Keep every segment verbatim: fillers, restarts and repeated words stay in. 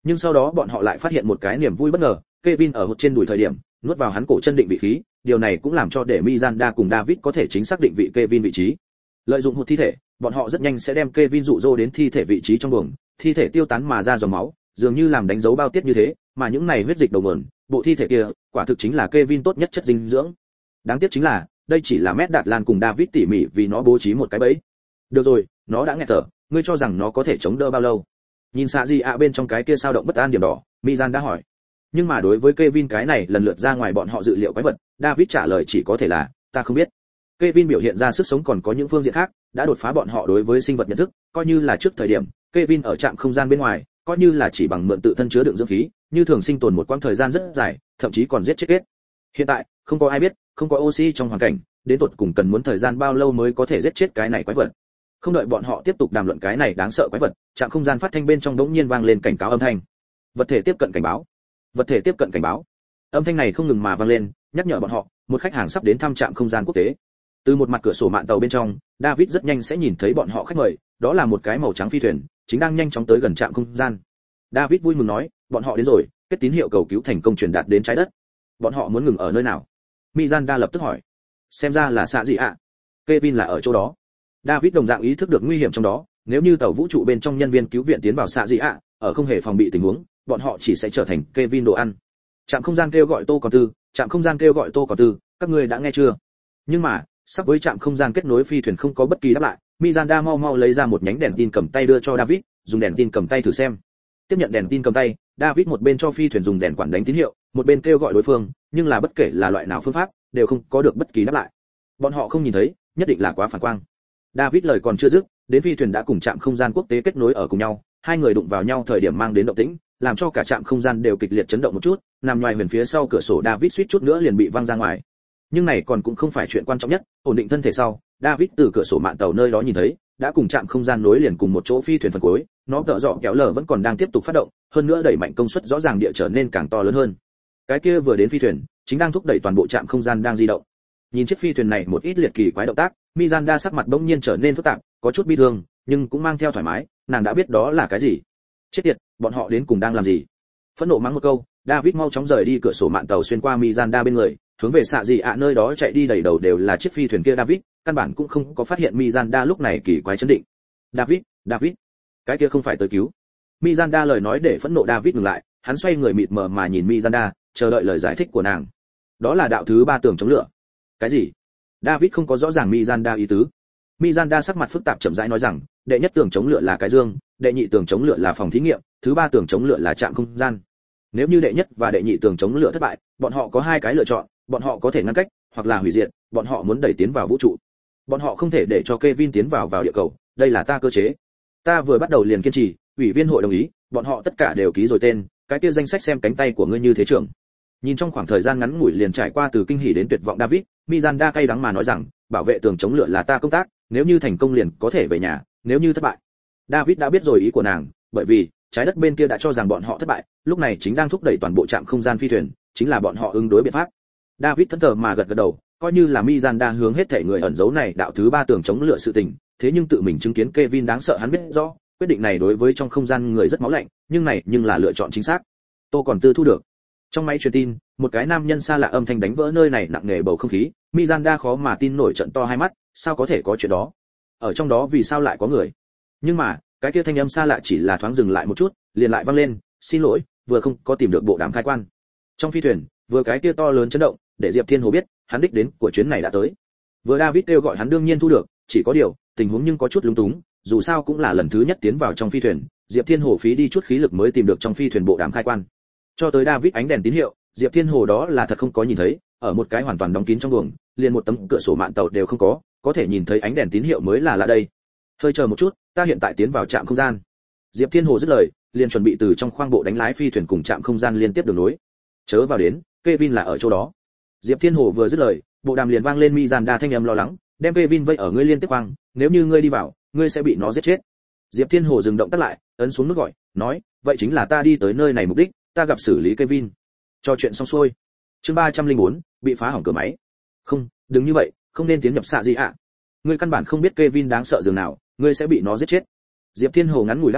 Nhưng sau đó bọn họ lại phát hiện một cái niềm vui bất ngờ, Kevin ở hụt trên đùi thời điểm, nuốt vào hắn cổ chân định vị khí, điều này cũng làm cho để Miranda cùng David có thể chính xác định vị Kevin vị trí. Lợi dụng hụt thi thể, bọn họ rất nhanh sẽ đem Kevin dụ dỗ đến thi thể vị trí trong buồng, thi thể tiêu tán mà ra dòng máu, dường như làm đánh dấu bao tiết như thế, mà những này huyết dịch đầu nguồn, bộ thi thể kia, quả thực chính là Kevin tốt nhất chất dinh dưỡng. Đáng tiếc chính là, đây chỉ là Mét Đạt Lan cùng David tỉ mỉ vì nó bố trí một cái bẫy. Được rồi, nó đã nghẹt thở, ngươi cho rằng nó có thể chống đỡ bao lâu? Nhìn xạ gì ạ bên trong cái kia sao động bất an điểm đỏ, Mizan đã hỏi. Nhưng mà đối với Kevin cái này lần lượt ra ngoài bọn họ dự liệu quái vật, David trả lời chỉ có thể là, ta không biết. Kevin biểu hiện ra sức sống còn có những phương diện khác, đã đột phá bọn họ đối với sinh vật nhận thức, coi như là trước thời điểm, Kevin ở trạm không gian bên ngoài, coi như là chỉ bằng mượn tự thân chứa đựng dưỡng khí, như thường sinh tồn một quãng thời gian rất dài, thậm chí còn giết chết kết. Hiện tại, không có ai biết, không có oxy trong hoàn cảnh, đến tột cùng cần muốn thời gian bao lâu mới có thể giết chết cái này quái vật. Không đợi bọn họ tiếp tục đàm luận cái này đáng sợ quái vật, trạm không gian phát thanh bên trong đống nhiên vang lên cảnh cáo âm thanh. Vật thể tiếp cận cảnh báo. Vật thể tiếp cận cảnh báo. Âm thanh này không ngừng mà vang lên, nhắc nhở bọn họ, một khách hàng sắp đến thăm trạm không gian quốc tế. Từ một mặt cửa sổ mạn tàu bên trong, David rất nhanh sẽ nhìn thấy bọn họ khách mời, đó là một cái màu trắng phi thuyền, chính đang nhanh chóng tới gần trạm không gian. David vui mừng nói, bọn họ đến rồi, kết tín hiệu cầu cứu thành công truyền đạt đến trái đất. Bọn họ muốn ngừng ở nơi nào? Miranda lập tức hỏi. Xem ra là xạ gì ạ? Kevin là ở chỗ đó. David đồng dạng ý thức được nguy hiểm trong đó, nếu như tàu vũ trụ bên trong nhân viên cứu viện tiến vào xạ gì ạ, ở không hề phòng bị tình huống, bọn họ chỉ sẽ trở thành Kevin đồ ăn. Trạm không gian kêu gọi Tô Còn Tư, trạm không gian kêu gọi Tô Còn Tư, các ngươi đã nghe chưa? Nhưng mà, sắp với trạm không gian kết nối phi thuyền không có bất kỳ đáp lại, Miranda mau mau lấy ra một nhánh đèn tin cầm tay đưa cho David, dùng đèn tin cầm tay thử xem. Tiếp nhận đèn tin cầm tay, David một bên cho phi thuyền dùng đèn quản đánh tín hiệu, một bên kêu gọi đối phương, nhưng là bất kể là loại nào phương pháp, đều không có được bất kỳ đáp lại. Bọn họ không nhìn thấy, nhất định là quá phản quang. David lời còn chưa dứt, đến phi thuyền đã cùng trạm không gian quốc tế kết nối ở cùng nhau, hai người đụng vào nhau thời điểm mang đến động tĩnh, làm cho cả trạm không gian đều kịch liệt chấn động một chút, nằm ngoài huyền phía sau cửa sổ David suýt chút nữa liền bị văng ra ngoài. Nhưng này còn cũng không phải chuyện quan trọng nhất, ổn định thân thể sau, David từ cửa sổ mạn tàu nơi đó nhìn thấy, đã cùng trạm không gian nối liền cùng một chỗ phi thuyền phần cuối, nó tợ dọ kéo lở vẫn còn đang tiếp tục phát động, hơn nữa đẩy mạnh công suất rõ ràng địa trở nên càng to lớn hơn. Cái kia vừa đến phi thuyền, chính đang thúc đẩy toàn bộ trạm không gian đang di động. Nhìn chiếc phi thuyền này một ít liệt kỳ quái động tác, Miranda sắc mặt bỗng nhiên trở nên phức tạp, có chút bi thương, nhưng cũng mang theo thoải mái, nàng đã biết đó là cái gì. Chết tiệt, bọn họ đến cùng đang làm gì? Phẫn nộ mắng một câu, David mau chóng rời đi cửa sổ mạn tàu xuyên qua Miranda bên người, hướng về xạ gì ạ nơi đó chạy đi, đầy đầu đều là chiếc phi thuyền kia. David căn bản cũng không có phát hiện Miranda lúc này kỳ quái chấn định. David, David, cái kia không phải tới cứu. Miranda lời nói để phẫn nộ David ngừng lại, hắn xoay người mịt mờ mà nhìn Miranda, chờ đợi lời giải thích của nàng. Đó là đạo thứ ba tường chống lửa. Cái gì? David không có rõ ràng Miranda ý tứ. Miranda sắc mặt phức tạp chậm rãi nói rằng, đệ nhất tường chống lửa là cái dương, đệ nhị tường chống lửa là phòng thí nghiệm, thứ ba tường chống lửa là trạm không gian. Nếu như đệ nhất và đệ nhị tường chống lửa thất bại, bọn họ có hai cái lựa chọn, bọn họ có thể ngăn cách, hoặc là hủy diệt, bọn họ muốn đẩy tiến vào vũ trụ. Bọn họ không thể để cho Kevin tiến vào vào địa cầu, đây là ta cơ chế. Ta vừa bắt đầu liền kiên trì, ủy viên hội đồng ý, bọn họ tất cả đều ký rồi tên, cái kia danh sách xem cánh tay của ngươi như thế trưởng. Nhìn trong khoảng thời gian ngắn ngủi liền trải qua từ kinh hỉ đến tuyệt vọng David, Miranda cay đắng mà nói rằng, bảo vệ tường chống lửa là ta công tác, nếu như thành công liền có thể về nhà, nếu như thất bại. David đã biết rồi ý của nàng, bởi vì trái đất bên kia đã cho rằng bọn họ thất bại, lúc này chính đang thúc đẩy toàn bộ trạm không gian phi thuyền, chính là bọn họ ứng đối biện pháp. David thẫn thờ mà gật gật đầu, coi như là Miranda hướng hết thể người ẩn giấu này đạo thứ ba tường chống lửa sự tình, thế nhưng tự mình chứng kiến Kevin đáng sợ hắn biết rõ, quyết định này đối với trong không gian người rất máu lạnh, nhưng này nhưng là lựa chọn chính xác. Tô Còn Tư thu được. Trong máy truyền tin, một cái nam nhân xa lạ âm thanh đánh vỡ nơi này nặng nề bầu không khí, Miranda khó mà tin nổi trận to hai mắt, sao có thể có chuyện đó? Ở trong đó vì sao lại có người? Nhưng mà, cái kia thanh âm xa lạ chỉ là thoáng dừng lại một chút, liền lại vang lên, xin lỗi, vừa không có tìm được bộ đàm khai quan. Trong phi thuyền, vừa cái kia to lớn chấn động, để Diệp Thiên Hồ biết, hắn đích đến của chuyến này đã tới. Vừa David kêu gọi hắn đương nhiên thu được, chỉ có điều, tình huống nhưng có chút lúng túng, dù sao cũng là lần thứ nhất tiến vào trong phi thuyền, Diệp Thiên Hồ phí đi chút khí lực mới tìm được trong phi thuyền bộ đàm khai quan. Cho tới David ánh đèn tín hiệu, Diệp Thiên Hồ đó là thật không có nhìn thấy, ở một cái hoàn toàn đóng kín trong buồng, liền một tấm cửa sổ mạn tàu đều không có, có thể nhìn thấy ánh đèn tín hiệu mới là lạ đây. Hơi chờ một chút, ta hiện tại tiến vào trạm không gian. Diệp Thiên Hồ dứt lời, liền chuẩn bị từ trong khoang bộ đánh lái phi thuyền cùng trạm không gian liên tiếp đường nối. Chớ vào đến, Kevin là ở chỗ đó. Diệp Thiên Hồ vừa dứt lời, bộ đàm liền vang lên Miranda thanh âm lo lắng, đem Kevin vây ở ngươi liên tiếp khoang, nếu như ngươi đi vào, ngươi sẽ bị nó giết chết. Diệp Thiên Hồ dừng động tác lại, ấn xuống nút gọi, nói, vậy chính là ta đi tới nơi này mục đích, ta gặp xử lý Kevin. Cho chuyện xong xuôi. Chương ba trăm lẻ bốn, bị phá hỏng cửa máy. Không, đừng như vậy, không nên tiến nhập xạ gì ạ. Ngươi căn bản không biết Kevin đáng sợ dường nào, ngươi sẽ bị nó giết chết. Diệp Thiên Hồ ngắn ngủi đáp lại,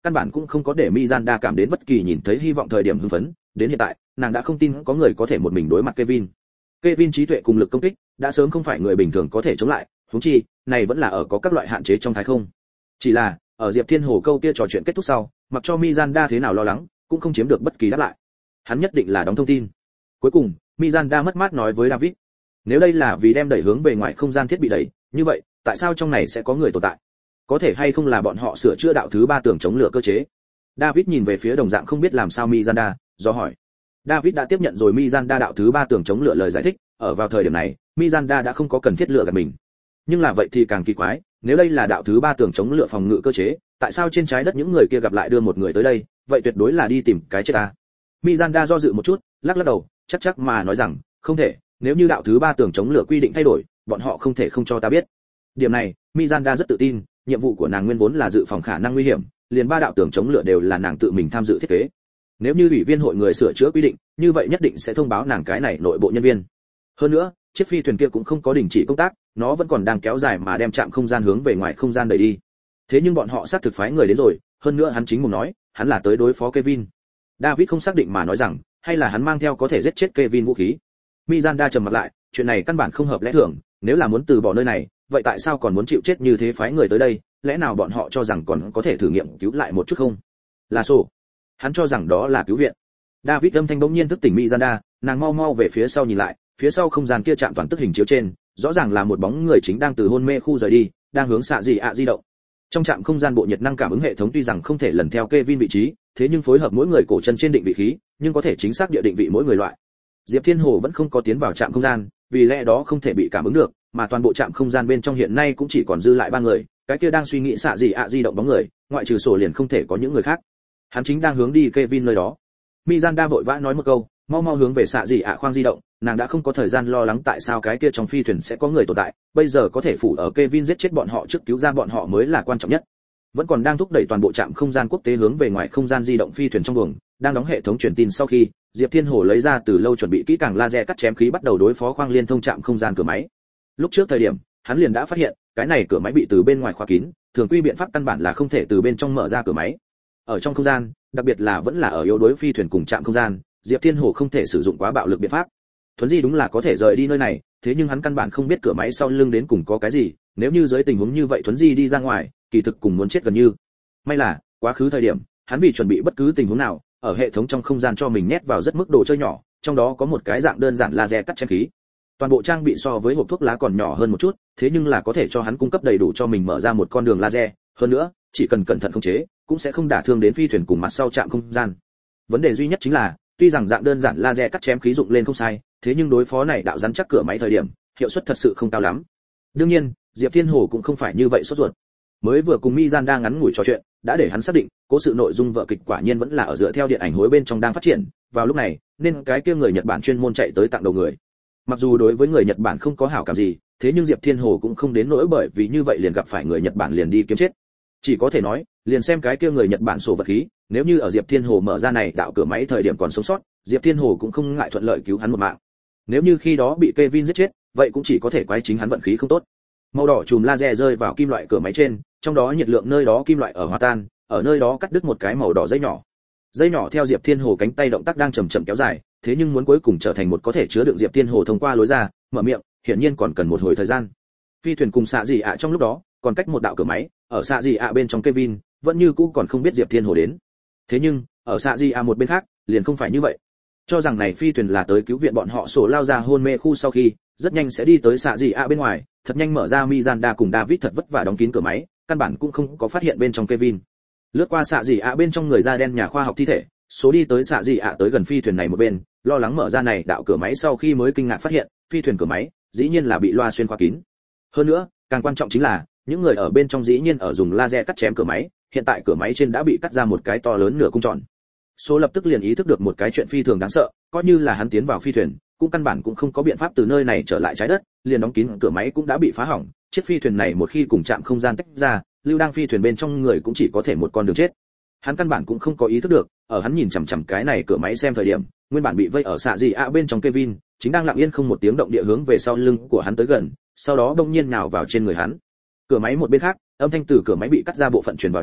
căn bản cũng không có để Miranda cảm đến bất kỳ nhìn thấy hy vọng thời điểm hưng phấn, đến hiện tại, nàng đã không tin có người có thể một mình đối mặt Kevin. Kevin trí tuệ cùng lực công kích đã sớm không phải người bình thường có thể chống lại, huống chi, này vẫn là ở có các loại hạn chế trong thái không. Chỉ là, ở Diệp Thiên Hồ câu kia trò chuyện kết thúc sau, mặc cho Miranda thế nào lo lắng, cũng không chiếm được bất kỳ đáp lại. Hắn nhất định là đóng thông tin. Cuối cùng, Miranda mất mát nói với David, nếu đây là vì đem đẩy hướng về ngoài không gian thiết bị đẩy, như vậy, tại sao trong này sẽ có người tồn tại? Có thể hay không là bọn họ sửa chữa đạo thứ ba tường chống lửa cơ chế? David nhìn về phía đồng dạng không biết làm sao Miranda, do hỏi. David đã tiếp nhận rồi Miranda đạo thứ ba tường chống lửa lời giải thích, ở vào thời điểm này, Miranda đã không có cần thiết lựa gạt mình. Nhưng là vậy thì càng kỳ quái, nếu đây là đạo thứ ba tường chống lửa phòng ngự cơ chế, tại sao trên trái đất những người kia gặp lại đưa một người tới đây, vậy tuyệt đối là đi tìm cái chết ta. Miranda do dự một chút, lắc lắc đầu, chắc chắc mà nói rằng, không thể, nếu như đạo thứ ba tường chống lửa quy định thay đổi, bọn họ không thể không cho ta biết. Điểm này, Miranda rất tự tin, nhiệm vụ của nàng nguyên vốn là dự phòng khả năng nguy hiểm, liền ba đạo tường chống lửa đều là nàng tự mình tham dự thiết kế. Nếu như ủy viên hội người sửa chữa quy định, như vậy nhất định sẽ thông báo nàng cái này nội bộ nhân viên. Hơn nữa, chiếc phi thuyền kia cũng không có đình chỉ công tác, nó vẫn còn đang kéo dài mà đem trạm không gian hướng về ngoài không gian đẩy đi. Thế nhưng bọn họ xác thực phái người đến rồi, hơn nữa hắn chính mồm nói, hắn là tới đối phó Kevin. David không xác định mà nói rằng, hay là hắn mang theo có thể giết chết Kevin vũ khí. Miranda trầm mặt lại, chuyện này căn bản không hợp lẽ thường, nếu là muốn từ bỏ nơi này, vậy tại sao còn muốn chịu chết như thế phái người tới đây, lẽ nào bọn họ cho rằng còn có thể thử nghiệm cứu lại một chút không? Là sổ. Hắn cho rằng đó là cứu viện. David âm thanh bỗng nhiên thức tỉnh Miranda, nàng mau mau về phía sau nhìn lại, phía sau không gian kia chạm toàn tức hình chiếu trên, rõ ràng là một bóng người chính đang từ hôn mê khu rời đi, đang hướng xạ gì ạ di động. Trong trạm không gian bộ nhiệt năng cảm ứng hệ thống tuy rằng không thể lần theo Kevin vị trí, thế nhưng phối hợp mỗi người cổ chân trên định vị khí, nhưng có thể chính xác địa định vị mỗi người loại. Diệp Thiên Hồ vẫn không có tiến vào trạm không gian, vì lẽ đó không thể bị cảm ứng được, mà toàn bộ trạm không gian bên trong hiện nay cũng chỉ còn dư lại ba người, cái kia đang suy nghĩ xạ gì ạ di động bóng người, ngoại trừ sổ liền không thể có những người khác. Hắn chính đang hướng đi Kevin nơi đó. Miranda vội vã nói một câu, mau mau hướng về xạ gì ạ khoang di động, nàng đã không có thời gian lo lắng tại sao cái kia trong phi thuyền sẽ có người tồn tại, bây giờ có thể phủ ở Kevin giết chết bọn họ trước cứu ra bọn họ mới là quan trọng nhất. Vẫn còn đang thúc đẩy toàn bộ trạm không gian quốc tế hướng về ngoài không gian di động phi thuyền trong buồng, đang đóng hệ thống truyền tin sau khi, Diệp Thiên Hồ lấy ra từ lâu chuẩn bị kỹ càng laser cắt chém khí bắt đầu đối phó khoang liên thông trạm không gian cửa máy. Lúc trước thời điểm, hắn liền đã phát hiện, cái này cửa máy bị từ bên ngoài khóa kín, thường quy biện pháp căn bản là không thể từ bên trong mở ra cửa máy. Ở trong không gian, đặc biệt là vẫn là ở yếu đối phi thuyền cùng trạm không gian, Diệp Thiên Hồ không thể sử dụng quá bạo lực biện pháp. Thuấn Di đúng là có thể rời đi nơi này, thế nhưng hắn căn bản không biết cửa máy sau lưng đến cùng có cái gì, nếu như dưới tình huống như vậy Thuấn Di đi ra ngoài, kỳ thực cùng muốn chết gần như. May là, quá khứ thời điểm, hắn vì chuẩn bị bất cứ tình huống nào, ở hệ thống trong không gian cho mình nhét vào rất mức đồ chơi nhỏ, trong đó có một cái dạng đơn giản laser cắt chém khí. Toàn bộ trang bị so với hộp thuốc lá còn nhỏ hơn một chút, thế nhưng là có thể cho hắn cung cấp đầy đủ cho mình mở ra một con đường laser, hơn nữa, chỉ cần cẩn thận khống chế, cũng sẽ không đả thương đến phi thuyền cùng mặt sau trạm không gian. Vấn đề duy nhất chính là, tuy rằng dạng đơn giản laser cắt chém khí dụng lên không sai, thế nhưng đối phó này đạo rắn chắc cửa máy thời điểm, hiệu suất thật sự không cao lắm. Đương nhiên, Diệp Thiên Hồ cũng không phải như vậy sốt ruột. Mới vừa cùng Miranda ngắn ngủi trò chuyện, đã để hắn xác định, cố sự nội dung vở kịch quả nhiên vẫn là ở dựa theo điện ảnh hối bên trong đang phát triển, vào lúc này, nên cái kia người Nhật Bản chuyên môn chạy tới tặng đầu người. Mặc dù đối với người Nhật Bản không có hảo cảm gì, thế nhưng Diệp Thiên Hồ cũng không đến nỗi bởi vì như vậy liền gặp phải người Nhật Bản liền đi kiếm chết. Chỉ có thể nói, liền xem cái kia người Nhật Bản sổ vật khí, nếu như ở Diệp Thiên Hồ mở ra này đạo cửa máy thời điểm còn sống sót, Diệp Thiên Hồ cũng không ngại thuận lợi cứu hắn một mạng. Nếu như khi đó bị Kevin giết chết, vậy cũng chỉ có thể quái chính hắn vận khí không tốt. Màu đỏ chùm laser rơi vào kim loại cửa máy trên, trong đó nhiệt lượng nơi đó kim loại ở hòa tan, ở nơi đó cắt đứt một cái màu đỏ dây nhỏ. Dây nhỏ theo Diệp Thiên Hồ cánh tay động tác đang chậm chậm kéo dài, thế nhưng muốn cuối cùng trở thành một có thể chứa đựng Diệp Thiên Hồ thông qua lối ra, mở miệng, hiển nhiên còn cần một hồi thời gian. Phi thuyền cùng xạ gì ạ trong lúc đó, còn cách một đạo cửa máy, ở xạ gì ạ bên trong Kevin, vẫn như cũ còn không biết Diệp Thiên Hồ đến. Thế nhưng, ở xạ gì ạ một bên khác, liền không phải như vậy. Cho rằng này phi thuyền là tới cứu viện bọn họ sổ lao ra hôn mê khu sau khi, rất nhanh sẽ đi tới xạ gì ạ bên ngoài, thật nhanh mở ra Miranda cùng David thật vất vả đóng kín cửa máy, căn bản cũng không có phát hiện bên trong Kevin. Lướt qua xạ gì ạ bên trong người da đen nhà khoa học thi thể, số đi tới xạ gì ạ tới gần phi thuyền này một bên, lo lắng mở ra này đạo cửa máy sau khi mới kinh ngạc phát hiện, phi thuyền cửa máy, dĩ nhiên là bị loa xuyên khóa kín. Hơn nữa, càng quan trọng chính là, những người ở bên trong dĩ nhiên ở dùng laser cắt chém cửa máy, hiện tại cửa máy trên đã bị cắt ra một cái to lớn nửa cung tròn. Số lập tức liền ý thức được một cái chuyện phi thường đáng sợ, coi như là hắn tiến vào phi thuyền, cũng căn bản cũng không có biện pháp từ nơi này trở lại trái đất, liền đóng kín cửa máy cũng đã bị phá hỏng, chiếc phi thuyền này một khi cùng chạm không gian tách ra, lưu đang phi thuyền bên trong người cũng chỉ có thể một con đường chết. Hắn căn bản cũng không có ý thức được, ở hắn nhìn chằm chằm cái này cửa máy xem thời điểm, nguyên bản bị vây ở xạ gì ạ bên trong Kevin, chính đang lặng yên không một tiếng động địa hướng về sau lưng của hắn tới gần, sau đó đông nhiên nhào vào trên người hắn. Cửa máy một bên khác, âm thanh từ cửa máy bị cắt ra bộ phận truyền vào đến,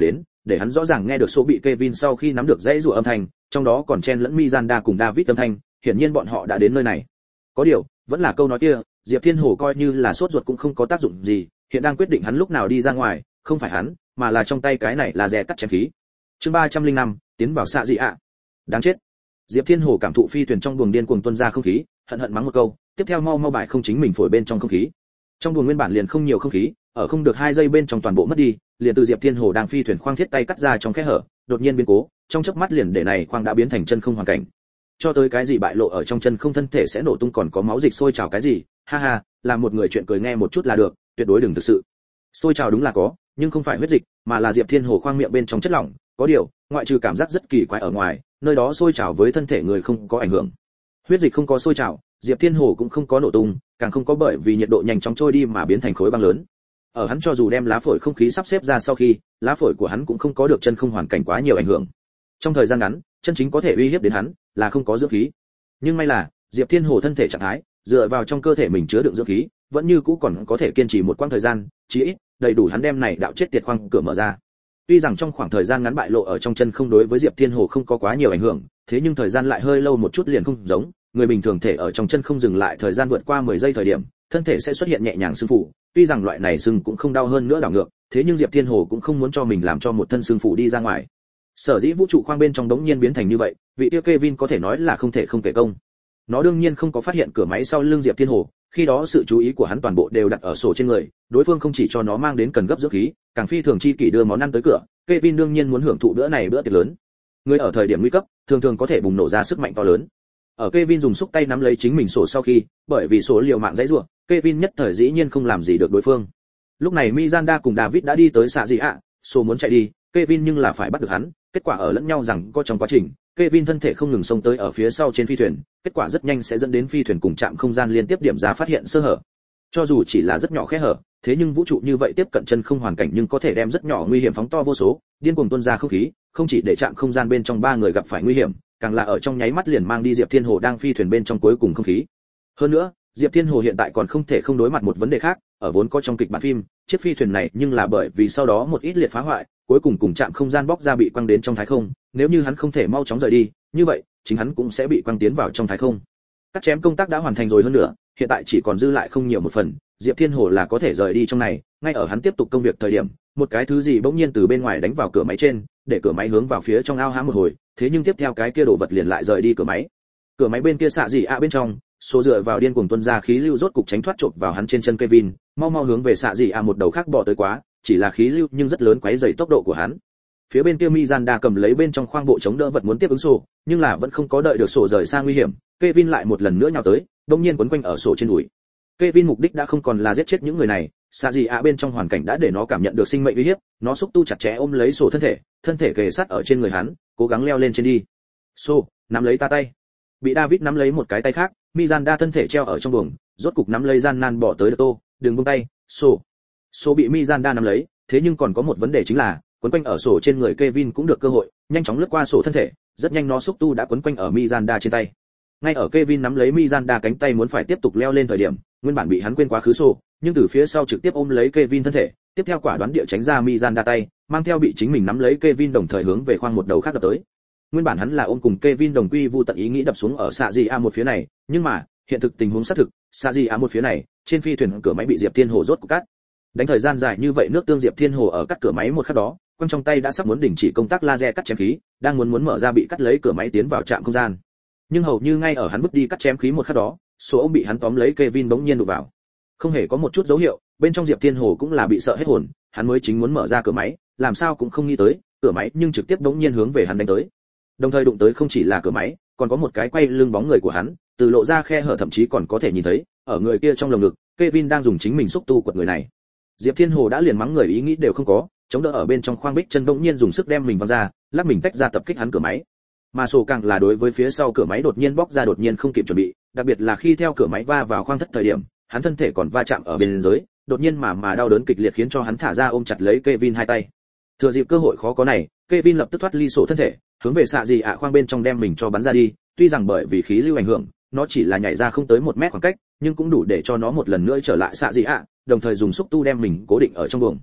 để hắn rõ ràng nghe được số bị Kevin sau khi nắm được dãy rủa âm thanh, trong đó còn chen lẫn Miranda cùng David âm thanh, hiển nhiên bọn họ đã đến nơi này. Có điều, vẫn là câu nói kia, Diệp Thiên Hồ coi như là sốt ruột cũng không có tác dụng gì, hiện đang quyết định hắn lúc nào đi ra ngoài, không phải hắn, mà là trong tay cái này là rẻ cắt chém khí. Chương ba trăm lẻ năm, tiến vào xạ dị ạ. Đáng chết. Diệp Thiên Hồ cảm thụ phi thuyền trong buồng điên cuồng tuôn ra không khí, hận hận mắng một câu, tiếp theo mau mau bài không chính mình phổi bên trong không khí. Trong buồng nguyên bản liền không nhiều không khí, ở không được hai giây bên trong toàn bộ mất đi, liền từ Diệp Thiên Hồ đang phi thuyền khoang thiết tay cắt ra trong khe hở, đột nhiên biến cố, trong chớp mắt liền để này khoang đã biến thành chân không hoàn cảnh. Cho tới cái gì bại lộ ở trong chân không thân thể sẽ nổ tung còn có máu dịch sôi trào cái gì, ha ha, là một người chuyện cười nghe một chút là được, tuyệt đối đừng thực sự. Sôi trào đúng là có, nhưng không phải huyết dịch, mà là Diệp Thiên Hồ khoang miệng bên trong chất lỏng, có điều, ngoại trừ cảm giác rất kỳ quái ở ngoài, nơi đó sôi trào với thân thể người không có ảnh hưởng. Huyết dịch không có sôi trào, Diệp Thiên Hồ cũng không có nổ tung, càng không có bởi vì nhiệt độ nhanh chóng trôi đi mà biến thành khối băng lớn. Ở hắn cho dù đem lá phổi không khí sắp xếp ra sau khi, lá phổi của hắn cũng không có được chân không hoàn cảnh quá nhiều ảnh hưởng. Trong thời gian ngắn, chân chính có thể uy hiếp đến hắn là không có dưỡng khí. Nhưng may là, Diệp Thiên Hồ thân thể trạng thái, dựa vào trong cơ thể mình chứa đựng dưỡng khí, vẫn như cũ còn có thể kiên trì một quãng thời gian, chí ít đầy đủ hắn đem này đạo chết tiệt khoang cửa mở ra. Tuy rằng trong khoảng thời gian ngắn bại lộ ở trong chân không đối với Diệp Thiên Hồ không có quá nhiều ảnh hưởng, thế nhưng thời gian lại hơi lâu một chút liền không giống, người bình thường thể ở trong chân không dừng lại thời gian vượt qua mười giây thời điểm, thân thể sẽ xuất hiện nhẹ nhàng sưng phù, tuy rằng loại này sưng cũng không đau hơn nữa đảo ngược, thế nhưng Diệp Thiên Hồ cũng không muốn cho mình làm cho một thân sưng phù đi ra ngoài. Sở dĩ vũ trụ khoang bên trong đống nhiên biến thành như vậy, vị tiêu Kevin có thể nói là không thể không kể công. Nó đương nhiên không có phát hiện cửa máy sau lưng Diệp Thiên Hồ, khi đó sự chú ý của hắn toàn bộ đều đặt ở sổ trên người, đối phương không chỉ cho nó mang đến cần gấp dưỡng khí, càng phi thường chi kỷ đưa món ăn tới cửa, Kevin đương nhiên muốn hưởng thụ bữa này bữa tiệc lớn. Người ở thời điểm nguy cấp, thường thường có thể bùng nổ ra sức mạnh to lớn. Ở Kevin dùng xúc tay nắm lấy chính mình sổ sau khi, bởi vì sổ liều mạng dãy rủa, Kevin nhất thời dĩ nhiên không làm gì được đối phương. Lúc này Miranda cùng David đã đi tới xạ dị ạ, sổ muốn chạy đi, Kevin nhưng là phải bắt được hắn, kết quả ở lẫn nhau rằng có trong quá trình, Kevin thân thể không ngừng xông tới ở phía sau trên phi thuyền, kết quả rất nhanh sẽ dẫn đến phi thuyền cùng chạm không gian liên tiếp điểm ra phát hiện sơ hở. Cho dù chỉ là rất nhỏ khe hở, thế nhưng vũ trụ như vậy tiếp cận chân không hoàn cảnh nhưng có thể đem rất nhỏ nguy hiểm phóng to vô số, điên cuồng tuôn ra không khí, không chỉ để chạm không gian bên trong ba người gặp phải nguy hiểm, càng là ở trong nháy mắt liền mang đi Diệp Thiên Hồ đang phi thuyền bên trong cuối cùng không khí. Hơn nữa, Diệp Thiên Hồ hiện tại còn không thể không đối mặt một vấn đề khác, ở vốn có trong kịch bản phim, chiếc phi thuyền này nhưng là bởi vì sau đó một ít liệt phá hoại, cuối cùng cùng chạm không gian bóc ra bị quăng đến trong thái không, nếu như hắn không thể mau chóng rời đi, như vậy, chính hắn cũng sẽ bị quăng tiến vào trong thái không. Cắt chém công tác đã hoàn thành rồi hơn nữa, hiện tại chỉ còn dư lại không nhiều một phần, Diệp Thiên Hồ là có thể rời đi trong này, ngay ở hắn tiếp tục công việc thời điểm, một cái thứ gì bỗng nhiên từ bên ngoài đánh vào cửa máy trên, để cửa máy hướng vào phía trong ao há một hồi, thế nhưng tiếp theo cái kia đồ vật liền lại rời đi cửa máy. Cửa máy bên kia xạ dị ạ bên trong, số dựa vào điên cuồng tuôn ra khí lưu rốt cục tránh thoát chộp vào hắn trên chân Kevin, mau mau hướng về xạ dị ạ một đầu khác bỏ tới quá, chỉ là khí lưu nhưng rất lớn quấy rầy tốc độ của hắn. Phía bên kia Miranda cầm lấy bên trong khoang bộ chống đỡ vật muốn tiếp ứng sổ, nhưng là vẫn không có đợi được sổ rời xa nguy hiểm, Kevin lại một lần nữa nhào tới, đột nhiên quấn quanh ở sổ trên đùi. Kevin mục đích đã không còn là giết chết những người này, xạ dị ạ bên trong hoàn cảnh đã để nó cảm nhận được sinh mệnh uy hiếp, nó xúc tu chặt chẽ ôm lấy sổ thân thể, thân thể kề sát ở trên người hắn, cố gắng leo lên trên đi. Sổ, nắm lấy ta tay. Bị David nắm lấy một cái tay khác, Miranda thân thể treo ở trong buồng, rốt cục nắm lấy gian nan bỏ tới Tô, đừng buông tay, sổ. Sổ bị Miranda nắm lấy, thế nhưng còn có một vấn đề chính là, quấn quanh ở sổ trên người Kevin cũng được cơ hội, nhanh chóng lướt qua sổ thân thể, rất nhanh nó xúc tu đã quấn quanh ở Miranda trên tay. Ngay ở Kevin nắm lấy Miranda cánh tay muốn phải tiếp tục leo lên thời điểm, nguyên bản bị hắn quên quá khứ sổ, nhưng từ phía sau trực tiếp ôm lấy Kevin thân thể, tiếp theo quả đoán địa tránh ra Miranda tay, mang theo bị chính mình nắm lấy Kevin đồng thời hướng về khoang một đầu khác đập tới. Nguyên bản hắn là ôm cùng Kevin đồng quy vu tận ý nghĩ đập xuống ở xạ dị a một phía này, nhưng mà hiện thực tình huống xác thực, xạ dị a một phía này, trên phi thuyền cửa máy bị Diệp Thiên Hồ rốt cục cắt. Đánh thời gian dài như vậy nước tương Diệp Thiên Hồ ở cắt cửa máy một khắc đó, quăng trong tay đã sắp muốn đình chỉ công tác laser cắt chém khí, đang muốn muốn mở ra bị cắt lấy cửa máy tiến vào trạm không gian. Nhưng hầu như ngay ở hắn vứt đi cắt chém khí một khắc đó, số ông bị hắn tóm lấy Kevin bỗng nhiên đụng vào. Không hề có một chút dấu hiệu, bên trong Diệp Thiên Hồ cũng là bị sợ hết hồn, hắn mới chính muốn mở ra cửa máy, làm sao cũng không nghĩ tới, cửa máy nhưng trực tiếp bỗng nhiên hướng về hắn đánh tới. Đồng thời đụng tới không chỉ là cửa máy, còn có một cái quay lưng bóng người của hắn, từ lộ ra khe hở thậm chí còn có thể nhìn thấy, ở người kia trong lồng ngực, Kevin đang dùng chính mình xúc tu quật người này. Diệp Thiên Hồ đã liền mắng người ý nghĩ đều không có, chống đỡ ở bên trong khoang bích chân bỗng nhiên dùng sức đem mình văng ra, lắc mình tách ra tập kích hắn cửa máy. Mà sổ càng là đối với phía sau cửa máy đột nhiên bóc ra đột nhiên không kịp chuẩn bị, đặc biệt là khi theo cửa máy va vào khoang thất thời điểm, hắn thân thể còn va chạm ở bên dưới, đột nhiên mà mà đau đớn kịch liệt khiến cho hắn thả ra ôm chặt lấy Kevin hai tay. Thừa dịp cơ hội khó có này, Kevin lập tức thoát ly sổ thân thể, hướng về xạ dị ạ khoang bên trong đem mình cho bắn ra đi, tuy rằng bởi vì khí lưu ảnh hưởng, nó chỉ là nhảy ra không tới một mét khoảng cách, nhưng cũng đủ để cho nó một lần nữa trở lại xạ dị ạ, đồng thời dùng xúc tu đem mình cố định ở trong buồng.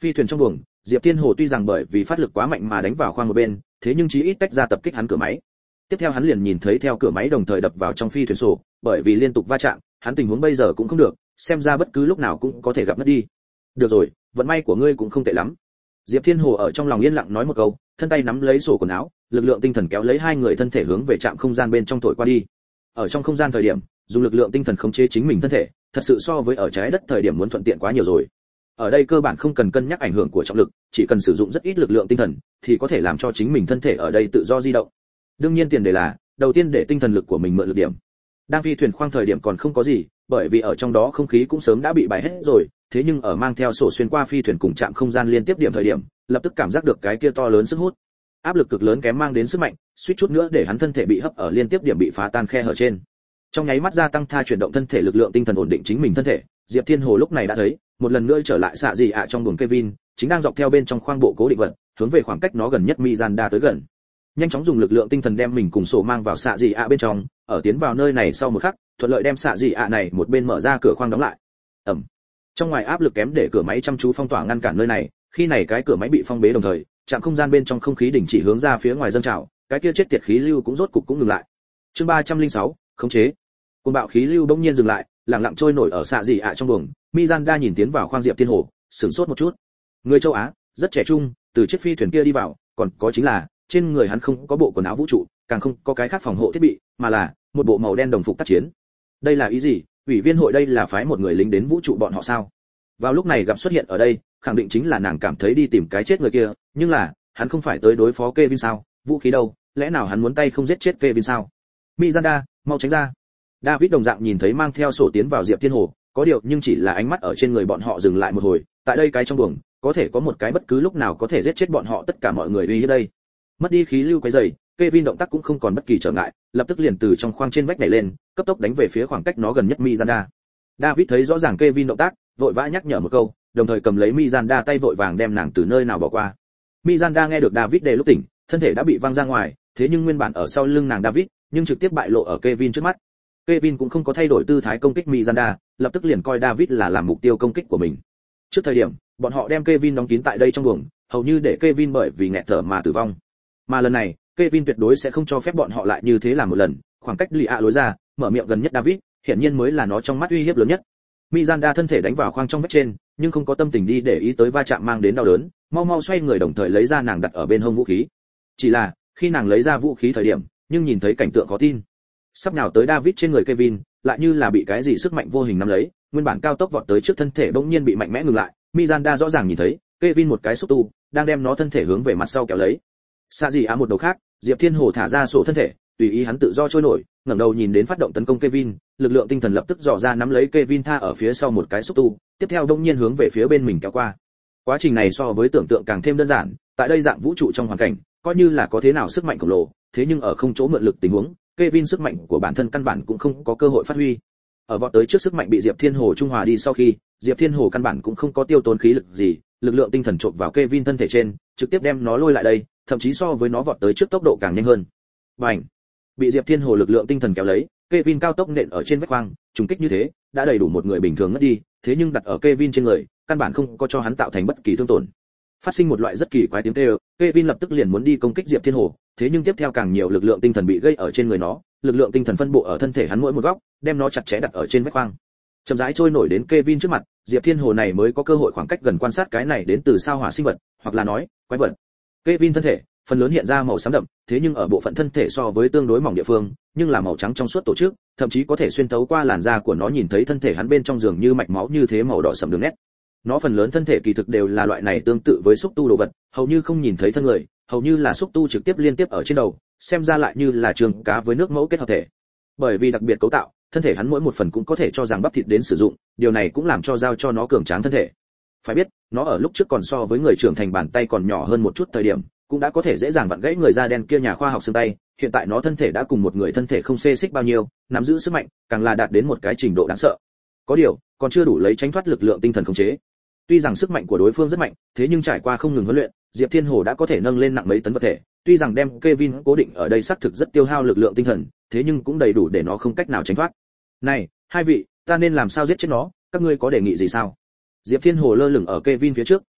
Phi thuyền trong buồng, Diệp Thiên Hồ tuy rằng bởi vì phát lực quá mạnh mà đánh vào khoang một bên, thế nhưng chí ít tách ra tập kích hắn cửa máy. Tiếp theo hắn liền nhìn thấy theo cửa máy đồng thời đập vào trong phi thuyền sổ, bởi vì liên tục va chạm, hắn tình huống bây giờ cũng không được, xem ra bất cứ lúc nào cũng có thể gặp mất đi. Được rồi, vận may của ngươi cũng không tệ lắm. Diệp Thiên Hồ ở trong lòng yên lặng nói một câu, thân tay nắm lấy sổ quần áo, lực lượng tinh thần kéo lấy hai người thân thể hướng về trạm không gian bên trong thổi qua đi. Ở trong không gian thời điểm, dùng lực lượng tinh thần khống chế chính mình thân thể, thật sự so với ở trái đất thời điểm muốn thuận tiện quá nhiều rồi. Ở đây cơ bản không cần cân nhắc ảnh hưởng của trọng lực, chỉ cần sử dụng rất ít lực lượng tinh thần thì có thể làm cho chính mình thân thể ở đây tự do di động. Đương nhiên tiền đề là, đầu tiên để tinh thần lực của mình mượn lực điểm. Đang phi thuyền khoang thời điểm còn không có gì, bởi vì ở trong đó không khí cũng sớm đã bị bài hết rồi, thế nhưng ở mang theo sổ xuyên qua phi thuyền cùng trạm không gian liên tiếp điểm thời điểm, lập tức cảm giác được cái kia to lớn sức hút. Áp lực cực lớn kém mang đến sức mạnh, suýt chút nữa để hắn thân thể bị hấp ở liên tiếp điểm bị phá tan khe hở trên. Trong nháy mắt gia tăng tha chuyển động thân thể lực lượng tinh thần ổn định chính mình thân thể, Diệp Thiên Hồ lúc này đã thấy, một lần nữa trở lại xạ gì ạ trong buồng Kevin, chính đang dọc theo bên trong khoang bộ cố định vật, hướng về khoảng cách nó gần nhất Miranda tới gần. Nhanh chóng dùng lực lượng tinh thần đem mình cùng sổ mang vào xạ gì ạ bên trong, ở tiến vào nơi này sau một khắc, thuận lợi đem xạ gì ạ này một bên mở ra cửa khoang đóng lại. Ầm. Trong ngoài áp lực kém để cửa máy chăm chú phong tỏa ngăn cản nơi này, khi này cái cửa máy bị phong bế đồng thời, trạm không gian bên trong không khí đình chỉ hướng ra phía ngoài dâng trào, cái kia chết tiệt khí lưu cũng rốt cục cũng ngừng lại. Chương ba trăm lẻ sáu, khống chế. Cuồng bạo khí lưu bỗng nhiên dừng lại, lặng lặng trôi nổi ở xạ gì ạ trong buồng. Miranda nhìn tiến vào khoang Diệp Thiên Hồ, sửng sốt một chút. Người châu Á, rất trẻ trung, từ chiếc phi thuyền kia đi vào, còn có chính là, trên người hắn không có bộ quần áo vũ trụ, càng không có cái khác phòng hộ thiết bị, mà là một bộ màu đen đồng phục tác chiến. Đây là ý gì? Ủy viên hội đây là phái một người lính đến vũ trụ bọn họ sao? Vào lúc này gặp xuất hiện ở đây, khẳng định chính là nàng cảm thấy đi tìm cái chết người kia, nhưng là, hắn không phải tới đối phó Kevin sao? Vũ khí đâu? Lẽ nào hắn muốn tay không giết chết Kevin sao? Miranda, mau tránh ra. David đồng dạng nhìn thấy mang theo sổ tiến vào Diệp Thiên Hồ, có điều nhưng chỉ là ánh mắt ở trên người bọn họ dừng lại một hồi, tại đây cái trong buồng, có thể có một cái bất cứ lúc nào có thể giết chết bọn họ tất cả mọi người uy hiếp đây. Mất đi khí lưu quấy rầy, Kevin động tác cũng không còn bất kỳ trở ngại, lập tức liền từ trong khoang trên vách nhảy lên, cấp tốc đánh về phía khoảng cách nó gần nhất Miranda. David thấy rõ ràng Kevin động tác, vội vã nhắc nhở một câu, đồng thời cầm lấy Miranda tay vội vàng đem nàng từ nơi nào bỏ qua. Miranda nghe được David đề lúc tỉnh, thân thể đã bị văng ra ngoài, thế nhưng nguyên bản ở sau lưng nàng David, nhưng trực tiếp bại lộ ở Kevin trước mắt. Kevin cũng không có thay đổi tư thái công kích Miranda, lập tức liền coi David là làm mục tiêu công kích của mình. Trước thời điểm, bọn họ đem Kevin đóng kín tại đây trong buồng, hầu như để Kevin bởi vì nghẹt thở mà tử vong. Mà lần này, Kevin tuyệt đối sẽ không cho phép bọn họ lại như thế làm một lần, khoảng cách lì ạ lối ra, mở miệng gần nhất David, hiển nhiên mới là nó trong mắt uy hiếp lớn nhất. Miranda thân thể đánh vào khoang trong vách trên, nhưng không có tâm tình đi để ý tới va chạm mang đến đau đớn, mau mau xoay người đồng thời lấy ra nàng đặt ở bên hông vũ khí. Chỉ là, khi nàng lấy ra vũ khí thời điểm, nhưng nhìn thấy cảnh tượng khó tin. Sắp nhào tới David trên người Kevin, lại như là bị cái gì sức mạnh vô hình nắm lấy, nguyên bản cao tốc vọt tới trước thân thể bỗng nhiên bị mạnh mẽ ngừng lại. Miranda rõ ràng nhìn thấy, Kevin một cái xúc tu, đang đem nó thân thể hướng về mặt sau kéo lấy. Xa gì á một đầu khác, Diệp Thiên Hồ thả ra sổ thân thể, tùy ý hắn tự do trôi nổi, ngẩng đầu nhìn đến phát động tấn công Kevin, lực lượng tinh thần lập tức dò ra nắm lấy Kevin tha ở phía sau một cái xúc tu, tiếp theo đông nhiên hướng về phía bên mình kéo qua. Quá trình này so với tưởng tượng càng thêm đơn giản, tại đây dạng vũ trụ trong hoàn cảnh, coi như là có thế nào sức mạnh khổng lồ, thế nhưng ở không chỗ mượn lực tình huống, Kevin sức mạnh của bản thân căn bản cũng không có cơ hội phát huy. Ở vọt tới trước sức mạnh bị Diệp Thiên Hồ trung hòa đi sau khi, Diệp Thiên Hồ căn bản cũng không có tiêu tốn khí lực gì, lực lượng tinh thần trộn vào Kevin thân thể trên, trực tiếp đem nó lôi lại đây, thậm chí so với nó vọt tới trước tốc độ càng nhanh hơn. Bành! Bị Diệp Thiên Hồ lực lượng tinh thần kéo lấy, Kevin cao tốc nện ở trên vách khoang, trùng kích như thế, đã đầy đủ một người bình thường ngất đi, thế nhưng đặt ở Kevin trên người, căn bản không có cho hắn tạo thành bất kỳ thương tổn. Phát sinh một loại rất kỳ quái tiếng kêu, Kevin lập tức liền muốn đi công kích Diệp Thiên Hồ, thế nhưng tiếp theo càng nhiều lực lượng tinh thần bị gây ở trên người nó, lực lượng tinh thần phân bộ ở thân thể hắn mỗi một góc, đem nó chặt chẽ đặt ở trên vách khoang. Chậm rãi trôi nổi đến Kevin trước mặt, Diệp Thiên Hồ này mới có cơ hội khoảng cách gần quan sát cái này đến từ sao hỏa sinh vật, hoặc là nói, quái vật. Kevin thân thể, phần lớn hiện ra màu xám đậm, thế nhưng ở bộ phận thân thể so với tương đối mỏng địa phương, nhưng là màu trắng trong suốt tổ chức, thậm chí có thể xuyên thấu qua làn da của nó nhìn thấy thân thể hắn bên trong dường như mạch máu như thế màu đỏ sẫm đường nét. Nó phần lớn thân thể kỳ thực đều là loại này tương tự với xúc tu đồ vật, hầu như không nhìn thấy thân người, hầu như là xúc tu trực tiếp liên tiếp ở trên đầu, xem ra lại như là trường cá với nước mẫu kết hợp thể. Bởi vì đặc biệt cấu tạo, thân thể hắn mỗi một phần cũng có thể cho rằng bắp thịt đến sử dụng, điều này cũng làm cho giao cho nó cường tráng thân thể. Phải biết, nó ở lúc trước còn so với người trưởng thành bàn tay còn nhỏ hơn một chút thời điểm, cũng đã có thể dễ dàng vặn gãy người da đen kia nhà khoa học xương tay, hiện tại nó thân thể đã cùng một người thân thể không xê xích bao nhiêu, nắm giữ sức mạnh, càng là đạt đến một cái trình độ đáng sợ. Có điều, còn chưa đủ lấy tránh thoát lực lượng tinh thần khống chế. Tuy rằng sức mạnh của đối phương rất mạnh, thế nhưng trải qua không ngừng huấn luyện, Diệp Thiên Hồ đã có thể nâng lên nặng mấy tấn vật thể, tuy rằng đem Kevin cố định ở đây xác thực rất tiêu hao lực lượng tinh thần, thế nhưng cũng đầy đủ để nó không cách nào tránh thoát. Này, hai vị, ta nên làm sao giết chết nó, các ngươi có đề nghị gì sao? Diệp Thiên Hồ lơ lửng ở Kevin phía trước,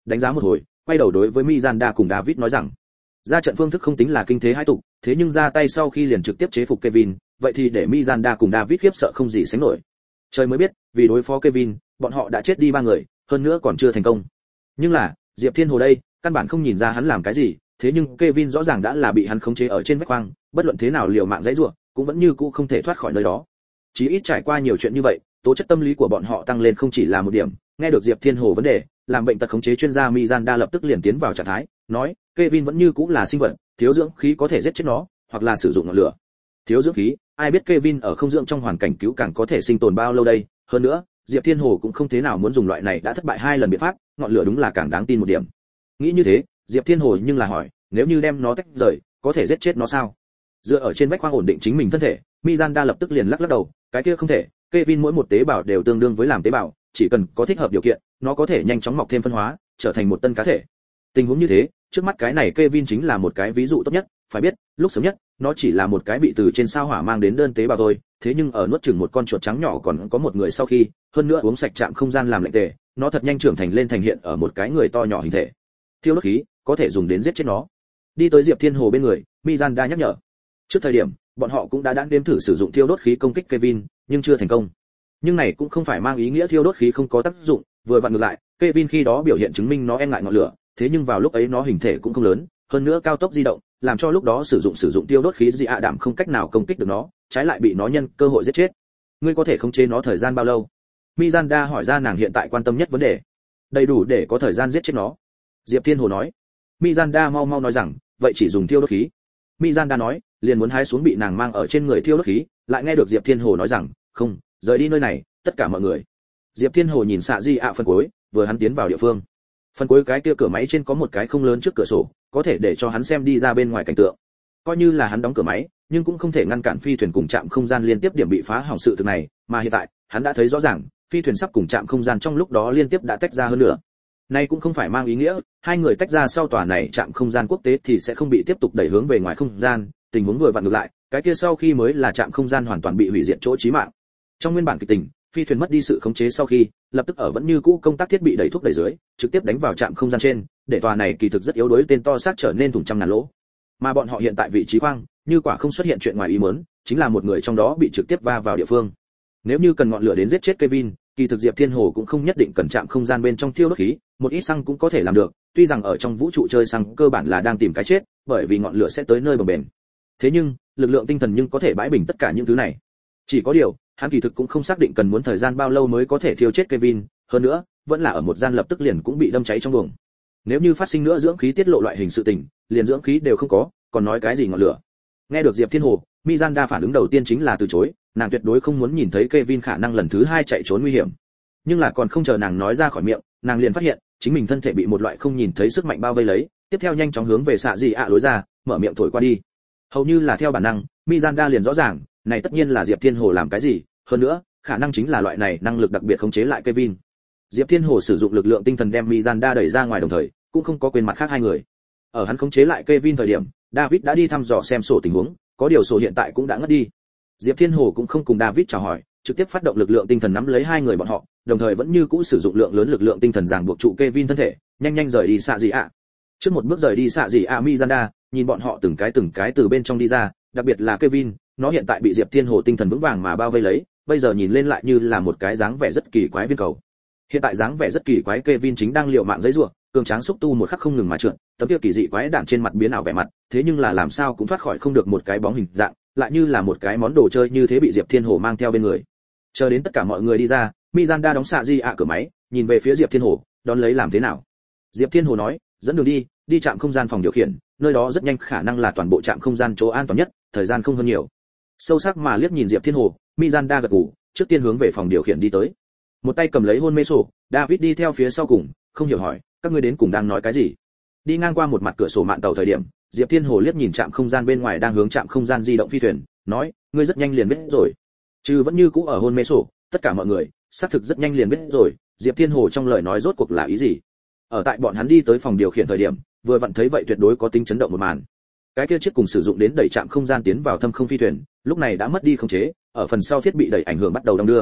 đánh giá một hồi, quay đầu đối với Miranda cùng David nói rằng, ra trận phương thức không tính là kinh thế hai tục, thế nhưng ra tay sau khi liền trực tiếp chế phục Kevin, vậy thì để Miranda cùng David khiếp sợ không gì sánh nổi. Trời mới biết, vì đối phó Kevin, bọn họ đã chết đi ba người, hơn nữa còn chưa thành công. Nhưng là, Diệp Thiên Hồ đây, căn bản không nhìn ra hắn làm cái gì, thế nhưng Kevin rõ ràng đã là bị hắn khống chế ở trên vách khoang, bất luận thế nào liều mạng giãy giụa, cũng vẫn như cũ không thể thoát khỏi nơi đó. Chỉ ít trải qua nhiều chuyện như vậy, tố chất tâm lý của bọn họ tăng lên không chỉ là một điểm. Nghe được Diệp Thiên Hồ vấn đề, làm bệnh tật khống chế chuyên gia Miranda lập tức liền tiến vào trạng thái, nói, Kevin vẫn như cũ là sinh vật, thiếu dưỡng khí có thể giết chết nó, hoặc là sử dụng ngọn lửa. Thiếu dưỡng khí, ai biết Kevin ở không dưỡng trong hoàn cảnh cứu càng có thể sinh tồn bao lâu đây, hơn nữa, Diệp Thiên Hồ cũng không thế nào muốn dùng loại này đã thất bại hai lần biện pháp, ngọn lửa đúng là càng đáng tin một điểm. Nghĩ như thế, Diệp Thiên Hồ nhưng là hỏi, nếu như đem nó tách rời, có thể giết chết nó sao? Dựa ở trên vách khoang ổn định chính mình thân thể, Miranda lập tức liền lắc lắc đầu, cái kia không thể, Kevin mỗi một tế bào đều tương đương với làm tế bào, chỉ cần có thích hợp điều kiện, nó có thể nhanh chóng mọc thêm phân hóa, trở thành một tân cá thể. Tình huống như thế, trước mắt cái này Kevin chính là một cái ví dụ tốt nhất, phải biết, lúc sớm nhất, nó chỉ là một cái bị từ trên sao hỏa mang đến đơn tế bào thôi, thế nhưng ở nuốt chửng một con chuột trắng nhỏ còn có một người sau khi, hơn nữa uống sạch trạm không gian làm lệnh tề, nó thật nhanh trưởng thành lên thành hiện ở một cái người to nhỏ hình thể. Thiêu đốt khí, có thể dùng đến giết chết nó. Đi tới Diệp Thiên Hồ bên người, Miranda nhắc nhở. Trước thời điểm, bọn họ cũng đã đã nếm thử sử dụng thiêu đốt khí công kích Kevin, nhưng chưa thành công. Nhưng này cũng không phải mang ý nghĩa thiêu đốt khí không có tác dụng, vừa vặn ngược lại, Kevin khi đó biểu hiện chứng minh nó e ngại ngọn lửa, thế nhưng vào lúc ấy nó hình thể cũng không lớn, hơn nữa cao tốc di động, làm cho lúc đó sử dụng sử dụng tiêu đốt khí dị ạ đảm không cách nào công kích được nó, trái lại bị nó nhân cơ hội giết chết. Ngươi có thể khống chế nó thời gian bao lâu? Miranda hỏi ra nàng hiện tại quan tâm nhất vấn đề. Đầy đủ để có thời gian giết chết nó. Diệp Thiên Hồ nói. Miranda mau mau nói rằng, vậy chỉ dùng tiêu đốt khí. Miranda nói, liền muốn hái xuống bị nàng mang ở trên người tiêu đốt khí, lại nghe được Diệp Thiên Hồ nói rằng, không, rời đi nơi này, tất cả mọi người. Diệp Thiên Hồ nhìn xạ di ạ phần cuối, vừa hắn tiến vào địa phương. Phần cuối cái kia cửa máy trên có một cái không lớn trước cửa sổ, có thể để cho hắn xem đi ra bên ngoài cảnh tượng. Coi như là hắn đóng cửa máy, nhưng cũng không thể ngăn cản phi thuyền cùng trạm không gian liên tiếp điểm bị phá hỏng sự thực này, mà hiện tại, hắn đã thấy rõ ràng, phi thuyền sắp cùng trạm không gian trong lúc đó liên tiếp đã tách ra hơn nữa. Nay cũng không phải mang ý nghĩa, hai người tách ra sau tòa này trạm không gian quốc tế thì sẽ không bị tiếp tục đẩy hướng về ngoài không gian, tình huống vừa vặn ngược lại, cái kia sau khi mới là trạm không gian hoàn toàn bị hủy diệt chỗ chí mạng. Trong nguyên bản kịch tình, phi thuyền mất đi sự khống chế sau khi, lập tức ở vẫn như cũ công tác thiết bị đẩy thuốc đẩy dưới, trực tiếp đánh vào trạm không gian trên, để tòa này kỳ thực rất yếu đuối tên to xác trở nên thủng trăm ngàn lỗ. Mà bọn họ hiện tại vị trí khoang, như quả không xuất hiện chuyện ngoài ý muốn, chính là một người trong đó bị trực tiếp va vào địa phương. Nếu như cần ngọn lửa đến giết chết Kevin, kỳ thực Diệp Thiên Hồ cũng không nhất định cần trạm không gian bên trong thiêu đốt khí, một ít xăng cũng có thể làm được, tuy rằng ở trong vũ trụ chơi xăng cơ bản là đang tìm cái chết, bởi vì ngọn lửa sẽ tới nơi bờ bền. Thế nhưng, lực lượng tinh thần nhưng có thể bãi bình tất cả những thứ này. Chỉ có điều, hắn kỳ thực cũng không xác định cần muốn thời gian bao lâu mới có thể thiêu chết Kevin, hơn nữa, vẫn là ở một gian lập tức liền cũng bị đâm cháy trong buồng. Nếu như phát sinh nữa dưỡng khí tiết lộ loại hình sự tình, liền dưỡng khí đều không có, còn nói cái gì ngọn lửa. Nghe được Diệp Thiên Hồ, Miranda phản ứng đầu tiên chính là từ chối, nàng tuyệt đối không muốn nhìn thấy Kevin khả năng lần thứ hai chạy trốn nguy hiểm. Nhưng là còn không chờ nàng nói ra khỏi miệng, nàng liền phát hiện, chính mình thân thể bị một loại không nhìn thấy sức mạnh bao vây lấy, tiếp theo nhanh chóng hướng về xạ dị ạ lối ra, mở miệng thổi qua đi. Hầu như là theo bản năng, Miranda liền rõ ràng, này tất nhiên là Diệp Thiên Hồ làm cái gì, hơn nữa, khả năng chính là loại này năng lực đặc biệt khống chế lại Kevin. Diệp Thiên Hồ sử dụng lực lượng tinh thần đem Miranda đẩy ra ngoài đồng thời, cũng không có quên mặt khác hai người. Ở hắn khống chế lại Kevin thời điểm, David đã đi thăm dò xem sổ tình huống, có điều sổ hiện tại cũng đã ngất đi. Diệp Thiên Hồ cũng không cùng David chào hỏi, trực tiếp phát động lực lượng tinh thần nắm lấy hai người bọn họ, đồng thời vẫn như cũ sử dụng lượng lớn lực lượng tinh thần ràng buộc trụ Kevin thân thể, nhanh nhanh rời đi xạ dị ạ. Trước một bước rời đi xạ dị ạ, Miranda nhìn bọn họ từng cái từng cái từ bên trong đi ra, đặc biệt là Kevin, nó hiện tại bị Diệp Thiên Hồ tinh thần vững vàng mà bao vây lấy, bây giờ nhìn lên lại như là một cái dáng vẻ rất kỳ quái viên cầu. Hiện tại dáng vẻ rất kỳ quái Kevin chính đang liều mạng giãy giụa, cường tráng xúc tu một khắc không ngừng mà trượt, tấm kia kỳ dị quái đản trên mặt biến ảo vẻ mặt, thế nhưng là làm sao cũng thoát khỏi không được một cái bóng hình dạng, lại như là một cái món đồ chơi như thế bị Diệp Thiên Hồ mang theo bên người. Chờ đến tất cả mọi người đi ra, Miranda đóng xạ di ạ cửa máy, nhìn về phía Diệp Thiên Hồ, đón lấy làm thế nào? Diệp Thiên Hồ nói, dẫn đường đi, đi trạm không gian phòng điều khiển, nơi đó rất nhanh khả năng là toàn bộ trạm không gian chỗ an toàn nhất, thời gian không hơn nhiều. Sâu sắc mà liếc nhìn Diệp Thiên Hồ, Miranda gật gù, trước tiên hướng về phòng điều khiển đi tới. Một tay cầm lấy hôn mê sổ, David đi theo phía sau cùng, không hiểu hỏi, các ngươi đến cùng đang nói cái gì? Đi ngang qua một mặt cửa sổ mạn tàu thời điểm, Diệp Thiên Hồ liếc nhìn trạm không gian bên ngoài đang hướng trạm không gian di động phi thuyền, nói, ngươi rất nhanh liền biết rồi. Trừ vẫn như cũ ở hôn mê sổ, tất cả mọi người, xác thực rất nhanh liền biết rồi, Diệp Thiên Hồ trong lời nói rốt cuộc là ý gì? Ở tại bọn hắn đi tới phòng điều khiển thời điểm, vừa vặn thấy vậy tuyệt đối có tính chấn động một màn. Cái kia chiếc cùng sử dụng đến đẩy trạm không gian tiến vào thâm không phi thuyền, lúc này đã mất đi khống chế, ở phần sau thiết bị đẩy ảnh hưởng bắt đầu đong đưa.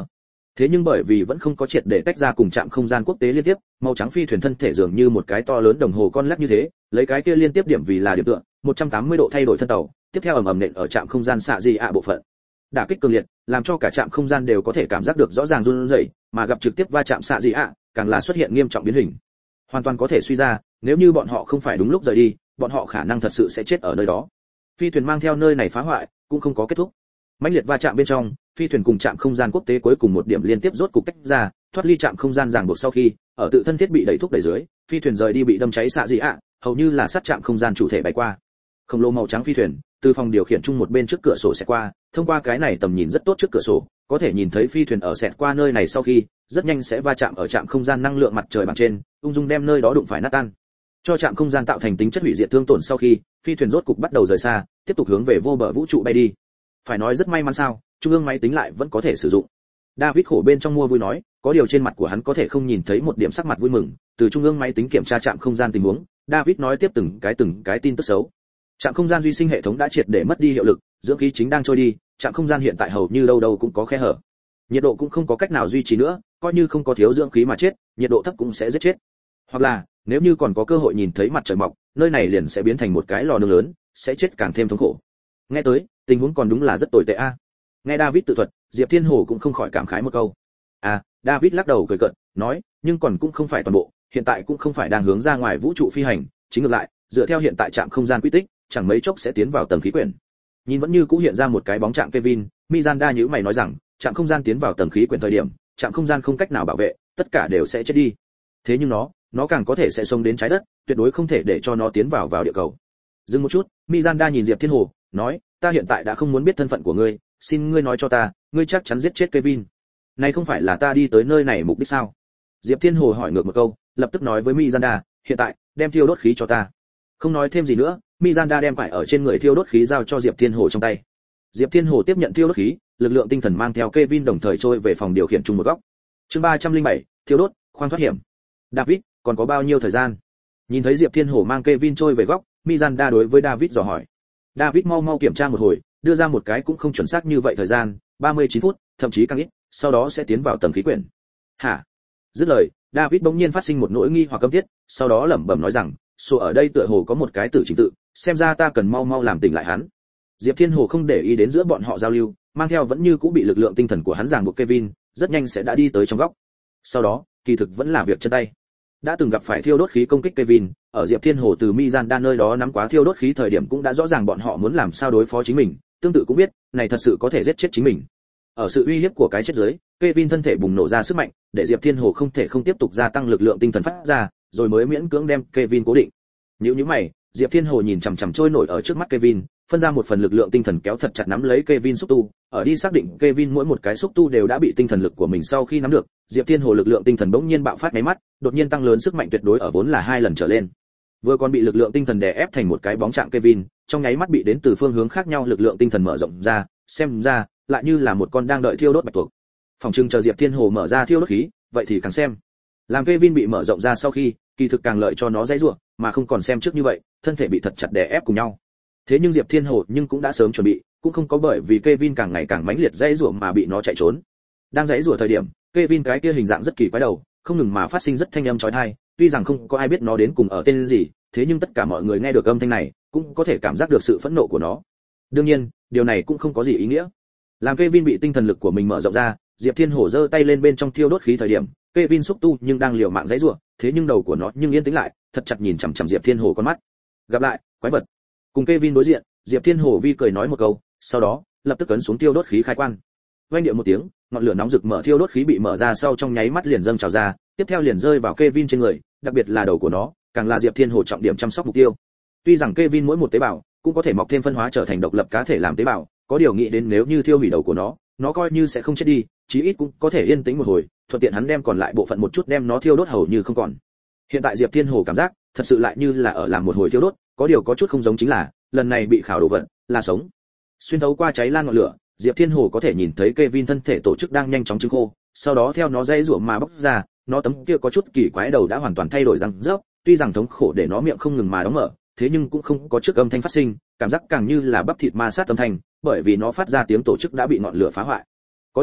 Thế nhưng bởi vì vẫn không có triệt để tách ra cùng trạm không gian quốc tế liên tiếp, màu trắng phi thuyền thân thể dường như một cái to lớn đồng hồ con lắc như thế, lấy cái kia liên tiếp điểm vì là điểm tựa, một trăm tám mươi độ thay đổi thân tàu, tiếp theo ầm ầm nện ở trạm không gian xạ dị ạ bộ phận. Đả kích cường liệt, làm cho cả trạm không gian đều có thể cảm giác được rõ ràng run rẩy, mà gặp trực tiếp va chạm xạ dị ạ, càng là xuất hiện nghiêm trọng biến hình. Hoàn toàn có thể suy ra, nếu như bọn họ không phải đúng lúc rời đi, bọn họ khả năng thật sự sẽ chết ở nơi đó. Phi thuyền mang theo nơi này phá hoại, cũng không có kết thúc. Mãnh liệt va chạm bên trong, phi thuyền cùng trạm không gian quốc tế cuối cùng một điểm liên tiếp rốt cục tách ra, thoát ly trạm không gian ràng buộc sau khi, ở tự thân thiết bị đẩy thúc đẩy dưới, phi thuyền rời đi bị đâm cháy xạ dị ạ, hầu như là sát trạm không gian chủ thể bay qua. Khổng lồ màu trắng phi thuyền, từ phòng điều khiển chung một bên trước cửa sổ sẽ qua, thông qua cái này tầm nhìn rất tốt trước cửa sổ, có thể nhìn thấy phi thuyền ở xẹt qua nơi này sau khi, rất nhanh sẽ va chạm ở trạm không gian năng lượng mặt trời bằng trên, ung dung đem nơi đó đụng phải nát tan. Cho trạm không gian tạo thành tính chất hủy diệt thương tổn sau khi, phi thuyền rốt cục bắt đầu rời xa, tiếp tục hướng về vô bờ vũ trụ bay đi. Phải nói rất may mắn sao, trung ương máy tính lại vẫn có thể sử dụng. David khổ bên trong mua vui nói, có điều trên mặt của hắn có thể không nhìn thấy một điểm sắc mặt vui mừng, từ trung ương máy tính kiểm tra trạm không gian tình huống, David nói tiếp từng cái từng cái tin tức xấu. Trạm không gian duy sinh hệ thống đã triệt để mất đi hiệu lực, dưỡng khí chính đang trôi đi, trạm không gian hiện tại hầu như đâu đâu cũng có khe hở. Nhiệt độ cũng không có cách nào duy trì nữa, coi như không có thiếu dưỡng khí mà chết, nhiệt độ thấp cũng sẽ giết chết. Hoặc là, nếu như còn có cơ hội nhìn thấy mặt trời mọc, nơi này liền sẽ biến thành một cái lò nướng lớn, sẽ chết càng thêm thống khổ. Nghe tới, tình huống còn đúng là rất tồi tệ a. Nghe David tự thuật, Diệp Thiên Hồ cũng không khỏi cảm khái một câu. À, David lắc đầu cười cợt, nói, nhưng còn cũng không phải toàn bộ, hiện tại cũng không phải đang hướng ra ngoài vũ trụ phi hành, chính ngược lại, dựa theo hiện tại trạm không gian quy tích, chẳng mấy chốc sẽ tiến vào tầng khí quyển. Nhìn vẫn như cũ hiện ra một cái bóng trạng Kevin, Miranda nhíu mày nói rằng, trạm không gian tiến vào tầng khí quyển thời điểm, trạm không gian không cách nào bảo vệ, tất cả đều sẽ chết đi. Thế nhưng nó, nó càng có thể sẽ sống đến trái đất, tuyệt đối không thể để cho nó tiến vào vào địa cầu. Dừng một chút, Miranda nhìn Diệp Thiên Hồ, nói, ta hiện tại đã không muốn biết thân phận của ngươi, xin ngươi nói cho ta, ngươi chắc chắn giết chết Kevin. Này không phải là ta đi tới nơi này mục đích sao? Diệp Thiên Hồ hỏi ngược một câu, lập tức nói với Miranda, hiện tại, đem thiêu đốt khí cho ta. Không nói thêm gì nữa, Miranda đem phải ở trên người thiêu đốt khí giao cho Diệp Thiên Hồ trong tay. Diệp Thiên Hồ tiếp nhận thiêu đốt khí, lực lượng tinh thần mang theo Kevin đồng thời trôi về phòng điều khiển chung một góc. Chương ba trăm lẻ bảy, thiêu đốt, khoan thoát hiểm. David, còn có bao nhiêu thời gian? Nhìn thấy Diệp Thiên Hồ mang Kevin trôi về góc, Miranda đối với David dò hỏi. David mau mau kiểm tra một hồi, đưa ra một cái cũng không chuẩn xác như vậy thời gian, ba mươi chín phút, thậm chí càng ít, sau đó sẽ tiến vào tầng khí quyển. Hả? Dứt lời, David bỗng nhiên phát sinh một nỗi nghi hoặc cấm tiết, sau đó lẩm bẩm nói rằng, số ở đây tựa hồ có một cái tử trình tự, xem ra ta cần mau mau làm tỉnh lại hắn. Diệp Thiên Hồ không để ý đến giữa bọn họ giao lưu, mang theo vẫn như cũ bị lực lượng tinh thần của hắn ràng buộc Kevin, rất nhanh sẽ đã đi tới trong góc. Sau đó, kỳ thực vẫn là việc chân tay. Đã từng gặp phải thiêu đốt khí công kích Kevin, ở Diệp Thiên Hồ từ Miranda nơi đó nắm quá thiêu đốt khí thời điểm cũng đã rõ ràng bọn họ muốn làm sao đối phó chính mình, tương tự cũng biết, này thật sự có thể giết chết chính mình. Ở sự uy hiếp của cái chết dưới, Kevin thân thể bùng nổ ra sức mạnh, để Diệp Thiên Hồ không thể không tiếp tục gia tăng lực lượng tinh thần phát ra, rồi mới miễn cưỡng đem Kevin cố định. Nhíu nhíu mày, Diệp Thiên Hồ nhìn chằm chằm trôi nổi ở trước mắt Kevin, phân ra một phần lực lượng tinh thần kéo thật chặt nắm lấy Kevin xúc tu, ở đi xác định Kevin mỗi một cái xúc tu đều đã bị tinh thần lực của mình sau khi nắm được, Diệp Thiên Hồ lực lượng tinh thần bỗng nhiên bạo phát mấy mắt, đột nhiên tăng lớn sức mạnh tuyệt đối ở vốn là hai lần trở lên. Vừa còn bị lực lượng tinh thần đè ép thành một cái bóng trạng Kevin, trong nháy mắt bị đến từ phương hướng khác nhau lực lượng tinh thần mở rộng ra, xem ra lại như là một con đang đợi thiêu đốt bạch tuộc. Phòng trưng chờ Diệp Thiên Hồ mở ra thiêu đốt khí, vậy thì càng xem. Làm Kevin bị mở rộng ra sau khi, kỳ thực càng lợi cho nó dãy rủa, mà không còn xem trước như vậy, thân thể bị thật chặt đè ép cùng nhau. Thế nhưng Diệp Thiên Hồ nhưng cũng đã sớm chuẩn bị, cũng không có bởi vì Kevin càng ngày càng mãnh liệt dãy rủa mà bị nó chạy trốn. Đang dãy rủa thời điểm, Kevin cái kia hình dạng rất kỳ quái đầu, không ngừng mà phát sinh rất thanh âm chói tai, tuy rằng không có ai biết nó đến cùng ở tên gì, thế nhưng tất cả mọi người nghe được âm thanh này, cũng có thể cảm giác được sự phẫn nộ của nó. Đương nhiên, điều này cũng không có gì ý nghĩa. Làm Kevin bị tinh thần lực của mình mở rộng ra, Diệp Thiên Hồ giơ tay lên bên trong thiêu đốt khí thời điểm, Kevin xúc tu nhưng đang liều mạng giãy giụa, thế nhưng đầu của nó nhưng yên tĩnh lại, thật chặt nhìn chằm chằm Diệp Thiên Hồ con mắt. Gặp lại, quái vật. Cùng Kevin đối diện, Diệp Thiên Hồ vi cười nói một câu, sau đó, lập tức ấn xuống thiêu đốt khí khai quan. Vang điệu một tiếng, ngọn lửa nóng rực mở thiêu đốt khí bị mở ra sau trong nháy mắt liền dâng trào ra, tiếp theo liền rơi vào Kevin trên người, đặc biệt là đầu của nó, càng là Diệp Thiên Hồ trọng điểm chăm sóc mục tiêu. Tuy rằng Kevin mỗi một tế bào cũng có thể mọc thêm phân hóa trở thành độc lập cá thể làm tế bào, có điều nghĩ đến nếu như thiêu hủy đầu của nó, nó coi như sẽ không chết đi, chí ít cũng có thể yên tĩnh một hồi, thuận tiện hắn đem còn lại bộ phận một chút đem nó thiêu đốt hầu như không còn. Hiện tại Diệp Thiên Hồ cảm giác, thật sự lại như là ở làm một hồi thiêu đốt, có điều có chút không giống chính là, lần này bị khảo đồ vật là sống. Xuyên thấu qua cháy lan ngọn lửa, Diệp Thiên Hồ có thể nhìn thấy Kevin thân thể tổ chức đang nhanh chóng trứng khô, sau đó theo nó dây rủa mà bóc ra, nó tấm kia có chút kỳ quái đầu đã hoàn toàn thay đổi răng rớp, tuy rằng thống khổ để nó miệng không ngừng mà đóng mở, thế nhưng cũng không có trước âm thanh phát sinh, cảm giác càng như là bắp thịt ma sát âm thanh, bởi vì nó phát ra tiếng tổ chức đã bị ngọn lửa phá hoại. Có điều,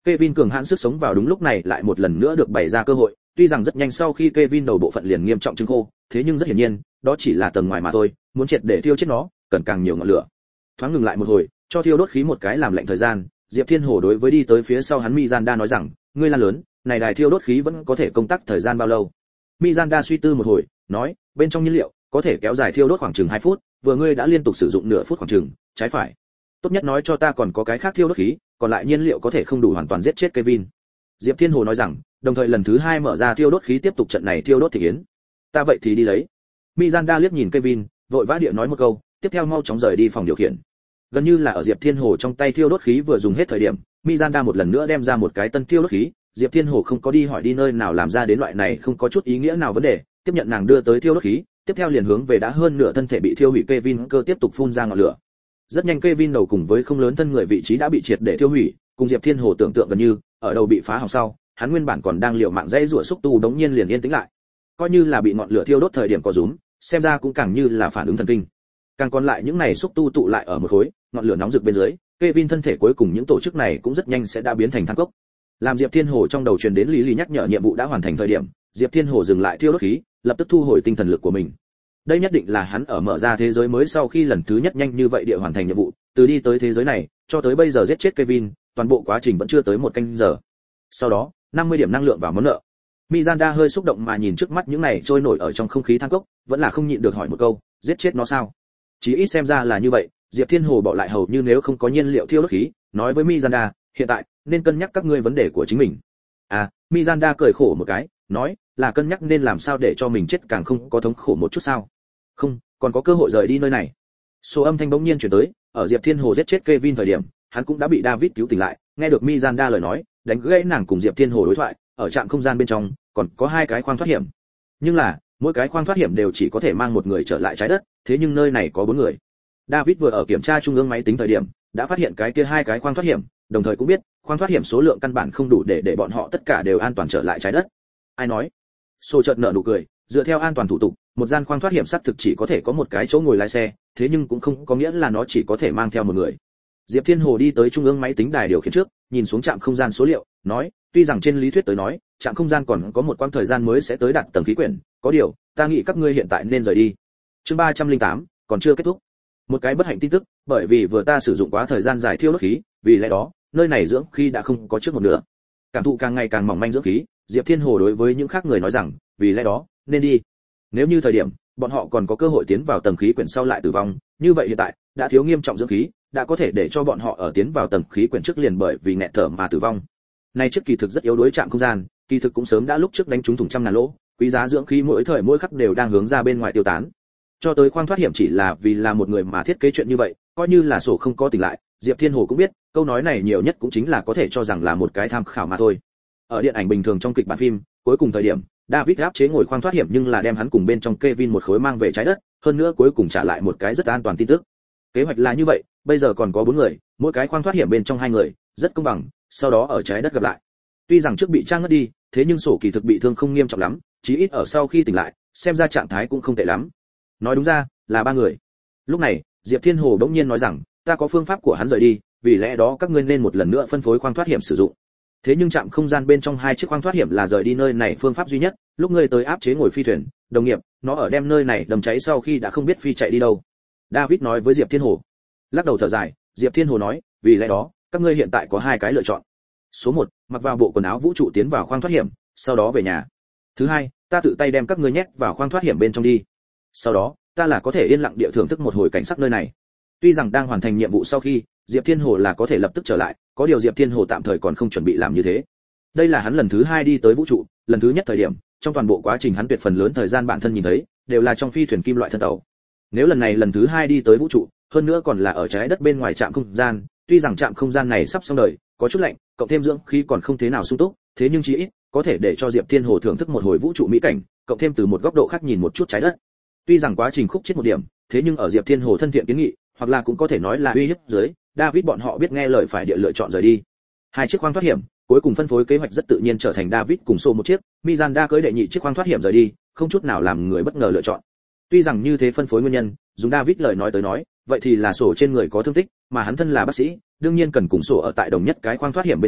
Kevin cường hãn sức sống vào đúng lúc này lại một lần nữa được bày ra cơ hội, tuy rằng rất nhanh sau khi Kevin đầu bộ phận liền nghiêm trọng chứng khô, thế nhưng rất hiển nhiên, đó chỉ là tầng ngoài mà thôi, muốn triệt để thiêu chết nó, cần càng nhiều ngọn lửa. Thoáng ngừng lại một hồi, cho thiêu đốt khí một cái làm lạnh thời gian, Diệp Thiên Hồ đối với đi tới phía sau hắn Mizanda nói rằng, ngươi la lớn, này đài thiêu đốt khí vẫn có thể công tác thời gian bao lâu? Mizanda suy tư một hồi, nói, bên trong nhiên liệu có thể kéo dài thiêu đốt khoảng chừng hai phút, vừa ngươi đã liên tục sử dụng nửa phút khoảng chừng, trái phải. Tốt nhất nói cho ta còn có cái khác thiêu đốt khí, còn lại nhiên liệu có thể không đủ hoàn toàn giết chết Kevin. Diệp Thiên Hồ nói rằng, đồng thời lần thứ hai mở ra thiêu đốt khí tiếp tục trận này thiêu đốt thị yến. Ta vậy thì đi lấy. Mizanda liếc nhìn Kevin, vội vã địa nói một câu, tiếp theo mau chóng rời đi phòng điều khiển. Gần như là ở Diệp Thiên Hồ trong tay thiêu đốt khí vừa dùng hết thời điểm, Mizanda một lần nữa đem ra một cái tân thiêu đốt khí, Diệp Thiên Hồ không có đi hỏi đi nơi nào làm ra đến loại này không có chút ý nghĩa nào vấn đề, tiếp nhận nàng đưa tới thiêu đốt khí, tiếp theo liền hướng về đã hơn nửa thân thể bị thiêu hủy Kevin cơ tiếp tục phun ra ngọn lửa. Rất nhanh Kevin đầu cùng với không lớn thân người vị trí đã bị triệt để thiêu hủy, cùng Diệp Thiên Hồ tưởng tượng gần như, ở đầu bị phá hỏng sau, hắn nguyên bản còn đang liều mạng dãy rủa xúc tu đống nhiên liền yên tĩnh lại. Coi như là bị ngọn lửa thiêu đốt thời điểm có rúm, xem ra cũng càng như là phản ứng thần kinh. Càng còn lại những này xúc tu tụ lại ở một khối, ngọn lửa nóng rực bên dưới, Kevin thân thể cuối cùng những tổ chức này cũng rất nhanh sẽ đã biến thành than cốc. Làm Diệp Thiên Hồ trong đầu truyền đến lý lý nhắc nhở nhiệm vụ đã hoàn thành thời điểm, Diệp Thiên Hồ dừng lại thiêu đốt khí, lập tức thu hồi tinh thần lực của mình. Đây nhất định là hắn ở mở ra thế giới mới sau khi lần thứ nhất nhanh như vậy địa hoàn thành nhiệm vụ, từ đi tới thế giới này, cho tới bây giờ giết chết Kevin, toàn bộ quá trình vẫn chưa tới một canh giờ. Sau đó, năm mươi điểm năng lượng vào món nợ. Mizanda hơi xúc động mà nhìn trước mắt những này trôi nổi ở trong không khí than cốc, vẫn là không nhịn được hỏi một câu, giết chết nó sao? Chỉ ít xem ra là như vậy, Diệp Thiên Hồ bỏ lại hầu như nếu không có nhiên liệu thiêu đốt khí, nói với Mizanda, hiện tại nên cân nhắc các ngươi vấn đề của chính mình. À, Mizanda cười khổ một cái, nói, là cân nhắc nên làm sao để cho mình chết càng không có thống khổ một chút sao? Không, còn có cơ hội rời đi nơi này. Số âm thanh bỗng nhiên truyền tới, ở Diệp Thiên Hồ giết chết Kevin thời điểm, hắn cũng đã bị David cứu tỉnh lại, nghe được Mizanda lời nói, đánh gãy nàng cùng Diệp Thiên Hồ đối thoại, ở trạm không gian bên trong, còn có hai cái khoang thoát hiểm. Nhưng là, mỗi cái khoang thoát hiểm đều chỉ có thể mang một người trở lại trái đất, thế nhưng nơi này có bốn người. David vừa ở kiểm tra trung ương máy tính thời điểm, đã phát hiện cái kia hai cái khoang thoát hiểm, đồng thời cũng biết, khoang thoát hiểm số lượng căn bản không đủ để để bọn họ tất cả đều an toàn trở lại trái đất. Ai nói? Sô chợt nở nụ cười, dựa theo an toàn thủ tục, một gian khoang thoát hiểm xác thực chỉ có thể có một cái chỗ ngồi lái xe, thế nhưng cũng không có nghĩa là nó chỉ có thể mang theo một người. Diệp Thiên Hồ đi tới trung ương máy tính đài điều khiển trước, nhìn xuống trạm không gian số liệu, nói, tuy rằng trên lý thuyết tới nói, trạm không gian còn có một quãng thời gian mới sẽ tới đạt tầng khí quyển, có điều, ta nghĩ các ngươi hiện tại nên rời đi. Chương ba trăm lẻ tám, còn chưa kết thúc. Một cái bất hạnh tin tức, bởi vì vừa ta sử dụng quá thời gian dài thiêu đốt khí, vì lẽ đó, nơi này dưỡng khí đã không có trước một nửa. Cảm thụ càng ngày càng mỏng manh dưỡng khí, Diệp Thiên Hồ đối với những khác người nói rằng, vì lẽ đó, nên đi. Nếu như thời điểm, bọn họ còn có cơ hội tiến vào tầng khí quyển sau lại tử vong, như vậy hiện tại, đã thiếu nghiêm trọng dưỡng khí, đã có thể để cho bọn họ ở tiến vào tầng khí quyển trước liền bởi vì nghẹt thở mà tử vong. Nay trước kỳ thực rất yếu đối trạm không gian, kỳ thực cũng sớm đã lúc trước đánh trúng thủng trăm ngàn lỗ, quý giá dưỡng khí mỗi thời mỗi khắc đều đang hướng ra bên ngoài tiêu tán. Cho tới khoang thoát hiểm chỉ là vì là một người mà thiết kế chuyện như vậy, coi như là sổ không có tỉnh lại, Diệp Thiên Hồ cũng biết, câu nói này nhiều nhất cũng chính là có thể cho rằng là một cái tham khảo mà thôi. Ở điện ảnh bình thường trong kịch bản phim, cuối cùng thời điểm, David áp chế ngồi khoang thoát hiểm nhưng là đem hắn cùng bên trong Kevin một khối mang về trái đất, hơn nữa cuối cùng trả lại một cái rất an toàn tin tức. Kế hoạch là như vậy, bây giờ còn có bốn người, mỗi cái khoang thoát hiểm bên trong hai người, rất công bằng, sau đó ở trái đất gặp lại. Tuy rằng trước bị trang ngất đi, thế nhưng sổ kỳ thực bị thương không nghiêm trọng lắm, chí ít ở sau khi tỉnh lại, xem ra trạng thái cũng không tệ lắm. Nói đúng ra, là ba người. Lúc này, Diệp Thiên Hồ bỗng nhiên nói rằng, ta có phương pháp của hắn rời đi, vì lẽ đó các ngươi nên một lần nữa phân phối khoang thoát hiểm sử dụng. Thế nhưng trạm không gian bên trong hai chiếc khoang thoát hiểm là rời đi nơi này phương pháp duy nhất, lúc ngươi tới áp chế ngồi phi thuyền, đồng nghiệp, nó ở đem nơi này đâm cháy sau khi đã không biết phi chạy đi đâu. David nói với Diệp Thiên Hồ. Lắc đầu thở dài, Diệp Thiên Hồ nói, vì lẽ đó, các ngươi hiện tại có hai cái lựa chọn. Số một, mặc vào bộ quần áo vũ trụ tiến vào khoang thoát hiểm, sau đó về nhà. Thứ hai, ta tự tay đem các ngươi nhét vào khoang thoát hiểm bên trong đi. Sau đó, ta là có thể yên lặng địa thưởng thức một hồi cảnh sắc nơi này. Tuy rằng đang hoàn thành nhiệm vụ sau khi, Diệp Thiên Hồ là có thể lập tức trở lại, có điều Diệp Thiên Hồ tạm thời còn không chuẩn bị làm như thế. Đây là hắn lần thứ hai đi tới vũ trụ, lần thứ nhất thời điểm, trong toàn bộ quá trình hắn tuyệt phần lớn thời gian bản thân nhìn thấy, đều là trong phi thuyền kim loại thân tàu. Nếu lần này lần thứ hai đi tới vũ trụ, hơn nữa còn là ở trái đất bên ngoài trạm không gian, tuy rằng trạm không gian này sắp xong đời, có chút lạnh, cộng thêm dưỡng khí còn không thế nào sung túc, thế nhưng chí ít có thể để cho Diệp Thiên Hồ thưởng thức một hồi vũ trụ mỹ cảnh, cộng thêm từ một góc độ khác nhìn một chút trái đất. Tuy rằng quá trình khúc chết một điểm, thế nhưng ở Diệp Thiên Hồ thân thiện kiến nghị, hoặc là cũng có thể nói là uy hiếp dưới, David bọn họ biết nghe lời phải địa lựa chọn rời đi. Hai chiếc khoang thoát hiểm, cuối cùng phân phối kế hoạch rất tự nhiên trở thành David cùng Sô một chiếc, Mizanda cưỡi đệ nhị chiếc khoang thoát hiểm rời đi, không chút nào làm người bất ngờ lựa chọn. Tuy rằng như thế phân phối nguyên nhân, dùng David lời nói tới nói, vậy thì là Sô trên người có thương tích, mà hắn thân là bác sĩ, đương nhiên cần cùng Sô ở tại đồng nhất cái khoang thoát hiểm bên trong,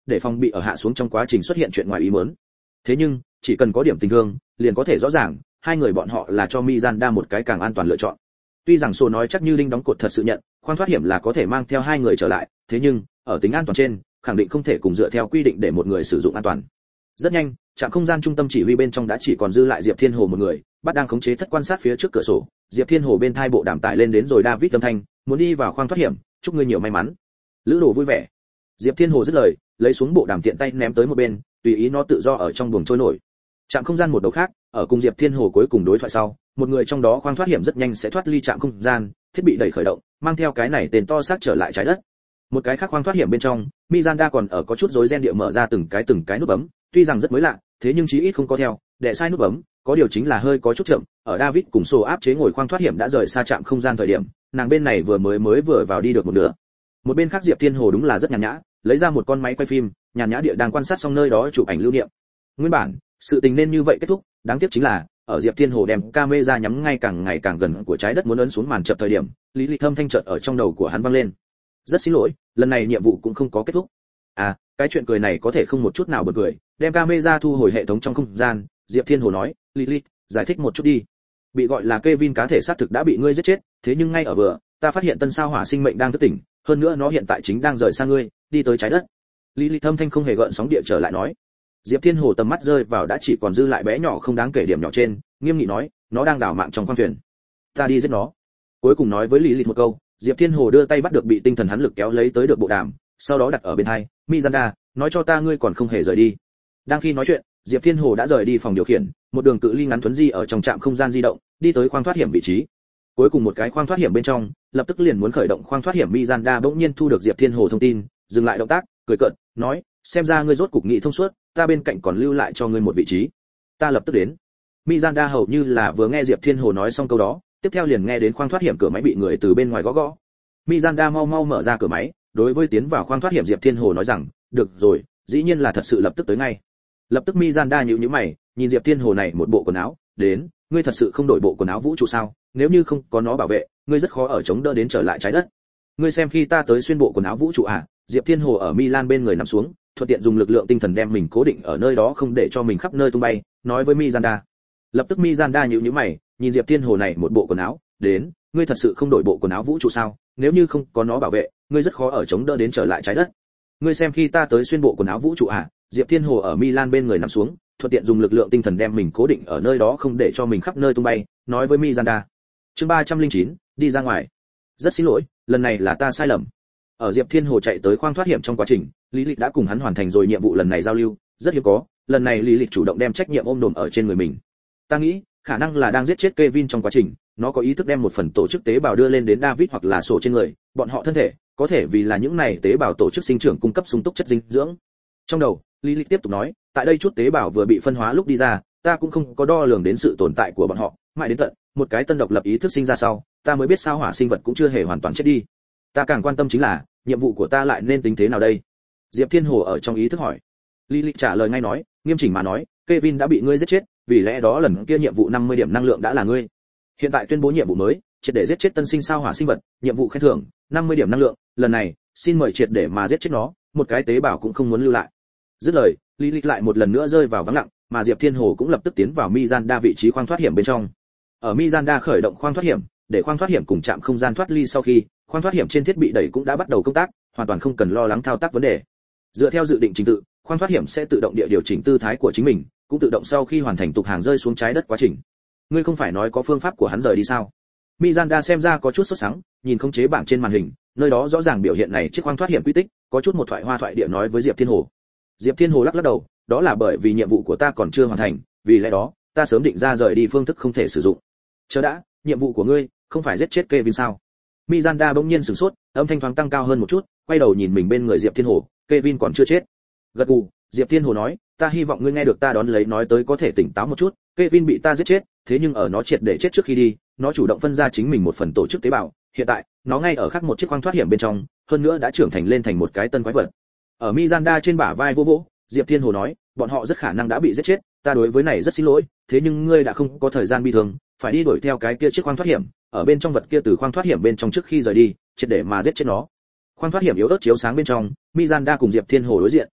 để phòng bị ở hạ xuống trong quá trình xuất hiện chuyện ngoài ý muốn. Thế nhưng, chỉ cần có điểm tình thương, liền có thể rõ ràng, hai người bọn họ là cho Miranda một cái càng an toàn lựa chọn. Tuy rằng Sô nói chắc như đinh đóng cột thật sự nhận, khoang thoát hiểm là có thể mang theo hai người trở lại, thế nhưng, ở tính an toàn trên, khẳng định không thể cùng dựa theo quy định để một người sử dụng an toàn. Rất nhanh, trạm không gian trung tâm chỉ huy bên trong đã chỉ còn dư lại Diệp Thiên Hồ một người, bắt đang khống chế thất quan sát phía trước cửa sổ. Diệp Thiên Hồ bên thai bộ đàm tải lên đến rồi David âm thanh, muốn đi vào khoang thoát hiểm, chúc ngươi nhiều may mắn. Lữ Đồ vui vẻ. Diệp Thiên Hồ dứt lời, lấy xuống bộ đàm tiện tay ném tới một bên, tùy ý nó tự do ở trong buồng trôi nổi. Trạm không gian một đầu khác, ở cùng Diệp Thiên Hồ cuối cùng đối thoại sau, một người trong đó khoang thoát hiểm rất nhanh sẽ thoát ly trạm không gian, thiết bị đẩy khởi động, mang theo cái này tên to xác trở lại trái đất. Một cái khác khoang thoát hiểm bên trong, Miranda còn ở có chút rối ren địa mở ra từng cái từng cái nút bấm, tuy rằng rất mới lạ, thế nhưng chí ít không có theo, để sai nút bấm, có điều chính là hơi có chút chậm. Ở David cùng Sô áp chế ngồi khoang thoát hiểm đã rời xa trạm không gian thời điểm, nàng bên này vừa mới mới vừa vào đi được một nửa. Một bên khác Diệp Thiên Hồ đúng là rất nhàn nhã, lấy ra một con máy quay phim, nhàn nhã địa đang quan sát xong nơi đó chụp ảnh lưu niệm. Nguyên bản, sự tình nên như vậy kết thúc, đáng tiếc chính là, ở Diệp Thiên Hồ đem camera nhắm ngay càng ngày càng gần của trái đất muốn ấn xuống màn chập thời điểm, Lý Lịch thâm thanh chợt ở trong đầu của hắn vang lên. Rất xin lỗi, lần này nhiệm vụ cũng không có kết thúc. À, cái chuyện cười này có thể không một chút nào bật cười, đem camera thu hồi hệ thống trong không gian, Diệp Thiên Hồ nói, Lilith, giải thích một chút đi. Bị gọi là Kevin cá thể xác thực đã bị ngươi giết chết, thế nhưng ngay ở vừa, ta phát hiện tân sao hỏa sinh mệnh đang thức tỉnh, hơn nữa nó hiện tại chính đang rời xa ngươi, đi tới trái đất. Lilith thâm thanh không hề gợn sóng địa trở lại nói. Diệp Thiên Hồ tầm mắt rơi vào đã chỉ còn dư lại bé nhỏ không đáng kể điểm nhỏ trên, nghiêm nghị nói, nó đang đảo mạng trong khoang thuyền. Ta đi giết nó. Cuối cùng nói với Lilith một câu, Diệp Thiên Hồ đưa tay bắt được bị tinh thần hắn lực kéo lấy tới được bộ đàm, sau đó đặt ở bên hai, Miranda, nói cho ta ngươi còn không hề rời đi. Đang khi nói chuyện, Diệp Thiên Hồ đã rời đi phòng điều khiển, một đường cự ly ngắn thuấn di ở trong trạm không gian di động, đi tới khoang thoát hiểm vị trí. Cuối cùng một cái khoang thoát hiểm bên trong, lập tức liền muốn khởi động khoang thoát hiểm, Miranda bỗng nhiên thu được Diệp Thiên Hồ thông tin, dừng lại động tác, cười cợt, nói, xem ra ngươi rốt cục nghị thông suốt, ta bên cạnh còn lưu lại cho ngươi một vị trí. Ta lập tức đến. Miranda hầu như là vừa nghe Diệp Thiên Hồ nói xong câu đó, tiếp theo liền nghe đến khoang thoát hiểm cửa máy bị người từ bên ngoài gõ gõ. Miranda mau mau mở ra cửa máy, đối với tiến vào khoang thoát hiểm Diệp Thiên Hồ nói rằng, được rồi, dĩ nhiên là thật sự lập tức tới ngay. Lập tức Miranda nhíu nhíu mày, nhìn Diệp Thiên Hồ này một bộ quần áo, đến, ngươi thật sự không đổi bộ quần áo vũ trụ sao? Nếu như không có nó bảo vệ, ngươi rất khó ở chống đỡ đến trở lại trái đất. Ngươi xem khi ta tới xuyên bộ quần áo vũ trụ à? Diệp Thiên Hồ ở Milan bên người nằm xuống, thuận tiện dùng lực lượng tinh thần đem mình cố định ở nơi đó không để cho mình khắp nơi tung bay, nói với Miranda. Lập tức Miranda nhíu nhíu mày, nhìn Diệp Thiên Hồ này một bộ quần áo, đến, ngươi thật sự không đổi bộ quần áo vũ trụ sao? Nếu như không có nó bảo vệ, ngươi rất khó ở chống đỡ đến trở lại trái đất. Ngươi xem khi ta tới xuyên bộ quần áo vũ trụ à? Diệp Thiên Hồ ở Milan bên người nằm xuống, thuận tiện dùng lực lượng tinh thần đem mình cố định ở nơi đó không để cho mình khắp nơi tung bay, nói với Miranda. Chương ba trăm lẻ chín, đi ra ngoài. Rất xin lỗi, lần này là ta sai lầm. Ở Diệp Thiên Hồ chạy tới khoang thoát hiểm trong quá trình, Lý Lịch đã cùng hắn hoàn thành rồi nhiệm vụ lần này giao lưu, rất hiếm có, lần này Lý Lịch chủ động đem trách nhiệm ôm đồm ở trên người mình. Ta nghĩ, khả năng là đang giết chết Kevin trong quá trình, nó có ý thức đem một phần tổ chức tế bào đưa lên đến David hoặc là sổ trên người, bọn họ thân thể, có thể vì là những này tế bào tổ chức sinh trưởng cung cấp sung túc chất dinh dưỡng. Trong đầu, Lý Lịch tiếp tục nói, tại đây chút tế bào vừa bị phân hóa lúc đi ra, ta cũng không có đo lường đến sự tồn tại của bọn họ, mãi đến tận một cái tân độc lập ý thức sinh ra sau, ta mới biết sao hỏa sinh vật cũng chưa hề hoàn toàn chết đi. Ta càng quan tâm chính là, nhiệm vụ của ta lại nên tính thế nào đây? Diệp Thiên Hồ ở trong ý thức hỏi. Lý Lịch trả lời ngay nói, nghiêm chỉnh mà nói, Kevin đã bị ngươi giết chết, vì lẽ đó lần kia nhiệm vụ năm mươi điểm năng lượng đã là ngươi. Hiện tại tuyên bố nhiệm vụ mới, triệt để giết chết tân sinh sao hỏa sinh vật, nhiệm vụ khen thưởng năm mươi điểm năng lượng, lần này, xin mời triệt để mà giết chết nó, một cái tế bào cũng không muốn lưu lại. Dứt lời, Lý Lịch lại một lần nữa rơi vào vắng lặng, mà Diệp Thiên Hồ cũng lập tức tiến vào Miranda vị trí khoang thoát hiểm bên trong. Ở Miranda khởi động khoang thoát hiểm, để khoang thoát hiểm cùng chạm không gian thoát ly sau khi, khoang thoát hiểm trên thiết bị đẩy cũng đã bắt đầu công tác, hoàn toàn không cần lo lắng thao tác vấn đề. Dựa theo dự định trình tự, khoang thoát hiểm sẽ tự động địa điều chỉnh tư thái của chính mình, cũng tự động sau khi hoàn thành tục hàng rơi xuống trái đất quá trình. Ngươi không phải nói có phương pháp của hắn rời đi sao? Miranda xem ra có chút sốt sắng, nhìn khống chế bảng trên màn hình, nơi đó rõ ràng biểu hiện này chiếc khoang thoát hiểm quy tích, có chút một thoại hoa thoại địa nói với Diệp Thiên Hồ. Diệp Thiên Hồ lắc lắc đầu, đó là bởi vì nhiệm vụ của ta còn chưa hoàn thành, vì lẽ đó, ta sớm định ra rời đi phương thức không thể sử dụng. Chờ đã, nhiệm vụ của ngươi không phải giết chết Kevin sao? Miranda bỗng nhiên sửng sốt, âm thanh thoáng tăng cao hơn một chút, quay đầu nhìn mình bên người Diệp Thiên Hồ, Kevin còn chưa chết. Gật gù, Diệp Thiên Hồ nói, ta hy vọng ngươi nghe được ta đón lấy nói tới có thể tỉnh táo một chút, Kevin bị ta giết chết, thế nhưng ở nó triệt để chết trước khi đi, nó chủ động phân ra chính mình một phần tổ chức tế bào, hiện tại, nó ngay ở khác một chiếc khoang thoát hiểm bên trong, hơn nữa đã trưởng thành lên thành một cái tân quái vật. Ở Miranda trên bả vai vô vỗ, Diệp Thiên Hồ nói, bọn họ rất khả năng đã bị giết chết, ta đối với này rất xin lỗi, thế nhưng ngươi đã không có thời gian bi thương, phải đi đuổi theo cái kia chiếc khoang thoát hiểm, ở bên trong vật kia từ khoang thoát hiểm bên trong trước khi rời đi, triệt để mà giết chết nó. Khoang thoát hiểm yếu ớt chiếu sáng bên trong, Miranda cùng Diệp Thiên Hồ đối diện,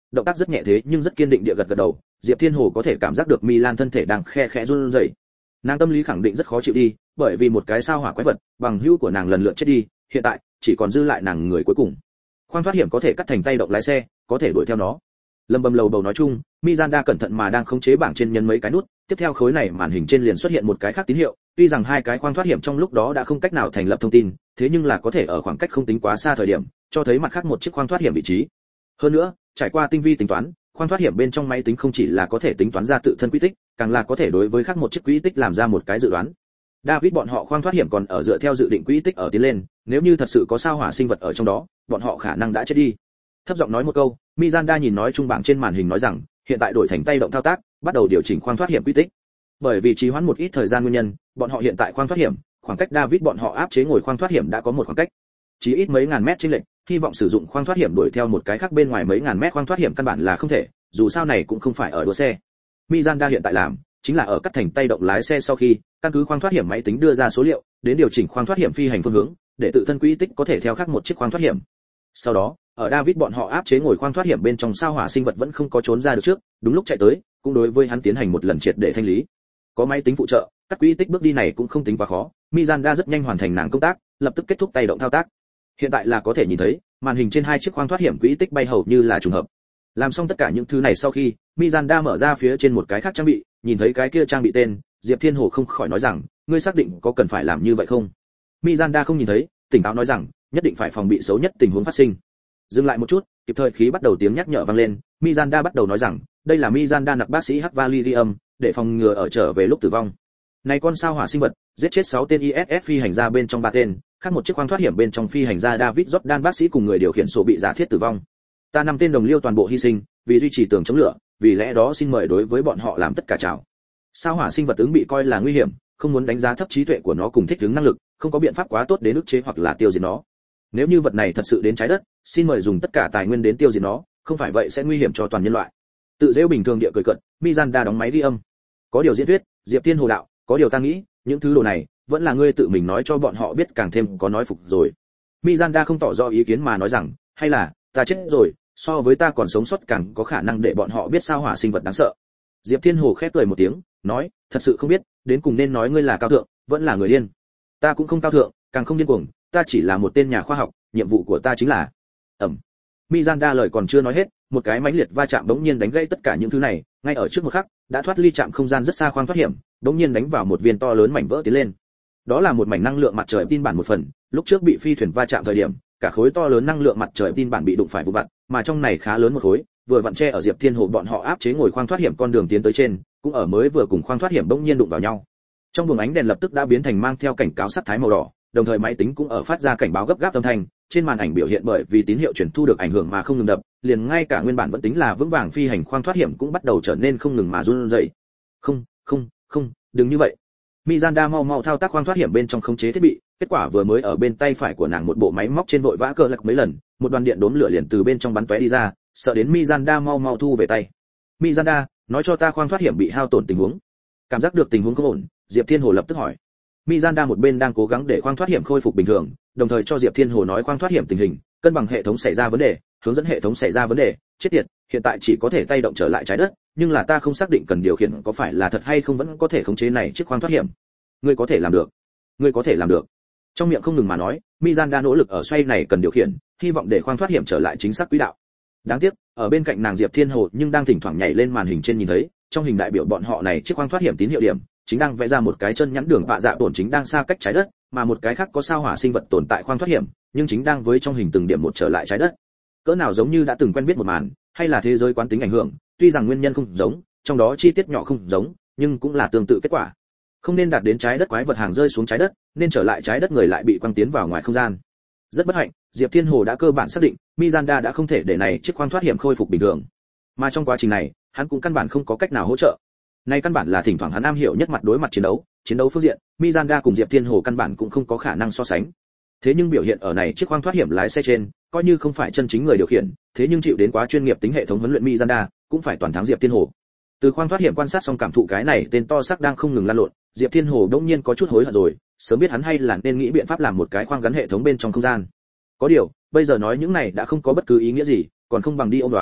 động tác rất nhẹ thế nhưng rất kiên định địa gật gật đầu. Diệp Thiên Hồ có thể cảm giác được Milan thân thể đang khe khẽ run rẩy. Nàng tâm lý khẳng định rất khó chịu đi, bởi vì một cái sao hỏa quái vật, bằng hữu của nàng lần lượt chết đi, hiện tại chỉ còn dư lại nàng người cuối cùng. Khoang thoát hiểm có thể cắt thành tay động lái xe, có thể đuổi theo nó. Lâm bầm lầu bầu nói chung, Miranda cẩn thận mà đang khống chế bảng trên nhấn mấy cái nút, tiếp theo khối này màn hình trên liền xuất hiện một cái khác tín hiệu, tuy rằng hai cái khoang thoát hiểm trong lúc đó đã không cách nào thành lập thông tin, thế nhưng là có thể ở khoảng cách không tính quá xa thời điểm, cho thấy mặt khác một chiếc khoang thoát hiểm vị trí. Hơn nữa, trải qua tinh vi tính toán, khoang thoát hiểm bên trong máy tính không chỉ là có thể tính toán ra tự thân quỹ tích, càng là có thể đối với khác một chiếc quỹ tích làm ra một cái dự đoán. David bọn họ khoang thoát hiểm còn ở dựa theo dự định quỹ tích ở tiến lên, nếu như thật sự có sao hỏa sinh vật ở trong đó, bọn họ khả năng đã chết đi. Thấp giọng nói một câu, Miranda nhìn nói trung bảng trên màn hình nói rằng, hiện tại đổi thành tay động thao tác, bắt đầu điều chỉnh khoang thoát hiểm quỹ tích. Bởi vì trì hoãn một ít thời gian nguyên nhân, bọn họ hiện tại khoang thoát hiểm, khoảng cách David bọn họ áp chế ngồi khoang thoát hiểm đã có một khoảng cách, chỉ ít mấy ngàn mét trên lệch, hy vọng sử dụng khoang thoát hiểm đuổi theo một cái khác bên ngoài mấy ngàn mét khoang thoát hiểm căn bản là không thể, dù sao này cũng không phải ở đua xe. Miranda hiện tại làm, chính là ở cắt thành tay động lái xe sau khi, căn cứ khoang thoát hiểm máy tính đưa ra số liệu, đến điều chỉnh khoang thoát hiểm phi hành phương hướng, để tự thân quỹ tích có thể theo khác một chiếc khoang thoát hiểm. Sau đó, ở David bọn họ áp chế ngồi khoang thoát hiểm bên trong sao hỏa sinh vật vẫn không có trốn ra được trước, đúng lúc chạy tới, cũng đối với hắn tiến hành một lần triệt để thanh lý. Có máy tính phụ trợ, các quỹ tích bước đi này cũng không tính quá khó, Miranda rất nhanh hoàn thành nàng công tác, lập tức kết thúc tay động thao tác. Hiện tại là có thể nhìn thấy, màn hình trên hai chiếc khoang thoát hiểm quỹ tích bay hầu như là trùng hợp. Làm xong tất cả những thứ này sau khi, Miranda mở ra phía trên một cái khác trang bị, nhìn thấy cái kia trang bị tên, Diệp Thiên Hồ không khỏi nói rằng, ngươi xác định có cần phải làm như vậy không? Miranda không nhìn thấy, tỉnh táo nói rằng, nhất định phải phòng bị xấu nhất tình huống phát sinh. Dừng lại một chút, kịp thời khí bắt đầu tiếng nhắc nhở vang lên, Miranda bắt đầu nói rằng, đây là Miranda nặc bác sĩ Hắc Valerium, để phòng ngừa ở trở về lúc tử vong. Này con sao hỏa sinh vật, giết chết sáu tên i ét ét phi hành gia bên trong ba tên, khác một chiếc khoang thoát hiểm bên trong phi hành gia David Jordan bác sĩ cùng người điều khiển sổ bị giả thiết tử vong. Ta năm tên đồng liêu toàn bộ hy sinh, vì duy trì tường chống lửa, vì lẽ đó xin mời đối với bọn họ làm tất cả chào. Sao hỏa sinh vật ứng bị coi là nguy hiểm, không muốn đánh giá thấp trí tuệ của nó cùng thích ứng năng lực, không có biện pháp quá tốt đến ức chế hoặc là tiêu diệt nó. Nếu như vật này thật sự đến trái đất, xin mời dùng tất cả tài nguyên đến tiêu diệt nó, không phải vậy sẽ nguy hiểm cho toàn nhân loại. Tự dễu bình thường địa cười cợt, Miranda đóng máy ghi âm. Có điều diễn thuyết, Diệp Thiên Hồ đạo, có điều ta nghĩ, những thứ đồ này vẫn là ngươi tự mình nói cho bọn họ biết càng thêm có nói phục rồi. Miranda không tỏ rõ ý kiến mà nói rằng, hay là ta chết rồi, so với ta còn sống sót càng có khả năng để bọn họ biết sao hỏa sinh vật đáng sợ. Diệp Thiên Hồ khép cười một tiếng, nói, thật sự không biết, đến cùng nên nói ngươi là cao thượng, vẫn là người điên. Ta cũng không cao thượng, càng không điên cuồng, ta chỉ là một tên nhà khoa học, nhiệm vụ của ta chính là. Ẩm. Miranda lời còn chưa nói hết, một cái mãnh liệt va chạm bỗng nhiên đánh gãy tất cả những thứ này, ngay ở trước một khắc, đã thoát ly chạm không gian rất xa khoang thoát hiểm, bỗng nhiên đánh vào một viên to lớn mảnh vỡ tiến lên. Đó là một mảnh năng lượng mặt trời tin bản một phần, lúc trước bị phi thuyền va chạm thời điểm, cả khối to lớn năng lượng mặt trời tin bản bị đụng phải vụ vặt, mà trong này khá lớn một khối, vừa vặn che ở Diệp Thiên Hồ bọn họ áp chế ngồi khoang thoát hiểm con đường tiến tới trên, cũng ở mới vừa cùng khoang thoát hiểm bỗng nhiên đụng vào nhau. Trong buồng ánh đèn lập tức đã biến thành mang theo cảnh cáo sắc thái màu đỏ, đồng thời máy tính cũng ở phát ra cảnh báo gấp gáp âm thanh, trên màn ảnh biểu hiện bởi vì tín hiệu truyền thu được ảnh hưởng mà không ngừng đập, liền ngay cả nguyên bản vẫn tính là vững vàng phi hành khoang thoát hiểm cũng bắt đầu trở nên không ngừng mà run rẩy. Không, không, không, đừng như vậy. Miranda mau mau thao tác khoang thoát hiểm bên trong khống chế thiết bị, kết quả vừa mới ở bên tay phải của nàng một bộ máy móc trên vội vã cơ lật mấy lần, một đoàn điện đốm lửa liền từ bên trong bắn tóe đi ra, sợ đến Miranda mau mau thu về tay. Miranda, nói cho ta khoang thoát hiểm bị hao tổn tình huống. Cảm giác được tình huống không ổn, Diệp Thiên Hồ lập tức hỏi. Miranda một bên đang cố gắng để khoang thoát hiểm khôi phục bình thường, đồng thời cho Diệp Thiên Hồ nói khoang thoát hiểm tình hình, cân bằng hệ thống xảy ra vấn đề, hướng dẫn hệ thống xảy ra vấn đề, chết tiệt, hiện tại chỉ có thể tay động trở lại trái đất, nhưng là ta không xác định cần điều khiển có phải là thật hay không vẫn có thể khống chế này chiếc khoang thoát hiểm. Ngươi có thể làm được. Ngươi có thể làm được. Trong miệng không ngừng mà nói, Miranda nỗ lực ở xoay này cần điều khiển, hy vọng để khoang thoát hiểm trở lại chính xác quỹ đạo. Đáng tiếc, ở bên cạnh nàng Diệp Thiên Hồ nhưng đang thỉnh thoảng nhảy lên màn hình trên nhìn thấy, trong hình đại biểu bọn họ này chiếc khoang thoát hiểm tín hiệu điểm, chính đang vẽ ra một cái chân nhắn đường bạ dạ tổn chính đang xa cách trái đất, mà một cái khác có sao hỏa sinh vật tồn tại khoang thoát hiểm, nhưng chính đang với trong hình từng điểm một trở lại trái đất. Cỡ nào giống như đã từng quen biết một màn, hay là thế giới quán tính ảnh hưởng, tuy rằng nguyên nhân không giống, trong đó chi tiết nhỏ không giống, nhưng cũng là tương tự kết quả. Không nên đạt đến trái đất quái vật hàng rơi xuống trái đất, nên trở lại trái đất người lại bị quăng tiến vào ngoài không gian. Rất bất hạnh, Diệp Thiên Hồ đã cơ bản xác định, Miranda đã không thể để này chiếc khoang thoát hiểm khôi phục bình thường. Mà trong quá trình này, hắn cũng căn bản không có cách nào hỗ trợ. Này căn bản là thỉnh thoảng hắn am hiểu nhất mặt đối mặt chiến đấu, chiến đấu phương diện, Miranda cùng Diệp Thiên Hồ căn bản cũng không có khả năng so sánh. Thế nhưng biểu hiện ở này chiếc khoang thoát hiểm lái xe trên, coi như không phải chân chính người điều khiển, thế nhưng chịu đến quá chuyên nghiệp tính hệ thống huấn luyện Miranda, cũng phải toàn thắng Diệp Thiên Hồ. Từ khoang thoát hiểm quan sát xong cảm thụ cái này tên to xác đang không ngừng lan lộn, Diệp Thiên Hồ đống nhiên có chút hối hận rồi, sớm biết hắn hay là nên nghĩ biện pháp làm một cái khoang gắn hệ thống bên trong không gian. Có điều, bây giờ nói những này đã không có bất cứ ý nghĩa gì, còn không bằng đi ôm đoán,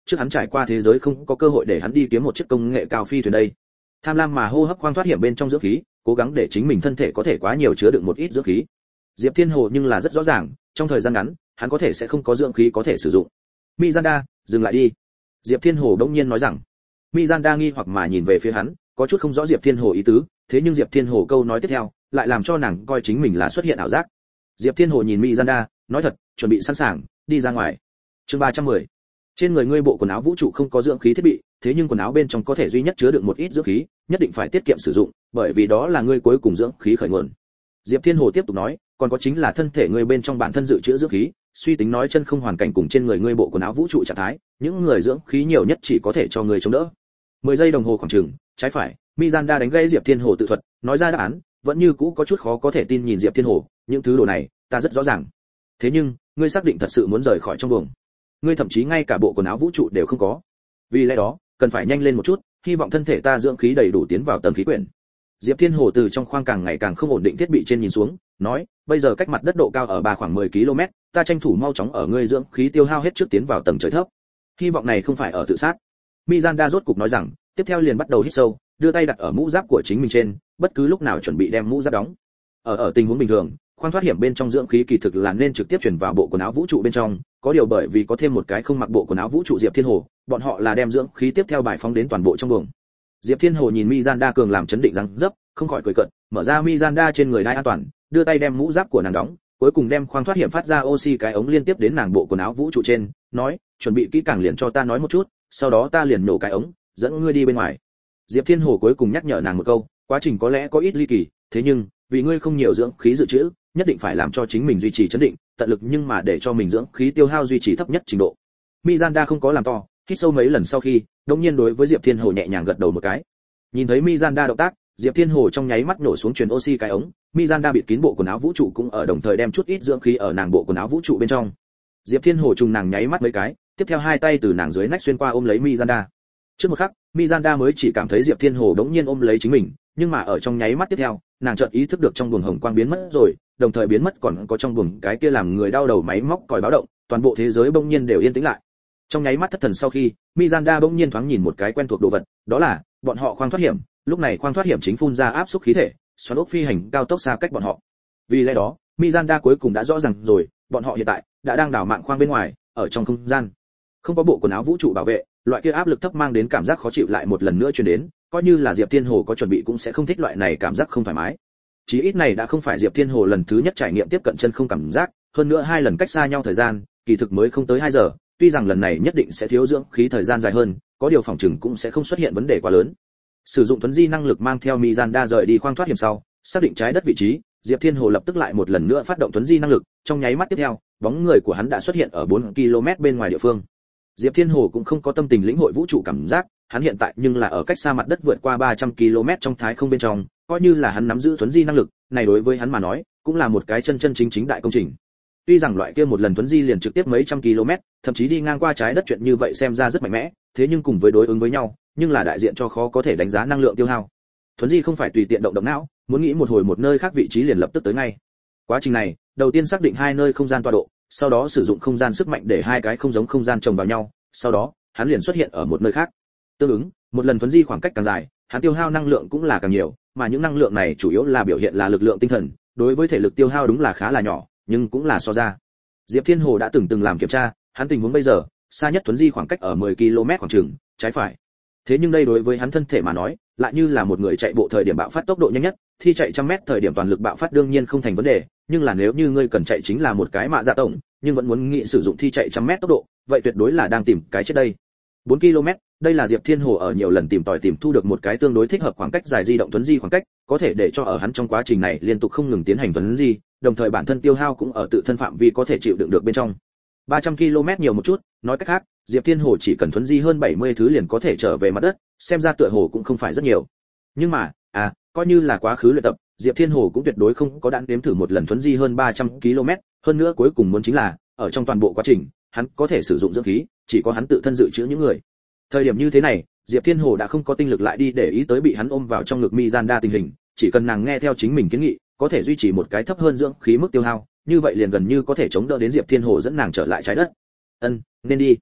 trước hắn trải qua thế giới không có cơ hội để hắn đi kiếm một chiếc công nghệ cao phi thuyền đây. Tham lam mà hô hấp khoang thoát hiểm bên trong dưỡng khí, cố gắng để chính mình thân thể có thể quá nhiều chứa đựng một ít dưỡng khí. Diệp Thiên Hồ nhưng là rất rõ ràng, trong thời gian ngắn, hắn có thể sẽ không có dưỡng khí có thể sử dụng. Mizanda, dừng lại đi. Diệp Thiên Hồ đống nhiên nói rằng. Mizanda nghi hoặc mà nhìn về phía hắn, có chút không rõ Diệp Thiên Hồ ý tứ, thế nhưng Diệp Thiên Hồ câu nói tiếp theo, lại làm cho nàng coi chính mình là xuất hiện ảo giác. Diệp Thiên Hồ nhìn Mizanda, nói thật, chuẩn bị sẵn sàng, đi ra ngoài. Chương ba trăm mười. Trên người ngươi bộ quần áo vũ trụ không có dưỡng khí thiết bị, thế nhưng quần áo bên trong có thể duy nhất chứa đựng một ít dưỡng khí, nhất định phải tiết kiệm sử dụng, bởi vì đó là ngươi cuối cùng dưỡng khí khởi nguồn. Diệp Thiên Hồ tiếp tục nói, còn có chính là thân thể ngươi bên trong bản thân dự trữ dưỡng khí, suy tính nói chân không hoàn cảnh cùng trên người ngươi bộ quần áo vũ trụ trạng thái, những người dưỡng khí nhiều nhất chỉ có thể cho ngươi chống đỡ. mười giây đồng hồ khoảng chừng, trái phải, Mizanda đánh gãy Diệp Thiên Hồ tự thuật, nói ra đáp án, vẫn như cũ có chút khó có thể tin nhìn Diệp Thiên Hồ, những thứ đồ này, ta rất rõ ràng. Thế nhưng, ngươi xác định thật sự muốn rời khỏi trong buồng. Ngươi thậm chí ngay cả bộ quần áo vũ trụ đều không có. Vì lẽ đó, cần phải nhanh lên một chút, hy vọng thân thể ta dưỡng khí đầy đủ tiến vào tầng khí quyển. Diệp Thiên Hồ từ trong khoang càng ngày càng không ổn định thiết bị trên nhìn xuống, nói, bây giờ cách mặt đất độ cao ở ba khoảng mười ki lô mét, ta tranh thủ mau chóng ở ngươi dưỡng khí tiêu hao hết trước tiến vào tầng trời thấp. Hy vọng này không phải ở tự sát. Mizanda rốt cục nói rằng, tiếp theo liền bắt đầu hít sâu, đưa tay đặt ở mũ giáp của chính mình trên, bất cứ lúc nào chuẩn bị đem mũ giáp đóng. Ở ở tình huống bình thường, khoang thoát hiểm bên trong dưỡng khí kỳ thực là nên trực tiếp chuyển vào bộ quần áo vũ trụ bên trong, có điều bởi vì có thêm một cái không mặc bộ quần áo vũ trụ Diệp Thiên Hồ, bọn họ là đem dưỡng khí tiếp theo bài phóng đến toàn bộ trong buồng. Diệp Thiên Hồ nhìn Mizanda cường làm chấn định răng dấp, không khỏi cười cợt, mở ra Mizanda trên người đai an toàn, đưa tay đem mũ giáp của nàng đóng, cuối cùng đem khoang thoát hiểm phát ra oxy cái ống liên tiếp đến nàng bộ quần áo vũ trụ trên, nói, chuẩn bị kỹ càng liền cho ta nói một chút, sau đó ta liền nổ cái ống, dẫn ngươi đi bên ngoài. Diệp Thiên Hồ cuối cùng nhắc nhở nàng một câu, quá trình có lẽ có ít ly kỳ, thế nhưng vì ngươi không nhiều dưỡng khí dự trữ, nhất định phải làm cho chính mình duy trì chấn định, tận lực nhưng mà để cho mình dưỡng khí tiêu hao duy trì thấp nhất trình độ. Mizanda không có làm to, hít sâu mấy lần sau khi, đột nhiên đối với Diệp Thiên Hồ nhẹ nhàng gật đầu một cái. Nhìn thấy Mizanda động tác, Diệp Thiên Hồ trong nháy mắt nổ xuống truyền oxy cái ống, Mizanda bịt kín bộ quần áo vũ trụ cũng ở đồng thời đem chút ít dưỡng khí ở nàng bộ quần áo vũ trụ bên trong. Diệp Thiên Hồ trùng nàng nháy mắt mấy cái, tiếp theo hai tay từ nàng dưới nách xuyên qua ôm lấy Mizanda. Trước một khắc, Mizanda mới chỉ cảm thấy Diệp Thiên Hồ đống nhiên ôm lấy chính mình, nhưng mà ở trong nháy mắt tiếp theo, nàng chợt ý thức được trong buồng hồng quang biến mất rồi, đồng thời biến mất còn có trong buồng cái kia làm người đau đầu máy móc còi báo động, toàn bộ thế giới bỗng nhiên đều yên tĩnh lại. Trong nháy mắt thất thần sau khi, Mizanda bỗng nhiên thoáng nhìn một cái quen thuộc đồ vật, đó là bọn họ khoang thoát hiểm, lúc này khoang thoát hiểm chính phun ra áp suất khí thể, xoắn ốc phi hành cao tốc xa cách bọn họ. Vì lẽ đó, Mizanda cuối cùng đã rõ ràng rồi, bọn họ hiện tại đã đang đảo mạng khoang bên ngoài, ở trong không gian. Không có bộ quần áo vũ trụ bảo vệ, loại kia áp lực thấp mang đến cảm giác khó chịu lại một lần nữa truyền đến, coi như là Diệp Thiên Hồ có chuẩn bị cũng sẽ không thích loại này cảm giác không thoải mái. Chí ít này đã không phải Diệp Thiên Hồ lần thứ nhất trải nghiệm tiếp cận chân không cảm giác, hơn nữa hai lần cách xa nhau thời gian, kỳ thực mới không tới hai giờ, tuy rằng lần này nhất định sẽ thiếu dưỡng khí thời gian dài hơn, có điều phòng trừng cũng sẽ không xuất hiện vấn đề quá lớn. Sử dụng thuấn di năng lực mang theo Mizanda rời đi khoang thoát hiểm sau, xác định trái đất vị trí, Diệp Thiên Hồ lập tức lại một lần nữa phát động thuấn di năng lực, trong nháy mắt tiếp theo, bóng người của hắn đã xuất hiện ở bốn ki lô mét bên ngoài địa phương. Diệp Thiên Hồ cũng không có tâm tình lĩnh hội vũ trụ cảm giác, hắn hiện tại nhưng là ở cách xa mặt đất vượt qua ba trăm ki lô mét trong thái không bên trong, coi như là hắn nắm giữ thuấn di năng lực, này đối với hắn mà nói, cũng là một cái chân chân chính chính đại công trình. Tuy rằng loại kia một lần thuấn di liền trực tiếp mấy trăm km, thậm chí đi ngang qua trái đất chuyện như vậy xem ra rất mạnh mẽ, thế nhưng cùng với đối ứng với nhau, nhưng là đại diện cho khó có thể đánh giá năng lượng tiêu hao. Thuấn di không phải tùy tiện động động não, muốn nghĩ một hồi một nơi khác vị trí liền lập tức tới ngay. Quá trình này, đầu tiên xác định hai nơi không gian tọa độ, sau đó sử dụng không gian sức mạnh để hai cái không giống không gian chồng vào nhau, sau đó, hắn liền xuất hiện ở một nơi khác. Tương ứng, một lần thuấn di khoảng cách càng dài, hắn tiêu hao năng lượng cũng là càng nhiều, mà những năng lượng này chủ yếu là biểu hiện là lực lượng tinh thần, đối với thể lực tiêu hao đúng là khá là nhỏ, nhưng cũng là so ra. Diệp Thiên Hồ đã từng từng làm kiểm tra, hắn tình huống bây giờ, xa nhất thuấn di khoảng cách ở mười ki lô mét khoảng chừng, trái phải. Thế nhưng đây đối với hắn thân thể mà nói, lại như là một người chạy bộ thời điểm bạo phát tốc độ nhanh nhất, thi chạy trăm mét thời điểm toàn lực bạo phát đương nhiên không thành vấn đề, nhưng là nếu như ngươi cần chạy chính là một cái mạ dạ tổng, nhưng vẫn muốn nghĩ sử dụng thi chạy trăm mét tốc độ, vậy tuyệt đối là đang tìm cái chết đây. bốn ki lô mét, đây là Diệp Thiên Hồ ở nhiều lần tìm tòi tìm thu được một cái tương đối thích hợp khoảng cách dài di động thuấn di khoảng cách, có thể để cho ở hắn trong quá trình này liên tục không ngừng tiến hành thuấn di, đồng thời bản thân tiêu hao cũng ở tự thân phạm vi có thể chịu đựng được bên trong. ba trăm ki lô mét nhiều một chút, nói cách khác, Diệp Thiên Hồ chỉ cần thuấn di hơn bảy mươi thứ liền có thể trở về mặt đất, xem ra tựa hồ cũng không phải rất nhiều. Nhưng mà, à, coi như là quá khứ luyện tập, Diệp Thiên Hồ cũng tuyệt đối không có đạn đếm thử một lần thuấn di hơn ba trăm ki lô mét, hơn nữa cuối cùng muốn chính là, ở trong toàn bộ quá trình, hắn có thể sử dụng dưỡng khí, chỉ có hắn tự thân dự trữ những người. Thời điểm như thế này, Diệp Thiên Hồ đã không có tinh lực lại đi để ý tới bị hắn ôm vào trong ngực Mizanda tình hình, chỉ cần nàng nghe theo chính mình kiến nghị, có thể duy trì một cái thấp hơn dưỡng khí mức tiêu hao, như vậy liền gần như có thể chống đỡ đến Diệp Thiên Hồ dẫn nàng trở lại trái đất. Ân, nên đi.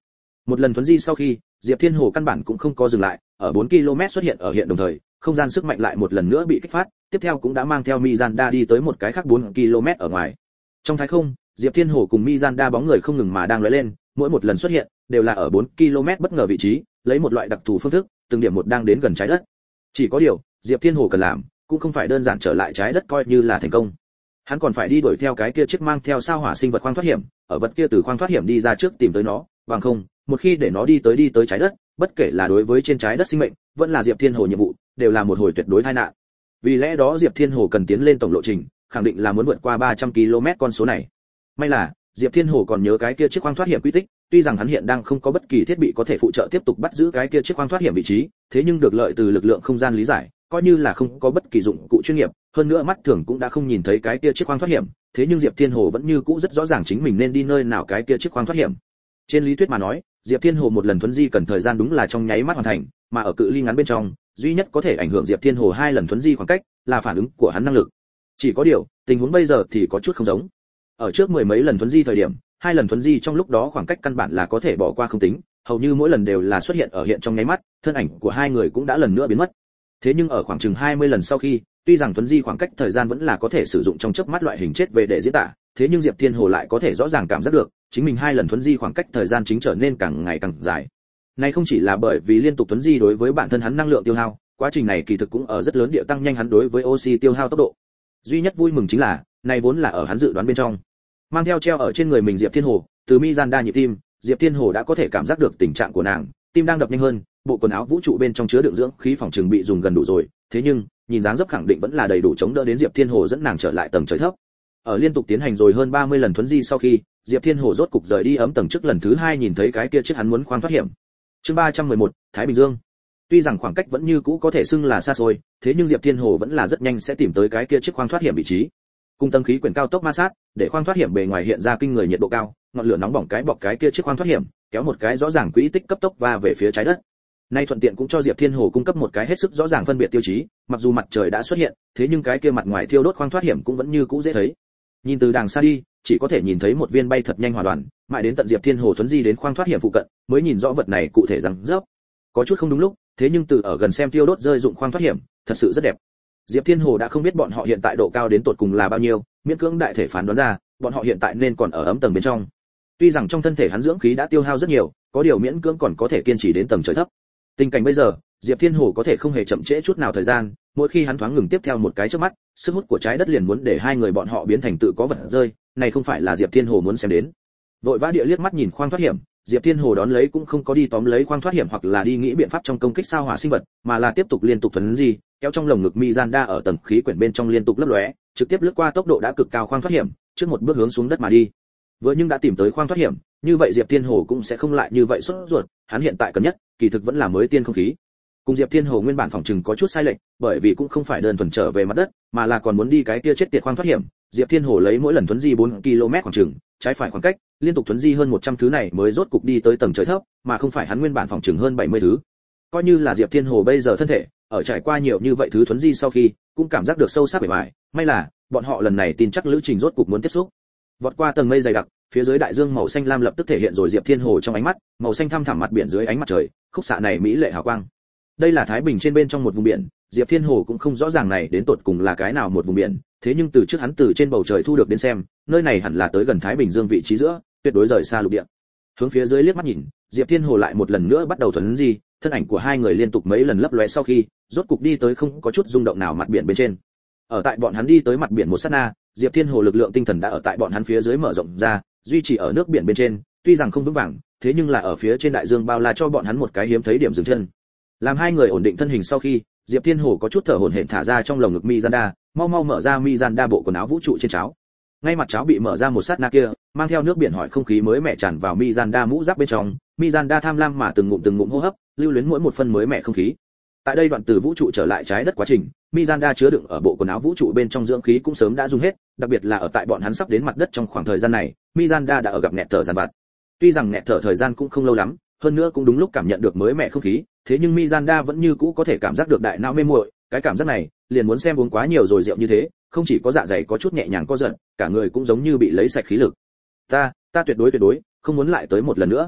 Một lần thuấn di sau khi, Diệp Thiên Hồ căn bản cũng không có dừng lại, ở bốn ki lô mét xuất hiện ở hiện đồng thời, không gian sức mạnh lại một lần nữa bị kích phát, tiếp theo cũng đã mang theo Mizanda đi tới một cái khác bốn ki lô mét ở ngoài. Trong thái không, Diệp Thiên Hồ cùng Mizanda bóng người không ngừng mà đang lóe lên, mỗi một lần xuất hiện đều là ở bốn ki lô mét bất ngờ vị trí, lấy một loại đặc thù phương thức, từng điểm một đang đến gần trái đất. Chỉ có điều, Diệp Thiên Hồ cần làm, cũng không phải đơn giản trở lại trái đất coi như là thành công. Hắn còn phải đi đuổi theo cái kia chiếc mang theo sao hỏa sinh vật khoang thoát hiểm, ở vật kia từ khoang thoát hiểm đi ra trước tìm tới nó, bằng không, một khi để nó đi tới đi tới trái đất, bất kể là đối với trên trái đất sinh mệnh, vẫn là Diệp Thiên Hồ nhiệm vụ, đều là một hồi tuyệt đối tai nạn. Vì lẽ đó Diệp Thiên Hồ cần tiến lên tổng lộ trình, khẳng định là muốn vượt qua ba trăm ki lô mét con số này. May là, Diệp Thiên Hồ còn nhớ cái kia chiếc khoang thoát hiểm quy tích, tuy rằng hắn hiện đang không có bất kỳ thiết bị có thể phụ trợ tiếp tục bắt giữ cái kia chiếc khoang thoát hiểm vị trí, thế nhưng được lợi từ lực lượng không gian lý giải, coi như là không có bất kỳ dụng cụ chuyên nghiệp, hơn nữa mắt thường cũng đã không nhìn thấy cái kia chiếc khoang thoát hiểm, thế nhưng Diệp Thiên Hồ vẫn như cũ rất rõ ràng chính mình nên đi nơi nào cái kia chiếc khoang thoát hiểm. Trên lý thuyết mà nói, Diệp Thiên Hồ một lần thuấn di cần thời gian đúng là trong nháy mắt hoàn thành, mà ở cự ly ngắn bên trong, duy nhất có thể ảnh hưởng Diệp Thiên Hồ hai lần thuấn di khoảng cách là phản ứng của hắn năng lực. Chỉ có điều, tình huống bây giờ thì có chút không giống. Ở trước mười mấy lần thuấn di thời điểm, hai lần thuấn di trong lúc đó khoảng cách căn bản là có thể bỏ qua không tính, hầu như mỗi lần đều là xuất hiện ở hiện trong nháy mắt, thân ảnh của hai người cũng đã lần nữa biến mất. Thế nhưng ở khoảng chừng hai mươi lần sau khi, tuy rằng thuấn di khoảng cách thời gian vẫn là có thể sử dụng trong chớp mắt loại hình chết về để diễn tả, thế nhưng Diệp Thiên Hồ lại có thể rõ ràng cảm giác được, chính mình hai lần thuấn di khoảng cách thời gian chính trở nên càng ngày càng dài. Này không chỉ là bởi vì liên tục thuấn di đối với bản thân hắn năng lượng tiêu hao, quá trình này kỳ thực cũng ở rất lớn địa tăng nhanh hắn đối với oxy tiêu hao tốc độ. Duy nhất vui mừng chính là, này vốn là ở hắn dự đoán bên trong. Mang theo treo ở trên người mình Diệp Thiên Hồ, từ Mizanda nhịp tim, Diệp Thiên Hồ đã có thể cảm giác được tình trạng của nàng, tim đang đập nhanh hơn, bộ quần áo vũ trụ bên trong chứa đựng dưỡng khí phòng trường bị dùng gần đủ rồi, thế nhưng, nhìn dáng dấp khẳng định vẫn là đầy đủ chống đỡ đến Diệp Thiên Hồ dẫn nàng trở lại tầng trời thấp. Ở liên tục tiến hành rồi hơn ba mươi lần thuấn di sau khi, Diệp Thiên Hồ rốt cục rời đi ấm tầng trước lần thứ hai nhìn thấy cái kia chiếc hắn muốn khoan thoát hiểm. Chương ba trăm mười một, Thái Bình Dương. Tuy rằng khoảng cách vẫn như cũ có thể xưng là xa xôi, thế nhưng Diệp Thiên Hồ vẫn là rất nhanh sẽ tìm tới cái kia chiếc khoang thoát hiểm vị trí. Cùng tầng khí quyển cao tốc ma sát, để khoang thoát hiểm bề ngoài hiện ra kinh người nhiệt độ cao, ngọn lửa nóng bỏng cái bọc cái kia chiếc khoang thoát hiểm, kéo một cái rõ ràng quỹ tích cấp tốc va về phía trái đất. Nay thuận tiện cũng cho Diệp Thiên Hồ cung cấp một cái hết sức rõ ràng phân biệt tiêu chí, mặc dù mặt trời đã xuất hiện, thế nhưng cái kia mặt ngoài thiêu đốt khoang thoát hiểm cũng vẫn như cũ dễ thấy. Nhìn từ đàng xa đi, chỉ có thể nhìn thấy một viên bay thật nhanh hỏa đoàn, mãi đến tận Diệp Thiên Hồ thuấn di đến khoang thoát hiểm phụ cận, mới nhìn rõ vật này cụ thể rằng rớp. Có chút không đúng lúc, thế nhưng từ ở gần xem tiêu đốt rơi dụng khoang thoát hiểm, thật sự rất đẹp. Diệp Thiên Hồ đã không biết bọn họ hiện tại độ cao đến tột cùng là bao nhiêu, miễn cưỡng đại thể phán đoán ra, bọn họ hiện tại nên còn ở ấm tầng bên trong. Tuy rằng trong thân thể hắn dưỡng khí đã tiêu hao rất nhiều, có điều miễn cưỡng còn có thể kiên trì đến tầng trời thấp. Tình cảnh bây giờ, Diệp Thiên Hồ có thể không hề chậm trễ chút nào thời gian, mỗi khi hắn thoáng ngừng tiếp theo một cái chớp mắt, sức hút của trái đất liền muốn để hai người bọn họ biến thành tự có vật rơi, này không phải là Diệp Thiên Hồ muốn xem đến. Vội vã địa liếc mắt nhìn khoang thoát hiểm, Diệp Thiên Hồ đón lấy cũng không có đi tóm lấy khoang thoát hiểm hoặc là đi nghĩ biện pháp trong công kích sao hỏa sinh vật, mà là tiếp tục liên tục thuấn di, kéo trong lồng ngực Mizanda ở tầng khí quyển bên trong liên tục lấp lóe, trực tiếp lướt qua tốc độ đã cực cao khoang thoát hiểm, trước một bước hướng xuống đất mà đi. Vừa nhưng đã tìm tới khoang thoát hiểm, như vậy Diệp Thiên Hồ cũng sẽ không lại như vậy sốt ruột, hắn hiện tại cần nhất, kỳ thực vẫn là mới tiên không khí. Cùng Diệp Thiên Hồ nguyên bản phòng trừng có chút sai lệch, bởi vì cũng không phải đơn thuần trở về mặt đất, mà là còn muốn đi cái kia chết tiệt khoang thoát hiểm. Diệp Thiên Hồ lấy mỗi lần thuấn di bốn ki lô mét khoảng chừng, trái phải khoảng cách, liên tục thuấn di hơn một trăm thứ này mới rốt cục đi tới tầng trời thấp, mà không phải hắn nguyên bản phòng trừng hơn bảy mươi thứ. Coi như là Diệp Thiên Hồ bây giờ thân thể, ở trải qua nhiều như vậy thứ thuấn di sau khi, cũng cảm giác được sâu sắc bề ngoài, may là bọn họ lần này tin chắc lữ trình rốt cục muốn tiếp xúc. Vọt qua tầng mây dày đặc, phía dưới đại dương màu xanh lam lập tức thể hiện rồi Diệp Thiên Hồ trong ánh mắt, màu xanh thăm thẳm mặt biển dưới ánh mặt trời, khúc xạ này mỹ lệ hào quang. Đây là Thái Bình trên bên trong một vùng biển, Diệp Thiên Hồ cũng không rõ ràng này đến tột cùng là cái nào một vùng biển, thế nhưng từ trước hắn từ trên bầu trời thu được đến xem, nơi này hẳn là tới gần Thái Bình Dương vị trí giữa, tuyệt đối rời xa lục địa. Hướng phía dưới liếc mắt nhìn, Diệp Thiên Hồ lại một lần nữa bắt đầu thuấn di, thân ảnh của hai người liên tục mấy lần lấp lóe sau khi, rốt cục đi tới không có chút rung động nào mặt biển bên trên. Ở tại bọn hắn đi tới mặt biển một sát na, Diệp Thiên Hồ lực lượng tinh thần đã ở tại bọn hắn phía dưới mở rộng ra, duy trì ở nước biển bên trên, tuy rằng không vững vàng, thế nhưng là ở phía trên đại dương bao la cho bọn hắn một cái hiếm thấy điểm dừng chân. Làm hai người ổn định thân hình sau khi, Diệp Thiên Hồ có chút thở hổn hển thả ra trong lồng ngực Mizanda, mau mau mở ra Mizanda bộ quần áo vũ trụ trên cháo. Ngay mặt cháo bị mở ra một sát na kia, mang theo nước biển hỏi không khí mới mẻ tràn vào Mizanda mũ giáp bên trong, Mizanda tham lam mà từng ngụm từng ngụm hô hấp, lưu luyến mỗi một phân mới mẻ không khí. Tại đây đoạn từ vũ trụ trở lại trái đất quá trình, Mizanda chứa đựng ở bộ quần áo vũ trụ bên trong dưỡng khí cũng sớm đã dùng hết, đặc biệt là ở tại bọn hắn sắp đến mặt đất trong khoảng thời gian này, Mizanda đã ở gặp nghẹt thở dàn vặt. Tuy rằng nghẹt thở thời gian cũng không lâu lắm, hơn nữa cũng đúng lúc cảm nhận được mới mẻ không khí, thế nhưng Mizanda vẫn như cũ có thể cảm giác được đại não mê muội, cái cảm giác này, liền muốn xem uống quá nhiều rồi rượu như thế, không chỉ có dạ dày có chút nhẹ nhàng co giật, cả người cũng giống như bị lấy sạch khí lực. Ta, ta tuyệt đối tuyệt đối không muốn lại tới một lần nữa.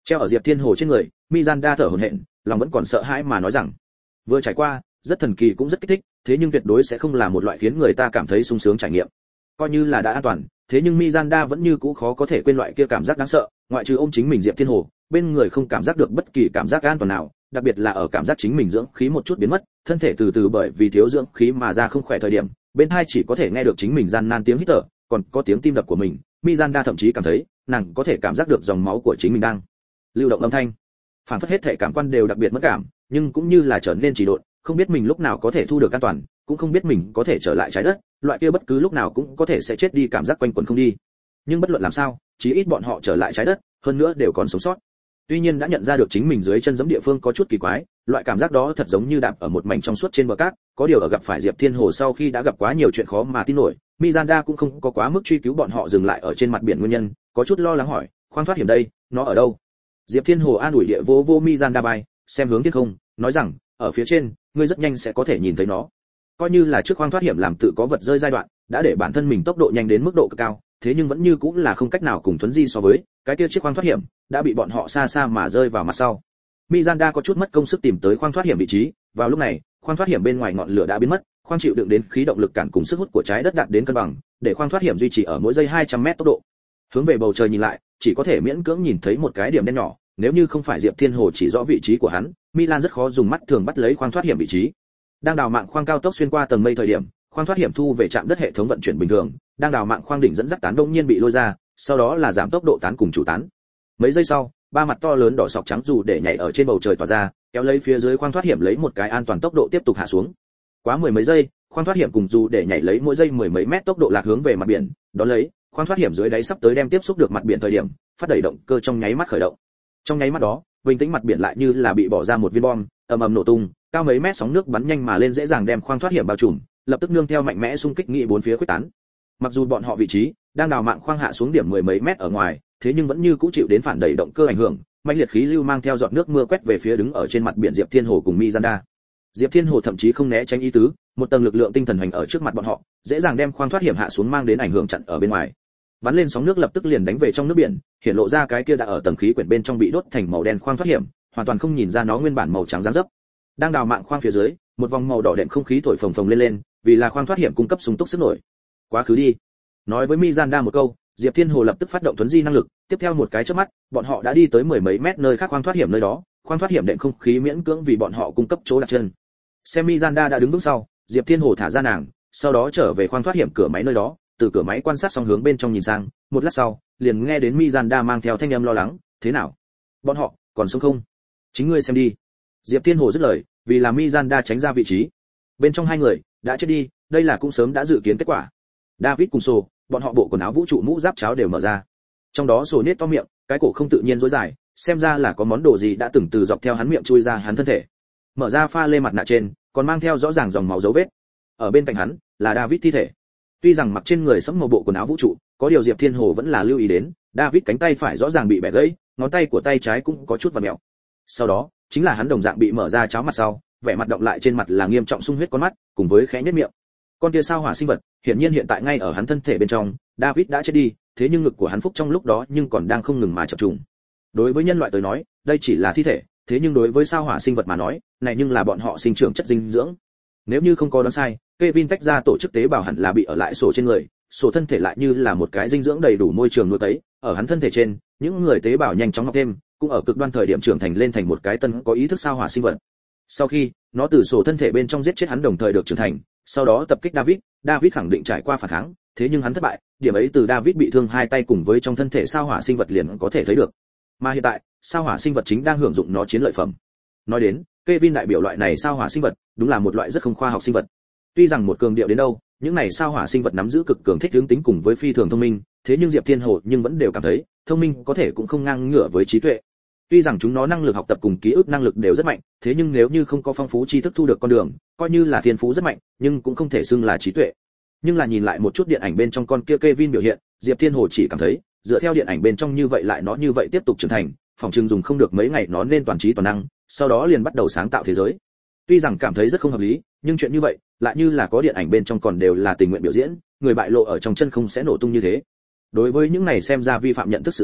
Treo ở Diệp Thiên Hồ trên người, Miranda thở hổn hển, lòng vẫn còn sợ hãi mà nói rằng, vừa trải qua, rất thần kỳ cũng rất kích thích, thế nhưng tuyệt đối sẽ không là một loại khiến người ta cảm thấy sung sướng trải nghiệm. Coi như là đã an toàn, thế nhưng Miranda vẫn như cũ khó có thể quên loại kia cảm giác đáng sợ, ngoại trừ ôm chính mình Diệp Thiên Hồ, bên người không cảm giác được bất kỳ cảm giác an toàn nào, đặc biệt là ở cảm giác chính mình dưỡng khí một chút biến mất, thân thể từ từ bởi vì thiếu dưỡng khí mà ra không khỏe thời điểm, bên tai chỉ có thể nghe được chính mình gian nan tiếng hít thở, còn có tiếng tim đập của mình. Miranda thậm chí cảm thấy, nàng có thể cảm giác được dòng máu của chính mình đang lưu động âm thanh. Phản phất hết thể cảm quan đều đặc biệt mất cảm, nhưng cũng như là trở nên trì độn, không biết mình lúc nào có thể thu được an toàn, cũng không biết mình có thể trở lại trái đất, loại kia bất cứ lúc nào cũng có thể sẽ chết đi cảm giác quanh quẩn không đi. Nhưng bất luận làm sao, chí ít bọn họ trở lại trái đất, hơn nữa đều còn sống sót. Tuy nhiên đã nhận ra được chính mình dưới chân giẫm địa phương có chút kỳ quái, loại cảm giác đó thật giống như đạp ở một mảnh trong suốt trên bờ cát, có điều ở gặp phải Diệp Thiên Hồ sau khi đã gặp quá nhiều chuyện khó mà tin nổi, Miranda cũng không có quá mức truy cứu bọn họ dừng lại ở trên mặt biển nguyên nhân, có chút lo lắng hỏi, khoang thoát hiểm đây, nó ở đâu? Diệp Thiên Hồ an ủi địa vô vô Miranda bay, xem hướng thiên không, nói rằng, ở phía trên, ngươi rất nhanh sẽ có thể nhìn thấy nó. Coi như là trước khoang thoát hiểm làm tự có vật rơi giai đoạn, đã để bản thân mình tốc độ nhanh đến mức độ cực cao, thế nhưng vẫn như cũng là không cách nào cùng Tuấn Di so với, cái kia chiếc khoang thoát hiểm đã bị bọn họ xa xa mà rơi vào mặt sau. Miranda có chút mất công sức tìm tới khoang thoát hiểm vị trí, vào lúc này, khoang thoát hiểm bên ngoài ngọn lửa đã biến mất, khoang chịu đựng đến khí động lực cản cùng sức hút của trái đất đạt đến cân bằng, để khoang thoát hiểm duy trì ở mỗi giây hai trăm mét tốc độ. Hướng về bầu trời nhìn lại, chỉ có thể miễn cưỡng nhìn thấy một cái điểm đen nhỏ, nếu như không phải Diệp Thiên Hồ chỉ rõ vị trí của hắn, Milan rất khó dùng mắt thường bắt lấy khoang thoát hiểm vị trí. Đang đào mạng khoang cao tốc xuyên qua tầng mây thời điểm, khoang thoát hiểm thu về trạm đất hệ thống vận chuyển bình thường, đang đào mạng khoang đỉnh dẫn dắt tán đông nhiên bị lôi ra, sau đó là giảm tốc độ tán cùng chủ tán. Mấy giây sau, ba mặt to lớn đỏ sọc trắng dù để nhảy ở trên bầu trời tỏa ra, kéo lấy phía dưới khoang thoát hiểm lấy một cái an toàn tốc độ tiếp tục hạ xuống. Quá mười mấy giây, khoang thoát hiểm cùng dù để nhảy lấy mỗi giây mười mấy mét tốc độ lạc hướng về mặt biển, đó lấy, khoang thoát hiểm dưới đáy sắp tới đem tiếp xúc được mặt biển thời điểm, phát đẩy động cơ trong nháy mắt khởi động. Trong nháy mắt đó, bình tĩnh mặt biển lại như là bị bỏ ra một viên bom, ầm ầm nổ tung, cao mấy mét sóng nước bắn nhanh mà lên dễ dàng đem khoang thoát hiểm bao trùm, lập tức nương theo mạnh mẽ xung kích nghị bốn phía khuếch tán. Mặc dù bọn họ vị trí đang đào mạng khoang hạ xuống điểm mười mấy mét ở ngoài, thế nhưng vẫn như cũ chịu đến phản đẩy động cơ ảnh hưởng, mạnh liệt khí lưu mang theo giọt nước mưa quét về phía đứng ở trên mặt biển Diệp Thiên Hồ cùng Miranda. Diệp Thiên Hồ thậm chí không né tránh ý tứ, một tầng lực lượng tinh thần hành ở trước mặt bọn họ, dễ dàng đem khoang thoát hiểm hạ xuống mang đến ảnh hưởng chặn ở bên ngoài. Bắn lên sóng nước lập tức liền đánh về trong nước biển, hiện lộ ra cái kia đã ở tầng khí quyển bên trong bị đốt thành màu đen khoang thoát hiểm, hoàn toàn không nhìn ra nó nguyên bản màu trắng dáng dấp. Đang đào mạng khoang phía dưới, một vòng màu đỏ đệm không khí thổi phồng phồng lên lên, vì là khoang thoát hiểm cung cấp sung túc sức nổi. Quá khứ đi. Nói với Miranda một câu, Diệp Thiên Hồ lập tức phát động thuấn di năng lực, tiếp theo một cái chớp mắt, bọn họ đã đi tới mười mấy mét nơi khác khoang thoát hiểm nơi đó, khoang thoát hiểm đệm không khí miễn cưỡng vì bọn họ cung cấp chỗ đặt chân. Xem Miranda đã đứng vững sau, Diệp Thiên Hồ thả ra nàng, sau đó trở về khoang thoát hiểm cửa máy nơi đó, từ cửa máy quan sát xong hướng bên trong nhìn sang, một lát sau, liền nghe đến Miranda mang theo thanh âm lo lắng, "Thế nào? Bọn họ còn sống không? Chính ngươi xem đi." Diệp Thiên Hồ dứt lời, vì là Miranda tránh ra vị trí. Bên trong hai người đã chết đi, đây là cũng sớm đã dự kiến kết quả. David cùng Sổ, bọn họ bộ quần áo vũ trụ mũ giáp cháo đều mở ra. Trong đó Sổ nết to miệng, cái cổ không tự nhiên rối dài, xem ra là có món đồ gì đã từng từ dọc theo hắn miệng chui ra hắn thân thể. Mở ra pha lê mặt nạ trên, còn mang theo rõ ràng dòng máu dấu vết. Ở bên cạnh hắn là David thi thể. Tuy rằng mặc trên người sẫm màu bộ quần áo vũ trụ, có điều Diệp Thiên Hồ vẫn là lưu ý đến, David cánh tay phải rõ ràng bị bẻ gãy, ngón tay của tay trái cũng có chút vặn mèo. Sau đó, chính là hắn đồng dạng bị mở ra cháo mặt sau, vẻ mặt động lại trên mặt là nghiêm trọng sung huyết con mắt, cùng với khẽ nhếch miệng. Con kia sao hỏa sinh vật, hiển nhiên hiện tại ngay ở hắn thân thể bên trong, David đã chết đi, thế nhưng ngực của hắn phúc trong lúc đó nhưng còn đang không ngừng mà chập trùng. Đối với nhân loại tới nói, đây chỉ là thi thể, thế nhưng đối với sao hỏa sinh vật mà nói, này nhưng là bọn họ sinh trưởng chất dinh dưỡng. Nếu như không có đoán sai, Kevin tách ra tổ chức tế bào hẳn là bị ở lại sổ trên người, sổ thân thể lại như là một cái dinh dưỡng đầy đủ môi trường nuôi cấy, ở hắn thân thể trên, những người tế bào nhanh chóng mọc thêm, cũng ở cực đoan thời điểm trưởng thành lên thành một cái tân có ý thức sao hỏa sinh vật. Sau khi nó từ sổ thân thể bên trong giết chết hắn đồng thời được trưởng thành, sau đó tập kích David, David khẳng định trải qua phản kháng, thế nhưng hắn thất bại, điểm ấy từ David bị thương hai tay cùng với trong thân thể sao hỏa sinh vật liền có thể thấy được. Mà hiện tại, sao hỏa sinh vật chính đang hưởng dụng nó chiến lợi phẩm. Nói đến, Kevin đại biểu loại này sao hỏa sinh vật, đúng là một loại rất không khoa học sinh vật. Tuy rằng một cường điệu đến đâu, những này sao hỏa sinh vật nắm giữ cực cường thích ứng tính cùng với phi thường thông minh, thế nhưng Diệp Thiên Hồ nhưng vẫn đều cảm thấy, thông minh có thể cũng không ngang ngửa với trí tuệ. Tuy rằng chúng nó năng lực học tập cùng ký ức năng lực đều rất mạnh, thế nhưng nếu như không có phong phú tri thức thu được con đường, coi như là thiên phú rất mạnh, nhưng cũng không thể xưng là trí tuệ. Nhưng là nhìn lại một chút điện ảnh bên trong con kia Kevin biểu hiện, Diệp Thiên Hồ chỉ cảm thấy, dựa theo điện ảnh bên trong như vậy lại nó như vậy tiếp tục trưởng thành, phòng trừng dùng không được mấy ngày nó nên toàn trí toàn năng, sau đó liền bắt đầu sáng tạo thế giới. Tuy rằng cảm thấy rất không hợp lý, nhưng chuyện như vậy, lại như là có điện ảnh bên trong còn đều là tình nguyện biểu diễn, người bại lộ ở trong chân không sẽ nổ tung như thế. Đối với những này xem ra vi phạm nhận thức sự tình,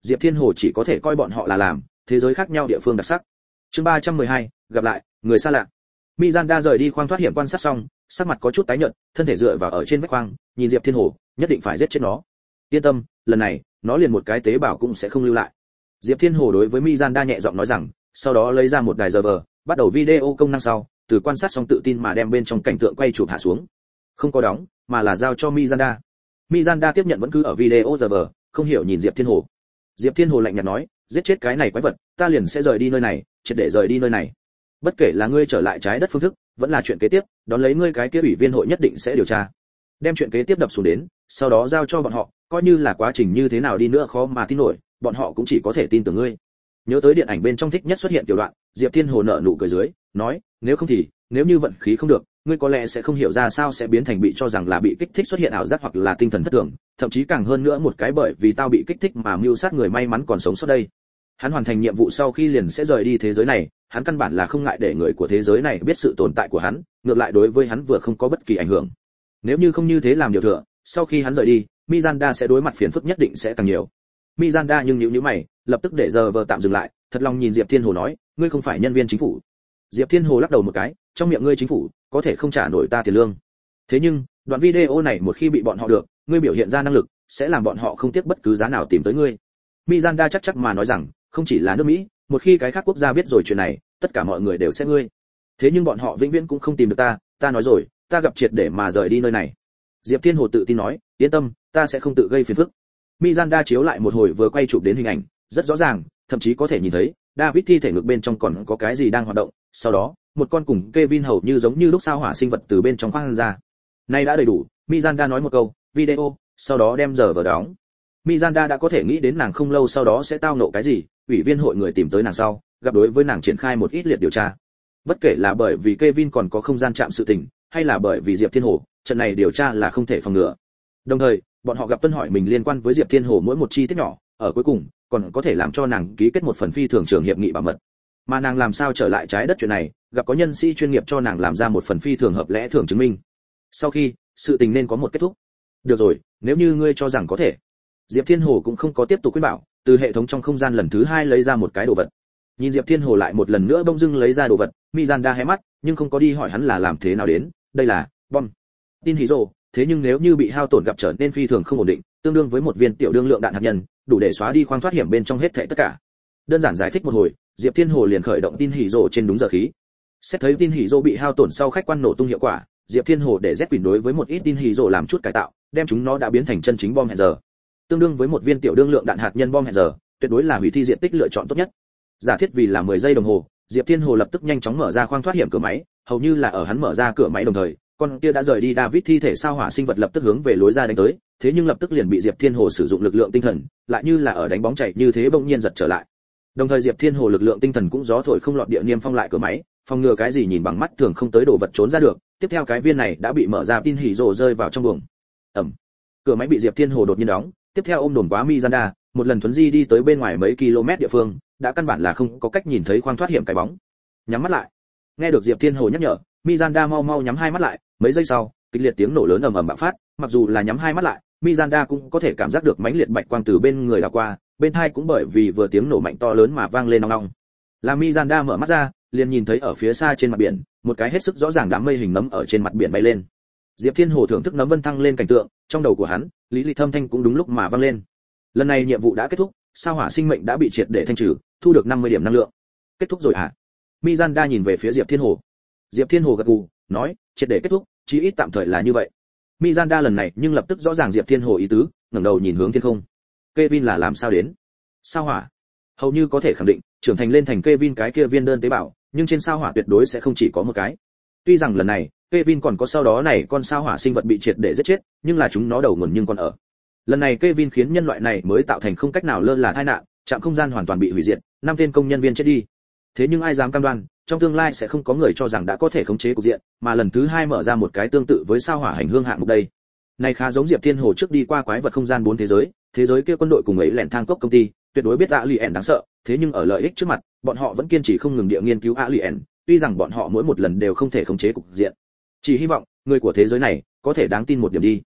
Diệp Thiên Hồ chỉ có thể coi bọn họ là làm thế giới khác nhau địa phương đặc sắc. Chương ba trăm mười hai, gặp lại, người xa lạ. Mizanda rời đi khoang thoát hiểm quan sát xong, sắc mặt có chút tái nhợt, thân thể dựa vào ở trên vách khoang, nhìn Diệp Thiên Hồ, nhất định phải giết chết nó. Yên tâm, lần này, nó liền một cái tế bào cũng sẽ không lưu lại. Diệp Thiên Hồ đối với Mizanda nhẹ giọng nói rằng, sau đó lấy ra một đài server, bắt đầu video công năng sau, từ quan sát xong tự tin mà đem bên trong cảnh tượng quay chụp hạ xuống. Không có đóng, mà là giao cho Mizanda. Mizanda tiếp nhận vẫn cứ ở video server, không hiểu nhìn Diệp Thiên Hồ. Diệp Thiên Hồ lạnh nhạt nói, giết chết cái này quái vật, ta liền sẽ rời đi nơi này, triệt để rời đi nơi này. Bất kể là ngươi trở lại trái đất phương thức, vẫn là chuyện kế tiếp, đón lấy ngươi cái kia ủy viên hội nhất định sẽ điều tra. Đem chuyện kế tiếp đập xuống đến, sau đó giao cho bọn họ, coi như là quá trình như thế nào đi nữa khó mà tin nổi, bọn họ cũng chỉ có thể tin tưởng ngươi. Nhớ tới điện ảnh bên trong thích nhất xuất hiện tiểu đoạn, Diệp Thiên Hồ nở nụ cười dưới, nói, nếu không thì, nếu như vận khí không được, ngươi có lẽ sẽ không hiểu ra sao sẽ biến thành bị cho rằng là bị kích thích xuất hiện ảo giác hoặc là tinh thần thất thường, thậm chí càng hơn nữa một cái bởi vì tao bị kích thích mà mưu sát người may mắn còn sống sót đây. Hắn hoàn thành nhiệm vụ sau khi liền sẽ rời đi thế giới này, hắn căn bản là không ngại để người của thế giới này biết sự tồn tại của hắn, ngược lại đối với hắn vừa không có bất kỳ ảnh hưởng. Nếu như không như thế làm điều thừa, sau khi hắn rời đi, Mizanda sẽ đối mặt phiền phức nhất định sẽ càng nhiều. Mizanda nhưng nhíu nhíu mày, lập tức để giờ vờ tạm dừng lại, thật lòng nhìn Diệp Thiên Hồ nói, ngươi không phải nhân viên chính phủ. Diệp Thiên Hồ lắc đầu một cái, trong miệng ngươi chính phủ có thể không trả nổi ta tiền lương. Thế nhưng, đoạn video này một khi bị bọn họ được, ngươi biểu hiện ra năng lực, sẽ làm bọn họ không tiếc bất cứ giá nào tìm tới ngươi. Mizanda chắc chắc mà nói rằng, không chỉ là nước Mỹ, một khi cái khác quốc gia biết rồi chuyện này, tất cả mọi người đều sẽ ngươi. Thế nhưng bọn họ vĩnh viễn cũng không tìm được ta, ta nói rồi, ta gặp triệt để mà rời đi nơi này. Diệp Thiên Hồ tự tin nói, yên tâm, ta sẽ không tự gây phiền phức. Mizanda chiếu lại một hồi vừa quay chụp đến hình ảnh, rất rõ ràng, thậm chí có thể nhìn thấy, David thi thể ngực bên trong còn có cái gì đang hoạt động. Sau đó, một con cùng Kevin hầu như giống như lúc sao hỏa sinh vật từ bên trong khoang ra. Nay đã đầy đủ, Mizanda nói một câu, video, sau đó đem giờ vào đóng. Mizanda đã có thể nghĩ đến nàng không lâu sau đó sẽ tao nộ cái gì, ủy viên hội người tìm tới nàng sau, gặp đối với nàng triển khai một ít liệt điều tra. Bất kể là bởi vì Kevin còn có không gian chạm sự tình, hay là bởi vì Diệp Thiên Hồ, trận này điều tra là không thể phòng ngừa. Đồng thời, bọn họ gặp Tuân hỏi mình liên quan với Diệp Thiên Hồ mỗi một chi tiết nhỏ, ở cuối cùng, còn có thể làm cho nàng ký kết một phần phi thường trường hiệp nghị bảo mật. Mà nàng làm sao trở lại trái đất chuyện này, gặp có nhân sĩ chuyên nghiệp cho nàng làm ra một phần phi thường hợp lẽ thường chứng minh. Sau khi, sự tình nên có một kết thúc. Được rồi, nếu như ngươi cho rằng có thể. Diệp Thiên Hồ cũng không có tiếp tục khuyên bảo, từ hệ thống trong không gian lần thứ hai lấy ra một cái đồ vật. Nhìn Diệp Thiên Hồ lại một lần nữa bỗng dưng lấy ra đồ vật, Mizanda hé mắt, nhưng không có đi hỏi hắn là làm thế nào đến, đây là bom. Tin hí rồ, thế nhưng nếu như bị hao tổn gặp trở nên phi thường không ổn định, tương đương với một viên tiểu đương lượng đạn hạt nhân, đủ để xóa đi khoang thoát hiểm bên trong hết thảy tất cả. Đơn giản giải thích một hồi, Diệp Thiên Hồ liền khởi động tin hỉ rồ trên đúng giờ khí. Xét thấy tin hỉ rồ bị hao tổn sau khách quan nổ tung hiệu quả, Diệp Thiên Hồ để Z Quỷ đối với một ít tin hỉ rồ làm chút cải tạo, đem chúng nó đã biến thành chân chính bom hẹn giờ. Tương đương với một viên tiểu đương lượng đạn hạt nhân bom hẹn giờ, tuyệt đối là hủy thi diện tích lựa chọn tốt nhất. Giả thiết vì là mười giây đồng hồ, Diệp Thiên Hồ lập tức nhanh chóng mở ra khoang thoát hiểm cửa máy, hầu như là ở hắn mở ra cửa máy đồng thời, con kia đã rời đi David thi thể sao hỏa sinh vật lập tức hướng về lối ra đánh tới, thế nhưng lập tức liền bị Diệp Thiên Hồ sử dụng lực lượng tinh thần, lại như là ở đánh bóng chạy như thế bỗng nhiên giật trở lại. Đồng thời Diệp Thiên Hồ lực lượng tinh thần cũng gió thổi không lọt địa niêm phong lại cửa máy, phòng ngừa cái gì nhìn bằng mắt thường không tới đồ vật trốn ra được. Tiếp theo cái viên này đã bị mở ra, tin hỉ rồ rơi vào trong buồng. Ầm. Cửa máy bị Diệp Thiên Hồ đột nhiên đóng, tiếp theo ôm đồn quá Mizanda, một lần thuấn di đi tới bên ngoài mấy km địa phương, đã căn bản là không có cách nhìn thấy khoang thoát hiểm cái bóng. Nhắm mắt lại. Nghe được Diệp Thiên Hồ nhắc nhở, Mizanda mau mau nhắm hai mắt lại, mấy giây sau, kịch liệt tiếng nổ lớn ầm ầm bạo phát, mặc dù là nhắm hai mắt lại, Mizanda cũng có thể cảm giác được mãnh liệt bạch quang từ bên người đảo qua, bên tai cũng bởi vì vừa tiếng nổ mạnh to lớn mà vang lên ong ong. Làm Mizanda mở mắt ra, liền nhìn thấy ở phía xa trên mặt biển, một cái hết sức rõ ràng đám mây hình nấm ở trên mặt biển bay lên. Diệp Thiên Hồ thưởng thức nấm vân thăng lên cảnh tượng, trong đầu của hắn, lý lịch thâm thanh cũng đúng lúc mà vang lên. Lần này nhiệm vụ đã kết thúc, sao hỏa sinh mệnh đã bị triệt để thanh trừ, thu được năm mươi điểm năng lượng. Kết thúc rồi hả? Mizanda nhìn về phía Diệp Thiên Hồ. Diệp Thiên Hồ gật gù, nói, triệt để kết thúc, chí ít tạm thời là như vậy. Mizanda lần này nhưng lập tức rõ ràng Diệp Thiên Hồ ý tứ, ngẩng đầu nhìn hướng thiên không. Kevin là làm sao đến? Sao hỏa? Hầu như có thể khẳng định, trưởng thành lên thành Kevin cái kia viên đơn tế bào, nhưng trên sao hỏa tuyệt đối sẽ không chỉ có một cái. Tuy rằng lần này, Kevin còn có sau đó này con sao hỏa sinh vật bị triệt để giết chết, nhưng là chúng nó đầu nguồn nhưng còn ở. Lần này Kevin khiến nhân loại này mới tạo thành không cách nào lơ là tai nạn, trạm không gian hoàn toàn bị hủy diệt, năm tên công nhân viên chết đi. Thế nhưng ai dám cam đoan, trong tương lai sẽ không có người cho rằng đã có thể khống chế cục diện, mà lần thứ hai mở ra một cái tương tự với sao hỏa hành hương hạng mục đây. Này khá giống Diệp Thiên Hồ trước đi qua quái vật không gian bốn thế giới, thế giới kia quân đội cùng ấy lẻn thang cốc công ty, tuyệt đối biết Alien đáng sợ, thế nhưng ở lợi ích trước mặt, bọn họ vẫn kiên trì không ngừng địa nghiên cứu Alien, tuy rằng bọn họ mỗi một lần đều không thể khống chế cục diện. Chỉ hy vọng, người của thế giới này có thể đáng tin một điểm đi.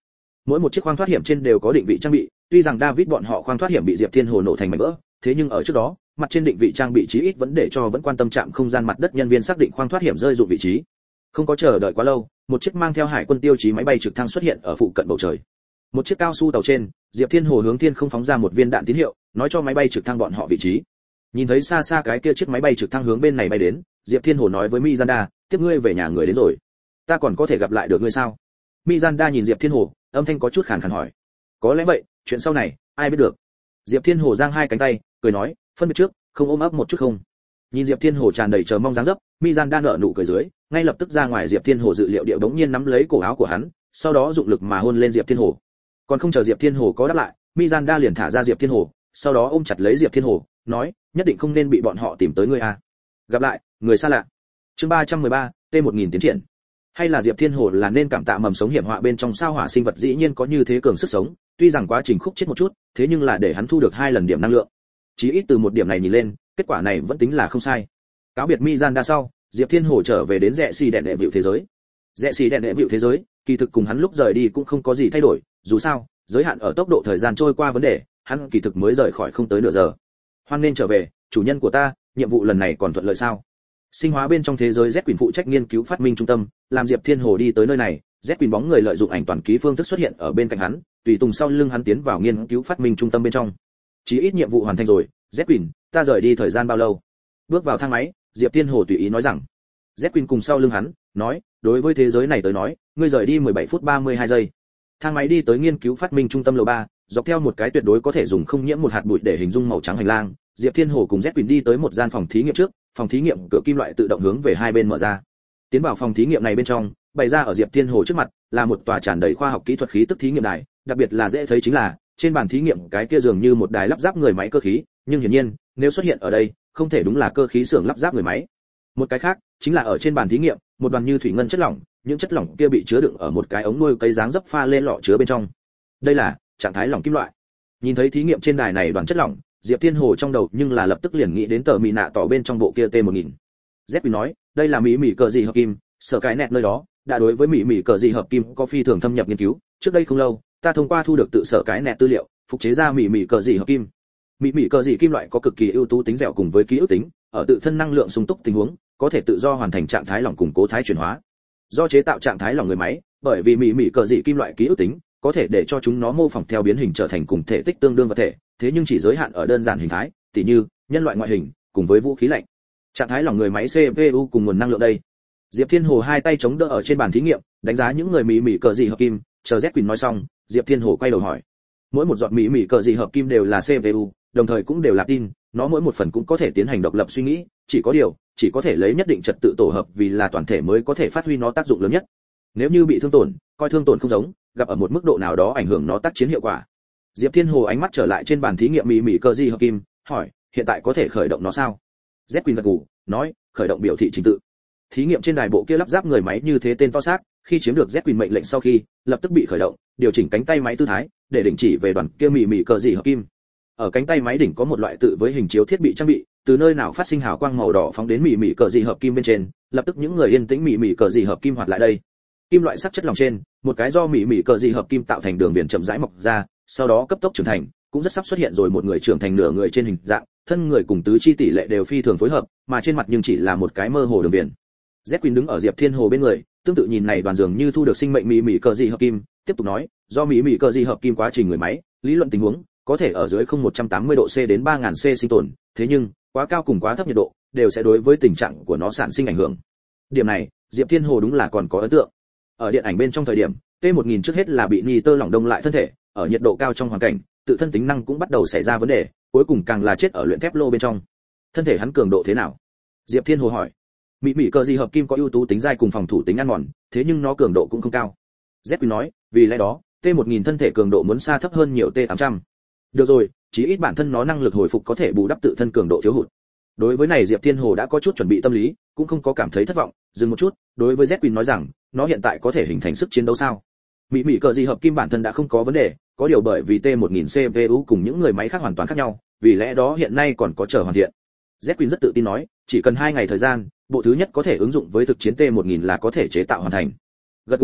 Mỗi một chiếc khoang thoát hiểm trên đều có định vị trang bị, tuy rằng David bọn họ khoang thoát hiểm bị Diệp Thiên Hồ nổ thành mảnh vỡ, thế nhưng ở trước đó, mặt trên định vị trang bị chí ít vẫn để cho vẫn quan tâm trạm không gian mặt đất nhân viên xác định khoang thoát hiểm rơi dụng vị trí. Không có chờ đợi quá lâu, một chiếc mang theo hải quân tiêu chí máy bay trực thăng xuất hiện ở phụ cận bầu trời. Một chiếc cao su tàu trên, Diệp Thiên Hồ hướng thiên không phóng ra một viên đạn tín hiệu, nói cho máy bay trực thăng bọn họ vị trí. Nhìn thấy xa xa cái kia chiếc máy bay trực thăng hướng bên này bay đến, Diệp Thiên Hồ nói với Mizanda, tiếp ngươi về nhà người đến rồi. Ta còn có thể gặp lại được ngươi sao? Mizanda nhìn Diệp Thiên Hồ, âm thanh có chút khàn khàn hỏi. Có lẽ vậy, chuyện sau này, ai biết được. Diệp Thiên Hồ giang hai cánh tay, cười nói, phân biệt trước, không ôm ấp một chút không. Nhìn Diệp Thiên Hồ tràn đầy chờ mong dáng dấp, Mizanda nở nụ cười dưới, ngay lập tức ra ngoài Diệp Thiên Hồ dự liệu điệu đống nhiên nắm lấy cổ áo của hắn, sau đó dụng lực mà hôn lên Diệp Thiên Hồ. Còn không chờ Diệp Thiên Hồ có đáp lại, Mizanda liền thả ra Diệp Thiên Hồ, sau đó ôm chặt lấy Diệp Thiên Hồ, nói, nhất định không nên bị bọn họ tìm tới ngươi à. Gặp lại, người xa lạ. Chương ba trăm mười ba, T một nghìn tiến triển. Hay là Diệp Thiên Hồ là nên cảm tạ mầm sống hiểm họa bên trong sao hỏa sinh vật dĩ nhiên có như thế cường sức sống, tuy rằng quá trình khúc chết một chút, thế nhưng là để hắn thu được hai lần điểm năng lượng. Chí ít từ một điểm này nhìn lên, kết quả này vẫn tính là không sai. Cáo biệt Mizanda sau, Diệp Thiên Hồ trở về đến rẽ xì đèn đệ vịu thế giới. Rẽ xì đèn đệ vịu thế giới, kỳ thực cùng hắn lúc rời đi cũng không có gì thay đổi, dù sao, giới hạn ở tốc độ thời gian trôi qua vấn đề, hắn kỳ thực mới rời khỏi không tới nửa giờ. Hoan nên trở về, chủ nhân của ta, nhiệm vụ lần này còn thuận lợi sao? Sinh hóa bên trong thế giới Z Quỳnh phụ trách nghiên cứu phát minh trung tâm, làm Diệp Thiên Hồ đi tới nơi này, Z Quỳnh bóng người lợi dụng ảnh toàn ký phương thức xuất hiện ở bên cạnh hắn, tùy tùng sau lưng hắn tiến vào nghiên cứu phát minh trung tâm bên trong. Chỉ ít nhiệm vụ hoàn thành rồi, Z Quỳnh, ta rời đi thời gian bao lâu? Bước vào thang máy, Diệp Thiên Hồ tùy ý nói rằng. Z Quỳnh cùng sau lưng hắn, nói, đối với thế giới này tới nói, ngươi rời đi mười bảy phút ba mươi hai giây. Thang máy đi tới nghiên cứu phát minh trung tâm lầu ba, dọc theo một cái tuyệt đối có thể dùng không nhiễm một hạt bụi để hình dung màu trắng hành lang, Diệp Thiên Hồ cùng Z Quỳnh đi tới một gian phòng thí nghiệm trước, phòng thí nghiệm cửa kim loại tự động hướng về hai bên mở ra. Tiến vào phòng thí nghiệm này bên trong, bày ra ở Diệp Thiên Hồ trước mặt là một tòa tràn đầy khoa học kỹ thuật khí tức thí nghiệm đài, đặc biệt là dễ thấy chính là trên bàn thí nghiệm cái kia dường như một đài lắp ráp người máy cơ khí, nhưng hiển nhiên, nếu xuất hiện ở đây, không thể đúng là cơ khí xưởng lắp ráp người máy. Một cái khác, chính là ở trên bàn thí nghiệm, một đoàn như thủy ngân chất lỏng, những chất lỏng kia bị chứa đựng ở một cái ống nuôi cây dáng dấp pha lên lọ chứa bên trong. Đây là trạng thái lỏng kim loại. Nhìn thấy thí nghiệm trên đài này đoàn chất lỏng, Diệp Thiên Hồ trong đầu nhưng là lập tức liền nghĩ đến tờ mì nạ tỏ bên trong bộ kia T một nghìn. Z Quỳnh nói, đây là mỹ mỹ cờ gì hợp kim, sở cái nẹt nơi đó, đã đối với mỹ mỹ cờ gì hợp kim có phi thường thâm nhập nghiên cứu, trước đây không lâu, ta thông qua thu được tự sở cái nẹt tư liệu, phục chế ra mỹ mỹ cờ gì hợp kim. Mỹ mỹ cờ gì kim loại có cực kỳ ưu tú tính dẻo cùng với ký ức tính, ở tự thân năng lượng sung túc tình huống, có thể tự do hoàn thành trạng thái lỏng củng cố thái chuyển hóa. Do chế tạo trạng thái lỏng người máy, bởi vì mỹ mỹ cờ gì kim loại ký ức tính, có thể để cho chúng nó mô phỏng theo biến hình trở thành cùng thể tích tương đương vật thể, thế nhưng chỉ giới hạn ở đơn giản hình thái, tỉ như nhân loại ngoại hình, cùng với vũ khí lạnh. Trạng thái lỏng người máy xê pê u cùng nguồn năng lượng đây. Diệp Thiên Hồ hai tay chống đỡ ở trên bàn thí nghiệm, đánh giá những người mỹ mỹ cờ gì hợp kim, chờ Z Quỳnh nói xong, Diệp Thiên Hồ quay đầu hỏi. Mỗi một giọt mỹ mỹ cờ gì hợp kim đều là xê pê u, đồng thời cũng đều là tin, nó mỗi một phần cũng có thể tiến hành độc lập suy nghĩ, chỉ có điều, chỉ có thể lấy nhất định trật tự tổ hợp vì là toàn thể mới có thể phát huy nó tác dụng lớn nhất. Nếu như bị thương tổn, coi thương tổn không giống, gặp ở một mức độ nào đó ảnh hưởng nó tác chiến hiệu quả. Diệp Thiên Hồ ánh mắt trở lại trên bàn thí nghiệm mỹ mỹ cờ gì hợp kim, hỏi, hiện tại có thể khởi động nó sao? Z Quỳnh gật gù, nói, khởi động biểu thị trình tự. Thí nghiệm trên đài bộ kia lắp ráp người máy như thế tên to xác, khi chiếm được Z Quỳnh mệnh lệnh sau khi, lập tức bị khởi động, điều chỉnh cánh tay máy tư thái, để định chỉ về đoàn kia mỹ mỹ cờ gì hợp kim. Ở cánh tay máy đỉnh có một loại tự với hình chiếu thiết bị trang bị, từ nơi nào phát sinh hào quang màu đỏ phóng đến mỹ mỹ cờ gì hợp kim bên trên, lập tức những người yên tĩnh mỹ mỹ cờ gì hợp kim hoạt lại đây. Kim loại sắc chất lòng trên, một cái do mỹ mỹ cờ gì hợp kim tạo thành đường viền chậm rãi mọc ra, sau đó cấp tốc trưởng thành, cũng rất sắp xuất hiện rồi một người trưởng thành nửa người trên hình dạng, thân người cùng tứ chi tỷ lệ đều phi thường phối hợp, mà trên mặt nhưng chỉ là một cái mơ hồ đường viền. Z Quỳnh đứng ở Diệp Thiên Hồ bên người, tương tự nhìn này đoàn dường như thu được sinh mệnh mỹ mỹ cờ gì hợp kim, tiếp tục nói, do mỹ mỹ cờ gì hợp kim quá trình người máy, lý luận tình huống có thể ở dưới không một trăm tám mươi độ C đến ba nghìn C sinh tồn, thế nhưng quá cao cùng quá thấp nhiệt độ đều sẽ đối với tình trạng của nó sản sinh ảnh hưởng. Điểm này, Diệp Thiên Hồ đúng là còn có ấn tượng. Ở điện ảnh bên trong thời điểm, T một nghìn trước hết là bị nitơ lỏng đông lại thân thể, ở nhiệt độ cao trong hoàn cảnh, tự thân tính năng cũng bắt đầu xảy ra vấn đề, cuối cùng càng là chết ở luyện thép lô bên trong. Thân thể hắn cường độ thế nào? Diệp Thiên Hồ hỏi. Mỹ mỹ cờ gì hợp kim có ưu tú tính dai cùng phòng thủ tính ăn mòn, thế nhưng nó cường độ cũng không cao. Z Quỳnh nói, vì lẽ đó, T một nghìn thân thể cường độ muốn xa thấp hơn nhiều T tám trăm. Được rồi, chí ít bản thân nó năng lực hồi phục có thể bù đắp tự thân cường độ thiếu hụt. Đối với này Diệp Thiên Hồ đã có chút chuẩn bị tâm lý, cũng không có cảm thấy thất vọng, dừng một chút, đối với Z Quỳnh nói rằng, nó hiện tại có thể hình thành sức chiến đấu sao? Mỹ mỹ cờ gì hợp kim bản thân đã không có vấn đề, có điều bởi vì T một nghìn xê pê u cùng những người máy khác hoàn toàn khác nhau, vì lẽ đó hiện nay còn có chờ hoàn thiện. Z Quỳnh rất tự tin nói, chỉ cần hai ngày thời gian, bộ thứ nhất có thể ứng dụng với thực chiến T một nghìn là có thể chế tạo hoàn thành. Gật gù,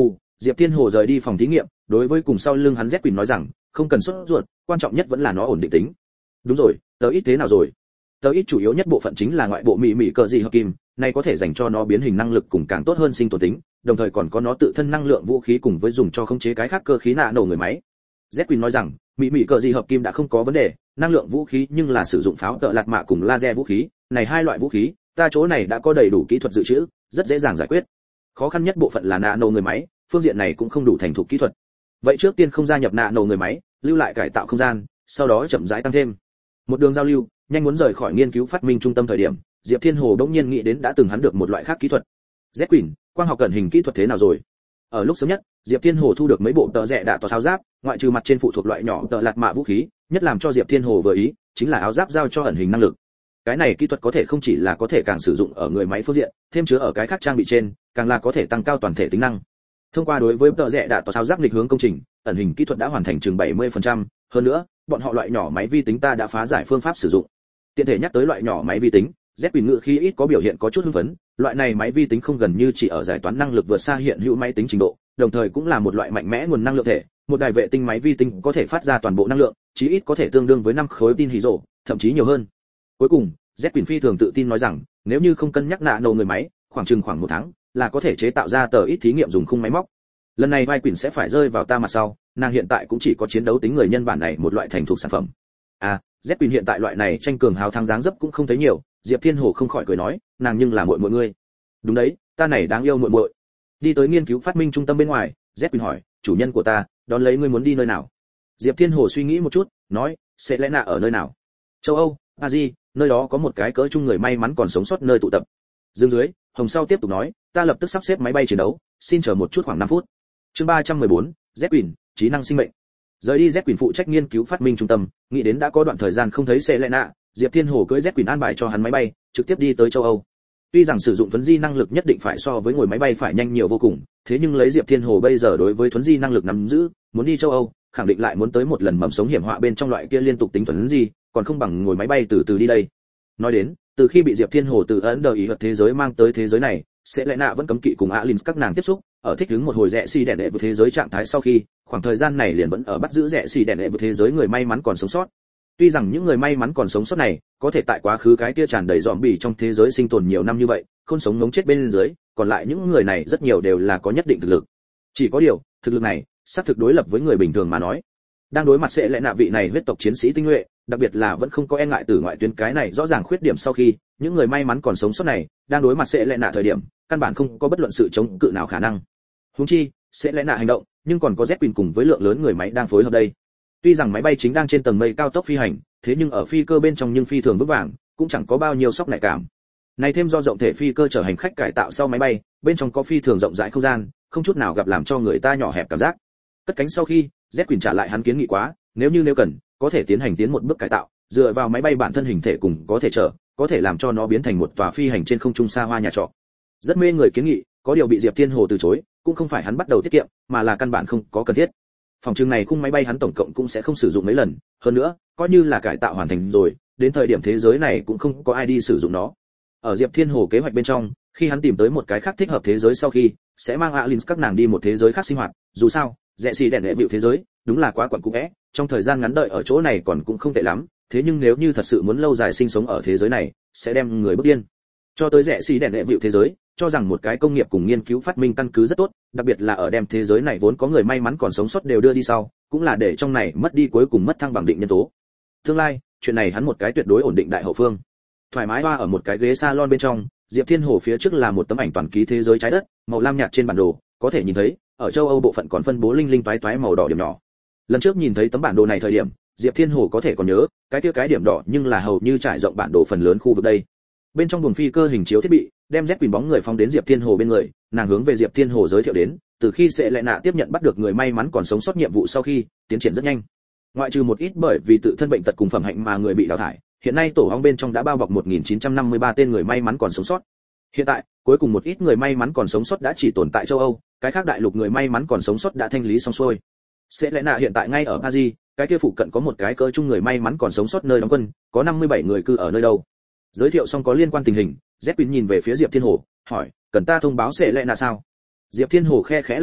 Diệp Thiên Hồ rời đi phòng thí nghiệm, đối với cùng sau lưng hắn Z Quỳnh nói rằng, không cần sốt ruột, quan trọng nhất vẫn là nó ổn định tính. Đúng rồi, tớ ít thế nào rồi? Tớ ít chủ yếu nhất bộ phận chính là ngoại bộ mị mị cờ gì hợp kim, này có thể dành cho nó biến hình năng lực cùng càng tốt hơn sinh tồn tính, đồng thời còn có nó tự thân năng lượng vũ khí cùng với dùng cho khống chế cái khác cơ khí nạ nổ người máy. Z Quỳnh nói rằng, mị mị cờ gì hợp kim đã không có vấn đề, năng lượng vũ khí nhưng là sử dụng pháo cỡ lạt mạ cùng laser vũ khí, này hai loại vũ khí, ta chỗ này đã có đầy đủ kỹ thuật dự trữ, rất dễ dàng giải quyết. Khó khăn nhất bộ phận là nạ nổ người máy, phương diện này cũng không đủ thành thục kỹ thuật. Vậy trước tiên không gia nhập nạ nổ người máy, lưu lại cải tạo không gian, sau đó chậm rãi tăng thêm. Một đường giao lưu, nhanh muốn rời khỏi nghiên cứu phát minh trung tâm thời điểm, Diệp Thiên Hồ đống nhiên nghĩ đến đã từng hắn được một loại khác kỹ thuật. Z Quỳnh, quang học cận hình kỹ thuật thế nào rồi? Ở lúc sớm nhất, Diệp Thiên Hồ thu được mấy bộ tờ rẽ đạ tỏa áo giáp, ngoại trừ mặt trên phụ thuộc loại nhỏ tờ lạt mạ vũ khí, nhất làm cho Diệp Thiên Hồ vừa ý, chính là áo giáp giao cho ẩn hình năng lực. Cái này kỹ thuật có thể không chỉ là có thể càng sử dụng ở người máy phương diện, thêm chứa ở cái khác trang bị trên, càng là có thể tăng cao toàn thể tính năng. Thông qua đối với tờ rẽ đạ tỏa áo giáp lịch hướng công trình, ẩn hình kỹ thuật đã hoàn thành chừng bảy mươi phần trăm, hơn nữa, bọn họ loại nhỏ máy vi tính ta đã phá giải phương pháp sử dụng. Tiện thể nhắc tới loại nhỏ máy vi tính, Z Quỳnh ngự khi ít có biểu hiện có chút hưng phấn, loại này máy vi tính không gần như chỉ ở giải toán năng lực vượt xa hiện hữu máy tính trình độ, đồng thời cũng là một loại mạnh mẽ nguồn năng lượng thể, một đài vệ tinh máy vi tính có thể phát ra toàn bộ năng lượng, chí ít có thể tương đương với năm khối tin hydro, thậm chí nhiều hơn. Cuối cùng, Z Quỳnh phi thường tự tin nói rằng, nếu như không cân nhắc nạ nổ người máy, khoảng chừng khoảng một tháng là có thể chế tạo ra tờ ít thí nghiệm dùng khung máy móc. Lần này vai Quỳnh sẽ phải rơi vào ta mặt sau, nàng hiện tại cũng chỉ có chiến đấu tính người nhân bản này một loại thành thục sản phẩm. À, Z Quỳnh hiện tại loại này tranh cường hào thắng dáng dấp cũng không thấy nhiều, Diệp Thiên Hồ không khỏi cười nói, nàng nhưng là muội muội ngươi. Đúng đấy, ta này đáng yêu muội muội. Đi tới nghiên cứu phát minh trung tâm bên ngoài, Z Quỳnh hỏi, chủ nhân của ta, đón lấy ngươi muốn đi nơi nào? Diệp Thiên Hồ suy nghĩ một chút, nói, sẽ lẽ nạ ở nơi nào? Châu Âu, Paris, nơi đó có một cái cỡ chung người may mắn còn sống sót nơi tụ tập. Dương dưới, Hồng Sau tiếp tục nói, ta lập tức sắp xếp máy bay chiến đấu, xin chờ một chút khoảng năm phút. Chương ba trăm mười bốn, Z Quỳnh, trí năng sinh mệnh. Rời đi Z Quỳnh phụ trách nghiên cứu phát minh trung tâm, nghĩ đến đã có đoạn thời gian không thấy sẽ lẽ nạ, Diệp Thiên Hồ cưỡi Z Quỳnh an bài cho hắn máy bay, trực tiếp đi tới châu Âu. Tuy rằng sử dụng thuấn di năng lực nhất định phải so với ngồi máy bay phải nhanh nhiều vô cùng, thế nhưng lấy Diệp Thiên Hồ bây giờ đối với thuấn di năng lực nắm giữ, muốn đi châu Âu, khẳng định lại muốn tới một lần mầm sống hiểm họa bên trong loại kia liên tục tính thuấn di, còn không bằng ngồi máy bay từ từ đi đây. Nói đến, từ khi bị Diệp Thiên Hồ từ Ấn Độ ý hợp thế giới mang tới thế giới này, sẽ lẽ nạ vẫn cấm kỵ cùng Alin các nàng tiếp xúc, ở thích ứng một hồi rẽ xì đèn đệ với thế giới trạng thái sau khi, khoảng thời gian này liền vẫn ở bắt giữ rẽ xì đèn đệ với thế giới người may mắn còn sống sót. Tuy rằng những người may mắn còn sống sót này, có thể tại quá khứ cái kia tràn đầy zombie trong thế giới sinh tồn nhiều năm như vậy, không sống ngống chết bên dưới, còn lại những người này rất nhiều đều là có nhất định thực lực. Chỉ có điều, thực lực này, xác thực đối lập với người bình thường mà nói, đang đối mặt sẽ lẽ nạ vị này huyết tộc chiến sĩ tinh nhuệ, đặc biệt là vẫn không có e ngại từ ngoại tuyến cái này rõ ràng khuyết điểm sau khi, những người may mắn còn sống sót này, đang đối mặt sẽ lẽ nạ thời điểm, căn bản không có bất luận sự chống cự nào khả năng. Huống chi, sẽ lẽ nạ hành động, nhưng còn có Z Quỳnh cùng với lượng lớn người máy đang phối hợp đây. Tuy rằng máy bay chính đang trên tầng mây cao tốc phi hành, thế nhưng ở phi cơ bên trong nhưng phi thường vững vàng, cũng chẳng có bao nhiêu sốc nảy cảm. Này thêm do rộng thể phi cơ chở hành khách cải tạo sau máy bay, bên trong có phi thường rộng rãi không gian, không chút nào gặp làm cho người ta nhỏ hẹp cảm giác. Cất cánh sau khi, Z Quỳnh trả lại hắn kiến nghị quá, nếu như nếu cần, có thể tiến hành tiến một bước cải tạo, dựa vào máy bay bản thân hình thể cùng có thể chở, có thể làm cho nó biến thành một tòa phi hành trên không trung xa hoa nhà trọ. Rất mê người kiến nghị, có điều bị Diệp Thiên Hồ từ chối, cũng không phải hắn bắt đầu tiết kiệm, mà là căn bản không có cần thiết. Phòng trường này khung máy bay hắn tổng cộng cũng sẽ không sử dụng mấy lần, hơn nữa, coi như là cải tạo hoàn thành rồi, đến thời điểm thế giới này cũng không có ai đi sử dụng nó. Ở Diệp Thiên Hồ kế hoạch bên trong, khi hắn tìm tới một cái khác thích hợp thế giới sau khi, sẽ mang Alin các nàng đi một thế giới khác sinh hoạt, dù sao, rẽ xì đèn lệ vịu thế giới, đúng là quá quẩn cũ é, trong thời gian ngắn đợi ở chỗ này còn cũng không tệ lắm, thế nhưng nếu như thật sự muốn lâu dài sinh sống ở thế giới này, sẽ đem người bức điên. Cho tới rẽ xì đèn lệ vịu thế giới, cho rằng một cái công nghiệp cùng nghiên cứu phát minh căn cứ rất tốt, đặc biệt là ở đem thế giới này vốn có người may mắn còn sống sót đều đưa đi sau, cũng là để trong này mất đi cuối cùng mất thăng bằng định nhân tố. Tương lai, chuyện này hắn một cái tuyệt đối ổn định đại hậu phương. Thoải mái hoa ở một cái ghế salon bên trong, Diệp Thiên Hồ phía trước là một tấm ảnh toàn ký thế giới trái đất, màu lam nhạt trên bản đồ, có thể nhìn thấy, ở châu Âu bộ phận còn phân bố linh linh toái toái màu đỏ điểm nhỏ. Lần trước nhìn thấy tấm bản đồ này thời điểm, Diệp Thiên Hồ có thể còn nhớ, cái kia cái điểm đỏ nhưng là hầu như trải rộng bản đồ phần lớn khu vực đây. Bên trong buồng phi cơ hình chiếu thiết bị, đem Z Quỳnh bóng người phóng đến Diệp Thiên Hồ bên người, nàng hướng về Diệp Thiên Hồ giới thiệu đến, từ khi sẽ lệ nạ tiếp nhận bắt được người may mắn còn sống sót nhiệm vụ sau khi, tiến triển rất nhanh. Ngoại trừ một ít bởi vì tự thân bệnh tật cùng phẩm hạnh mà người bị đào thải, hiện nay tổ ong bên trong đã bao bọc một nghìn chín trăm năm mươi ba tên người may mắn còn sống sót. Hiện tại, cuối cùng một ít người may mắn còn sống sót đã chỉ tồn tại châu Âu, cái khác đại lục người may mắn còn sống sót đã thanh lý xong xuôi. Sẽ lẽ nạ hiện tại ngay ở Paris, cái kia phụ cận có một cái cỡ chung người may mắn còn sống sót nơi đóng quân, có năm mươi bảy người cư ở nơi đâu. Giới thiệu xong có liên quan tình hình, Z Quỳnh nhìn về phía Diệp Thiên Hồ, hỏi, cần ta thông báo sẽ lẽ nạ sao? Diệp Thiên Hồ khe khẽ lắc đầu,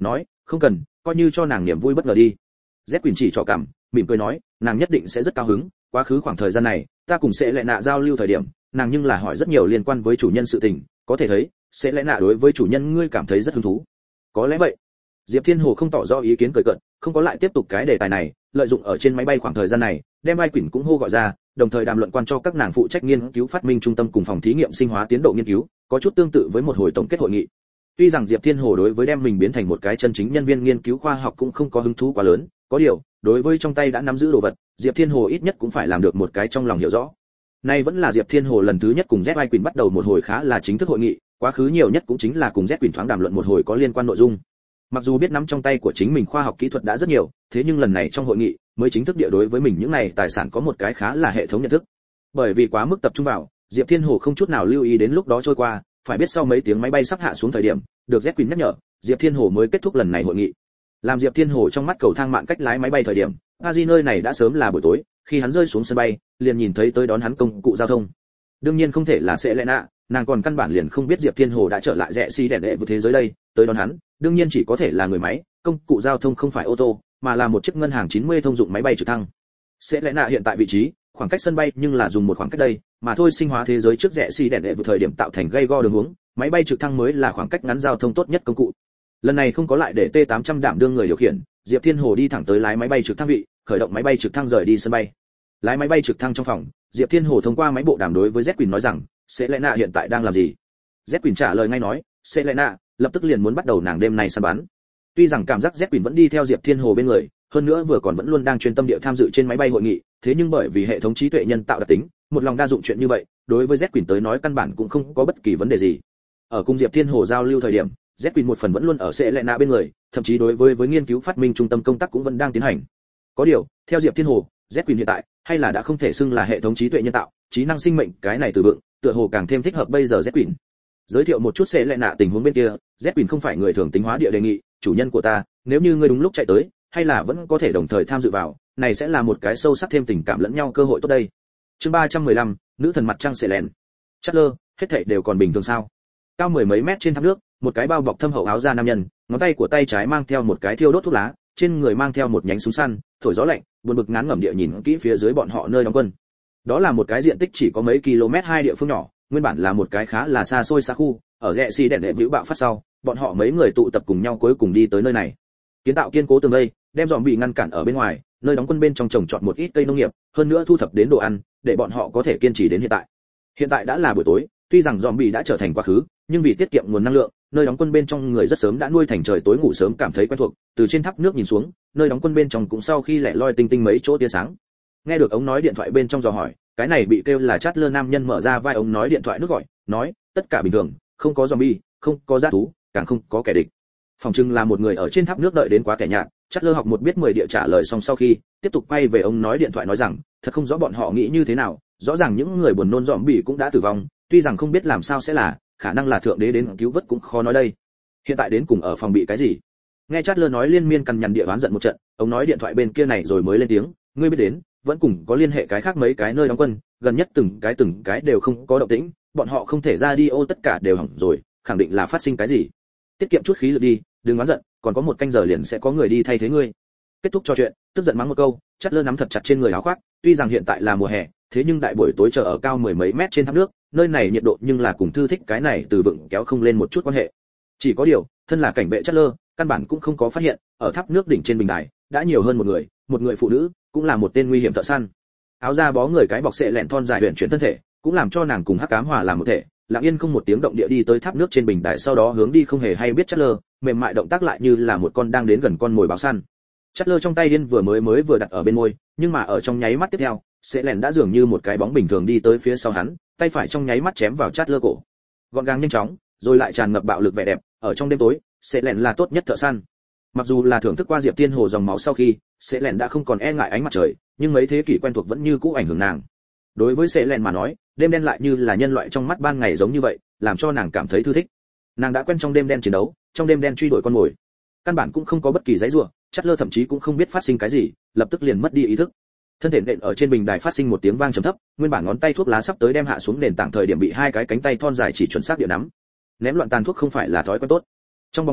nói không cần, coi như cho nàng niềm vui bất ngờ đi. Z Quỳnh chỉ trỏ cằm, mỉm cười nói, nàng nhất định sẽ rất cao hứng. Quá khứ khoảng thời gian này, ta cùng sẽ lẽ nạ giao lưu thời điểm, nàng nhưng là hỏi rất nhiều liên quan với chủ nhân sự tình, có thể thấy sẽ lẽ nạ đối với chủ nhân ngươi cảm thấy rất hứng thú. Có lẽ vậy. Diệp Thiên Hồ không tỏ rõ ý kiến cười cợt, không có lại tiếp tục cái đề tài này, lợi dụng ở trên máy bay khoảng thời gian này, đem Vai Quỳnh cũng hô gọi ra, đồng thời đàm luận quan cho các nàng phụ trách nghiên cứu phát minh trung tâm cùng phòng thí nghiệm sinh hóa tiến độ nghiên cứu, có chút tương tự với một hồi tổng kết hội nghị. Tuy rằng Diệp Thiên Hồ đối với đem mình biến thành một cái chân chính nhân viên nghiên cứu khoa học cũng không có hứng thú quá lớn, có điều, đối với trong tay đã nắm giữ đồ vật, Diệp Thiên Hồ ít nhất cũng phải làm được một cái trong lòng hiểu rõ. Nay vẫn là Diệp Thiên Hồ lần thứ nhất cùng Z Vai Quỳnh bắt đầu một hồi khá là chính thức hội nghị, quá khứ nhiều nhất cũng chính là cùng Z Quỳnh thoáng đàm luận một hồi có liên quan nội dung. Mặc dù biết nắm trong tay của chính mình khoa học kỹ thuật đã rất nhiều, thế nhưng lần này trong hội nghị mới chính thức địa đối với mình những này tài sản có một cái khá là hệ thống nhận thức. Bởi vì quá mức tập trung vào, Diệp Thiên Hồ không chút nào lưu ý đến lúc đó trôi qua, phải biết sau mấy tiếng máy bay sắp hạ xuống thời điểm, được Z Quỳnh nhắc nhở, Diệp Thiên Hồ mới kết thúc lần này hội nghị. Làm Diệp Thiên Hồ trong mắt cầu thang mạng cách lái máy bay thời điểm, Paris nơi này đã sớm là buổi tối, khi hắn rơi xuống sân bay, liền nhìn thấy tới đón hắn công cụ giao thông. Đương nhiên không thể là sẽ lẽ nạ, nàng còn căn bản liền không biết Diệp Thiên Hồ đã trở lại rẽ xi đèn đệ của thế giới đây, tới đón hắn, đương nhiên chỉ có thể là người máy, công cụ giao thông không phải ô tô, mà là một chiếc ngân hàng chín mươi thông dụng máy bay trực thăng. Sẽ lẽ nạ hiện tại vị trí, khoảng cách sân bay nhưng là dùng một khoảng cách đây, mà thôi sinh hóa thế giới trước rẽ xi đèn đệ của thời điểm tạo thành gây go đường hướng, máy bay trực thăng mới là khoảng cách ngắn giao thông tốt nhất công cụ. Lần này không có lại để T tám trăm đảm đương người điều khiển, Diệp Thiên Hồ đi thẳng tới lái máy bay trực thăng vị, khởi động máy bay trực thăng rời đi sân bay. Lái máy bay trực thăng trong phòng, Diệp Thiên Hồ thông qua máy bộ đàm đối với Z Quỳnh nói rằng, sẽ lẽ nạ hiện tại đang làm gì? Z Quỳnh trả lời ngay nói, sẽ lẽ nạ lập tức liền muốn bắt đầu nàng đêm này săn bắn. Tuy rằng cảm giác Z Quỳnh vẫn đi theo Diệp Thiên Hồ bên người, hơn nữa vừa còn vẫn luôn đang chuyên tâm địa tham dự trên máy bay hội nghị, thế nhưng bởi vì hệ thống trí tuệ nhân tạo đặc tính, một lòng đa dụng chuyện như vậy, đối với Z Quỳnh tới nói căn bản cũng không có bất kỳ vấn đề gì. Ở cùng Diệp Thiên Hồ giao lưu thời điểm, Z Quỳnh một phần vẫn luôn ở sẽ lẽ nạ bên người, thậm chí đối với với nghiên cứu phát minh trung tâm công tác cũng vẫn đang tiến hành. Có điều, theo Diệp Thiên Hồ, Z Quỳnh hiện tại hay là đã không thể xưng là hệ thống trí tuệ nhân tạo, trí năng sinh mệnh, cái này từ vựng, tựa hồ càng thêm thích hợp bây giờ Z Quỳnh. Giới thiệu một chút sẽ lẽ nạ tình huống bên kia, Z Quỳnh không phải người thường tính hóa địa đề nghị, chủ nhân của ta, nếu như ngươi đúng lúc chạy tới, hay là vẫn có thể đồng thời tham dự vào, này sẽ là một cái sâu sắc thêm tình cảm lẫn nhau cơ hội tốt đây. Chương ba trăm mười lăm, nữ thần mặt trăng sẽ lén. Chatler, hết thảy đều còn bình thường sao? Cao mười mấy mét trên tháp nước, một cái bao bọc thâm hậu áo da nam nhân, ngón tay của tay trái mang theo một cái thiêu đốt thuốc lá, trên người mang theo một nhánh súng săn, thổi gió lạnh, buồn bực ngán ngẩm địa nhìn kỹ phía dưới bọn họ nơi đóng quân. Đó là một cái diện tích chỉ có mấy km hai địa phương nhỏ, nguyên bản là một cái khá là xa xôi xa khu, ở rẽ xi đèn đệ vĩu bạo phát sau, bọn họ mấy người tụ tập cùng nhau cuối cùng đi tới nơi này. Kiến tạo kiên cố tường vây, đem dòm bị ngăn cản ở bên ngoài, nơi đóng quân bên trong trồng trọt một ít cây nông nghiệp, hơn nữa thu thập đến đồ ăn, để bọn họ có thể kiên trì đến hiện tại. Hiện tại đã là buổi tối, tuy rằng dòm bị đã trở thành quá khứ, nhưng vì tiết kiệm nguồn năng lượng, nơi đóng quân bên trong người rất sớm đã nuôi thành trời tối ngủ sớm cảm thấy quen thuộc, từ trên tháp nước nhìn xuống, nơi đóng quân bên trong cũng sau khi lẻ loi tinh tinh mấy chỗ tia sáng. Nghe được ống nói điện thoại bên trong dò hỏi, cái này bị kêu là Chatler nam nhân mở ra vai ống nói điện thoại nước gọi, nói, tất cả bình thường, không có zombie, không có dã thú, càng không có kẻ địch. Phòng trưng là một người ở trên tháp nước đợi đến quá kẻ nhạt, Chatler học một biết mười địa trả lời xong sau khi, tiếp tục quay về ống nói điện thoại nói rằng, thật không rõ bọn họ nghĩ như thế nào, rõ ràng những người buồn nôn zombie cũng đã tử vong, tuy rằng không biết làm sao sẽ là, khả năng là thượng đế đến cứu vớt cũng khó nói đây. Hiện tại đến cùng ở phòng bị cái gì? Nghe Chatler nói liên miên cằn nhằn địa oán giận một trận, ống nói điện thoại bên kia này rồi mới lên tiếng, ngươi biết đến, vẫn cùng có liên hệ cái khác mấy cái nơi đóng quân, gần nhất từng cái từng cái đều không có động tĩnh, bọn họ không thể ra đi ô tất cả đều hỏng rồi, khẳng định là phát sinh cái gì. Tiết kiệm chút khí lực đi, đừng oán giận, còn có một canh giờ liền sẽ có người đi thay thế ngươi. Kết thúc trò chuyện, tức giận mắng một câu, Chatler nắm thật chặt trên người áo khoác, tuy rằng hiện tại là mùa hè, thế nhưng đại buổi tối chờ ở cao mười mấy mét trên tháp nước, nơi này nhiệt độ nhưng là cùng thư thích cái này từ vựng kéo không lên một chút quan hệ. Chỉ có điều, thân là cảnh vệ Chatler, căn bản cũng không có phát hiện, ở tháp nước đỉnh trên bình đài, đã nhiều hơn một người, một người phụ nữ, cũng là một tên nguy hiểm thợ săn. Áo da bó người cái bọc sệ lẹn thon dài huyền chuyển thân thể, cũng làm cho nàng cùng hắc ám hòa làm một thể, lặng yên không một tiếng động địa đi tới tháp nước trên bình đài, sau đó hướng đi không hề hay biết Chatler, mềm mại động tác lại như là một con đang đến gần con mồi báo săn. Chatler trong tay điên vừa mới mới vừa đặt ở bên môi, nhưng mà ở trong nháy mắt tiếp theo, sệ lẹn đã dường như một cái bóng bình thường đi tới phía sau hắn, tay phải trong nháy mắt chém vào Chatler cổ. Gọn gàng nhanh chóng, rồi lại tràn ngập bạo lực vẻ đẹp, ở trong đêm tối, sệ lẹn là tốt nhất thợ săn. Mặc dù là thưởng thức qua Diệp Tiên Hồ dòng máu sau khi, sệ lẹn đã không còn e ngại ánh mặt trời, nhưng mấy thế kỷ quen thuộc vẫn như cũ ảnh hưởng nàng. Đối với sệ lẹn mà nói, đêm đen lại như là nhân loại trong mắt ban ngày giống như vậy, làm cho nàng cảm thấy thư thích. Nàng đã quen trong đêm đen chiến đấu, trong đêm đen truy đuổi con mồi. Căn bản cũng không có bất kỳ giãy giụa, Chatler thậm chí cũng không biết phát sinh cái gì, lập tức liền mất đi ý thức. Thân thể nện ở trên bình đài phát sinh một tiếng vang trầm thấp, nguyên bản ngón tay thuốc lá sắp tới đem hạ xuống nền tảng thời điểm bị hai cái cánh tay thon dài chỉ chuẩn xác địa nắm. Ném loạn tàn thuốc không phải là thói quen tốt. Trong bóng tối,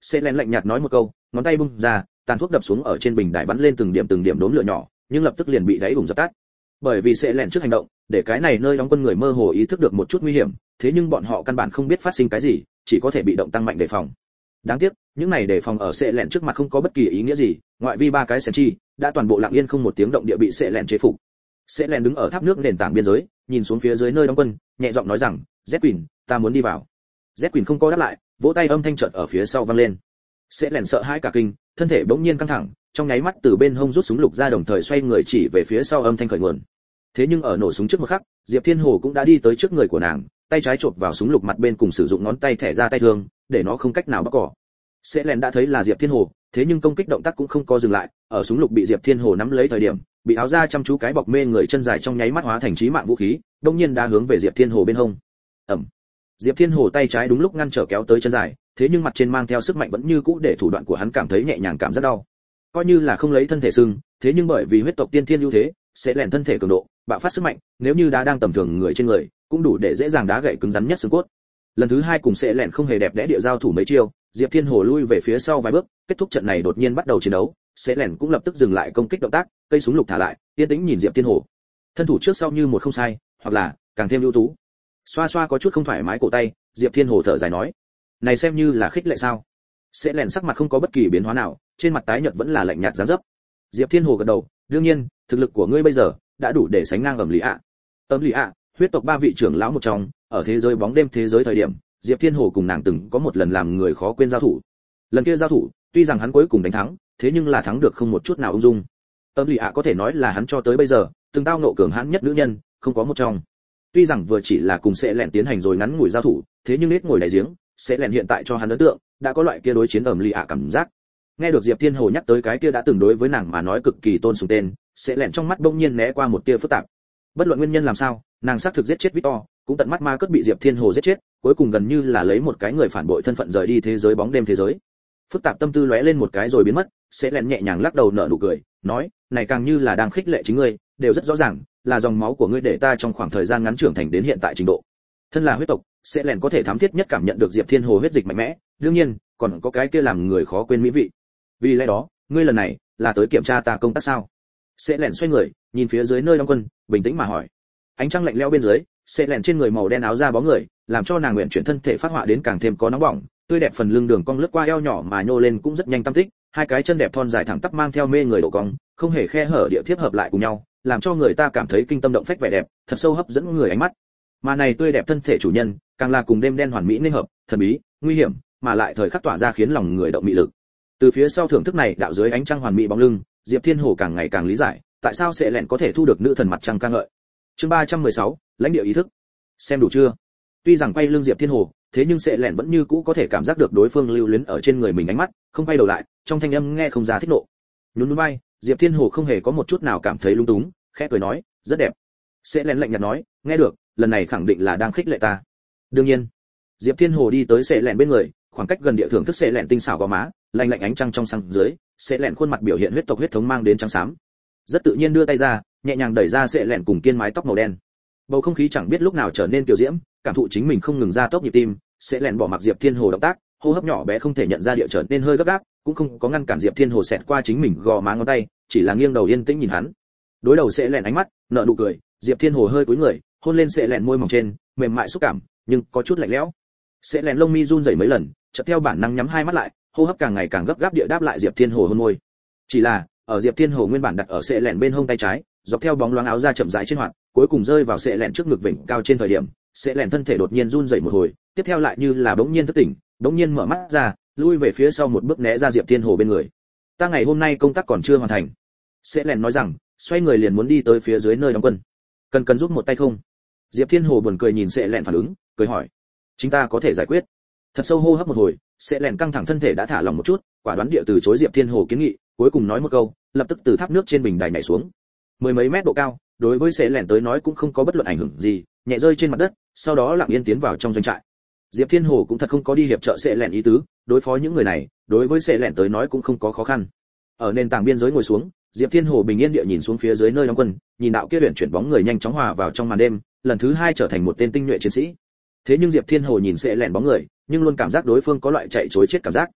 Sẽ lén lạnh nhạt nói một câu, ngón tay bung ra, tàn thuốc đập xuống ở trên bình đài bắn lên từng điểm từng điểm đốm lửa nhỏ, nhưng lập tức liền bị đáy ủng dập tắt. Bởi vì sẽ lén trước hành động, để cái này nơi đóng quân người mơ hồ ý thức được một chút nguy hiểm, thế nhưng bọn họ căn bản không biết phát sinh cái gì, chỉ có thể bị động tăng mạnh đề phòng. Đáng tiếc, những này đề phòng ở sẽ lén trước mặt không có bất kỳ ý nghĩa gì, ngoại vi ba cái sentry đã toàn bộ lặng yên không một tiếng động địa bị sẽ lén chế phục. Sẽ lén đứng ở tháp nước nền tảng biên giới, nhìn xuống phía dưới nơi đóng quân, nhẹ giọng nói rằng, "Z Queen, ta muốn đi vào." Z Queen không có đáp lại, vỗ tay âm thanh chợt ở phía sau vang lên. Sẽ lén sợ hãi cả kinh, thân thể bỗng nhiên căng thẳng, trong nháy mắt từ bên hông rút súng lục ra đồng thời xoay người chỉ về phía sau âm thanh khởi nguồn. Thế nhưng ở nổ súng trước một khắc, Diệp Thiên Hồ cũng đã đi tới trước người của nàng, tay trái chộp vào súng lục mặt bên cùng sử dụng ngón tay thẻ ra tay thương, để nó không cách nào bóc cỏ. Sẽ lén đã thấy là Diệp Thiên Hồ, thế nhưng công kích động tác cũng không có dừng lại, ở súng lục bị Diệp Thiên Hồ nắm lấy thời điểm, bị áo da chăm chú cái bọc mê người chân dài trong nháy mắt hóa thành chí mạng vũ khí, đột nhiên đã hướng về Diệp Thiên Hồ bên hông. Ầm. Diệp Thiên Hồ tay trái đúng lúc ngăn trở kéo tới chân dài, thế nhưng mặt trên mang theo sức mạnh vẫn như cũ để thủ đoạn của hắn cảm thấy nhẹ nhàng cảm rất đau. Coi như là không lấy thân thể sưng, thế nhưng bởi vì huyết tộc tiên thiên ưu thế, sẽ lẻn thân thể cường độ, bạo phát sức mạnh, nếu như đá đang tầm thường người trên người, cũng đủ để dễ dàng đá gãy cứng rắn nhất xương cốt. Lần thứ hai cùng sẽ lẻn không hề đẹp đẽ địa giao thủ mấy chiêu, Diệp Thiên Hồ lui về phía sau vài bước, kết thúc trận này đột nhiên bắt đầu chiến đấu, sẽ lẻn cũng lập tức dừng lại công kích động tác, cây súng lục thả lại, yên tĩnh nhìn Diệp Thiên Hồ. Thân thủ trước sau như một không sai, hoặc là càng thêm ưu tú. Xoa xoa có chút không thoải mái cổ tay, Diệp Thiên Hồ thở dài nói, này xem như là khích lệ sao? Sẽ lẻn sắc mặt không có bất kỳ biến hóa nào, trên mặt tái nhợt vẫn là lạnh nhạt dáng dấp. Diệp Thiên Hồ gật đầu, đương nhiên, thực lực của ngươi bây giờ đã đủ để sánh ngang ẩm lý ạ. Ẩm lý ạ, huyết tộc ba vị trưởng lão một trong, ở thế giới bóng đêm thế giới thời điểm, Diệp Thiên Hồ cùng nàng từng có một lần làm người khó quên giao thủ. Lần kia giao thủ, tuy rằng hắn cuối cùng đánh thắng, thế nhưng là thắng được không một chút nào ung dung. Ẩm lý ạ có thể nói là hắn cho tới bây giờ từng tao nộ cường hãn nhất nữ nhân, không có một trong. Tuy rằng vừa chỉ là cùng sẽ lẻn tiến hành rồi ngắn ngủi giao thủ, thế nhưng nết ngồi đại giếng, sẽ lẻn hiện tại cho hắn ấn tượng đã có loại kia đối chiến ẩm lý ạ cảm giác. Nghe được Diệp Thiên Hồ nhắc tới cái kia đã từng đối với nàng mà nói cực kỳ tôn sùng tên, sẽ lẻn trong mắt bỗng nhiên né qua một tia phức tạp. Bất luận nguyên nhân làm sao, nàng xác thực giết chết Victor, cũng tận mắt ma cất bị Diệp Thiên Hồ giết chết, cuối cùng gần như là lấy một cái người phản bội thân phận rời đi thế giới bóng đêm thế giới. Phức tạp tâm tư lóe lên một cái rồi biến mất, sẽ lẻn nhẹ nhàng lắc đầu nở nụ cười, nói, này càng như là đang khích lệ chính ngươi, đều rất rõ ràng, là dòng máu của ngươi để ta trong khoảng thời gian ngắn trưởng thành đến hiện tại trình độ. Thân là huyết tộc, sẽ lẻn có thể thám thiết nhất cảm nhận được Diệp Thiên Hồ huyết dịch mạnh mẽ, đương nhiên, còn có cái kia làm người khó quên mỹ vị. Vì lẽ đó, ngươi lần này là tới kiểm tra ta công tác sao? Sẽ lẻn xoay người, nhìn phía dưới nơi đóng quân, bình tĩnh mà hỏi. Ánh trăng lạnh lẽo bên dưới, sẽ lẻn trên người màu đen áo da bóng người, làm cho nàng nguyện chuyển thân thể phát họa đến càng thêm có nóng bỏng, tươi đẹp phần lưng đường cong lướt qua eo nhỏ mà nhô lên cũng rất nhanh tâm tích, hai cái chân đẹp thon dài thẳng tắp mang theo mê người độ cong, không hề khe hở địa tiếp hợp lại cùng nhau, làm cho người ta cảm thấy kinh tâm động phách vẻ đẹp, thật sâu hấp dẫn người ánh mắt. Mà này tươi đẹp thân thể chủ nhân, càng là cùng đêm đen hoàn mỹ nên hợp, thần bí, nguy hiểm, mà lại thời khắc tỏa ra khiến lòng người động mị lực. Từ phía sau thưởng thức này đạo dưới ánh trăng hoàn mỹ bóng lưng, Diệp Thiên Hồ càng ngày càng lý giải, tại sao sẽ lẹn có thể thu được nữ thần mặt trăng ca ngợi. Chương ba trăm mười sáu, lãnh địa ý thức. Xem đủ chưa? Tuy rằng quay lưng Diệp Thiên Hồ, thế nhưng sẽ lẹn vẫn như cũ có thể cảm giác được đối phương lưu luyến ở trên người mình ánh mắt, không quay đầu lại, trong thanh âm nghe không ra thích nộ. Nhún nhún vai, Diệp Thiên Hồ không hề có một chút nào cảm thấy lung túng, khẽ cười nói, rất đẹp. Sẽ lẹn lạnh nhạt nói, nghe được, lần này khẳng định là đang khích lệ ta. Đương nhiên. Diệp Thiên Hồ đi tới sẽ lẹn bên người, khoảng cách gần địa thưởng thức sẽ lẹn tinh xảo gò má, lạnh lạnh ánh trăng trong sáng dưới, sẽ lẹn khuôn mặt biểu hiện huyết tộc huyết thống mang đến trắng xám. Rất tự nhiên đưa tay ra, nhẹ nhàng đẩy ra sẽ lẹn cùng kiên mái tóc màu đen. Bầu không khí chẳng biết lúc nào trở nên tiểu diễm, cảm thụ chính mình không ngừng ra tốc nhịp tim, sẽ lẹn bỏ mặc Diệp Thiên Hồ động tác, hô hấp nhỏ bé không thể nhận ra địa trở nên hơi gấp gáp, cũng không có ngăn cản Diệp Thiên Hồ xẹt qua chính mình gò má ngón tay, chỉ là nghiêng đầu yên tĩnh nhìn hắn. Đối đầu sẽ lẹn ánh mắt, nở nụ cười, Diệp Thiên Hồ hơi cúi người, hôn lên sẽ lẹn môi mỏng trên, mềm mại xúc cảm, nhưng có chút lạnh lẽo. Sẽ lẹn lông mi run rẩy mấy lần, chợt theo bản năng nhắm hai mắt lại, hô hấp càng ngày càng gấp gáp địa đáp lại Diệp Thiên Hồ hôn môi. Chỉ là, ở Diệp Thiên Hồ nguyên bản đặt ở sẽ lẹn bên hông tay trái, dọc theo bóng loáng áo da chậm rãi trên hoạt, cuối cùng rơi vào sẽ lẹn trước ngực vểnh cao trên thời điểm, sẽ lẹn thân thể đột nhiên run rẩy một hồi, tiếp theo lại như là bỗng nhiên thức tỉnh, bỗng nhiên mở mắt ra, lui về phía sau một bước né ra Diệp Thiên Hồ bên người. Ta ngày hôm nay công tác còn chưa hoàn thành. Sẽ lẹn nói rằng, xoay người liền muốn đi tới phía dưới nơi đóng quân. Cần cần giúp một tay không? Diệp Thiên Hồ buồn cười nhìn sẽ lẹn phản ứng, cười hỏi. Chúng ta có thể giải quyết. Thật sâu hô hấp một hồi, sẽ lẹn căng thẳng thân thể đã thả lỏng một chút, quả đoán địa từ chối Diệp Thiên Hồ kiến nghị, cuối cùng nói một câu, lập tức từ tháp nước trên bình đài nhảy xuống. Mười mấy mét độ cao, đối với sẽ lẹn tới nói cũng không có bất luận ảnh hưởng gì, nhẹ rơi trên mặt đất, sau đó lặng yên tiến vào trong doanh trại. Diệp Thiên Hồ cũng thật không có đi hiệp trợ sẽ lẹn ý tứ, đối phó những người này, đối với sẽ lẹn tới nói cũng không có khó khăn. Ở nền tảng biên giới ngồi xuống, Diệp Thiên Hồ bình yên địa nhìn xuống phía dưới nơi đóng quân, nhìn đạo kia luyện chuyển bóng người nhanh chóng hòa vào trong màn đêm, lần thứ hai trở thành một tên tinh nhuệ chiến sĩ. Thế nhưng Diệp Thiên Hồ nhìn sẽ lẹn bóng người, nhưng luôn cảm giác đối phương có loại chạy trối chết cảm giác.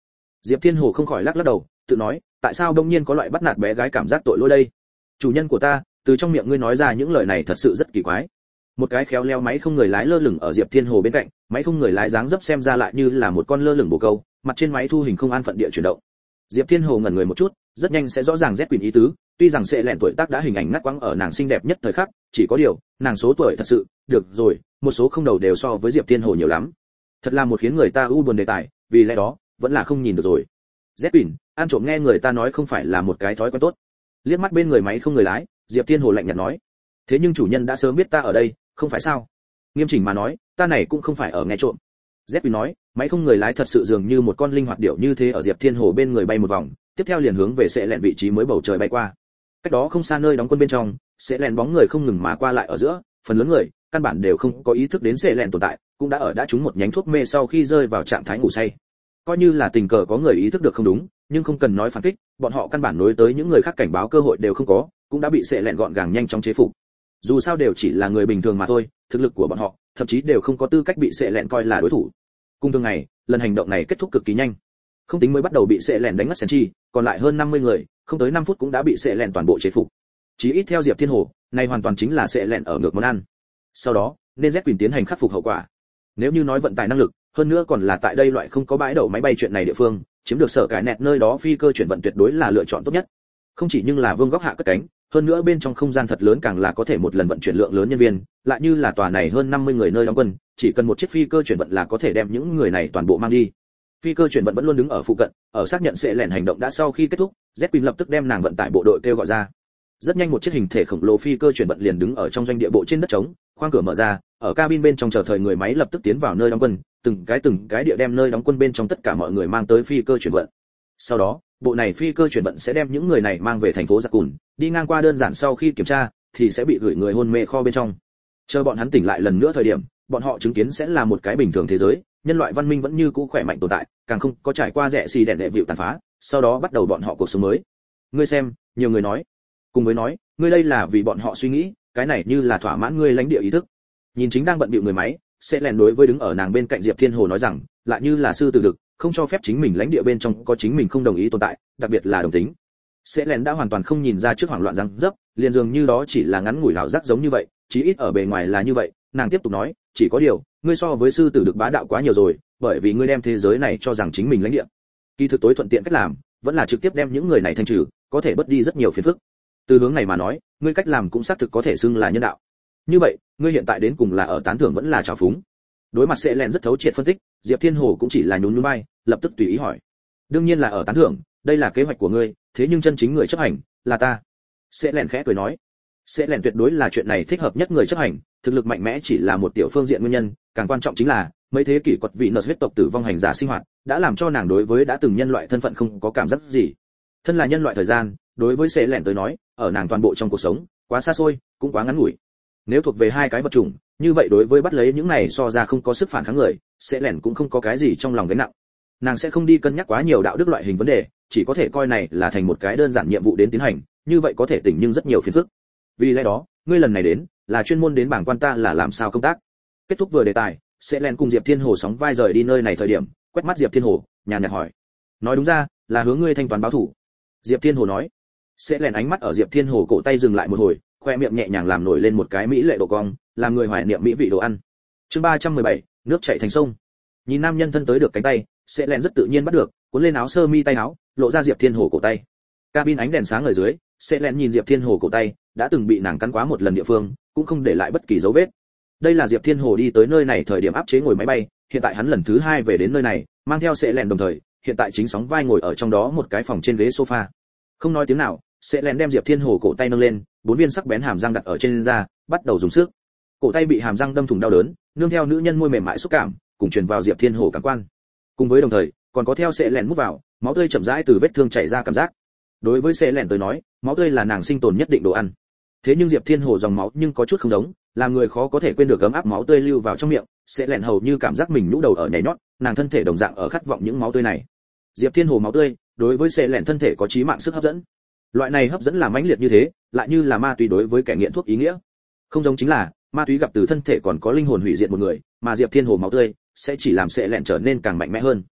Diệp Thiên Hồ không khỏi lắc lắc đầu, tự nói, tại sao đông nhiên có loại bắt nạt bé gái cảm giác tội lỗi đây? Chủ nhân của ta, từ trong miệng ngươi nói ra những lời này thật sự rất kỳ quái. Một cái khéo léo máy không người lái lơ lửng ở Diệp Thiên Hồ bên cạnh, máy không người lái dáng dấp xem ra lại như là một con lơ lửng bồ câu, mặt trên máy thu hình không an phận địa chuyển động. Diệp Thiên Hồ ngẩn người một chút, rất nhanh sẽ rõ ràng Z Quỳnh ý tứ, tuy rằng sẽ lẹn tuổi tác đã hình ảnh ngắt quãng ở nàng xinh đẹp nhất thời khắc, chỉ có điều, nàng số tuổi thật sự, được rồi, một số không đầu đều so với Diệp Thiên Hồ nhiều lắm. Thật là một khiến người ta u buồn đề tài, vì lẽ đó, vẫn là không nhìn được rồi. Z Quỳnh, ăn trộm nghe người ta nói không phải là một cái thói quen tốt. Liếc mắt bên người máy không người lái, Diệp Thiên Hồ lạnh nhạt nói, thế nhưng chủ nhân đã sớm biết ta ở đây, không phải sao? Nghiêm chỉnh mà nói, ta này cũng không phải ở nghe trộm. Z Quỳnh nói, máy không người lái thật sự dường như một con linh hoạt điểu như thế ở Diệp Thiên Hồ bên người bay một vòng, tiếp theo liền hướng về sẽ lẹn vị trí mới bầu trời bay qua. Cách đó không xa nơi đóng quân bên trong, sẽ lẹn bóng người không ngừng mà qua lại ở giữa, phần lớn người căn bản đều không có ý thức đến sẽ lẹn tồn tại, cũng đã ở đã trúng một nhánh thuốc mê sau khi rơi vào trạng thái ngủ say. Coi như là tình cờ có người ý thức được không đúng, nhưng không cần nói phản kích, bọn họ căn bản nối tới những người khác cảnh báo cơ hội đều không có, cũng đã bị sẽ lẹn gọn gàng nhanh chóng chế phục. Dù sao đều chỉ là người bình thường mà thôi, thực lực của bọn họ thậm chí đều không có tư cách bị sẽ lẹn coi là đối thủ. Cùng thường ngày, lần hành động này kết thúc cực kỳ nhanh. Không tính mới bắt đầu bị sẽ lẹn đánh ngất xỉu chi, còn lại hơn năm mươi người, không tới năm phút cũng đã bị sẽ lẹn toàn bộ chế phục. Chí ít theo Diệp Thiên Hồ, này hoàn toàn chính là sẽ lẹn ở ngược món ăn. Sau đó, nên Z Quỳnh tiến hành khắc phục hậu quả. Nếu như nói vận tải năng lực, hơn nữa còn là tại đây loại không có bãi đậu máy bay chuyện này địa phương, chiếm được sở cải nẹt nơi đó phi cơ chuyển vận tuyệt đối là lựa chọn tốt nhất. Không chỉ nhưng là vương góc hạ cất cánh, hơn nữa bên trong không gian thật lớn càng là có thể một lần vận chuyển lượng lớn nhân viên, lại như là tòa này hơn năm mươi người nơi đóng quân, chỉ cần một chiếc phi cơ chuyển vận là có thể đem những người này toàn bộ mang đi. Phi cơ chuyển vận vẫn luôn đứng ở phụ cận, ở xác nhận sẽ lẻn hành động đã sau khi kết thúc, Z Quỳnh lập tức đem nàng vận tải bộ đội kêu gọi ra. Rất nhanh một chiếc hình thể khổng lồ phi cơ chuyển vận liền đứng ở trong doanh địa bộ trên đất trống, khoang cửa mở ra, ở cabin bên trong chờ thời người máy lập tức tiến vào nơi đóng quân, từng cái từng cái địa đem nơi đóng quân bên trong tất cả mọi người mang tới phi cơ chuyển vận. Sau đó, bộ này phi cơ chuyển vận sẽ đem những người này mang về thành phố Giặc Cùn, đi ngang qua đơn giản sau khi kiểm tra, thì sẽ bị gửi người hôn mê kho bên trong. Chờ bọn hắn tỉnh lại lần nữa thời điểm, bọn họ chứng kiến sẽ là một cái bình thường thế giới, nhân loại văn minh vẫn như cũ khỏe mạnh tồn tại, càng không có trải qua rẻ xì đèn đệ vịu tàn phá, sau đó bắt đầu bọn họ cuộc sống mới. Ngươi xem, nhiều người nói, cùng với nói, ngươi đây là vì bọn họ suy nghĩ, cái này như là thỏa mãn ngươi lãnh địa ý thức. Nhìn chính đang bận bịu người máy, sẽ lèn đối với đứng ở nàng bên cạnh Diệp Thiên Hồ nói rằng, lại như là sư tử đực, không cho phép chính mình lãnh địa bên trong có chính mình không đồng ý tồn tại, đặc biệt là đồng tính. Sẽ lèn đã hoàn toàn không nhìn ra trước hoảng loạn răng dấp, liền dường như đó chỉ là ngắn ngủi hảo giác giống như vậy, chí ít ở bề ngoài là như vậy. Nàng tiếp tục nói, chỉ có điều, ngươi so với sư tử đực bá đạo quá nhiều rồi, bởi vì ngươi đem thế giới này cho rằng chính mình lãnh địa. Kỳ thực tối thuận tiện cách làm, vẫn là trực tiếp đem những người này thanh trừ, có thể bớt đi rất nhiều phiền phức. Từ hướng này mà nói, ngươi cách làm cũng xác thực có thể xưng là nhân đạo. Như vậy, ngươi hiện tại đến cùng là ở tán thưởng vẫn là trào phúng? Đối mặt sẽ lẹn rất thấu triệt phân tích, Diệp Thiên Hồ cũng chỉ là nhún nhún vai, lập tức tùy ý hỏi. Đương nhiên là ở tán thưởng, đây là kế hoạch của ngươi, thế nhưng chân chính người chấp hành là ta. Sẽ lẹn khẽ cười nói. Sẽ lẹn tuyệt đối là chuyện này thích hợp nhất người chấp hành, thực lực mạnh mẽ chỉ là một tiểu phương diện nguyên nhân, càng quan trọng chính là mấy thế kỷ quật vị nợ huyết tộc tử vong hành giả sinh hoạt, đã làm cho nàng đối với đã từng nhân loại thân phận không có cảm giác gì. Thân là nhân loại thời gian, đối với sẽ lẹn tới nói, ở nàng toàn bộ trong cuộc sống, quá xa xôi, cũng quá ngắn ngủi. Nếu thuộc về hai cái vật chủng, như vậy đối với bắt lấy những này so ra không có sức phản kháng người, sẽ lẻn cũng không có cái gì trong lòng gánh nặng. Nàng sẽ không đi cân nhắc quá nhiều đạo đức loại hình vấn đề, chỉ có thể coi này là thành một cái đơn giản nhiệm vụ đến tiến hành, như vậy có thể tỉnh nhưng rất nhiều phiền phức. Vì lẽ đó, ngươi lần này đến, là chuyên môn đến bảng quan ta là làm sao công tác. Kết thúc vừa đề tài, sẽ lẻn cùng Diệp Thiên Hồ sóng vai rời đi nơi này thời điểm, quét mắt Diệp Thiên Hồ, nhàn nhạt hỏi: nói đúng ra, là hướng ngươi thanh toán báo thủ. Diệp Thiên Hồ nói. Sẽ lẻn ánh mắt ở Diệp Thiên Hồ cổ tay dừng lại một hồi, khoe miệng nhẹ nhàng làm nổi lên một cái mỹ lệ độ cong, làm người hoài niệm mỹ vị đồ ăn. Chương ba trăm mười bảy, nước chảy thành sông. Nhìn nam nhân thân tới được cánh tay, sẽ lẹn rất tự nhiên bắt được, cuốn lên áo sơ mi tay áo, lộ ra Diệp Thiên Hồ cổ tay. Cabin ánh đèn sáng ở dưới, sẽ lẹn nhìn Diệp Thiên Hồ cổ tay, đã từng bị nàng cắn quá một lần địa phương, cũng không để lại bất kỳ dấu vết. Đây là Diệp Thiên Hồ đi tới nơi này thời điểm áp chế ngồi máy bay, hiện tại hắn lần thứ hai về đến nơi này, mang theo sẽ lẹn đồng thời, hiện tại chính sóng vai ngồi ở trong đó một cái phòng trên ghế sofa. Không nói tiếng nào, sẽ lẹn đem Diệp Thiên Hồ cổ tay nâng lên, bốn viên sắc bén hàm răng đặt ở trên da, bắt đầu dùng sức. Cổ tay bị hàm răng đâm thủng đau đớn, nương theo nữ nhân môi mềm mại xúc cảm, cùng truyền vào Diệp Thiên Hồ cảm quan. Cùng với đồng thời, còn có theo sẽ lẹn mút vào, máu tươi chậm rãi từ vết thương chảy ra cảm giác. Đối với sẽ lẹn tới nói, máu tươi là nàng sinh tồn nhất định đồ ăn. Thế nhưng Diệp Thiên Hồ dòng máu nhưng có chút không giống, làm người khó có thể quên được ấm áp máu tươi lưu vào trong miệng, sẽ lẹn hầu như cảm giác mình nhũ đầu ở nhảy nhót, nàng thân thể đồng dạng ở khát vọng những máu tươi này. Diệp Thiên Hồ máu tươi, đối với sẽ lẹn thân thể có chí mạng sức hấp dẫn. Loại này hấp dẫn là mãnh liệt như thế, lại như là ma túy đối với kẻ nghiện thuốc ý nghĩa. Không giống chính là, ma túy gặp từ thân thể còn có linh hồn hủy diệt một người, mà Diệp Thiên Hồ máu tươi sẽ chỉ làm sẽ lẹn trở nên càng mạnh mẽ hơn.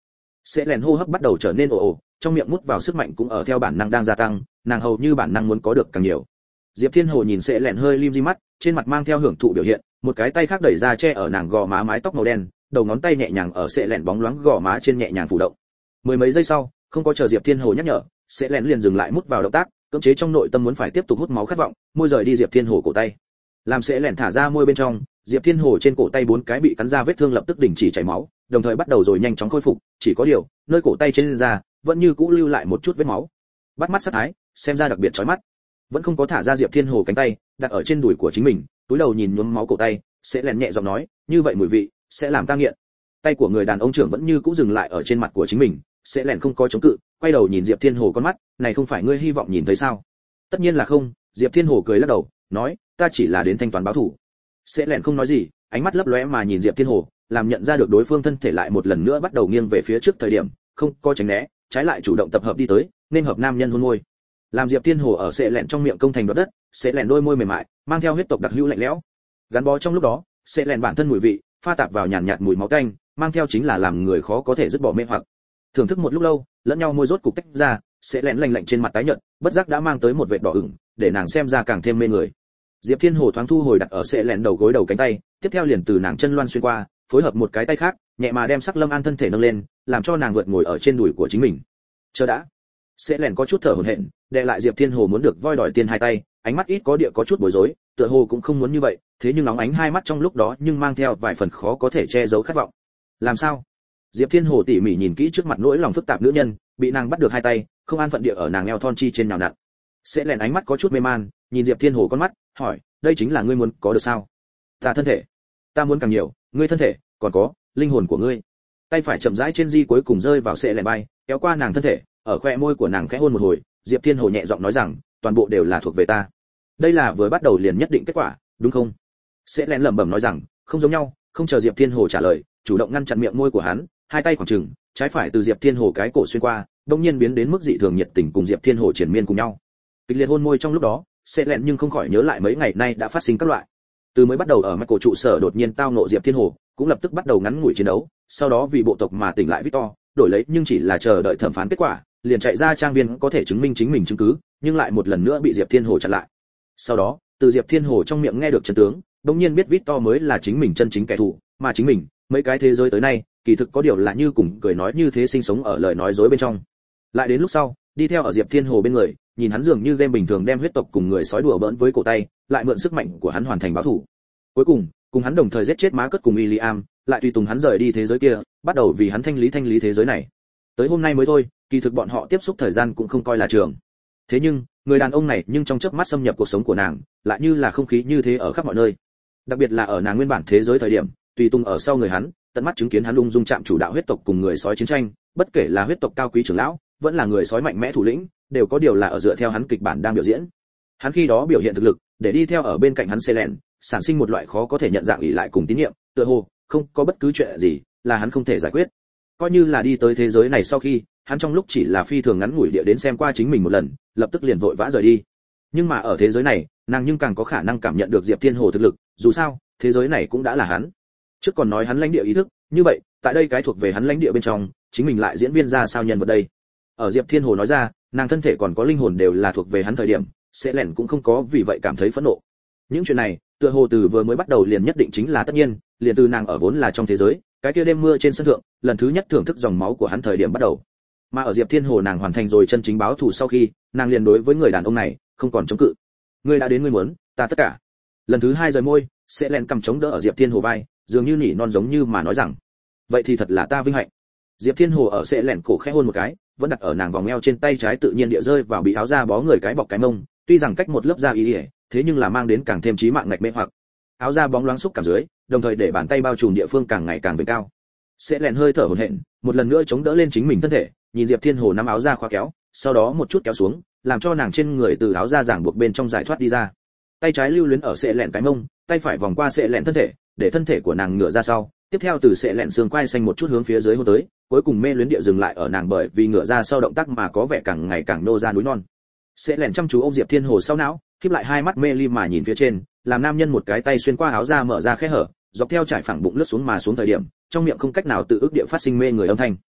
Sẽ lèn hô hấp bắt đầu trở nên ồ ồ, trong miệng mút vào sức mạnh cũng ở theo bản năng đang gia tăng, nàng hầu như bản năng muốn có được càng nhiều. Diệp Thiên Hồ nhìn Sẽ lèn hơi lim di mắt, trên mặt mang theo hưởng thụ biểu hiện, một cái tay khác đẩy ra che ở nàng gò má mái tóc màu đen, đầu ngón tay nhẹ nhàng ở Sẽ lèn bóng loáng gò má trên nhẹ nhàng phủ động. Mười mấy giây sau, không có chờ Diệp Thiên Hồ nhắc nhở, Sẽ lèn liền dừng lại mút vào động tác, cưỡng chế trong nội tâm muốn phải tiếp tục hút máu khát vọng, môi rời đi Diệp Thiên Hồ cổ tay. Làm Sẽ lèn thả ra môi bên trong, Diệp Thiên Hồ trên cổ tay bốn cái bị cắn ra vết thương lập tức đình chỉ chảy máu, đồng thời bắt đầu rồi nhanh chóng khôi phục, chỉ có điều, nơi cổ tay trên da vẫn như cũ lưu lại một chút vết máu. Bắt mắt sát thái, xem ra đặc biệt chói mắt. Vẫn không có thả ra Diệp Thiên Hồ cánh tay, đặt ở trên đùi của chính mình, túi đầu nhìn nhuốm máu cổ tay, Sẽ lèn nhẹ giọng nói, như vậy mùi vị sẽ làm ta nghiện. Tay của người đàn ông trưởng vẫn như cũ dừng lại ở trên mặt của chính mình, Sẽ lèn không có chống cự, quay đầu nhìn Diệp Thiên Hồ con mắt, này không phải ngươi hy vọng nhìn thấy sao? Tất nhiên là không, Diệp Thiên Hồ cười lắc đầu, nói, ta chỉ là đến thanh toán báo thù. Sẽ lèn không nói gì, ánh mắt lấp lóe mà nhìn Diệp Thiên Hồ, làm nhận ra được đối phương thân thể lại một lần nữa bắt đầu nghiêng về phía trước thời điểm, không có tránh né, trái lại chủ động tập hợp đi tới, nên hợp nam nhân hôn môi. Làm Diệp Thiên Hồ ở Sẽ lèn trong miệng công thành đoạt đất, Sẽ lèn đôi môi mềm mại, mang theo huyết tộc đặc hữu lạnh lẽo. Gắn bó trong lúc đó, Sẽ lèn bản thân mùi vị, pha tạp vào nhàn nhạt mùi máu tanh, mang theo chính là làm người khó có thể dứt bỏ mê hoặc. Thưởng thức một lúc lâu, lẫn nhau môi rốt cục tách ra, Sẽ lèn lạnh lạnh trên mặt tái nhợt, bất giác đã mang tới một vệt đỏ ửng, để nàng xem ra càng thêm mê người. Diệp Thiên Hồ thoáng thu hồi đặt ở Sẽ lèn đầu gối đầu cánh tay, tiếp theo liền từ nàng chân loan xuyên qua, phối hợp một cái tay khác, nhẹ mà đem Sắc Lâm An thân thể nâng lên, làm cho nàng vượt ngồi ở trên đùi của chính mình. Chờ đã. Sẽ lèn có chút thở hổn hển, đè lại Diệp Thiên Hồ muốn được voi đòi tiền hai tay, ánh mắt ít có địa có chút bối rối, tựa hồ cũng không muốn như vậy, thế nhưng nóng ánh hai mắt trong lúc đó nhưng mang theo vài phần khó có thể che giấu khát vọng. Làm sao? Diệp Thiên Hồ tỉ mỉ nhìn kỹ trước mặt nỗi lòng phức tạp nữ nhân, bị nàng bắt được hai tay, không an phận địa ở nàng eo thon chi trên nhào nặn. Sẽ lèn ánh mắt có chút mê man, nhìn Diệp Thiên Hồ con mắt, hỏi, đây chính là ngươi muốn có được sao? Ta thân thể, ta muốn càng nhiều, ngươi thân thể, còn có linh hồn của ngươi. Tay phải chậm rãi trên di cuối cùng rơi vào Sẽ lèn bay, kéo qua nàng thân thể, ở khoe môi của nàng khẽ hôn một hồi, Diệp Thiên Hồ nhẹ giọng nói rằng, toàn bộ đều là thuộc về ta. Đây là vừa bắt đầu liền nhất định kết quả, đúng không? Sẽ lèn lẩm bẩm nói rằng, không giống nhau, không chờ Diệp Thiên Hồ trả lời, chủ động ngăn chặn miệng môi của hắn, hai tay khoảng chừng, trái phải từ Diệp Thiên Hồ cái cổ xuyên qua, đột nhiên biến đến mức dị thường nhiệt tình cùng Diệp Thiên Hồ triển miên cùng nhau. Kịch liệt hôn môi trong lúc đó, Sẽ lèn nhưng không khỏi nhớ lại mấy ngày nay đã phát sinh các loại. Từ mới bắt đầu ở Michael trụ sở đột nhiên tao ngộ Diệp Thiên Hồ, cũng lập tức bắt đầu ngắn ngủi chiến đấu, sau đó vì bộ tộc mà tỉnh lại Victor, đổi lấy nhưng chỉ là chờ đợi thẩm phán kết quả, liền chạy ra trang viên có thể chứng minh chính mình chứng cứ, nhưng lại một lần nữa bị Diệp Thiên Hồ chặn lại. Sau đó, từ Diệp Thiên Hồ trong miệng nghe được chân tướng, đột nhiên biết Victor mới là chính mình chân chính kẻ thù, mà chính mình, mấy cái thế giới tới nay, kỳ thực có điều là như cùng cười nói như thế sinh sống ở lời nói dối bên trong. Lại đến lúc sau, đi theo ở Diệp Thiên Hồ bên người, nhìn hắn dường như game bình thường đem huyết tộc cùng người sói đùa bỡn với cổ tay, lại mượn sức mạnh của hắn hoàn thành báo thù. Cuối cùng, cùng hắn đồng thời giết chết Má Cất cùng William, lại tùy tùng hắn rời đi thế giới kia, bắt đầu vì hắn thanh lý thanh lý thế giới này. Tới hôm nay mới thôi, kỳ thực bọn họ tiếp xúc thời gian cũng không coi là trường. Thế nhưng, người đàn ông này nhưng trong chớp mắt xâm nhập cuộc sống của nàng, lại như là không khí như thế ở khắp mọi nơi. Đặc biệt là ở nàng nguyên bản thế giới thời điểm, tùy tùng ở sau người hắn, tận mắt chứng kiến hắn ung dung chạm chủ đạo huyết tộc cùng người sói chiến tranh, bất kể là huyết tộc cao quý trưởng lão, vẫn là người sói mạnh mẽ thủ lĩnh, đều có điều là ở dựa theo hắn kịch bản đang biểu diễn. Hắn khi đó biểu hiện thực lực, để đi theo ở bên cạnh hắn Selen, sản sinh một loại khó có thể nhận dạng ủy lại cùng tín nhiệm, tựa hồ không có bất cứ chuyện gì là hắn không thể giải quyết. Coi như là đi tới thế giới này sau khi, hắn trong lúc chỉ là phi thường ngắn ngủi địa đến xem qua chính mình một lần, lập tức liền vội vã rời đi. Nhưng mà ở thế giới này, nàng nhưng càng có khả năng cảm nhận được Diệp Thiên Hồ thực lực, dù sao, thế giới này cũng đã là hắn. Trước còn nói hắn lãnh địa ý thức, như vậy, tại đây cái thuộc về hắn lãnh địa bên trong, chính mình lại diễn viên ra sao nhân vật đây? Ở Diệp Thiên Hồ nói ra, nàng thân thể còn có linh hồn đều là thuộc về hắn thời điểm, Sẽ lẻn cũng không có vì vậy cảm thấy phẫn nộ. Những chuyện này, tựa hồ từ vừa mới bắt đầu liền nhất định chính là tất nhiên, liền từ nàng ở vốn là trong thế giới, cái kia đêm mưa trên sân thượng, lần thứ nhất thưởng thức dòng máu của hắn thời điểm bắt đầu. Mà ở Diệp Thiên Hồ nàng hoàn thành rồi chân chính báo thù sau khi, nàng liền đối với người đàn ông này không còn chống cự. Ngươi đã đến ngươi muốn, ta tất cả. Lần thứ hai rời môi, Sẽ lẻn cầm chống đỡ ở Diệp Thiên Hồ vai, dường như nỉ non giống như mà nói rằng, vậy thì thật là ta vinh hạnh. Diệp Thiên Hồ ở Sẽ lẻn cổ khẽ hôn một cái, vẫn đặt ở nàng vòng eo trên tay trái tự nhiên địa rơi vào bị áo da bó người cái bọc cái mông, tuy rằng cách một lớp da y, thế nhưng là mang đến càng thêm chí mạng ngạch mê hoặc. Áo da bóng loáng xúc cảm dưới, đồng thời để bàn tay bao trùm địa phương càng ngày càng vươn cao. Sẽ lẻn hơi thở hổn hển, một lần nữa chống đỡ lên chính mình thân thể, nhìn Diệp Thiên Hồ nắm áo da khóa kéo, sau đó một chút kéo xuống, làm cho nàng trên người từ áo da ràng buộc bên trong giải thoát đi ra. Tay trái lưu luyến ở Sẽ lẻn cái mông, tay phải vòng qua Sẽ lẻn thân thể, để thân thể của nàng ngửa ra sau, tiếp theo từ Sẽ lẻn xương quai xanh một chút hướng phía dưới hôn tới, cuối cùng mê luyến địa dừng lại ở nàng bởi vì ngửa ra sau động tác mà có vẻ càng ngày càng nô ra núi non. Sẽ lẻn chăm chú ôm Diệp Thiên Hồ sau não, khép lại hai mắt mê ly mà nhìn phía trên, làm nam nhân một cái tay xuyên qua áo da mở ra khe hở, dọc theo trải phẳng bụng lướt xuống mà xuống thời điểm, trong miệng không cách nào tự ức địa phát sinh mê người âm thanh.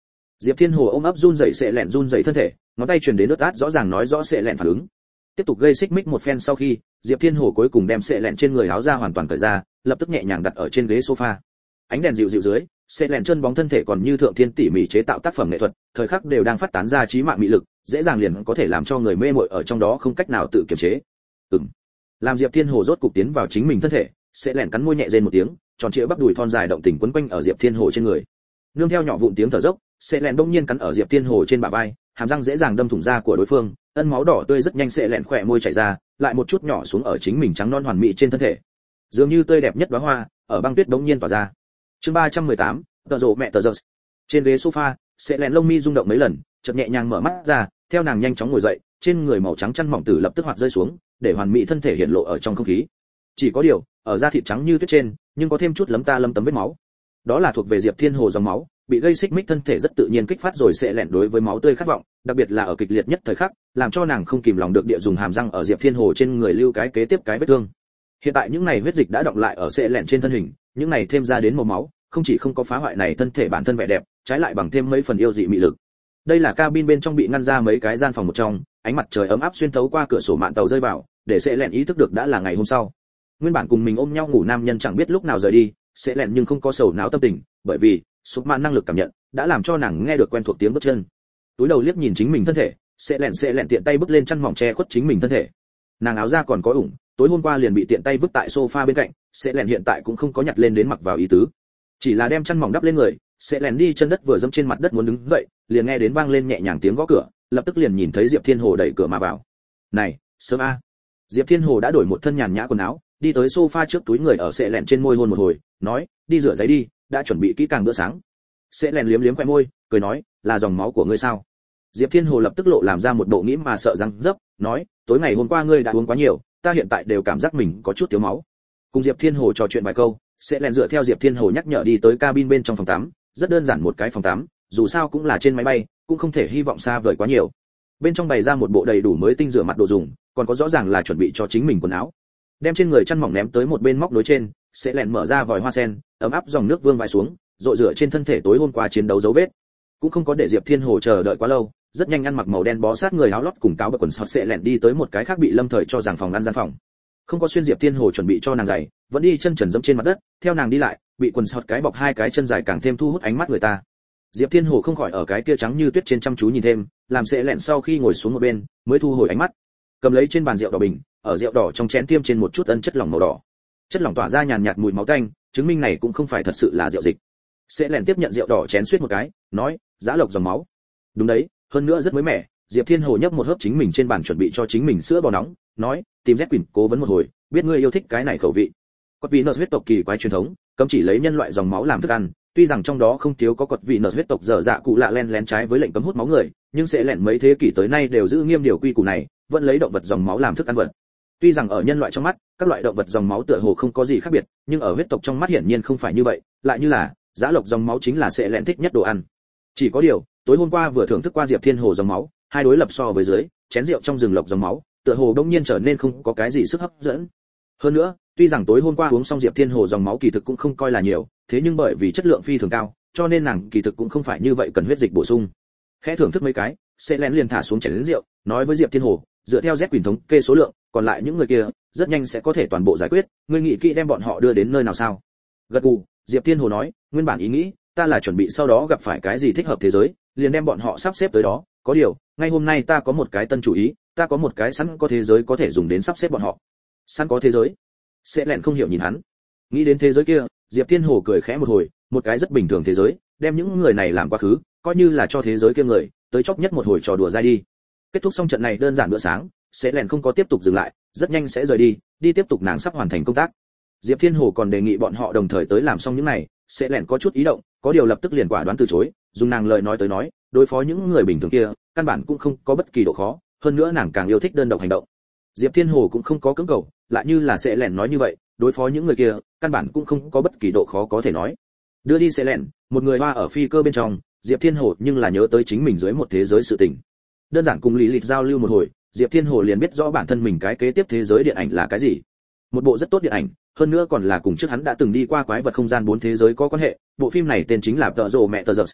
Diệp Thiên Hồ ôm ấp run rẩy sẽ lẹn run rẩy thân thể, ngón tay truyền đến nước át rõ ràng nói rõ sẽ lẹn phản ứng. Tiếp tục gây xích mích một phen sau khi, Diệp Thiên Hồ cuối cùng đem sẽ lẹn trên người áo ra hoàn toàn cởi ra, lập tức nhẹ nhàng đặt ở trên ghế sofa. Ánh đèn dịu dịu dưới, sẽ lẹn chân bóng thân thể còn như thượng thiên tỉ mỉ chế tạo tác phẩm nghệ thuật, thời khắc đều đang phát tán ra trí mạng mị lực, dễ dàng liền có thể làm cho người mê mội ở trong đó không cách nào tự kiềm chế. Ừm. Làm Diệp Thiên Hồ rốt cục tiến vào chính mình thân thể, sẽ lẹn cắn môi nhẹ rên một tiếng, tròn trịa bắp đùi thon dài động tình quấn quanh ở Diệp Thiên Hồ trên người. Nương theo nhỏ vụn tiếng thở dốc, sẽ lẹn bỗng nhiên cắn ở Diệp Thiên Hồ trên bả vai, hàm răng dễ dàng đâm thủng da của đối phương, ân máu đỏ tươi rất nhanh sẽ lẹn khỏe môi chảy ra, lại một chút nhỏ xuống ở chính mình trắng non hoàn mỹ trên thân thể. Dường như tươi đẹp nhất đóa hoa, ở băng tuyết bỗng nhiên tỏa ra. Chương ba trăm mười tám, tờ rồ mẹ tờ giật. Trên ghế sofa, sẽ lẹn lông mi rung động mấy lần, chợt nhẹ nhàng mở mắt ra, theo nàng nhanh chóng ngồi dậy, trên người màu trắng chăn mỏng tử lập tức hoạt rơi xuống, để hoàn mỹ thân thể hiện lộ ở trong không khí. Chỉ có điều, ở da thịt trắng như tuyết trên, nhưng có thêm chút lấm ta lấm tấm vết máu. Đó là thuộc về Diệp Thiên Hồ dòng máu, bị gây xích mích thân thể rất tự nhiên kích phát rồi sẽ lẹn đối với máu tươi khát vọng, đặc biệt là ở kịch liệt nhất thời khắc, làm cho nàng không kìm lòng được địa dùng hàm răng ở Diệp Thiên Hồ trên người lưu cái kế tiếp cái vết thương. Hiện tại những này huyết dịch đã đọng lại ở sẽ lẹn trên thân hình, những này thêm ra đến màu máu, không chỉ không có phá hoại này thân thể bản thân vẻ đẹp, trái lại bằng thêm mấy phần yêu dị mị lực. Đây là cabin bên trong bị ngăn ra mấy cái gian phòng một trong, ánh mặt trời ấm áp xuyên thấu qua cửa sổ mạn tàu rơi vào, để sẽ lẹn ý thức được đã là ngày hôm sau. Nguyên bản cùng mình ôm nhau ngủ nam nhân chẳng biết lúc nào rời đi, sẽ lẹn nhưng không có sầu não tâm tình, bởi vì sụp mạn năng lực cảm nhận đã làm cho nàng nghe được quen thuộc tiếng bước chân. Túi đầu liếc nhìn chính mình thân thể, sẽ lẹn sẽ lẹn tiện tay bước lên chăn mỏng che khuất chính mình thân thể. Nàng áo ra còn có ủng, tối hôm qua liền bị tiện tay vứt tại sofa bên cạnh, sẽ lẹn hiện tại cũng không có nhặt lên đến mặc vào ý tứ, chỉ là đem chăn mỏng đắp lên người. Sẽ lẹn đi chân đất vừa dẫm trên mặt đất muốn đứng dậy, liền nghe đến vang lên nhẹ nhàng tiếng gõ cửa, lập tức liền nhìn thấy Diệp Thiên Hồ đẩy cửa mà vào. "Này, sớm a." Diệp Thiên Hồ đã đổi một thân nhàn nhã quần áo, đi tới sofa trước túi người ở sẽ lẹn trên môi hôn một hồi, nói, "Đi rửa giấy đi, đã chuẩn bị kỹ càng bữa sáng." Sẽ lẹn liếm liếm khóe môi, cười nói, "Là dòng máu của ngươi sao?" Diệp Thiên Hồ lập tức lộ làm ra một bộ nghĩ mà sợ răng dấp, nói, "Tối ngày hôm qua ngươi đã uống quá nhiều, ta hiện tại đều cảm giác mình có chút thiếu máu." Cùng Diệp Thiên Hồ trò chuyện vài câu, sẽ lẹn dựa theo Diệp Thiên Hồ nhắc nhở đi tới cabin bên trong phòng tắm, rất đơn giản một cái phòng tắm, dù sao cũng là trên máy bay, cũng không thể hy vọng xa vời quá nhiều. Bên trong bày ra một bộ đầy đủ mới tinh rửa mặt đồ dùng, còn có rõ ràng là chuẩn bị cho chính mình quần áo. Đem trên người chăn mỏng ném tới một bên móc nối trên, sẽ lẹn mở ra vòi hoa sen, ấm áp dòng nước vương vãi xuống, rội rửa trên thân thể tối hôm qua chiến đấu dấu vết. Cũng không có để Diệp Thiên Hồ chờ đợi quá lâu, rất nhanh ăn mặc màu đen bó sát người áo lót cùng cáo bạc quần sọt sẽ lẹn đi tới một cái khác bị Lâm Thời cho rằng phòng ăn gian phòng. Không có xuyên Diệp Thiên Hồ chuẩn bị cho nàng giày, vẫn đi chân trần dẫm trên mặt đất, theo nàng đi lại, bị quần sọt cái bọc hai cái chân dài càng thêm thu hút ánh mắt người ta. Diệp Thiên Hồ không khỏi ở cái kia trắng như tuyết trên chăm chú nhìn thêm, làm sẽ lẹn sau khi ngồi xuống một bên, mới thu hồi ánh mắt. Cầm lấy trên bàn rượu đỏ bình, ở rượu đỏ trong chén tiêm trên một chút ân chất lỏng màu đỏ. Chất lỏng tỏa ra nhàn nhạt mùi máu tanh, chứng minh này cũng không phải thật sự là rượu dịch. Sẽ lẹn tiếp nhận rượu đỏ chén suýt một cái, nói, "Giá lộc dòng máu." "Đúng đấy, hơn nữa rất mới mẻ." Diệp Thiên Hồ nhấp một hớp chính mình trên bàn chuẩn bị cho chính mình sữa bò nóng, nói, "Tìm Z Quỳnh cố vấn một hồi, biết ngươi yêu thích cái này khẩu vị." Cột vị nợ huyết tộc kỳ quái truyền thống, cấm chỉ lấy nhân loại dòng máu làm thức ăn, tuy rằng trong đó không thiếu có cột vị nợ huyết tộc dở dạ cụ lạ len lén trái với lệnh cấm hút máu người, nhưng sẽ lẹn mấy thế kỷ tới nay đều giữ nghiêm điều quy củ này, vẫn lấy động vật dòng máu làm thức ăn vật. Tuy rằng ở nhân loại trong mắt, các loại động vật dòng máu tựa hồ không có gì khác biệt, nhưng ở huyết tộc trong mắt hiển nhiên không phải như vậy, lại như là giá lộc dòng máu chính là sẽ lẹn thích nhất đồ ăn. Chỉ có điều, tối hôm qua vừa thưởng thức qua Diệp Thiên Hồ dòng máu, hai đối lập so với dưới, chén rượu trong rừng lộc dòng máu, tựa hồ đông nhiên trở nên không có cái gì sức hấp dẫn. Hơn nữa, tuy rằng tối hôm qua uống xong Diệp Thiên Hồ dòng máu kỳ thực cũng không coi là nhiều, thế nhưng bởi vì chất lượng phi thường cao, cho nên nàng kỳ thực cũng không phải như vậy cần huyết dịch bổ sung. Khẽ thưởng thức mấy cái, sẽ lén liền thả xuống chén lớn rượu, nói với Diệp Thiên Hồ, dựa theo Z Quỳnh thống kê số lượng, còn lại những người kia, rất nhanh sẽ có thể toàn bộ giải quyết, ngươi nghĩ kỹ đem bọn họ đưa đến nơi nào sao? Gật gù, Diệp Thiên Hồ nói, nguyên bản ý nghĩ, ta là chuẩn bị sau đó gặp phải cái gì thích hợp thế giới, liền đem bọn họ sắp xếp tới đó, có điều, ngay hôm nay ta có một cái tân chủ ý, ta có một cái sẵn có thế giới có thể dùng đến sắp xếp bọn họ. Sẵn có thế giới? Sẽ lẹn không hiểu nhìn hắn. Nghĩ đến thế giới kia, Diệp Thiên Hồ cười khẽ một hồi, một cái rất bình thường thế giới, đem những người này làm quá khứ, coi như là cho thế giới kia người, tới chốc nhất một hồi trò đùa dai đi. Kết thúc xong trận này đơn giản bữa sáng, sẽ lẹn không có tiếp tục dừng lại, rất nhanh sẽ rời đi, đi tiếp tục nàng sắp hoàn thành công tác. Diệp Thiên Hồ còn đề nghị bọn họ đồng thời tới làm xong những này, sẽ lẹn có chút ý động, có điều lập tức liền quả đoán từ chối, dùng nàng lời nói tới nói, đối phó những người bình thường kia, căn bản cũng không có bất kỳ độ khó, hơn nữa nàng càng yêu thích đơn độc hành động. Diệp Thiên Hồ cũng không có cưỡng cầu, lại như là sẽ lẹn nói như vậy, đối phó những người kia, căn bản cũng không có bất kỳ độ khó có thể nói. Đưa đi sẽ lẹn, một người hoa ở phi cơ bên trong, Diệp Thiên Hồ nhưng là nhớ tới chính mình dưới một thế giới sự tình. Đơn giản cùng Lý Lịch giao lưu một hồi, Diệp Thiên Hồ liền biết rõ bản thân mình cái kế tiếp thế giới điện ảnh là cái gì. Một bộ rất tốt điện ảnh, hơn nữa còn là cùng trước hắn đã từng đi qua quái vật không gian bốn thế giới có quan hệ, bộ phim này tên chính là Tờ Rồ Mẹ Tờ Giật.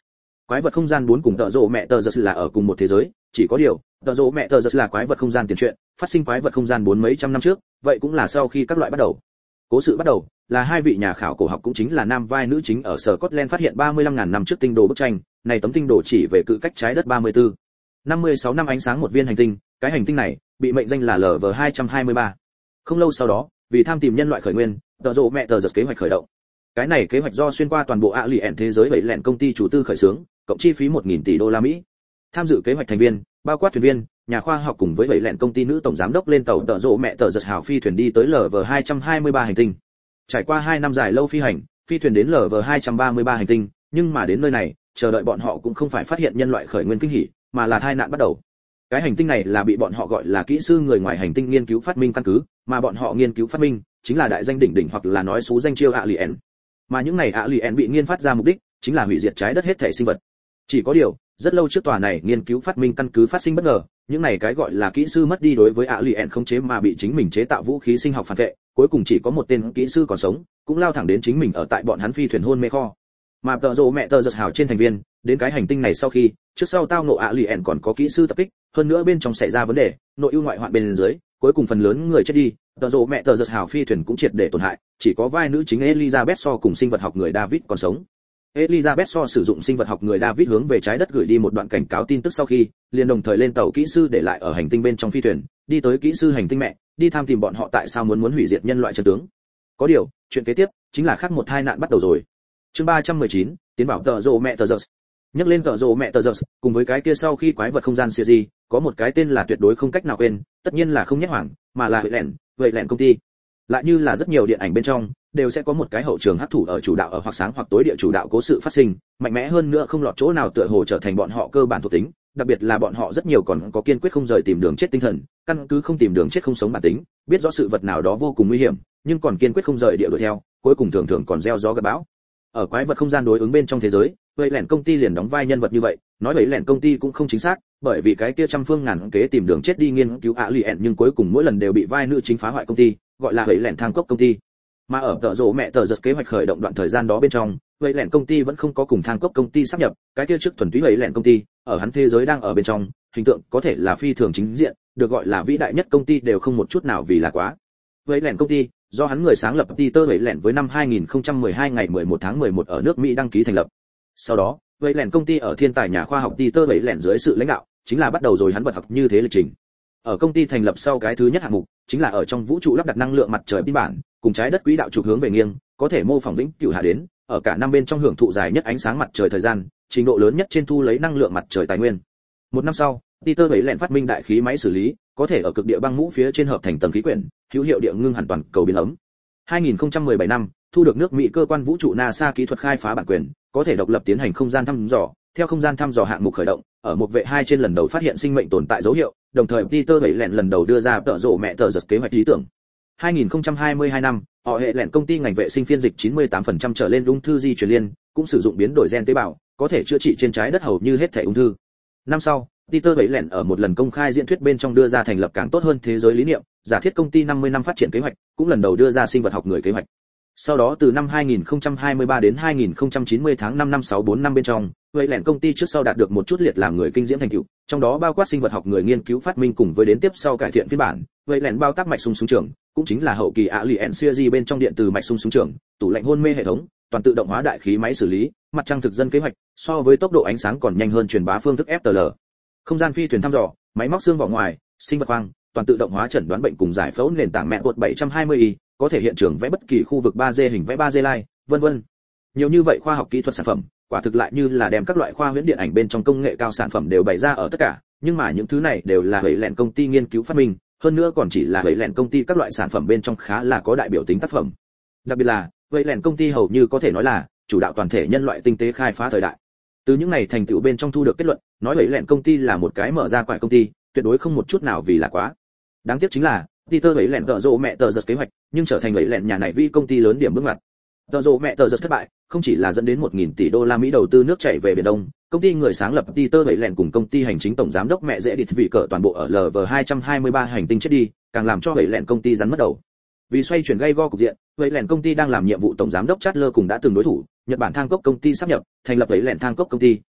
Quái vật không gian bốn cùng tợ rộ mẹ tờ giật là ở cùng một thế giới, chỉ có điều, tợ rộ mẹ tờ giật là quái vật không gian tiền truyện, phát sinh quái vật không gian bốn mấy trăm năm trước, vậy cũng là sau khi các loại bắt đầu. Cố sự bắt đầu là hai vị nhà khảo cổ học cũng chính là nam vai nữ chính ở Scotland phát hiện ba mươi lăm nghìn năm trước tinh đồ bức tranh, này tấm tinh đồ chỉ về cự cách trái đất ba mươi tư, năm mươi sáu năm ánh sáng một viên hành tinh, cái hành tinh này bị mệnh danh là L V hai hai ba. Không lâu sau đó, vì tham tìm nhân loại khởi nguyên, tợ rộ mẹ tờ giật kế hoạch khởi động. Cái này kế hoạch do xuyên qua toàn bộ ạ lì ẻn thế giới bảy lẹn công ty chủ tư khởi xướng, cộng chi phí một nghìn tỷ đô la Mỹ. Tham dự kế hoạch thành viên, bao quát thuyền viên, nhà khoa học cùng với bảy lẹn công ty nữ tổng giám đốc lên tàu tợ rộ mẹ tờ giật hào phi thuyền đi tới L V hai hai ba hành tinh. Trải qua hai năm dài lâu phi hành, phi thuyền đến L V hai ba ba hành tinh, nhưng mà đến nơi này, chờ đợi bọn họ cũng không phải phát hiện nhân loại khởi nguyên kinh hỉ, mà là tai nạn bắt đầu. Cái hành tinh này là bị bọn họ gọi là kỹ sư người ngoài hành tinh nghiên cứu phát minh căn cứ, mà bọn họ nghiên cứu phát minh chính là đại danh đỉnh đỉnh hoặc là nói xú danh chiêu alien. Mà những này alien bị nghiên phát ra mục đích chính là hủy diệt trái đất hết thảy sinh vật. Chỉ có điều, rất lâu trước tòa này nghiên cứu phát minh căn cứ phát sinh bất ngờ, những này cái gọi là kỹ sư mất đi đối với alien khống chế mà bị chính mình chế tạo vũ khí sinh học phản vệ, cuối cùng chỉ có một tên kỹ sư còn sống, cũng lao thẳng đến chính mình ở tại bọn hắn phi thuyền hôn mê kho. Mà tợ rộ mẹ tờ giật hào trên thành viên, đến cái hành tinh này sau khi, trước sau tao ngộ alien còn có kỹ sư tập kích, hơn nữa bên trong xảy ra vấn đề, nội ưu ngoại hoạn bên dưới, cuối cùng phần lớn người chết đi, tợ rộ mẹ tờ giật hào phi thuyền cũng triệt để tổn hại, chỉ có vai nữ chính Elizabeth So cùng sinh vật học người David còn sống. Elizabeth So sử dụng sinh vật học người David hướng về trái đất gửi đi một đoạn cảnh cáo tin tức sau khi, liền đồng thời lên tàu kỹ sư để lại ở hành tinh bên trong phi thuyền, đi tới kỹ sư hành tinh mẹ, đi tham tìm bọn họ tại sao muốn muốn hủy diệt nhân loại chân tướng. Có điều, chuyện kế tiếp chính là khác một tai nạn bắt đầu rồi. Chương ba trăm mười chín, tiến bảo tợ rộ mẹ tờ giật. Nhắc lên tợ rộ mẹ tờ giật, cùng với cái kia sau khi quái vật không gian series, có một cái tên là tuyệt đối không cách nào quên, tất nhiên là không nhắc hoảng, mà là vậy lẹn, vậy lẹn công ty. Lại như là rất nhiều điện ảnh bên trong, đều sẽ có một cái hậu trường hắc thủ ở chủ đạo ở hoặc sáng hoặc tối địa chủ đạo cố sự phát sinh, mạnh mẽ hơn nữa không lọt chỗ nào tựa hồ trở thành bọn họ cơ bản thuộc tính, đặc biệt là bọn họ rất nhiều còn có kiên quyết không rời tìm đường chết tinh thần, căn cứ không tìm đường chết không sống bản tính, biết rõ sự vật nào đó vô cùng nguy hiểm, nhưng còn kiên quyết không rời địa đuổi theo, cuối cùng thường thường còn gieo gió gặt bão. Ở quái vật không gian đối ứng bên trong thế giới, vậy lẻn công ty liền đóng vai nhân vật như vậy, nói vậy lẻn công ty cũng không chính xác, bởi vì cái kia trăm phương ngàn kế tìm đường chết đi nghiên cứu ạ lì ẹn nhưng cuối cùng mỗi lần đều bị vai nữ chính phá hoại công ty, gọi là vậy lẻn thang cốc công ty. Mà ở tợ rộ mẹ tờ giật kế hoạch khởi động đoạn thời gian đó bên trong, vậy lẻn công ty vẫn không có cùng thang cốc công ty sáp nhập, cái kia trước thuần túy vậy lẻn công ty, ở hắn thế giới đang ở bên trong, hình tượng có thể là phi thường chính diện, được gọi là vĩ đại nhất công ty đều không một chút nào vì là quá. Vậy lẻn công ty, do hắn người sáng lập Peter vậy lẻn với năm hai nghìn không trăm mười hai ngày mười một tháng mười một ở nước Mỹ đăng ký thành lập. Sau đó, vậy lẻn công ty ở thiên tài nhà khoa học Peter vậy lẻn dưới sự lãnh đạo, chính là bắt đầu rồi hắn vật học như thế lịch trình. Ở công ty thành lập sau cái thứ nhất hạng mục, chính là ở trong vũ trụ lắp đặt năng lượng mặt trời tin bản, cùng trái đất quỹ đạo trục hướng về nghiêng, có thể mô phỏng vĩnh cửu hạ đến, ở cả năm bên trong hưởng thụ dài nhất ánh sáng mặt trời thời gian, trình độ lớn nhất trên thu lấy năng lượng mặt trời tài nguyên. Một năm sau, Peter vậy lẻn phát minh đại khí máy xử lý, có thể ở cực địa băng mũ phía trên hợp thành tầng khí quyển, hữu hiệu địa ngưng hẳn toàn cầu biến ấm. hai nghìn không trăm mười bảy năm, thu được nước Mỹ cơ quan vũ trụ NASA kỹ thuật khai phá bản quyền, có thể độc lập tiến hành không gian thăm dò, theo không gian thăm dò hạng mục khởi động, ở một vệ hai trên lần đầu phát hiện sinh mệnh tồn tại dấu hiệu, đồng thời Peter vậy lẻn lần đầu đưa ra tợ rộ mẹ tờ giật kế hoạch lý tưởng. hai nghìn không trăm hai mươi hai năm, họ hệ lẻn công ty ngành vệ sinh phiên dịch chín mươi tám phần trăm trở lên ung thư di truyền liên, cũng sử dụng biến đổi gen tế bào, có thể chữa trị trên trái đất hầu như hết thể ung thư. Năm sau, Peter vậy lẻn ở một lần công khai diễn thuyết bên trong đưa ra thành lập càng tốt hơn thế giới lý niệm, giả thiết công ty năm mươi năm phát triển kế hoạch, cũng lần đầu đưa ra sinh vật học người kế hoạch. Sau đó từ năm hai nghìn không trăm hai mươi ba đến hai nghìn không trăm chín mươi tháng năm năm sáu bốn năm bên trong, vậy lẻn công ty trước sau đạt được một chút liệt làm người kinh diễm thành tựu, trong đó bao quát sinh vật học người nghiên cứu phát minh cùng với đến tiếp sau cải thiện phiên bản, vậy lẻn bao tác mạch sung súng trường, cũng chính là hậu kỳ Alien series bên trong điện từ mạch sung súng trường, tủ lạnh hôn mê hệ thống, toàn tự động hóa đại khí máy xử lý, mặt trăng thực dân kế hoạch, so với tốc độ ánh sáng còn nhanh hơn truyền bá phương thức ép tê lờ. Không gian phi thuyền thăm dò, máy móc xương vỏ ngoài, sinh vật khoang, toàn tự động hóa chẩn đoán bệnh cùng giải phẫu nền tảng mẹ cột bảy trăm hai mươi i, có thể hiện trường vẽ bất kỳ khu vực ba D hình vẽ ba D line, vân vân. Nhiều như vậy khoa học kỹ thuật sản phẩm, quả thực lại như là đem các loại khoa huyễn điện ảnh bên trong công nghệ cao sản phẩm đều bày ra ở tất cả, nhưng mà những thứ này đều là vậy lẻn công ty nghiên cứu phát minh, hơn nữa còn chỉ là vậy lẻn công ty các loại sản phẩm bên trong khá là có đại biểu tính tác phẩm. Đặc biệt là, vậy lẻn công ty hầu như có thể nói là chủ đạo toàn thể nhân loại tinh tế khai phá thời đại. Từ những này thành tựu bên trong thu được kết luận, nói vậy lẻn công ty là một cái mở ra quải công ty, tuyệt đối không một chút nào vì là quá. Đáng tiếc chính là, Peter vậy lẻn tợ rộ mẹ tờ giật kế hoạch, nhưng trở thành vậy lẻn nhà này vi công ty lớn điểm bước ngoặt. Tợ rộ mẹ tờ giật thất bại, không chỉ là dẫn đến một nghìn tỷ đô la Mỹ đầu tư nước chảy về biển Đông, công ty người sáng lập Peter vậy lẻn cùng công ty hành chính tổng giám đốc mẹ dễ địt vị cỡ toàn bộ ở L V hai hai ba hành tinh chết đi, càng làm cho vậy lẻn công ty rắn mất đầu. Vì xoay chuyển gây go cục diện, vậy lẻn công ty đang làm nhiệm vụ tổng giám đốc Chatler cùng đã từng đối thủ, Nhật Bản Thang Cốc công ty sáp nhập, thành lập vậy lẻn Thang Cốc công ty,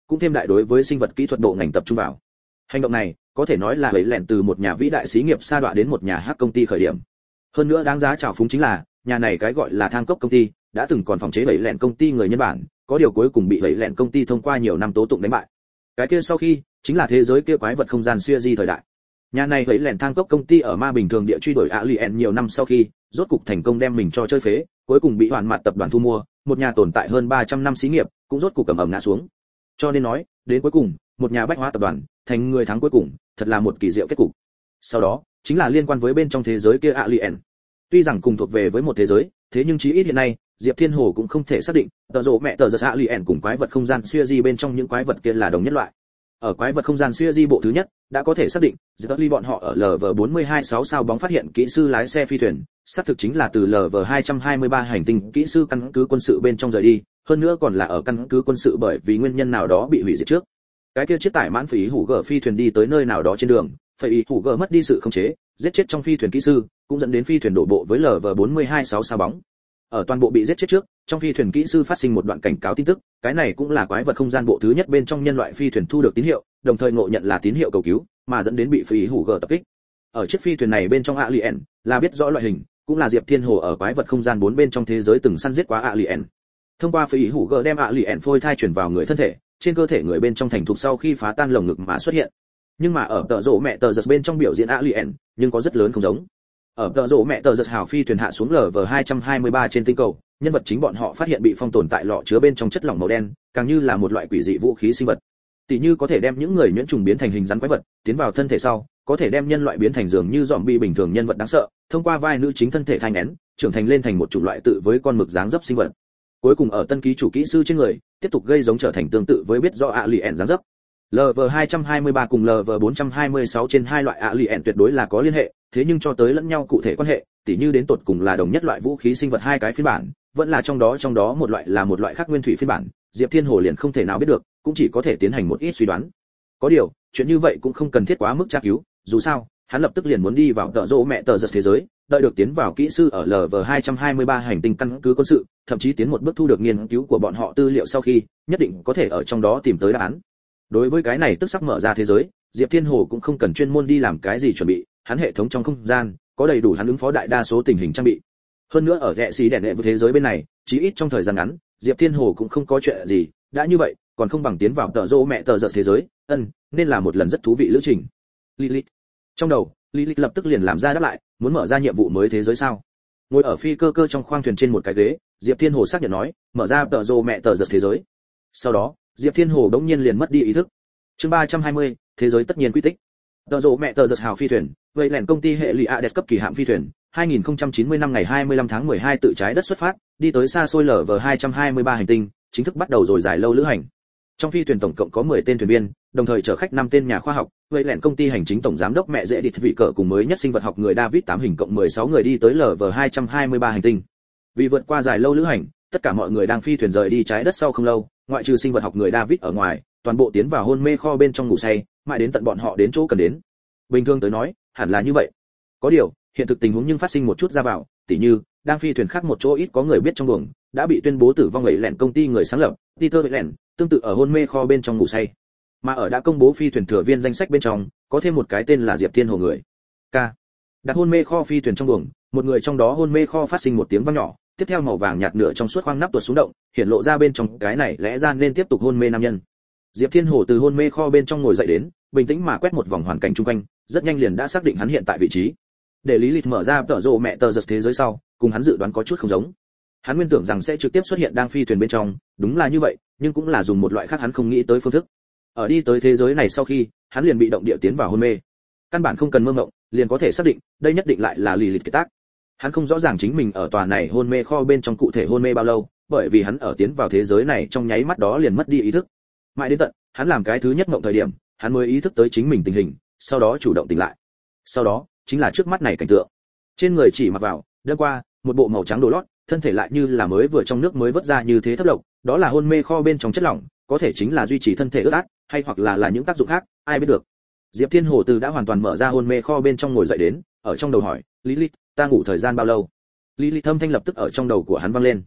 cũng thêm đại đối với sinh vật kỹ thuật bộ ngành tập trung vào. Hành động này có thể nói là lấy lẹn từ một nhà vĩ đại xí nghiệp sa đọa đến một nhà hắc công ty khởi điểm. Hơn nữa đáng giá trào phúng chính là, nhà này cái gọi là Thang Cốc công ty, đã từng còn phòng chế bảy lẹn công ty người Nhật Bản, có điều cuối cùng bị bảy lẹn công ty thông qua nhiều năm tố tụng đánh bại. Cái kia sau khi, chính là thế giới kia quái vật không gian series thời đại. Nhà này bảy lẹn Thang Cốc công ty ở ma bình thường địa truy đuổi Alien nhiều năm sau khi, rốt cục thành công đem mình cho chơi phế, cuối cùng bị Hoàn Mặt tập đoàn thu mua, một nhà tồn tại hơn ba trăm năm xí nghiệp, cũng rốt cục cầm ẩm ngã xuống. Cho nên nói, đến cuối cùng, một nhà bách hóa tập đoàn thành người thắng cuối cùng, thật là một kỳ diệu kết cục. Sau đó, chính là liên quan với bên trong thế giới kia Alien. Tuy rằng cùng thuộc về với một thế giới, thế nhưng chí ít hiện nay, Diệp Thiên Hồ cũng không thể xác định, tờ rồ mẹ tờ giật Alien cùng quái vật không gian series bên trong những quái vật kia là đồng nhất loại. Ở quái vật không gian series bộ thứ nhất, đã có thể xác định, Zerly bọn họ ở L V bốn hai sáu sao bóng phát hiện kỹ sư lái xe phi thuyền, xác thực chính là từ L V hai hai ba hành tinh kỹ sư căn cứ quân sự bên trong rời đi, hơn nữa còn là ở căn cứ quân sự bởi vì nguyên nhân nào đó bị hủy diệt trước. Cái kia chiếc tải mãn phỉ hủ gở phi thuyền đi tới nơi nào đó trên đường, phỉ hủ gở mất đi sự khống chế, giết chết trong phi thuyền kỹ sư, cũng dẫn đến phi thuyền đổ bộ với L V bốn hai sáu sao bóng. Ở toàn bộ bị giết chết trước, trong phi thuyền kỹ sư phát sinh một đoạn cảnh cáo tin tức, cái này cũng là quái vật không gian bộ thứ nhất bên trong nhân loại phi thuyền thu được tín hiệu, đồng thời ngộ nhận là tín hiệu cầu cứu, mà dẫn đến bị phỉ hủ gở tập kích. Ở chiếc phi thuyền này bên trong Alien, là biết rõ loại hình, cũng là Diệp Thiên Hồ ở quái vật không gian bốn bên trong thế giới từng săn giết quá Alien. Thông qua phỉ hủ gở đem Alien phôi thai chuyển vào người thân thể, trên cơ thể người bên trong thành thục sau khi phá tan lồng ngực mà xuất hiện. Nhưng mà ở tờ rỗ mẹ tờ giật bên trong biểu diễn Alien, nhưng có rất lớn không giống. Ở tờ rỗ mẹ tờ giật hào phi thuyền hạ xuống L V hai hai ba trên tinh cầu, nhân vật chính bọn họ phát hiện bị phong tồn tại lọ chứa bên trong chất lỏng màu đen, càng như là một loại quỷ dị vũ khí sinh vật. Tỷ như có thể đem những người nhuyễn trùng biến thành hình rắn quái vật, tiến vào thân thể sau, có thể đem nhân loại biến thành dường như zombie bình thường nhân vật đáng sợ, thông qua vai nữ chính thân thể thai nghén, trưởng thành lên thành một chủng loại tự với con mực dáng dấp sinh vật. Cuối cùng ở tân ký chủ kỹ sư trên người, tiếp tục gây giống trở thành tương tự với biết rõ Alien dáng dấp. L V hai hai ba cùng L V bốn hai sáu trên hai loại Alien tuyệt đối là có liên hệ, thế nhưng cho tới lẫn nhau cụ thể quan hệ, tỉ như đến tột cùng là đồng nhất loại vũ khí sinh vật hai cái phiên bản, vẫn là trong đó trong đó một loại là một loại khác nguyên thủy phiên bản, Diệp Thiên Hồ liền không thể nào biết được, cũng chỉ có thể tiến hành một ít suy đoán. Có điều, chuyện như vậy cũng không cần thiết quá mức tra cứu, dù sao, hắn lập tức liền muốn đi vào tờ rỗ mẹ tờ giật thế giới, đợi được tiến vào kỹ sư ở L V hai hai ba hành tinh căn cứ quân sự, thậm chí tiến một bước thu được nghiên cứu của bọn họ tư liệu sau khi, nhất định có thể ở trong đó tìm tới đáp án. Đối với cái này tức sắp mở ra thế giới, Diệp Thiên Hồ cũng không cần chuyên môn đi làm cái gì chuẩn bị, hắn hệ thống trong không gian có đầy đủ hắn ứng phó đại đa số tình hình trang bị. Hơn nữa ở rẽ xí đèn đệ với thế giới bên này, chí ít trong thời gian ngắn, Diệp Thiên Hồ cũng không có chuyện gì, đã như vậy, còn không bằng tiến vào tờ rỗ mẹ tờ giật thế giới, ân, nên là một lần rất thú vị lữ trình. Lilith. Trong đầu, Lilith lập tức liền làm ra đáp lại, muốn mở ra nhiệm vụ mới thế giới sao? Ngồi ở phi cơ cơ trong khoang thuyền trên một cái ghế, Diệp Thiên Hồ xác nhận nói, mở ra tờ rỗ mẹ tờ giật thế giới. Sau đó, Diệp Thiên Hồ đống nhiên liền mất đi ý thức. Chương ba trăm hai mươi, thế giới tất nhiên quy tích. Tờ rỗ mẹ tờ giật hào phi thuyền, vậy lẻn công ty hệ lụy Ades cấp kỳ hạm phi thuyền, hai nghìn không trăm chín mươi năm ngày hai mươi lăm tháng mười hai tự trái đất xuất phát, đi tới xa xôi L V hai hai ba hành tinh, chính thức bắt đầu rồi dài lâu lữ hành. Trong phi thuyền tổng cộng có mười tên thuyền viên, đồng thời chở khách năm tên nhà khoa học, vậy lẻn công ty hành chính tổng giám đốc mẹ dễ địt vị cỡ cùng mới nhất sinh vật học người David tám hình cộng mười sáu người đi tới L V hai hai ba hành tinh. Vì vượt qua dài lâu lữ hành, tất cả mọi người đang phi thuyền rời đi trái đất sau không lâu, ngoại trừ sinh vật học người David ở ngoài, toàn bộ tiến vào hôn mê kho bên trong ngủ say, mãi đến tận bọn họ đến chỗ cần đến. Bình thường tới nói, hẳn là như vậy. Có điều, hiện thực tình huống nhưng phát sinh một chút ra vào, tỉ như, đang phi thuyền khác một chỗ ít có người biết trong buồng, đã bị tuyên bố tử vong ấy lẻn công ty người sáng lập, Peter Lẻn, tương tự ở hôn mê kho bên trong ngủ say. Mà ở đã công bố phi thuyền thừa viên danh sách bên trong, có thêm một cái tên là Diệp Thiên Hồ người. K. Đặt hôn mê kho phi thuyền trong buồng, một người trong đó hôn mê kho phát sinh một tiếng vang nhỏ, tiếp theo màu vàng nhạt nửa trong suốt khoang nắp tuột xuống động, hiện lộ ra bên trong cái này lẽ ra nên tiếp tục hôn mê nam nhân. Diệp Thiên Hồ từ hôn mê kho bên trong ngồi dậy đến, bình tĩnh mà quét một vòng hoàn cảnh xung quanh, rất nhanh liền đã xác định hắn hiện tại vị trí. Để Lý Lịch mở ra tờ rồ mẹ tờ giật thế giới sau, cùng hắn dự đoán có chút không giống. Hắn nguyên tưởng rằng sẽ trực tiếp xuất hiện đang phi thuyền bên trong, đúng là như vậy, nhưng cũng là dùng một loại khác hắn không nghĩ tới phương thức. Ở đi tới thế giới này sau khi, hắn liền bị động địa tiến vào hôn mê. Căn bản không cần mơ mộng, liền có thể xác định, đây nhất định lại là Lý Lịch kiệt tác. Hắn không rõ ràng chính mình ở tòa này hôn mê kho bên trong cụ thể hôn mê bao lâu, bởi vì hắn ở tiến vào thế giới này trong nháy mắt đó liền mất đi ý thức. Mãi đến tận, hắn làm cái thứ nhất mộng thời điểm, hắn mới ý thức tới chính mình tình hình, sau đó chủ động tỉnh lại. Sau đó, chính là trước mắt này cảnh tượng. Trên người chỉ mặc vào, đêm qua, một bộ màu trắng đồ lót, thân thể lại như là mới vừa trong nước mới vớt ra như thế thấp độc, đó là hôn mê kho bên trong chất lỏng, có thể chính là duy trì thân thể ướt át, hay hoặc là là những tác dụng khác, ai biết được. Diệp Thiên Hồ từ đã hoàn toàn mở ra hôn mê kho bên trong ngồi dậy đến, ở trong đầu hỏi, Lilith, ta ngủ thời gian bao lâu? Lilith âm thanh lập tức ở trong đầu của hắn vang lên.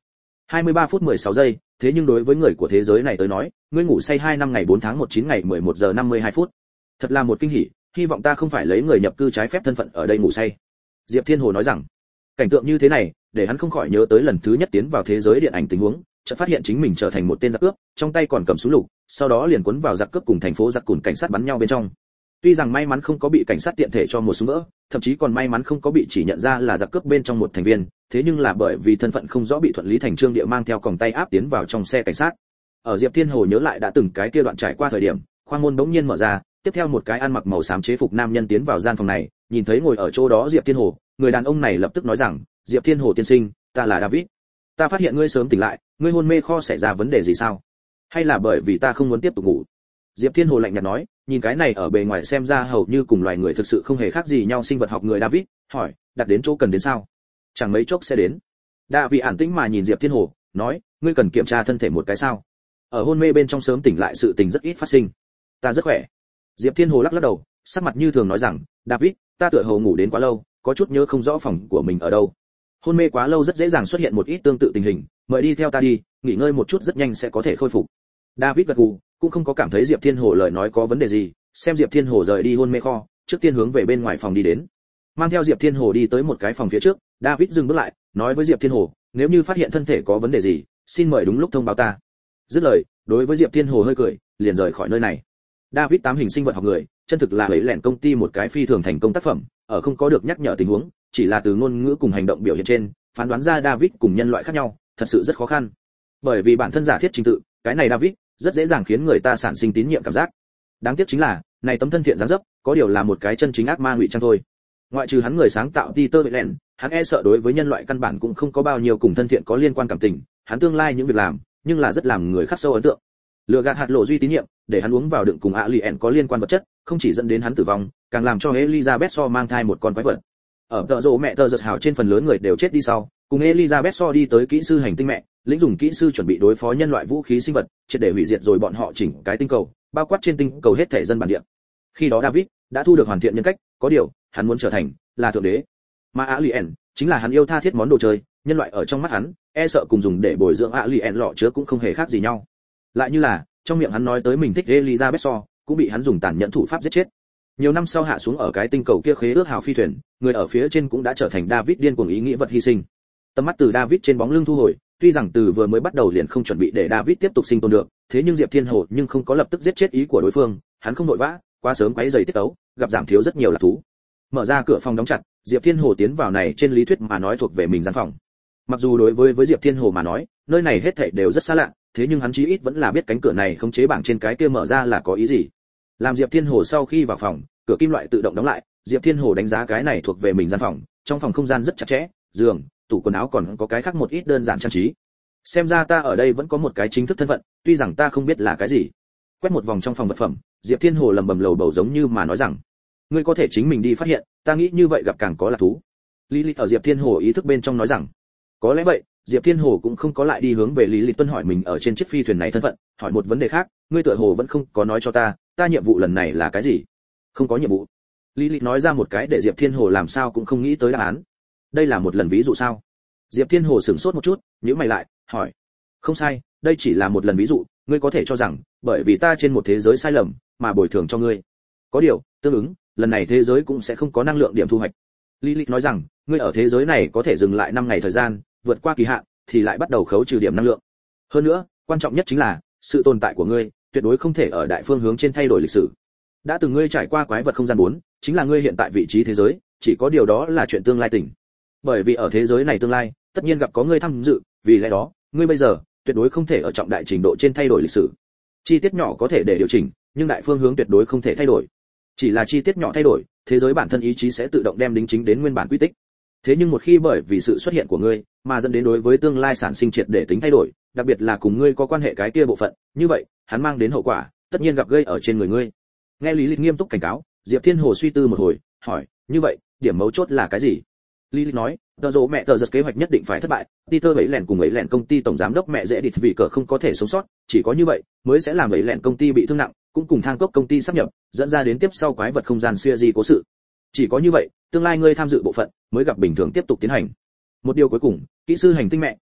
hai mươi ba phút mười sáu giây, thế nhưng đối với người của thế giới này tới nói, ngươi ngủ say hai năm ngày bốn tháng một chín ngày mười một giờ năm mươi hai phút. Thật là một kinh hỉ, hy vọng ta không phải lấy người nhập cư trái phép thân phận ở đây ngủ say. Diệp Thiên Hồ nói rằng, cảnh tượng như thế này, để hắn không khỏi nhớ tới lần thứ nhất tiến vào thế giới điện ảnh tình huống, chợt phát hiện chính mình trở thành một tên giặc cướp, trong tay còn cầm súng lục, sau đó liền cuốn vào giặc cướp cùng thành phố giặc cùn cảnh sát bắn nhau bên trong. Tuy rằng may mắn không có bị cảnh sát tiện thể cho một súng vỡ, thậm chí còn may mắn không có bị chỉ nhận ra là giặc cướp bên trong một thành viên, thế nhưng là bởi vì thân phận không rõ bị thuận lý thành trương địa mang theo còng tay áp tiến vào trong xe cảnh sát. Ở Diệp Thiên Hồ nhớ lại đã từng cái kia đoạn trải qua thời điểm, khoang môn bỗng nhiên mở ra, tiếp theo một cái ăn mặc màu xám chế phục nam nhân tiến vào gian phòng này, nhìn thấy ngồi ở chỗ đó Diệp Thiên Hồ, người đàn ông này lập tức nói rằng, Diệp Thiên Hồ tiên sinh, ta là David. Ta phát hiện ngươi sớm tỉnh lại, ngươi hôn mê kho xảy ra vấn đề gì sao? Hay là bởi vì ta không muốn tiếp tục ngủ? Diệp Thiên Hồ lạnh nhạt nói, nhìn cái này ở bề ngoài xem ra hầu như cùng loài người thực sự không hề khác gì nhau sinh vật học người David, hỏi, đặt đến chỗ cần đến sao? Chẳng mấy chốc sẽ đến. David ản tĩnh mà nhìn Diệp Thiên Hồ, nói, ngươi cần kiểm tra thân thể một cái sao? Ở hôn mê bên trong sớm tỉnh lại sự tình rất ít phát sinh. Ta rất khỏe. Diệp Thiên Hồ lắc lắc đầu, sắc mặt như thường nói rằng, David, ta tựa hồ ngủ đến quá lâu, có chút nhớ không rõ phòng của mình ở đâu. Hôn mê quá lâu rất dễ dàng xuất hiện một ít tương tự tình hình, mời đi theo ta đi, nghỉ ngơi một chút rất nhanh sẽ có thể khôi phục. David gật gù, cũng không có cảm thấy Diệp Thiên Hồ lời nói có vấn đề gì, xem Diệp Thiên Hồ rời đi hôn mê kho, trước tiên hướng về bên ngoài phòng đi đến. Mang theo Diệp Thiên Hồ đi tới một cái phòng phía trước, David dừng bước lại, nói với Diệp Thiên Hồ, nếu như phát hiện thân thể có vấn đề gì, xin mời đúng lúc thông báo ta. Dứt lời, đối với Diệp Thiên Hồ hơi cười, liền rời khỏi nơi này. David tám hình sinh vật học người, chân thực là hấy lẻn công ty một cái phi thường thành công tác phẩm, ở không có được nhắc nhở tình huống, chỉ là từ ngôn ngữ cùng hành động biểu hiện trên, phán đoán ra David cùng nhân loại khác nhau, thật sự rất khó khăn. Bởi vì bản thân giả thiết trình tự, cái này David rất dễ dàng khiến người ta sản sinh tín nhiệm cảm giác. Đáng tiếc chính là, này tấm thân thiện dáng dấp, có điều là một cái chân chính ác ma ngụy trang thôi. Ngoại trừ hắn người sáng tạo Peter Weyland, hắn e sợ đối với nhân loại căn bản cũng không có bao nhiêu cùng thân thiện có liên quan cảm tình, hắn tương lai những việc làm, nhưng là rất làm người khắc sâu ấn tượng. Lừa gạt hạt lộ duy tín nhiệm, để hắn uống vào đựng cùng Alien có liên quan vật chất, không chỉ dẫn đến hắn tử vong, càng làm cho Elizabeth So mang thai một con quái vật. Ở tợ rộ mẹ tờ giật hào trên phần lớn người đều chết đi sau, cùng Elizabeth So đi tới kỹ sư hành tinh mẹ, lĩnh dùng kỹ sư chuẩn bị đối phó nhân loại vũ khí sinh vật, triệt để hủy diệt rồi bọn họ chỉnh cái tinh cầu, bao quát trên tinh cầu hết thể dân bản địa. Khi đó David đã thu được hoàn thiện nhân cách, có điều, hắn muốn trở thành là thượng đế. Mà Alien chính là hắn yêu tha thiết món đồ chơi, nhân loại ở trong mắt hắn, e sợ cùng dùng để bồi dưỡng Alien lọ chứa cũng không hề khác gì nhau. Lại như là, trong miệng hắn nói tới mình thích Elizabeth So, cũng bị hắn dùng tàn nhẫn thủ pháp giết chết. Nhiều năm sau hạ xuống ở cái tinh cầu kia khế ước hào phi thuyền, người ở phía trên cũng đã trở thành David điên cuồng ý nghĩa vật hy sinh. Tầm mắt từ David trên bóng lưng thu hồi, tuy rằng từ vừa mới bắt đầu liền không chuẩn bị để David tiếp tục sinh tồn được, thế nhưng Diệp Thiên Hồ nhưng không có lập tức giết chết ý của đối phương, hắn không nội vã, quá sớm quấy rầy tiết tấu, gặp giảm thiếu rất nhiều là thú. Mở ra cửa phòng đóng chặt, Diệp Thiên Hồ tiến vào này trên lý thuyết mà nói thuộc về mình gian phòng. Mặc dù đối với với Diệp Thiên Hồ mà nói, nơi này hết thảy đều rất xa lạ, thế nhưng hắn chí ít vẫn là biết cánh cửa này khống chế bảng trên cái kia mở ra là có ý gì. Làm Diệp Thiên Hồ sau khi vào phòng, cửa kim loại tự động đóng lại, Diệp Thiên Hồ đánh giá cái này thuộc về mình gian phòng, trong phòng không gian rất chặt chẽ, giường, tủ quần áo còn có cái khác một ít đơn giản trang trí. Xem ra ta ở đây vẫn có một cái chính thức thân phận, tuy rằng ta không biết là cái gì. Quét một vòng trong phòng vật phẩm, Diệp Thiên Hồ lầm bầm lầu bầu giống như mà nói rằng, ngươi có thể chính mình đi phát hiện, ta nghĩ như vậy gặp càng có là thú. Lý Lý ở Diệp Thiên Hồ ý thức bên trong nói rằng, có lẽ vậy. Diệp Thiên Hồ cũng không có lại đi hướng về Lý Lý Tuân hỏi mình ở trên chiếc phi thuyền này thân phận, hỏi một vấn đề khác, ngươi tựa hồ vẫn không có nói cho ta, ta nhiệm vụ lần này là cái gì? Không có nhiệm vụ. Lý Lý nói ra một cái để Diệp Thiên Hồ làm sao cũng không nghĩ tới đáp án. Đây là một lần ví dụ sao? Diệp Thiên Hồ sửng sốt một chút, nhíu mày lại, hỏi. Không sai, đây chỉ là một lần ví dụ, ngươi có thể cho rằng, bởi vì ta trên một thế giới sai lầm, mà bồi thường cho ngươi. Có điều, tương ứng, lần này thế giới cũng sẽ không có năng lượng điểm thu hoạch. Lý Lý nói rằng, ngươi ở thế giới này có thể dừng lại năm ngày thời gian, vượt qua kỳ hạn thì lại bắt đầu khấu trừ điểm năng lượng. Hơn nữa, quan trọng nhất chính là sự tồn tại của ngươi tuyệt đối không thể ở đại phương hướng trên thay đổi lịch sử. Đã từng ngươi trải qua quái vật không gian bốn, chính là ngươi hiện tại vị trí thế giới, chỉ có điều đó là chuyện tương lai tỉnh. Bởi vì ở thế giới này tương lai, tất nhiên gặp có ngươi tham dự, vì lẽ đó, ngươi bây giờ tuyệt đối không thể ở trọng đại trình độ trên thay đổi lịch sử. Chi tiết nhỏ có thể để điều chỉnh, nhưng đại phương hướng tuyệt đối không thể thay đổi. Chỉ là chi tiết nhỏ thay đổi, thế giới bản thân ý chí sẽ tự động đem đính chính đến nguyên bản quy tích. Thế nhưng một khi bởi vì sự xuất hiện của ngươi mà dẫn đến đối với tương lai sản sinh triệt để tính thay đổi, đặc biệt là cùng ngươi có quan hệ cái kia bộ phận, như vậy, hắn mang đến hậu quả, tất nhiên gặp gây ở trên người ngươi. Nghe Lý Lịch nghiêm túc cảnh cáo, Diệp Thiên Hồ suy tư một hồi, hỏi, như vậy, điểm mấu chốt là cái gì? Lý Lịch nói, tờ rồ mẹ tờ giật kế hoạch nhất định phải thất bại, Peter ấy lẻn cùng ấy lẻn công ty tổng giám đốc mẹ dễ địt vì cờ không có thể sống sót, chỉ có như vậy mới sẽ làm ấy lẻn công ty bị thương nặng, cũng cùng thang cốc công ty sắp nhập, dẫn ra đến tiếp sau quái vật không gian siêu di cố sự. Chỉ có như vậy, tương lai ngươi tham dự bộ phận mới gặp bình thường tiếp tục tiến hành. Một điều cuối cùng, kỹ sư hành tinh mẹ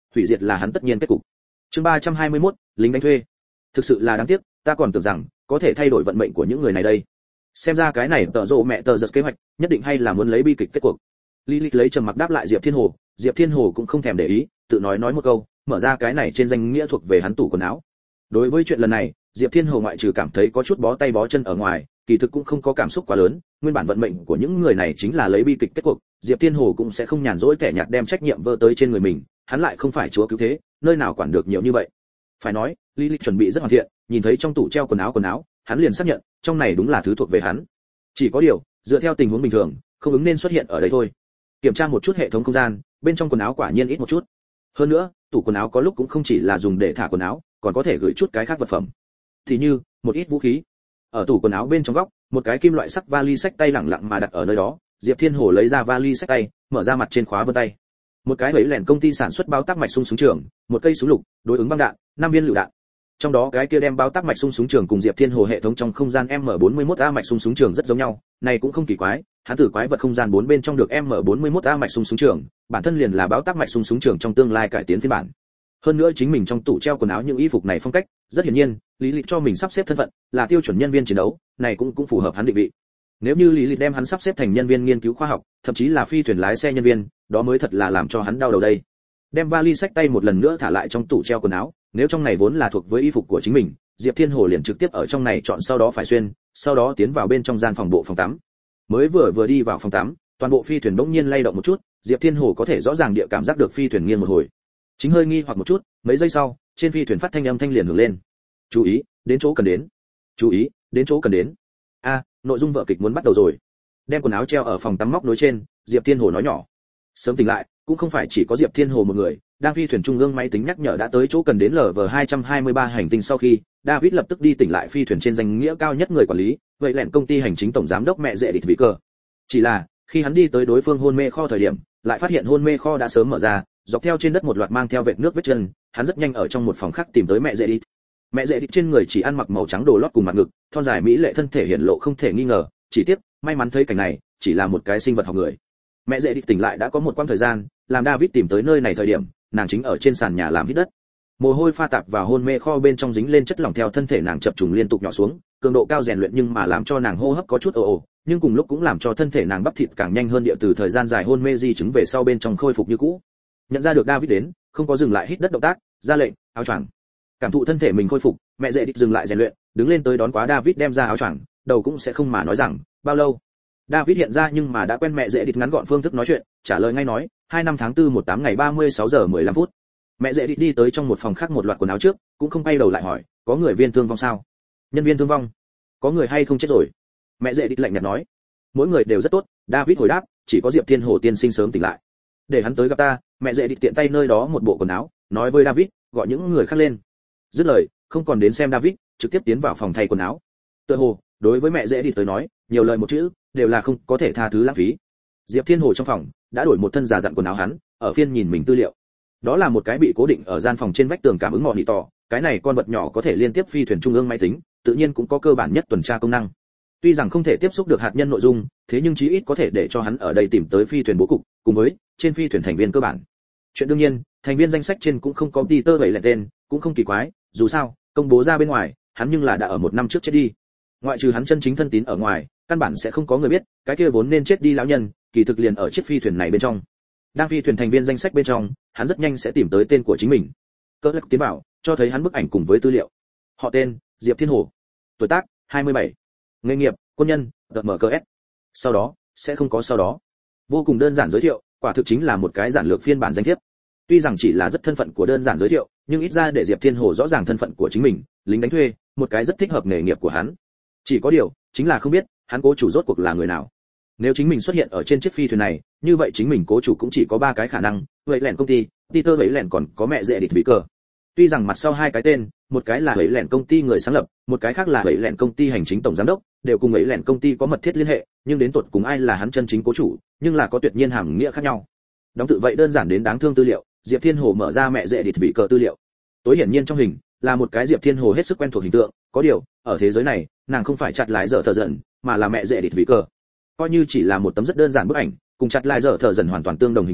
hủy diệt là hắn tất nhiên kết cục. Chương ba trăm hai mươi mốt, lính đánh thuê. Thực sự là đáng tiếc, ta còn tưởng rằng có thể thay đổi vận mệnh của những người này đây. Xem ra cái này tợ rộ mẹ tờ giật kế hoạch, nhất định hay là muốn lấy bi kịch kết cuộc. Lilith lấy trầm mặc đáp lại Diệp Thiên Hồ, Diệp Thiên Hồ cũng không thèm để ý, tự nói nói một câu, mở ra cái này trên danh nghĩa thuộc về hắn tủ quần áo. Đối với chuyện lần này, Diệp Thiên Hồ ngoại trừ cảm thấy có chút bó tay bó chân ở ngoài, kỳ thực cũng không có cảm xúc quá lớn, nguyên bản vận mệnh của những người này chính là lấy bi kịch kết cuộc, Diệp Thiên Hồ cũng sẽ không nhàn rỗi kẻ nhạt đem trách nhiệm vơ tới trên người mình, hắn lại không phải chúa cứu thế, nơi nào quản được nhiều như vậy. Phải nói, Lilith chuẩn bị rất hoàn thiện, nhìn thấy trong tủ treo quần áo quần áo, hắn liền xác nhận, trong này đúng là thứ thuộc về hắn. Chỉ có điều, dựa theo tình huống bình thường, không ứng nên xuất hiện ở đây thôi. Kiểm tra một chút hệ thống không gian, bên trong quần áo quả nhiên ít một chút. Hơn nữa, tủ quần áo có lúc cũng không chỉ là dùng để thả quần áo, còn có thể gửi chút cái khác vật phẩm. Thì như, một ít vũ khí. Ở tủ quần áo bên trong góc, một cái kim loại sắc vali xách tay lẳng lặng mà đặt ở nơi đó, Diệp Thiên Hồ lấy ra vali xách tay, mở ra mặt trên khóa vân tay. Một cái vẫy lẻn công ty sản xuất bao tác mạch súng súng trường, một cây súng lục, đối ứng băng đạn, năm viên lựu đạn. Trong đó cái kia đem bao tác mạch súng súng trường cùng Diệp Thiên Hồ hệ thống trong không gian M bốn mươi mốt A mạch súng súng trường rất giống nhau, này cũng không kỳ quái, hắn từ quái vật không gian bốn bên trong được M bốn mươi mốt A mạch súng súng trường, bản thân liền là bao tác mạch súng súng trường trong tương lai cải tiến phiên bản. Hơn nữa chính mình trong tủ treo quần áo những y phục này phong cách, rất hiển nhiên, Lý Lịch cho mình sắp xếp thân phận là tiêu chuẩn nhân viên chiến đấu, này cũng cũng phù hợp hắn định vị. Nếu như Lý Lịch đem hắn sắp xếp thành nhân viên nghiên cứu khoa học, thậm chí là phi thuyền lái xe nhân viên, đó mới thật là làm cho hắn đau đầu đây. Đem vali xách tay một lần nữa thả lại trong tủ treo quần áo, nếu trong này vốn là thuộc với y phục của chính mình, Diệp Thiên Hồ liền trực tiếp ở trong này chọn sau đó phải xuyên, sau đó tiến vào bên trong gian phòng bộ phòng tắm. Mới vừa vừa đi vào phòng tắm, toàn bộ phi thuyền bỗng nhiên lay động một chút, Diệp Thiên Hồ có thể rõ ràng địa cảm giác được phi thuyền nghiêng một hồi. Chính hơi nghi hoặc một chút, mấy giây sau, trên phi thuyền phát thanh âm thanh liền hưởng lên. Chú ý, đến chỗ cần đến. Chú ý, đến chỗ cần đến. A, à, nội dung vở kịch muốn bắt đầu rồi. Đem quần áo treo ở phòng tắm móc nối trên, Diệp Thiên Hồ nói nhỏ. Sớm tỉnh lại, cũng không phải chỉ có Diệp Thiên Hồ một người, đang phi thuyền trung ương máy tính nhắc nhở đã tới chỗ cần đến L V hai hai ba hành tinh sau khi, David lập tức đi tỉnh lại phi thuyền trên danh nghĩa cao nhất người quản lý, vậy lẹn công ty hành chính tổng giám đốc mẹ dễ địch vị cơ. Chỉ là, khi hắn đi tới đối phương hôn mê kho thời điểm, lại phát hiện hôn mê kho đã sớm mở ra, dọc theo trên đất một loạt mang theo vệt nước vết chân, hắn rất nhanh ở trong một phòng khác tìm tới mẹ dễ địch. Mẹ dễ địch trên người chỉ ăn mặc màu trắng đồ lót cùng mặt ngực, thon dài mỹ lệ thân thể hiện lộ không thể nghi ngờ, chỉ tiếc, may mắn thấy cảnh này, chỉ là một cái sinh vật học người. Mẹ dễ địch tỉnh lại đã có một quãng thời gian, làm David tìm tới nơi này thời điểm, nàng chính ở trên sàn nhà làm hít đất. Mồ hôi pha tạp vào hôn mê kho bên trong dính lên chất lỏng theo thân thể nàng chập trùng liên tục nhỏ xuống, cường độ cao rèn luyện nhưng mà làm cho nàng hô hấp có chút ồ ồ, nhưng cùng lúc cũng làm cho thân thể nàng bắp thịt càng nhanh hơn địa từ thời gian dài hôn mê di chứng về sau bên trong khôi phục như cũ. Nhận ra được David đến, không có dừng lại hít đất động tác, ra lệnh, áo choàng. Cảm thụ thân thể mình khôi phục, mẹ dễ địch dừng lại rèn luyện, đứng lên tới đón quá David đem ra áo choàng, đầu cũng sẽ không mà nói rằng, bao lâu. David hiện ra nhưng mà đã quen mẹ dễ địch ngắn gọn phương thức nói chuyện, trả lời ngay nói, hai năm tháng tư một tám ngày ba mươi sáu giờ mười lăm phút. Mẹ dễ địch đi tới trong một phòng khác một loạt quần áo trước, cũng không quay đầu lại hỏi, có người viên thương vong sao? Nhân viên thương vong? Có người hay không chết rồi? Mẹ dễ địch lạnh nhạt nói, mỗi người đều rất tốt. David hồi đáp, chỉ có Diệp Thiên Hồ tiên sinh sớm tỉnh lại. Để hắn tới gặp ta. Mẹ dễ địch tiện tay nơi đó một bộ quần áo, nói với David, gọi những người khác lên. Dứt lời, không còn đến xem David, trực tiếp tiến vào phòng thay quần áo. Tựa hồ, đối với mẹ dễ địch tới nói, nhiều lời một chữ đều là không có thể tha thứ lãng phí. Diệp Thiên Hồ trong phòng đã đổi một thân giả dặn quần áo hắn, ở phiên nhìn mình tư liệu. Đó là một cái bị cố định ở gian phòng trên vách tường cảm ứng mọn nỉ tỏ, cái này con vật nhỏ có thể liên tiếp phi thuyền trung ương máy tính, tự nhiên cũng có cơ bản nhất tuần tra công năng. Tuy rằng không thể tiếp xúc được hạt nhân nội dung, thế nhưng chí ít có thể để cho hắn ở đây tìm tới phi thuyền bố cục, cùng với trên phi thuyền thành viên cơ bản. Chuyện đương nhiên, thành viên danh sách trên cũng không có Peter bảy lẻ tên, cũng không kỳ quái, dù sao, công bố ra bên ngoài, hắn nhưng là đã ở một năm trước chết đi. Ngoại trừ hắn chân chính thân tín ở ngoài, căn bản sẽ không có người biết, cái kia vốn nên chết đi lão nhân, kỳ thực liền ở chiếc phi thuyền này bên trong. Đang phi thuyền thành viên danh sách bên trong, hắn rất nhanh sẽ tìm tới tên của chính mình. Cơ lắc tiến bảo, cho thấy hắn bức ảnh cùng với tư liệu. Họ tên, Diệp Thiên Hồ. Tuổi tác, hai mươi bảy. Nghề nghiệp, quân nhân, đợt mở cơ S. Sau đó, sẽ không có sau đó. Vô cùng đơn giản giới thiệu, quả thực chính là một cái giản lược phiên bản danh thiếp. Tuy rằng chỉ là rất thân phận của đơn giản giới thiệu, nhưng ít ra để Diệp Thiên Hồ rõ ràng thân phận của chính mình, lính đánh thuê, một cái rất thích hợp nghề nghiệp của hắn. Chỉ có điều, chính là không biết, hắn cố chủ rốt cuộc là người nào. Nếu chính mình xuất hiện ở trên chiếc phi thuyền này, như vậy chính mình cố chủ cũng chỉ có ba cái khả năng, vậy lẻn công ty, Peter vậy lẻn còn có mẹ dễ địch vị cờ. Tuy rằng mặt sau hai cái tên, một cái là vậy lẻn công ty người sáng lập, một cái khác là vậy lẻn công ty hành chính tổng giám đốc, đều cùng vậy lẻn công ty có mật thiết liên hệ, nhưng đến tuột cùng ai là hắn chân chính cố chủ, nhưng là có tuyệt nhiên hàm nghĩa khác nhau. Đóng tự vậy đơn giản đến đáng thương tư liệu, Diệp Thiên Hồ mở ra mẹ dễ địch vị cờ tư liệu. Tối hiển nhiên trong hình là một cái Diệp Thiên Hồ hết sức quen thuộc hình tượng, có điều, ở thế giới này, nàng không phải chặt lại dở thở dần, mà là mẹ dễ địch vị cờ. Coi như chỉ là một tấm rất đơn giản bức ảnh, cùng chặt lại dở thở dần hoàn toàn tương đồng hình tượng,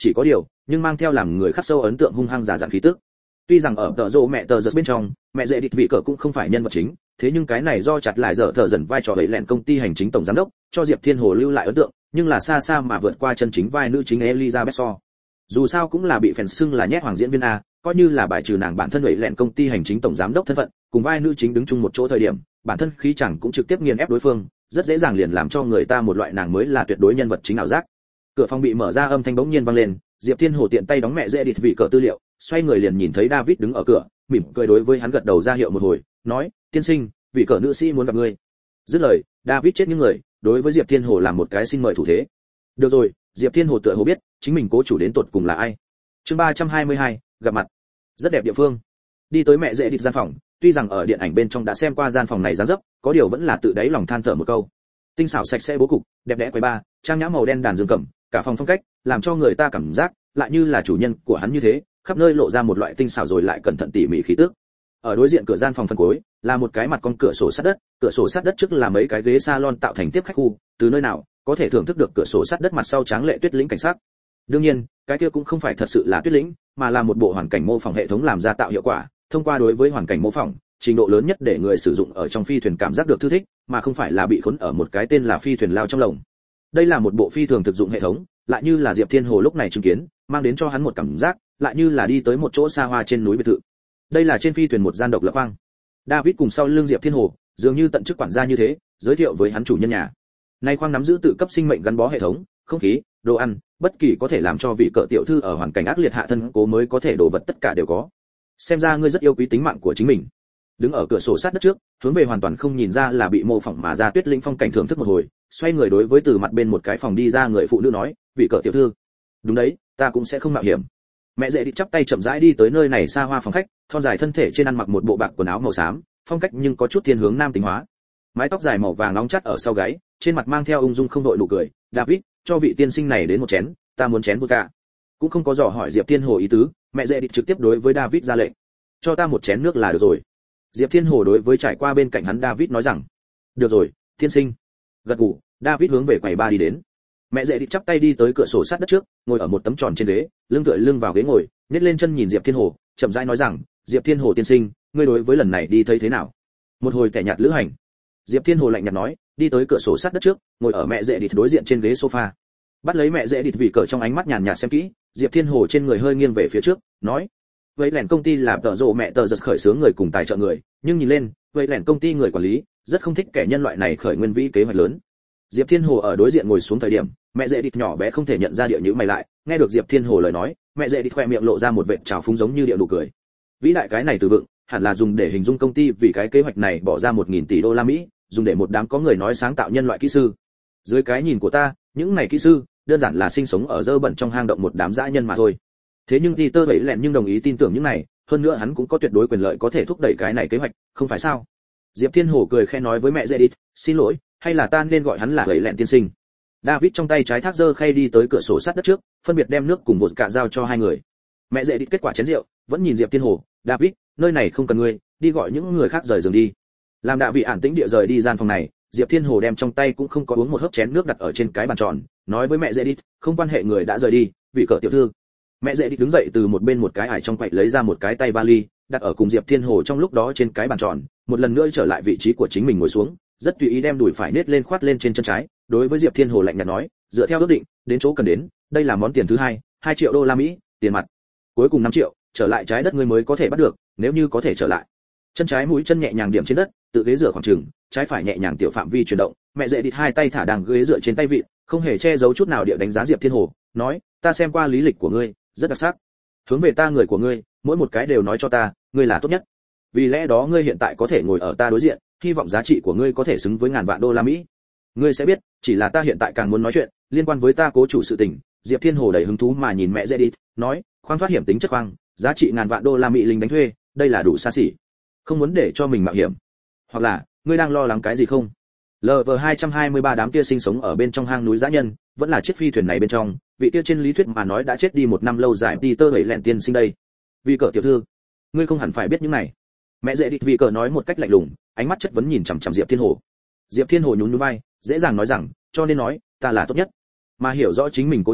chỉ có điều nhưng mang theo làm người khắc sâu ấn tượng hung hăng giả dặn khí tức. Tuy rằng ở tờ rộ mẹ tờ giật bên trong mẹ dễ địt vị cờ cũng không phải nhân vật chính, thế nhưng cái này do chặt lại dở thở dần vai trò ấy lẹn công ty hành chính tổng giám đốc cho Diệp Thiên Hồ lưu lại ấn tượng, nhưng là xa xa mà vượt qua chân chính vai nữ chính Elizabeth So. Dù sao cũng là bị fans xưng là nhét hoàng diễn viên a, coi như là bài trừ nàng bản thân ấy lẹn công ty hành chính tổng giám đốc thân phận, cùng vai nữ chính đứng chung một chỗ thời điểm, bản thân khí chẳng cũng trực tiếp nghiền ép đối phương, rất dễ dàng liền làm cho người ta một loại nàng mới là tuyệt đối nhân vật chính ảo giác. Cửa phòng bị mở ra, âm thanh bỗng nhiên vang lên, Diệp Thiên Hồ tiện tay đóng mẹ dễ địt vị cờ tư liệu, xoay người liền nhìn thấy David đứng ở cửa, mỉm cười đối với hắn gật đầu ra hiệu một hồi, nói: "Tiên sinh, vị cờ nữ sĩ muốn gặp ngươi." Dứt lời, David chết những người, đối với Diệp Thiên Hồ làm một cái xin mời thủ thế. Được rồi, Diệp Thiên Hồ tựa hồ biết chính mình cố chủ đến tột cùng là ai. Chương ba trăm hai mươi hai, gặp mặt. Rất đẹp địa phương. Đi tới mẹ dễ địt gian phòng, tuy rằng ở điện ảnh bên trong đã xem qua gian phòng này dáng dấp, có điều vẫn là tự đáy lòng than thở một câu. Tinh xảo sạch sẽ bố cục, đẹp đẽ quầy bar, trang nhã màu đen đàn dương cầm, cả phòng phong cách, làm cho người ta cảm giác lại như là chủ nhân của hắn như thế, khắp nơi lộ ra một loại tinh xảo rồi lại cẩn thận tỉ mỉ khí tức. Ở đối diện cửa gian phòng phân cuối là một cái mặt con cửa sổ sắt đất, cửa sổ sắt đất trước là mấy cái ghế salon tạo thành tiếp khách khu, từ nơi nào có thể thưởng thức được cửa sổ sắt đất mặt sau tráng lệ tuyết lĩnh cảnh sắc. Đương nhiên, cái kia cũng không phải thật sự là tuyết lĩnh, mà là một bộ hoàn cảnh mô phỏng hệ thống làm ra tạo hiệu quả, thông qua đối với hoàn cảnh mô phỏng, trình độ lớn nhất để người sử dụng ở trong phi thuyền cảm giác được thư thích, mà không phải là bị khốn ở một cái tên là phi thuyền lao trong lồng. Đây là một bộ phi thường thực dụng hệ thống, lại như là Diệp Thiên Hồ lúc này chứng kiến, mang đến cho hắn một cảm giác, lại như là đi tới một chỗ xa hoa trên núi biệt thự. Đây là trên phi thuyền một gian độc lập khoang. David cùng sau lưng Diệp Thiên Hồ, dường như tận chức quản gia như thế, giới thiệu với hắn chủ nhân nhà. Nay khoang nắm giữ tự cấp sinh mệnh gắn bó hệ thống, không khí, đồ ăn, bất kỳ có thể làm cho vị cỡ tiểu thư ở hoàn cảnh ác liệt hạ thân cố mới có thể đồ vật tất cả đều có. Xem ra ngươi rất yêu quý tính mạng của chính mình. Đứng ở cửa sổ sát đất trước, hướng về hoàn toàn không nhìn ra là bị mô phỏng mà ra tuyết linh phong cảnh thưởng thức một hồi, xoay người đối với từ mặt bên một cái phòng đi ra người phụ nữ nói: "Vị cỡ tiểu thư." "Đúng đấy, ta cũng sẽ không mạo hiểm." Mẹ dễ đi chắp tay chậm rãi đi tới nơi này xa hoa phòng khách, thon dài thân thể trên ăn mặc một bộ bạc quần áo màu xám, phong cách nhưng có chút thiên hướng nam tính hóa. Mái tóc dài màu vàng nóng chắt ở sau gáy, trên mặt mang theo ung dung không đội nụ cười. "David, cho vị tiên sinh này đến một chén, ta muốn chén vodka." Cũng không có dò hỏi Diệp Thiên Hồ ý tứ, mẹ dễ đi trực tiếp đối với David ra lệnh: "Cho ta một chén nước là được rồi." Diệp Thiên Hồ đối với trải qua bên cạnh hắn David nói rằng: "Được rồi, tiên sinh." Gật gù, David hướng về quầy bar đi đến. Mẹ dễ đi chắp tay đi tới cửa sổ sát đất trước, ngồi ở một tấm tròn trên ghế, lưng tựa lưng vào ghế ngồi, nhếch lên chân nhìn Diệp Thiên Hồ, chậm rãi nói rằng: "Diệp Thiên Hồ tiên sinh, ngươi đối với lần này đi thấy thế nào?" Một hồi tẻ nhạt lữ hành. Diệp Thiên Hồ lạnh nhạt nói, đi tới cửa sổ sát đất trước, ngồi ở mẹ dễ đi đối diện trên ghế sofa. Bắt lấy mẹ dễ đi vì cỡ trong ánh mắt nhàn nhạt xem kỹ, Diệp Thiên Hồ trên người hơi nghiêng về phía trước, nói: "Vậy lẻn công ty là tợ rộ mẹ tờ giật khởi xướng người cùng tài trợ người, nhưng nhìn lên, vậy lẻn công ty người quản lý rất không thích kẻ nhân loại này khởi nguyên vĩ kế hoạch lớn." Diệp Thiên Hồ ở đối diện ngồi xuống thời điểm, mẹ dễ địt nhỏ bé không thể nhận ra địa nhữ mày lại, nghe được Diệp Thiên Hồ lời nói, mẹ dễ địt khoe miệng lộ ra một vệt trào phúng giống như điệu nụ cười. Vĩ đại cái này từ vựng, hẳn là dùng để hình dung công ty vì cái kế hoạch này bỏ ra một nghìn tỷ đô la Mỹ, dùng để một đám có người nói sáng tạo nhân loại kỹ sư. Dưới cái nhìn của ta, những này kỹ sư đơn giản là sinh sống ở dơ bẩn trong hang động một đám dã nhân mà thôi. Thế nhưng Peter vậy lẹn nhưng đồng ý tin tưởng những này, hơn nữa hắn cũng có tuyệt đối quyền lợi có thể thúc đẩy cái này kế hoạch, không phải sao? Diệp Thiên Hồ cười khẽ nói với mẹ dễ địt, "Xin lỗi, hay là ta nên gọi hắn là vậy lẹn tiên sinh." David trong tay trái thác dơ khay đi tới cửa sổ sát đất trước, phân biệt đem nước cùng bột cạ giao cho hai người. Mẹ dễ địt kết quả chén rượu, vẫn nhìn Diệp Thiên Hồ, "David, nơi này không cần ngươi, đi gọi những người khác rời giường đi." Làm Đạ Vị ản tĩnh địa rời đi gian phòng này, Diệp Thiên Hồ đem trong tay cũng không có uống một hớp chén nước đặt ở trên cái bàn tròn, nói với mẹ dễ địt, "Không quan hệ, người đã rời đi, vị cỡ tiểu thư." Mẹ dễ địt đứng dậy từ một bên một cái ải trong quậy lấy ra một cái tay vali, đặt ở cùng Diệp Thiên Hồ trong lúc đó trên cái bàn tròn, một lần nữa trở lại vị trí của chính mình ngồi xuống, rất tùy ý đem đùi phải nết lên khoát lên trên chân trái, đối với Diệp Thiên Hồ lạnh nhạt nói, "Dựa theo ước định, đến chỗ cần đến, đây là món tiền thứ hai, hai triệu đô la Mỹ, tiền mặt. Cuối cùng năm triệu, trở lại trái đất ngươi mới có thể bắt được, nếu như có thể trở lại." Chân trái mũi chân nhẹ nhàng điểm trên đất, tự ghế dựa khoảng chừng, trái phải nhẹ nhàng tiểu phạm vi chuyển động, mẹ dễ địt hai tay thả đàng ghế dựa trên tay vịn, không hề che giấu chút nào địa đánh giá Diệp Thiên Hồ, nói, "Ta xem qua lý lịch của ngươi, rất đặc sắc. Hướng về ta người của ngươi, mỗi một cái đều nói cho ta, ngươi là tốt nhất. Vì lẽ đó ngươi hiện tại có thể ngồi ở ta đối diện, hy vọng giá trị của ngươi có thể xứng với ngàn vạn đô la Mỹ. Ngươi sẽ biết, chỉ là ta hiện tại càng muốn nói chuyện, liên quan với ta cố chủ sự tình." Diệp Thiên Hồ đầy hứng thú mà nhìn mẹ dễ địt, nói, "Khoang thoát hiểm tính chất khoang, giá trị ngàn vạn đô la Mỹ lính đánh thuê, đây là đủ xa xỉ. Không muốn để cho mình mạo hiểm. Hoặc là, ngươi đang lo lắng cái gì không? lờ vê hai hai ba đám kia sinh sống ở bên trong hang núi dã nhân, vẫn là chiếc phi thuyền này bên trong, vị kia trên lý thuyết mà nói đã chết đi một năm lâu dài Peter vậy lẹn tiên sinh đây. Vì cỡ tiểu thư, ngươi không hẳn phải biết những này." Mẹ dễ địt vì cỡ nói một cách lạnh lùng, ánh mắt chất vấn nhìn chằm chằm Diệp Thiên Hồ. Diệp Thiên Hồ nhún nhún vai, dễ dàng nói rằng, "Cho nên nói, ta là tốt nhất." Mà hiểu rõ chính mình cố chủ,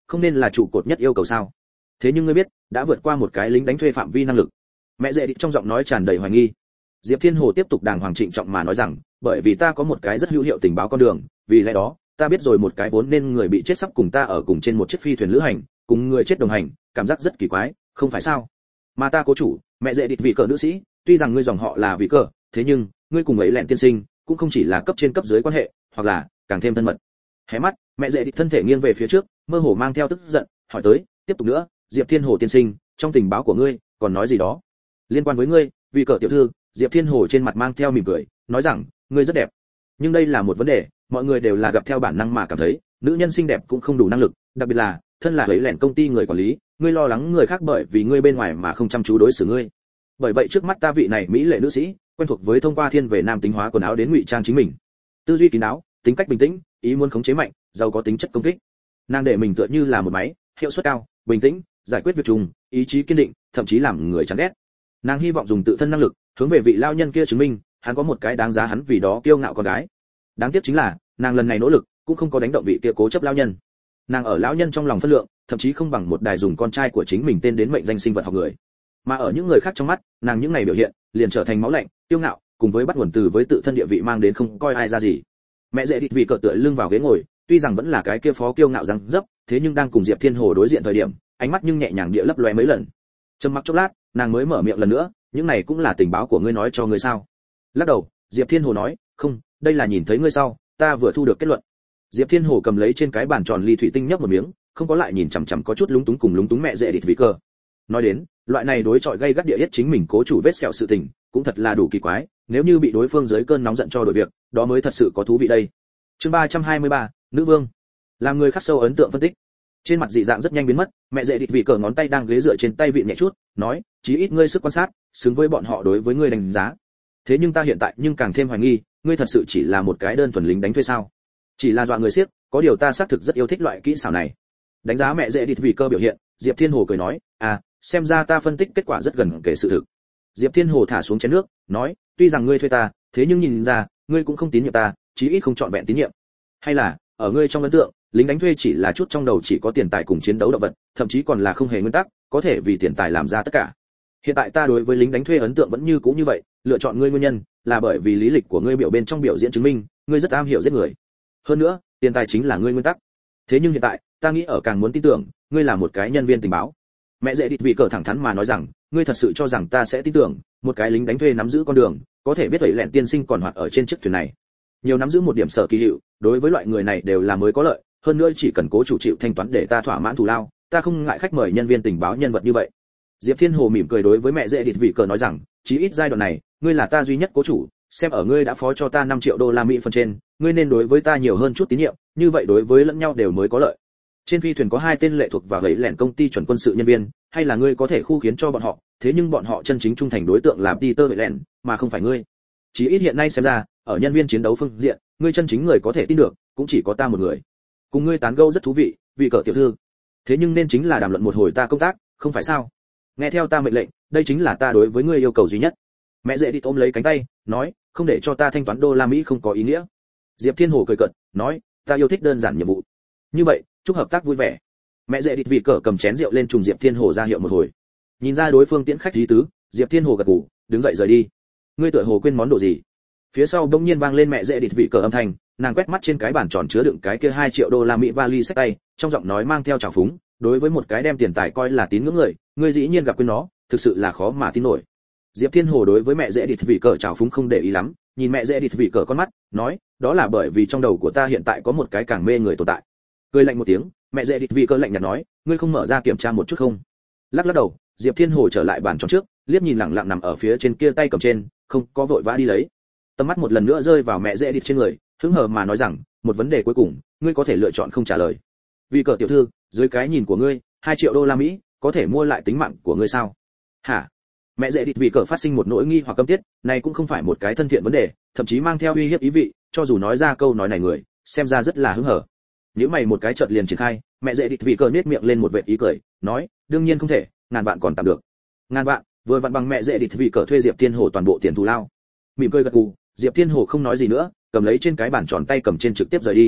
không nên là trụ cột nhất yêu cầu sao? Thế nhưng ngươi biết, đã vượt qua một cái lính đánh thuê phạm vi năng lực. Mẹ dễ đi trong giọng nói tràn đầy hoài nghi. Diệp Thiên Hồ tiếp tục đàng hoàng trịnh trọng mà nói rằng, bởi vì ta có một cái rất hữu hiệu tình báo con đường, vì lẽ đó, ta biết rồi một cái vốn nên người bị chết sắp cùng ta ở cùng trên một chiếc phi thuyền lữ hành, cùng người chết đồng hành, cảm giác rất kỳ quái, không phải sao? Mà ta cố chủ, mẹ dễ địt vị cờ nữ sĩ, tuy rằng ngươi dòng họ là vị cờ, thế nhưng, ngươi cùng ấy lẹn tiên sinh, cũng không chỉ là cấp trên cấp dưới quan hệ, hoặc là càng thêm thân mật. Hé mắt, mẹ dễ địt thân thể nghiêng về phía trước, mơ hồ mang theo tức giận, hỏi tới, tiếp tục nữa, Diệp Thiên Hồ tiên sinh, trong tình báo của ngươi, còn nói gì đó? Liên quan với ngươi, vị cờ tiểu thư, Diệp Thiên Hồ trên mặt mang theo mỉm cười, nói rằng, ngươi rất đẹp. Nhưng đây là một vấn đề, mọi người đều là gặp theo bản năng mà cảm thấy, nữ nhân xinh đẹp cũng không đủ năng lực, đặc biệt là, thân là ấy lẹn công ty người quản lý, ngươi lo lắng người khác bởi vì ngươi bên ngoài mà không chăm chú đối xử ngươi. Bởi vậy trước mắt ta vị này mỹ lệ nữ sĩ, quen thuộc với thông qua thiên về nam tính hóa quần áo đến ngụy trang chính mình. Tư duy kín đáo, tính cách bình tĩnh, ý muốn khống chế mạnh, giàu có tính chất công kích. Nàng để mình tựa như là một máy, hiệu suất cao, bình tĩnh, giải quyết việc chung, ý chí kiên định, thậm chí làm người chán ghét. Nàng hy vọng dùng tự thân năng lực, hướng về vị lao nhân kia chứng minh, hắn có một cái đáng giá hắn vì đó kiêu ngạo con gái. Đáng tiếc chính là, nàng lần này nỗ lực, cũng không có đánh động vị kia cố chấp lao nhân. Nàng ở lão nhân trong lòng phân lượng, thậm chí không bằng một đài dùng con trai của chính mình tên đến mệnh danh sinh vật học người. Mà ở những người khác trong mắt, nàng những ngày biểu hiện, liền trở thành máu lạnh, kiêu ngạo, cùng với bắt nguồn từ với tự thân địa vị mang đến không coi ai ra gì. Mẹ dễ địt vì cờ tựa lưng vào ghế ngồi, tuy rằng vẫn là cái kia phó kiêu ngạo răng dấp, thế nhưng đang cùng Diệp Thiên Hồ đối diện thời điểm, ánh mắt nhưng nhẹ nhàng địa lấp lóe mấy lần. Trầm mặc chốc lát, nàng mới mở miệng lần nữa, những này cũng là tình báo của ngươi nói cho ngươi sao? Lắc đầu, Diệp Thiên Hồ nói, không, đây là nhìn thấy ngươi sau, ta vừa thu được kết luận. Diệp Thiên Hồ cầm lấy trên cái bàn tròn ly thủy tinh nhấp một miếng, không có lại nhìn chằm chằm có chút lúng túng cùng lúng túng mẹ dễ địt vì cờ. Nói đến, loại này đối chọi gây gắt địa yết chính mình cố chủ vết sẹo sự tình, cũng thật là đủ kỳ quái, nếu như bị đối phương dưới cơn nóng giận cho đổi việc, đó mới thật sự có thú vị đây. Chương ba trăm hai mươi ba, nữ vương. Làm người khắc sâu ấn tượng phân tích. Trên mặt dị dạng rất nhanh biến mất, mẹ dễ địt vì cờ ngón tay đang ghế dựa trên tay vịn nhẹ chút, nói, chí ít ngươi sức quan sát, xứng với bọn họ đối với ngươi đánh giá. Thế nhưng ta hiện tại nhưng càng thêm hoài nghi, ngươi thật sự chỉ là một cái đơn thuần lính đánh thuê sao? Chỉ là dọa người xiếc, có điều ta xác thực rất yêu thích loại kỹ xảo này. Đánh giá mẹ dễ địt vì cơ biểu hiện, Diệp Thiên Hồ cười nói, à, xem ra ta phân tích kết quả rất gần kể sự thực. Diệp Thiên Hồ thả xuống chén nước, nói, tuy rằng ngươi thuê ta, thế nhưng nhìn ra, ngươi cũng không tín nhiệm ta, chí ít không chọn vẹn tín nhiệm. Hay là, ở ngươi trong ấn tượng, lính đánh thuê chỉ là chút trong đầu chỉ có tiền tài cùng chiến đấu động vật, thậm chí còn là không hề nguyên tắc, có thể vì tiền tài làm ra tất cả. Hiện tại ta đối với lính đánh thuê ấn tượng vẫn như cũ như vậy, lựa chọn ngươi nguyên nhân là bởi vì lý lịch của ngươi biểu bên trong biểu diễn chứng minh, ngươi rất am hiểu giết người. Hơn nữa, tiền tài chính là ngươi nguyên tắc. Thế nhưng hiện tại, ta nghĩ ở càng muốn tin tưởng, ngươi là một cái nhân viên tình báo. Mẹ dễ địt vì cờ thẳng thắn mà nói rằng, ngươi thật sự cho rằng ta sẽ tin tưởng, một cái lính đánh thuê nắm giữ con đường, có thể biết vậy lẹn tiên sinh còn hoạt ở trên chiếc thuyền này. Nhiều nắm giữ một điểm sở kỳ hiệu, đối với loại người này đều là mới có lợi, hơn nữa chỉ cần cố chủ chịu thanh toán để ta thỏa mãn thù lao, ta không ngại khách mời nhân viên tình báo nhân vật như vậy. Diệp Thiên Hồ mỉm cười đối với mẹ dễ địt vì cờ nói rằng, chí ít giai đoạn này, ngươi là ta duy nhất cố chủ, xem ở ngươi đã phó cho ta năm triệu đô la Mỹ phần trên, ngươi nên đối với ta nhiều hơn chút tín nhiệm, như vậy đối với lẫn nhau đều mới có lợi. Trên phi thuyền có hai tên lệ thuộc vào gãy lẻn công ty chuẩn quân sự nhân viên, hay là ngươi có thể khu khiến cho bọn họ, thế nhưng bọn họ chân chính trung thành đối tượng là Peter Lẻn, mà không phải ngươi. Chí ít hiện nay xem ra, ở nhân viên chiến đấu phương diện, ngươi chân chính người có thể tin được, cũng chỉ có ta một người. Cùng ngươi tán gẫu rất thú vị, vị cờ tiểu thư. Thế nhưng nên chính là đàm luận một hồi ta công tác, không phải sao? Nghe theo ta mệnh lệnh, đây chính là ta đối với ngươi yêu cầu duy nhất. Mẹ dễ đi ôm lấy cánh tay, nói, không để cho ta thanh toán đô la Mỹ không có ý nghĩa. Diệp Thiên Hồ cười cợt, nói, ta yêu thích đơn giản nhiệm vụ. Như vậy, chúc hợp tác vui vẻ. Mẹ dễ đi vị cờ cầm chén rượu lên trùng Diệp Thiên Hồ ra hiệu một hồi. Nhìn ra đối phương tiễn khách lý tứ, Diệp Thiên Hồ gật gù, đứng dậy rời đi. Ngươi tựa hồ quên món đồ gì? Phía sau bỗng nhiên vang lên mẹ dễ đi vị cờ âm thanh, nàng quét mắt trên cái bàn tròn chứa đựng cái kia hai triệu đô la Mỹ vali xách tay, trong giọng nói mang theo trào phúng, đối với một cái đem tiền tài coi là tín ngưỡng người, ngươi dĩ nhiên gặp quên nó, thực sự là khó mà tin nổi. Diệp Thiên Hồ đối với mẹ dễ địt vị cờ trào phúng không để ý lắm, nhìn mẹ dễ địt vị cờ con mắt, nói, đó là bởi vì trong đầu của ta hiện tại có một cái càng mê người tồn tại. Cười lạnh một tiếng, mẹ dễ địt vị cờ lạnh nhạt nói, ngươi không mở ra kiểm tra một chút không? Lắc lắc đầu, Diệp Thiên Hồ trở lại bàn tròn trước, liếc nhìn lẳng lặng nằm ở phía trên kia tay cầm trên, không có vội vã đi lấy. Tầm mắt một lần nữa rơi vào mẹ dễ địt trên người, hứng hờ mà nói rằng, một vấn đề cuối cùng, ngươi có thể lựa chọn không trả lời. Vị cờ tiểu thư, dưới cái nhìn của ngươi, hai triệu đô la Mỹ có thể mua lại tính mạng của ngươi sao? Hả? Mẹ dễ địt vị cờ phát sinh một nỗi nghi hoặc cấm tiết, này cũng không phải một cái thân thiện vấn đề, thậm chí mang theo uy hiếp ý vị, cho dù nói ra câu nói này người, xem ra rất là hứng hở. Nếu mày một cái chợt liền triển khai, mẹ dễ địt vị cờ nhếch miệng lên một vệt ý cười, nói, đương nhiên không thể, ngàn vạn còn tạm được. Ngàn vạn, vừa vặn bằng mẹ dễ địt vị cờ thuê Diệp Thiên Hồ toàn bộ tiền thù lao. Mỉm cười gật gù, Diệp Thiên Hồ không nói gì nữa, cầm lấy trên cái bàn tròn tay cầm trên trực tiếp rời đi.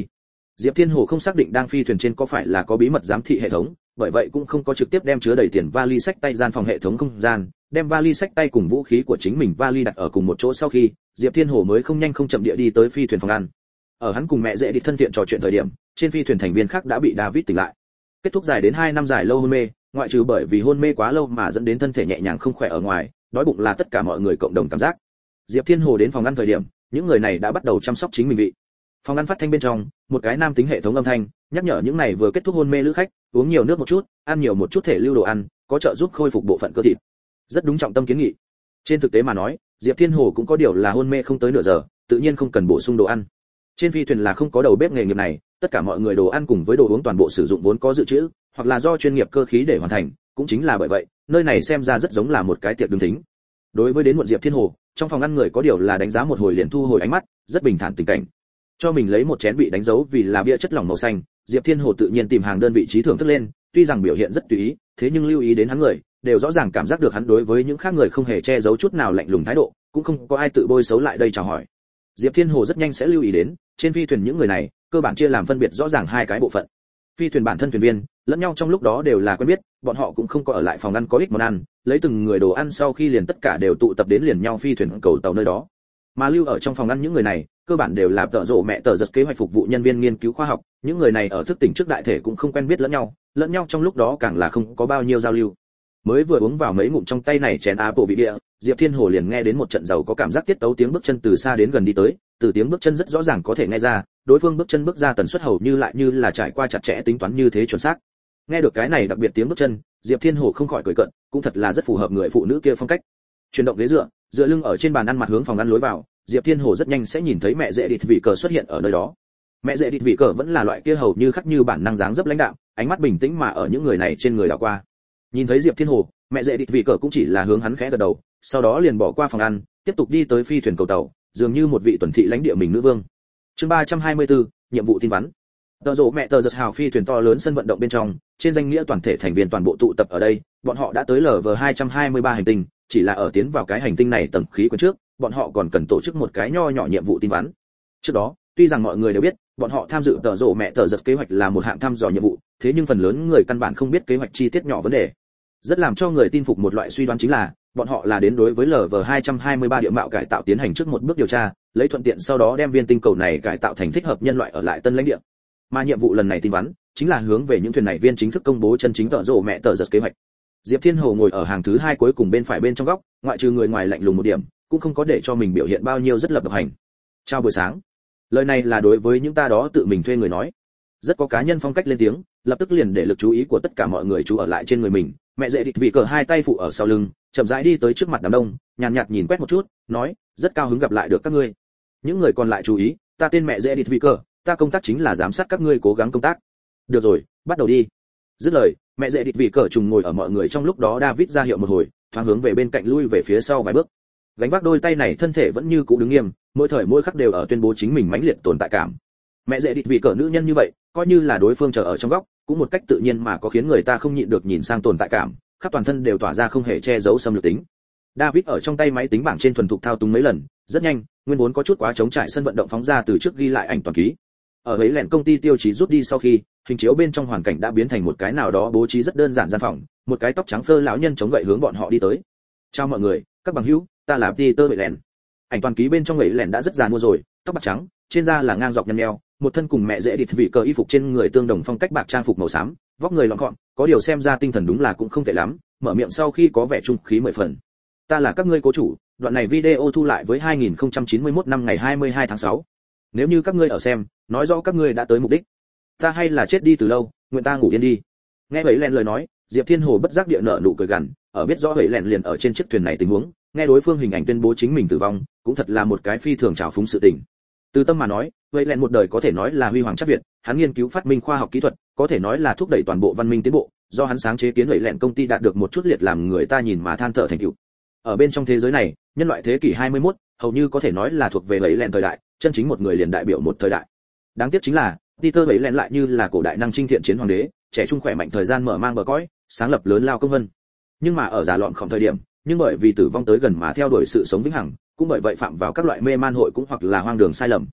Diệp Thiên Hồ không xác định đang phi thuyền trên có phải là có bí mật giám thị hệ thống, bởi vậy cũng không có trực tiếp đem chứa đầy tiền vali sách tay gian phòng hệ thống không gian, đem vali sách tay cùng vũ khí của chính mình vali đặt ở cùng một chỗ. Sau khi, Diệp Thiên Hồ mới không nhanh không chậm địa đi tới phi thuyền phòng ăn. Ở hắn cùng mẹ dễ đi thân thiện trò chuyện thời điểm, trên phi thuyền thành viên khác đã bị David tỉnh lại. Kết thúc dài đến hai năm dài lâu hôn mê, ngoại trừ bởi vì hôn mê quá lâu mà dẫn đến thân thể nhẹ nhàng không khỏe ở ngoài, đói bụng là tất cả mọi người cộng đồng cảm giác. Diệp Thiên Hồ đến phòng ăn thời điểm, những người này đã bắt đầu chăm sóc chính mình vị. Phòng ăn phát thanh bên trong, một cái nam tính hệ thống âm thanh nhắc nhở những này vừa kết thúc hôn mê lữ khách, uống nhiều nước một chút, ăn nhiều một chút thể lưu đồ ăn, có trợ giúp khôi phục bộ phận cơ thịt. Rất đúng trọng tâm kiến nghị. Trên thực tế mà nói, Diệp Thiên Hồ cũng có điều là hôn mê không tới nửa giờ, tự nhiên không cần bổ sung đồ ăn. Trên phi thuyền là không có đầu bếp nghề nghiệp này, tất cả mọi người đồ ăn cùng với đồ uống toàn bộ sử dụng vốn có dự trữ, hoặc là do chuyên nghiệp cơ khí để hoàn thành, cũng chính là bởi vậy, nơi này xem ra rất giống là một cái tiệc đường thính. Đối với đến muộn Diệp Thiên Hồ, trong phòng ăn người có điều là đánh giá một hồi liền thu hồi ánh mắt, rất bình thản tình cảnh. Cho mình lấy một chén bị đánh dấu vì là bia chất lỏng màu xanh, Diệp Thiên Hồ tự nhiên tìm hàng đơn vị trí thưởng thức lên, tuy rằng biểu hiện rất tùy ý, thế nhưng lưu ý đến hắn người, đều rõ ràng cảm giác được hắn đối với những khác người không hề che giấu chút nào lạnh lùng thái độ, cũng không có ai tự bôi xấu lại đây chào hỏi. Diệp Thiên Hồ rất nhanh sẽ lưu ý đến, trên phi thuyền những người này, cơ bản chia làm phân biệt rõ ràng hai cái bộ phận. Phi thuyền bản thân thuyền viên, lẫn nhau trong lúc đó đều là quen biết, bọn họ cũng không có ở lại phòng ăn có ích món ăn, lấy từng người đồ ăn sau khi liền tất cả đều tụ tập đến liền nhau phi thuyền cầu tàu nơi đó. Mà lưu ở trong phòng ăn những người này, cơ bản đều là tợ rộ mẹ tờ giật kế hoạch phục vụ nhân viên nghiên cứu khoa học, những người này ở thức tỉnh trước đại thể cũng không quen biết lẫn nhau, lẫn nhau trong lúc đó càng là không có bao nhiêu giao lưu. Mới vừa uống vào mấy ngụm trong tay này chén apple vị địa, Diệp Thiên Hồ liền nghe đến một trận giàu có cảm giác tiết tấu tiếng bước chân từ xa đến gần đi tới, từ tiếng bước chân rất rõ ràng có thể nghe ra, đối phương bước chân bước ra tần suất hầu như lại như là trải qua chặt chẽ tính toán như thế chuẩn xác. Nghe được cái này đặc biệt tiếng bước chân, Diệp Thiên Hồ không khỏi cười cợt, cũng thật là rất phù hợp người phụ nữ kia phong cách. Chuyển động ghế dựa, dựa lưng ở trên bàn ăn mặt hướng phòng ăn lối vào, Diệp Thiên Hồ rất nhanh sẽ nhìn thấy mẹ dễ địt vị cờ xuất hiện ở nơi đó. Mẹ dễ địt vị cờ vẫn là loại kia hầu như khắc như bản năng dáng dấp lãnh đạm, ánh mắt bình tĩnh mà ở những người này trên người đảo qua. Nhìn thấy Diệp Thiên Hồ, mẹ dễ địt vị cờ cũng chỉ là hướng hắn khẽ gật đầu, sau đó liền bỏ qua phòng ăn, tiếp tục đi tới phi thuyền cầu tàu, dường như một vị tuần thị lãnh địa mình nữ vương. Chương ba trăm hai mươi tư, nhiệm vụ tin vắn. Tờ rộ mẹ tờ giật hào phi thuyền to lớn sân vận động bên trong, trên danh nghĩa toàn thể thành viên toàn bộ tụ tập ở đây, bọn họ đã tới lv hai trăm hai mươi ba hành tinh, chỉ là ở tiến vào cái hành tinh này tầng khí quyển trước, bọn họ còn cần tổ chức một cái nho nhỏ nhiệm vụ tin vắn. Trước đó, tuy rằng mọi người đều biết, bọn họ tham dự tờ rộ mẹ tờ giật kế hoạch là một hạng thăm dò nhiệm vụ, thế nhưng phần lớn người căn bản không biết kế hoạch chi tiết nhỏ vấn đề. Rất làm cho người tin phục một loại suy đoán chính là, bọn họ là đến đối với lv hai trăm hai mươi ba địa mạo cải tạo tiến hành trước một bước điều tra, lấy thuận tiện sau đó đem viên tinh cầu này cải tạo thành thích hợp nhân loại ở lại tân lãnh địa. Mà nhiệm vụ lần này tin vắn chính là hướng về những thuyền này viên chính thức công bố chân chính tờ rộ mẹ tờ giật kế hoạch. Diệp Thiên Hồ ngồi ở hàng thứ hai cuối cùng bên phải bên trong góc, ngoại trừ người ngoài lạnh lùng một điểm, cũng không có để cho mình biểu hiện bao nhiêu rất lập độc hành. Chào buổi sáng. Lời này là đối với những ta đó tự mình thuê người nói. Rất có cá nhân phong cách lên tiếng, lập tức liền để lực chú ý của tất cả mọi người chú ở lại trên người mình. Mẹ dễ địt vị cờ hai tay phụ ở sau lưng, chậm rãi đi tới trước mặt đám đông, nhàn nhạt nhìn quét một chút, nói, rất cao hứng gặp lại được các ngươi. Những người còn lại chú ý, ta tên mẹ dễ địt vị cờ, ta công tác chính là giám sát các ngươi cố gắng công tác. Được rồi, bắt đầu đi. Dứt lời, mẹ dễ địt vị cờ trùng ngồi ở mọi người trong lúc đó David ra hiệu một hồi, thoáng hướng về bên cạnh lui về phía sau vài bước. Gánh vác đôi tay này thân thể vẫn như cũ đứng nghiêm, mỗi thời mỗi khắc đều ở tuyên bố chính mình mãnh liệt tồn tại cảm. Mẹ dễ địt vị cờ nữ nhân như vậy, coi như là đối phương chờ ở trong góc, cũng một cách tự nhiên mà có khiến người ta không nhịn được nhìn sang tồn tại cảm, khắp toàn thân đều tỏa ra không hề che giấu xâm lược tính. David ở trong tay máy tính bảng trên thuần thục thao túng mấy lần, rất nhanh, nguyên vốn có chút quá trống trải sân vận động phóng ra từ trước ghi lại ảnh toàn ký. Ở ấy lẻn công ty tiêu chí rút đi sau khi, hình chiếu bên trong hoàn cảnh đã biến thành một cái nào đó bố trí rất đơn giản gian phòng, một cái tóc trắng phơ lão nhân chống gậy hướng bọn họ đi tới. Chào mọi người, các bằng hữu, ta là Peter ấy lẻn. Ảnh toàn ký bên trong ấy lẻn đã rất già mua rồi, tóc bạc trắng, trên da là ngang dọc nhăn nheo, một thân cùng mẹ dễ địt vị cờ y phục trên người tương đồng phong cách bạc trang phục màu xám, vóc người lọn gọn, có điều xem ra tinh thần đúng là cũng không tệ lắm, mở miệng sau khi có vẻ trung khí mười phần. Ta là các ngươi cố chủ, đoạn này video thu lại với hai nghìn không trăm chín mươi mốt năm ngày hai mươi hai tháng sáu. Nếu như các ngươi ở xem, nói rõ các ngươi đã tới mục đích. Ta hay là chết đi từ lâu, nguyện ta ngủ yên đi. Nghe vậy lẹn lời nói, Diệp Thiên Hồ bất giác địa nở nụ cười gằn, ở biết rõ vậy lẹn liền ở trên chiếc thuyền này tình huống, nghe đối phương hình ảnh tuyên bố chính mình tử vong, cũng thật là một cái phi thường trào phúng sự tình. Từ tâm mà nói, vậy lẹn một đời có thể nói là huy hoàng chất việt, hắn nghiên cứu phát minh khoa học kỹ thuật, có thể nói là thúc đẩy toàn bộ văn minh tiến bộ, do hắn sáng chế kiến vậy lẹn công ty đạt được một chút liệt làm người ta nhìn mà than thở thành tựu. Ở bên trong thế giới này, nhân loại thế kỷ hai mươi mốt, hầu như có thể nói là thuộc về vậy lẹn thời đại, chân chính một người liền đại biểu một thời đại. Đáng tiếc chính là, Peter vậy lẹn lại như là cổ đại năng trinh thiện chiến hoàng đế, trẻ trung khỏe mạnh thời gian mở mang bờ cõi, sáng lập lớn lao công vân. Nhưng mà ở già lọn không thời điểm, nhưng bởi vì tử vong tới gần mà theo đuổi sự sống vĩnh hằng, cũng bởi vậy phạm vào các loại mê man hội cũng hoặc là hoang đường sai lầm.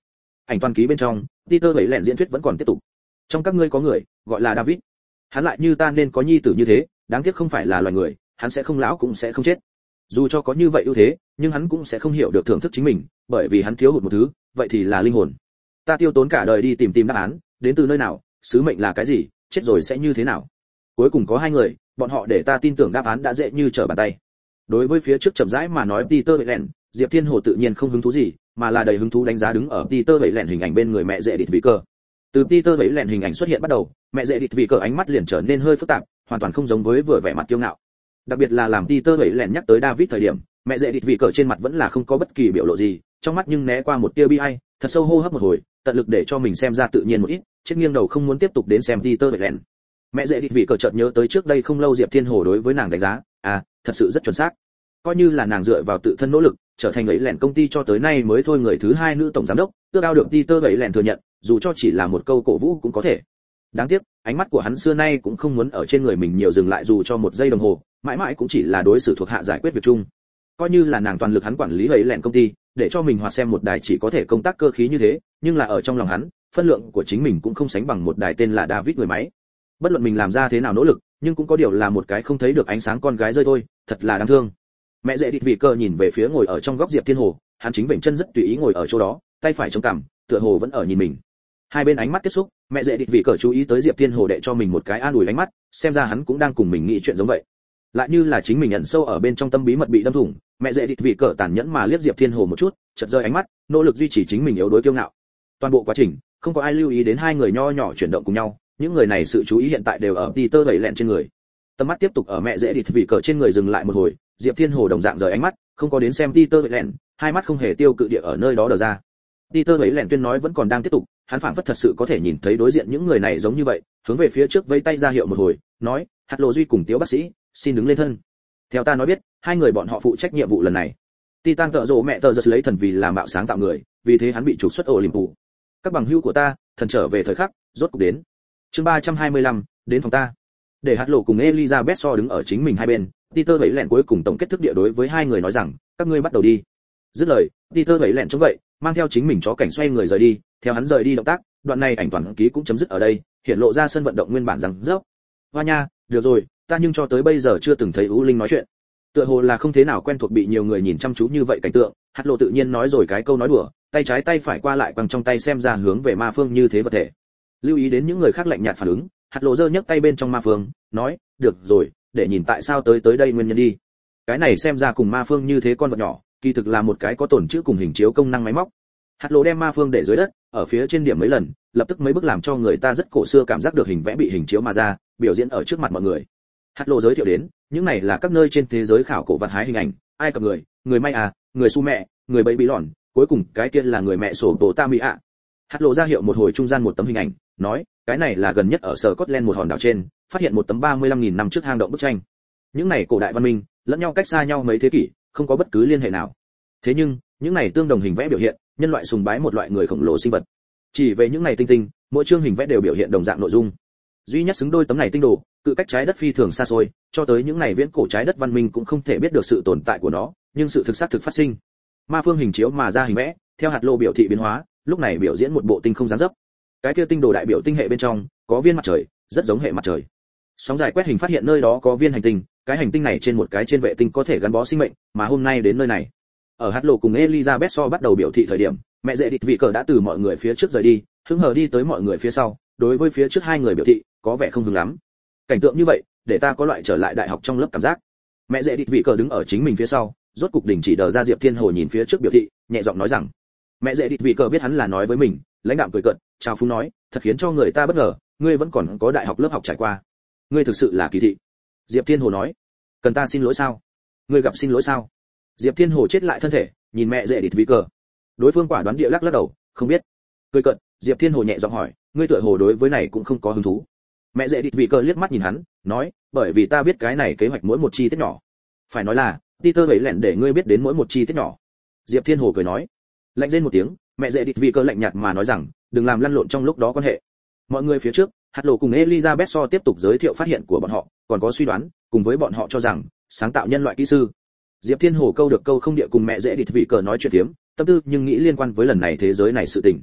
ảnh toàn ký bên trong, Peter bảy lẹn diễn thuyết vẫn còn tiếp tục. Trong các ngươi có người gọi là David, hắn lại như ta nên có nhi tử như thế, đáng tiếc không phải là loài người, hắn sẽ không lão cũng sẽ không chết. Dù cho có như vậy ưu thế, nhưng hắn cũng sẽ không hiểu được thưởng thức chính mình, bởi vì hắn thiếu hụt một thứ, vậy thì là linh hồn. Ta tiêu tốn cả đời đi tìm tìm đáp án, đến từ nơi nào, sứ mệnh là cái gì, chết rồi sẽ như thế nào. Cuối cùng có hai người, bọn họ để ta tin tưởng đáp án đã dễ như trở bàn tay. Đối với phía trước chậm rãi mà nói Peter Bệ Diệp Thiên Hồ tự nhiên không hứng thú gì, mà là đầy hứng thú đánh giá đứng ở Peter Bệ hình ảnh bên người mẹ dễ địt vị cờ. Từ Peter Bệ hình ảnh xuất hiện bắt đầu, mẹ dễ địt vị cờ ánh mắt liền trở nên hơi phức tạp, hoàn toàn không giống với vừa vẻ mặt kiêu ngạo. Đặc biệt là làm Peter Bệ nhắc tới David thời điểm, mẹ dễ địt vị cờ trên mặt vẫn là không có bất kỳ biểu lộ gì, trong mắt nhưng né qua một tia bi ai, thật sâu hô hấp một hồi, tận lực để cho mình xem ra tự nhiên một ít, chết nghiêng đầu không muốn tiếp tục đến xem Peter Bệ. Mẹ dễ địt vị cờ chợt nhớ tới trước đây không lâu Diệp Thiên Hồ đối với nàng đánh giá, à, thật sự rất chuẩn xác. Coi như là nàng dựa vào tự thân nỗ lực, trở thành ấy lẻn công ty cho tới nay mới thôi người thứ hai nữ tổng giám đốc, ước ao được Peter ấy lẻn thừa nhận, dù cho chỉ là một câu cổ vũ cũng có thể. Đáng tiếc, ánh mắt của hắn xưa nay cũng không muốn ở trên người mình nhiều dừng lại dù cho một giây đồng hồ, mãi mãi cũng chỉ là đối xử thuộc hạ giải quyết việc chung. Coi như là nàng toàn lực hắn quản lý ấy lẻn công ty, để cho mình hoạt xem một đài chỉ có thể công tác cơ khí như thế, nhưng là ở trong lòng hắn, phân lượng của chính mình cũng không sánh bằng một đài tên là David người máy. Bất luận mình làm ra thế nào nỗ lực, nhưng cũng có điều là một cái không thấy được ánh sáng con gái rơi thôi, thật là đáng thương. Mẹ dễ địt vị cờ nhìn về phía ngồi ở trong góc Diệp Thiên Hồ, hắn chính vểnh chân rất tùy ý ngồi ở chỗ đó, tay phải chống cằm, tựa hồ vẫn ở nhìn mình. Hai bên ánh mắt tiếp xúc, mẹ dễ địt vị cờ chú ý tới Diệp Thiên Hồ đệ cho mình một cái an ủi ánh mắt, xem ra hắn cũng đang cùng mình nghĩ chuyện giống vậy. Lại như là chính mình nhận sâu ở bên trong tâm bí mật bị đâm thủng, mẹ dễ địt vị cờ tàn nhẫn mà liếc Diệp Thiên Hồ một chút, chợt rơi ánh mắt, nỗ lực duy trì chính mình yếu đuối kiêu ngạo. Toàn bộ quá trình, không có ai lưu ý đến hai người nho nhỏ chuyển động cùng nhau, những người này sự chú ý hiện tại đều ở Peter bảy lẹn trên người. Tầm mắt tiếp tục ở mẹ dễ địt vị cờ trên người dừng lại một hồi, Diệp Thiên Hồ đồng dạng rời ánh mắt, không có đến xem Peter bảy lẹn, hai mắt không hề tiêu cự địa ở nơi đó đờ ra. Peter bảy lẹn tuyên nói vẫn còn đang tiếp tục, hắn phảng phất thật sự có thể nhìn thấy đối diện những người này giống như vậy, hướng về phía trước vẫy tay ra hiệu một hồi, nói, hạt lộ duy cùng Tiếu bác sĩ, xin đứng lên thân. Theo ta nói biết, hai người bọn họ phụ trách nhiệm vụ lần này. Titan cỡ rồ mẹ tờ giật lấy thần vì làm mạo sáng tạo người, vì thế hắn bị trục xuất Olympus. Các bằng hữu của ta, thần trở về thời khắc, rốt cục đến. Chương ba trăm hai mươi lăm, đến phòng ta. Để hạt lộ cùng Elizabeth so đứng ở chính mình hai bên, Peter bảy lẹn cuối cùng tổng kết thức địa đối với hai người nói rằng, các ngươi bắt đầu đi. Dứt lời, Peter bảy lẹn chống gậy, mang theo chính mình chó cảnh xoay người rời đi, theo hắn rời đi động tác, đoạn này ảnh toàn ký cũng chấm dứt ở đây, hiện lộ ra sân vận động nguyên bản rằng dốc. Hoa nha, được rồi, ta nhưng cho tới bây giờ chưa từng thấy U Linh nói chuyện. Tựa hồ là không thế nào quen thuộc bị nhiều người nhìn chăm chú như vậy cảnh tượng, hạt lộ tự nhiên nói rồi cái câu nói đùa, tay trái tay phải qua lại quăng trong tay xem ra hướng về ma phương như thế vật thể. Lưu ý đến những người khác lạnh nhạt phản ứng, hạt lộ giơ nhấc tay bên trong ma phương, nói, được rồi, để nhìn tại sao tới tới đây nguyên nhân đi. Cái này xem ra cùng ma phương như thế con vật nhỏ, kỳ thực là một cái có tổn chữ cùng hình chiếu công năng máy móc. Hạt lộ đem ma phương để dưới đất, ở phía trên điểm mấy lần, lập tức mấy bước làm cho người ta rất cổ xưa cảm giác được hình vẽ bị hình chiếu mà ra, biểu diễn ở trước mặt mọi người. Hạt lộ giới thiệu đến, những này là các nơi trên thế giới khảo cổ vật hái hình ảnh, Ai Cập người, người Maya, người Su mẹ, người Bẫy Bí Lòn, cuối cùng cái kia là người mẹ sổ tổ Ta Mỹ ạ. Hạt lộ ra hiệu một hồi trung gian một tấm hình ảnh, nói, cái này là gần nhất ở sở Scotland một hòn đảo trên, phát hiện một tấm ba mươi lăm nghìn năm trước hang động bức tranh. Những này cổ đại văn minh, lẫn nhau cách xa nhau mấy thế kỷ, không có bất cứ liên hệ nào. Thế nhưng, những này tương đồng hình vẽ biểu hiện, nhân loại sùng bái một loại người khổng lồ sinh vật. Chỉ về những này tinh tinh, mỗi chương hình vẽ đều biểu hiện đồng dạng nội dung. Duy nhất xứng đôi tấm này tinh đồ, cự cách trái đất phi thường xa xôi, cho tới những này viễn cổ trái đất văn minh cũng không thể biết được sự tồn tại của nó, nhưng sự thực xác thực phát sinh. Ma phương hình chiếu mà ra hình vẽ, theo hạt lô biểu thị biến hóa, lúc này biểu diễn một bộ tinh không dáng dấp. Cái kia tinh đồ đại biểu tinh hệ bên trong, có viên mặt trời, rất giống hệ mặt trời. Sóng dài quét hình phát hiện nơi đó có viên hành tinh, cái hành tinh này trên một cái trên vệ tinh có thể gắn bó sinh mệnh, mà hôm nay đến nơi này. Ở hạt lộ cùng Elizabeth so bắt đầu biểu thị thời điểm, mẹ dễ địt vị cờ đã từ mọi người phía trước rời đi, hứng hờ đi tới mọi người phía sau, đối với phía trước hai người biểu thị, có vẻ không hứng lắm. Cảnh tượng như vậy, để ta có loại trở lại đại học trong lớp cảm giác. Mẹ dễ địt vị cờ đứng ở chính mình phía sau, rốt cục đình chỉ đờ ra Diệp Thiên Hồ nhìn phía trước biểu thị, nhẹ giọng nói rằng, mẹ dễ địt vị cờ biết hắn là nói với mình, lãnh đạm cười cợt, chào phúng nói, thật khiến cho người ta bất ngờ, ngươi vẫn còn có đại học lớp học trải qua, ngươi thực sự là kỳ thị. Diệp Thiên Hồ nói, cần ta xin lỗi sao? Ngươi gặp xin lỗi sao? Diệp Thiên Hồ chết lại thân thể, nhìn mẹ dễ địt vị cờ. Đối phương quả đoán địa lắc lắc đầu, không biết. Cười cợt, Diệp Thiên Hồ nhẹ giọng hỏi, ngươi tựa hồ đối với này cũng không có hứng thú. Mẹ dễ địt vị cờ liếc mắt nhìn hắn, nói, bởi vì ta biết cái này kế hoạch mỗi một chi tiết nhỏ. Phải nói là, Peter bảy lẹn để ngươi biết đến mỗi một chi tiết nhỏ. Diệp Thiên Hồ cười nói, lạnh rên một tiếng, mẹ dễ địt vị cờ lạnh nhạt mà nói rằng, đừng làm lăn lộn trong lúc đó quan hệ. Mọi người phía trước, hạt lộ cùng Elizabeth so tiếp tục giới thiệu phát hiện của bọn họ, còn có suy đoán, cùng với bọn họ cho rằng, sáng tạo nhân loại kỹ sư. Diệp Thiên Hồ câu được câu không địa cùng mẹ dễ địt vị cờ nói chuyện tiếm, tâm tư nhưng nghĩ liên quan với lần này thế giới này sự tình.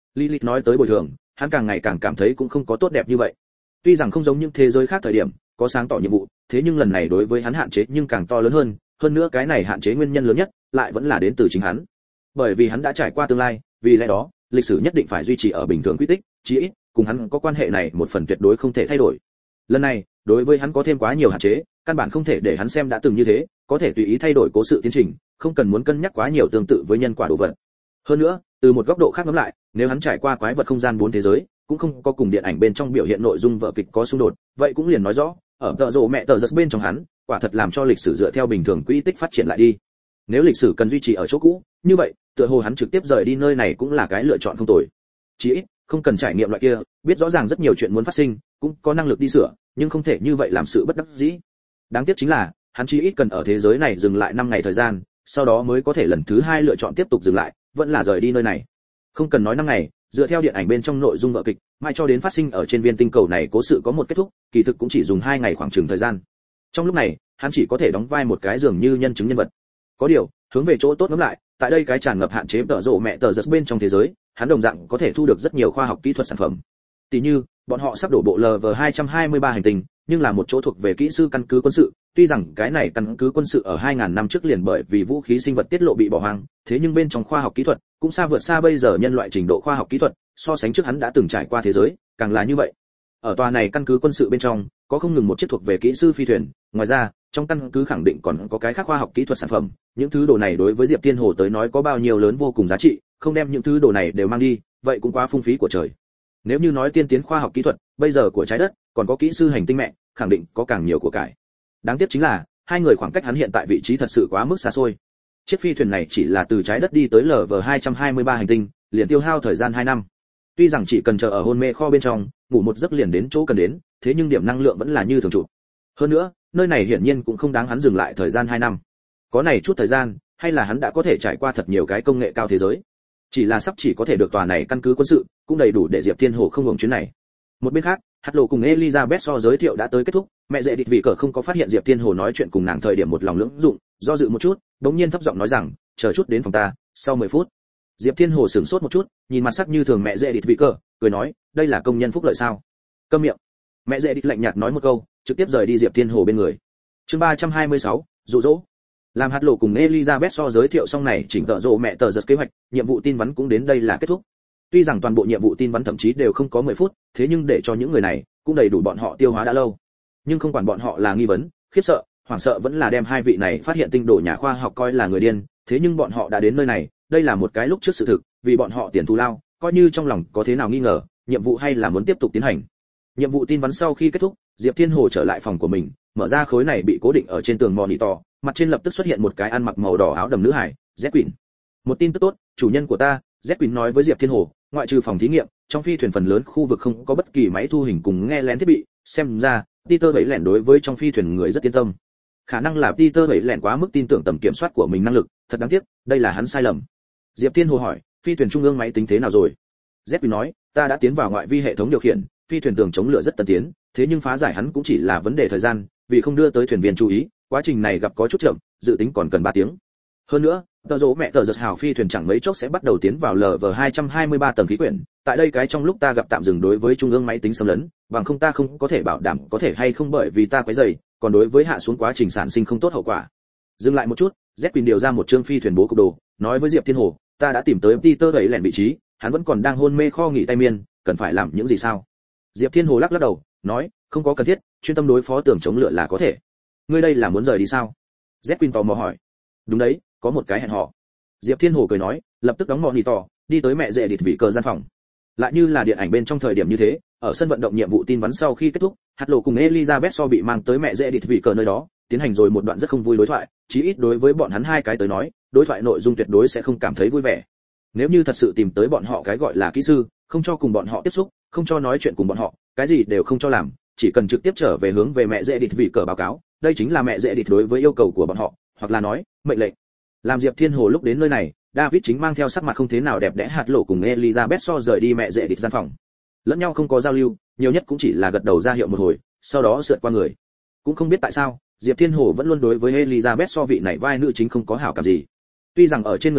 Lilith nói tới bồi thường, hắn càng ngày càng cảm thấy cũng không có tốt đẹp như vậy. Tuy rằng không giống những thế giới khác thời điểm có sáng tỏ nhiệm vụ, thế nhưng lần này đối với hắn hạn chế nhưng càng to lớn hơn, hơn nữa cái này hạn chế nguyên nhân lớn nhất lại vẫn là đến từ chính hắn. Bởi vì hắn đã trải qua tương lai, vì lẽ đó, lịch sử nhất định phải duy trì ở bình thường quy tích, chí ít cùng hắn có quan hệ này một phần tuyệt đối không thể thay đổi. Lần này, đối với hắn có thêm quá nhiều hạn chế, căn bản không thể để hắn xem đã từng như thế, có thể tùy ý thay đổi cố sự tiến trình, không cần muốn cân nhắc quá nhiều tương tự với nhân quả đồ vật. Hơn nữa, từ một góc độ khác ngắm lại, nếu hắn trải qua quái vật không gian bốn thế giới, cũng không có cùng điện ảnh bên trong biểu hiện nội dung vở kịch có xung đột, vậy cũng liền nói rõ, ở tợ rồ mẹ tờ giật bên trong hắn, quả thật làm cho lịch sử dựa theo bình thường quỹ tích phát triển lại đi. Nếu lịch sử cần duy trì ở chỗ cũ, như vậy, tựa hồ hắn trực tiếp rời đi nơi này cũng là cái lựa chọn không tồi. Chỉ ít, không cần trải nghiệm loại kia, biết rõ ràng rất nhiều chuyện muốn phát sinh, cũng có năng lực đi sửa, nhưng không thể như vậy làm sự bất đắc dĩ. Đáng tiếc chính là, hắn chỉ ít cần ở thế giới này dừng lại năm ngày thời gian, sau đó mới có thể lần thứ hai lựa chọn tiếp tục dừng lại, vẫn là rời đi nơi này. Không cần nói năm ngày, dựa theo điện ảnh bên trong nội dung vở kịch, mãi cho đến phát sinh ở trên viên tinh cầu này cố sự có một kết thúc, kỳ thực cũng chỉ dùng hai ngày khoảng chừng thời gian. Trong lúc này, hắn chỉ có thể đóng vai một cái dường như nhân chứng nhân vật. Có điều, hướng về chỗ tốt ngẫm lại, tại đây cái tràn ngập hạn chế tợ rộ mẹ tờ giật bên trong thế giới, hắn đồng dạng có thể thu được rất nhiều khoa học kỹ thuật sản phẩm. Tỷ như, bọn họ sắp đổ bộ L V hai hai ba hành tinh, nhưng là một chỗ thuộc về kỹ sư căn cứ quân sự, tuy rằng cái này căn cứ quân sự ở hai nghìn năm trước liền bởi vì vũ khí sinh vật tiết lộ bị bỏ hoang, thế nhưng bên trong khoa học kỹ thuật cũng xa vượt xa bây giờ nhân loại trình độ khoa học kỹ thuật, so sánh trước hắn đã từng trải qua thế giới, càng là như vậy. Ở tòa này căn cứ quân sự bên trong, có không ngừng một chiếc thuộc về kỹ sư phi thuyền, ngoài ra, trong căn cứ khẳng định còn có cái khác khoa học kỹ thuật sản phẩm, những thứ đồ này đối với Diệp Thiên Hồ tới nói có bao nhiêu lớn vô cùng giá trị, không đem những thứ đồ này đều mang đi, vậy cũng quá phung phí của trời. Nếu như nói tiên tiến khoa học kỹ thuật, bây giờ của trái đất, còn có kỹ sư hành tinh mẹ, khẳng định có càng nhiều của cải. Đáng tiếc chính là, hai người khoảng cách hắn hiện tại vị trí thật sự quá mức xa xôi. Chiếc phi thuyền này chỉ là từ trái đất đi tới L V hai hai ba hành tinh, liền tiêu hao thời gian hai năm. Tuy rằng chỉ cần chờ ở hôn mê kho bên trong, ngủ một giấc liền đến chỗ cần đến, thế nhưng điểm năng lượng vẫn là như thường trụ. Hơn nữa, nơi này hiển nhiên cũng không đáng hắn dừng lại thời gian hai năm. Có này chút thời gian, hay là hắn đã có thể trải qua thật nhiều cái công nghệ cao thế giới. Chỉ là sắp chỉ có thể được tòa này căn cứ quân sự, cũng đầy đủ để Diệp Thiên Hồ không hưởng chuyến này. Một bên khác, Hạt Lộ cùng Elizabeth so giới thiệu đã tới kết thúc, mẹ dễ địt vì cờ không có phát hiện Diệp Thiên Hồ nói chuyện cùng nàng thời điểm một lòng lưỡng dụng, do dự một chút, bỗng nhiên thấp giọng nói rằng, chờ chút đến phòng ta, sau mười phút. Diệp Thiên Hồ sửng sốt một chút, nhìn mặt sắc như thường mẹ dễ địt vì cờ, cười nói, đây là công nhân phúc lợi sao? Câm miệng. Mẹ dễ địt lạnh nhạt nói một câu, trực tiếp rời đi Diệp Thiên Hồ bên người. Chương ba trăm hai mươi sáu, dụ dỗ. Làm Hạt Lộ cùng Elizabeth so giới thiệu xong này chỉnh tợ rộ mẹ tờ giật kế hoạch, nhiệm vụ tin vắn cũng đến đây là kết thúc. Tuy rằng toàn bộ nhiệm vụ tin vắn thậm chí đều không có mười phút, thế nhưng để cho những người này cũng đầy đủ bọn họ tiêu hóa đã lâu. Nhưng không quản bọn họ là nghi vấn, khiếp sợ, hoảng sợ vẫn là đem hai vị này phát hiện tinh đồ nhà khoa học coi là người điên, thế nhưng bọn họ đã đến nơi này, đây là một cái lúc trước sự thực, vì bọn họ tiền thù lao, coi như trong lòng có thế nào nghi ngờ, nhiệm vụ hay là muốn tiếp tục tiến hành. Nhiệm vụ tin vắn sau khi kết thúc, Diệp Thiên Hồ trở lại phòng của mình, mở ra khối này bị cố định ở trên tường monitor, mặt trên lập tức xuất hiện một cái ăn mặc màu đỏ áo đầm nữ hải, Z Queen. Một tin tức tốt, chủ nhân của ta, Z Queen nói với Diệp Thiên Hồ, ngoại trừ phòng thí nghiệm, trong phi thuyền phần lớn khu vực không có bất kỳ máy thu hình cùng nghe lén thiết bị, xem ra, Peter bảy lẻn đối với trong phi thuyền người rất yên tâm. Khả năng là Peter bảy lẻn quá mức tin tưởng tầm kiểm soát của mình năng lực, thật đáng tiếc, đây là hắn sai lầm. Diệp Thiên Hồ hỏi, phi thuyền trung ương máy tính thế nào rồi? Z Queen nói, ta đã tiến vào ngoại vi hệ thống điều khiển, phi thuyền tường chống lửa rất tân tiến, thế nhưng phá giải hắn cũng chỉ là vấn đề thời gian, vì không đưa tới thuyền viên chú ý, quá trình này gặp có chút chậm, dự tính còn cần ba tiếng. Hơn nữa, tờ rỗ mẹ tờ giật hào phi thuyền chẳng mấy chốc sẽ bắt đầu tiến vào L V hai hai ba tầng khí quyển, tại đây cái trong lúc ta gặp tạm dừng đối với trung ương máy tính xâm lấn, bằng không ta không có thể bảo đảm có thể hay không bởi vì ta quấy rầy, còn đối với hạ xuống quá trình sản sinh không tốt hậu quả. Dừng lại một chút, Z Queen điều ra một chương phi thuyền bố cục đồ, nói với Diệp Thiên Hồ, ta đã tìm tới Peter ấy lẻn vị trí, hắn vẫn còn đang hôn mê kho nghỉ tay miên, cần phải làm những gì sao? Diệp Thiên Hồ lắc lắc đầu, nói, không có cần thiết, chuyên tâm đối phó tường chống lửa là có thể. Ngươi đây là muốn rời đi sao? Z Queen tò mò hỏi. Đúng đấy, có một cái hẹn hò. Diệp Thiên Hồ cười nói, lập tức đóng monitor, đi tới mẹ dễ địt vị cờ gian phòng. Lại như là điện ảnh bên trong thời điểm như thế, ở sân vận động nhiệm vụ tin vắn sau khi kết thúc, Hạt Lộ cùng Elizabeth so bị mang tới mẹ dễ địt vị cờ nơi đó, tiến hành rồi một đoạn rất không vui đối thoại, chí ít đối với bọn hắn hai cái tới nói, đối thoại nội dung tuyệt đối sẽ không cảm thấy vui vẻ. Nếu như thật sự tìm tới bọn họ cái gọi là kỹ sư, không cho cùng bọn họ tiếp xúc, không cho nói chuyện cùng bọn họ, cái gì đều không cho làm, chỉ cần trực tiếp trở về hướng về mẹ dễ địt vị cờ báo cáo, đây chính là mẹ dễ địt đối với yêu cầu của bọn họ, hoặc là nói, mệnh lệnh. Làm Diệp Thiên Hồ lúc đến nơi này, David chính mang theo sắc mặt không thế nào đẹp đẽ Hạt Lộ cùng Elizabeth so rời đi mẹ dễ địt gian phòng. Lẫn nhau không có giao lưu, nhiều nhất cũng chỉ là gật đầu ra hiệu một hồi, sau đó sượt qua người. Cũng không biết tại sao, Diệp Thiên Hồ vẫn luôn đối với Elizabeth so vị này vai nữ chính không có hảo cảm gì. Tuy rằng ở trên người nàng,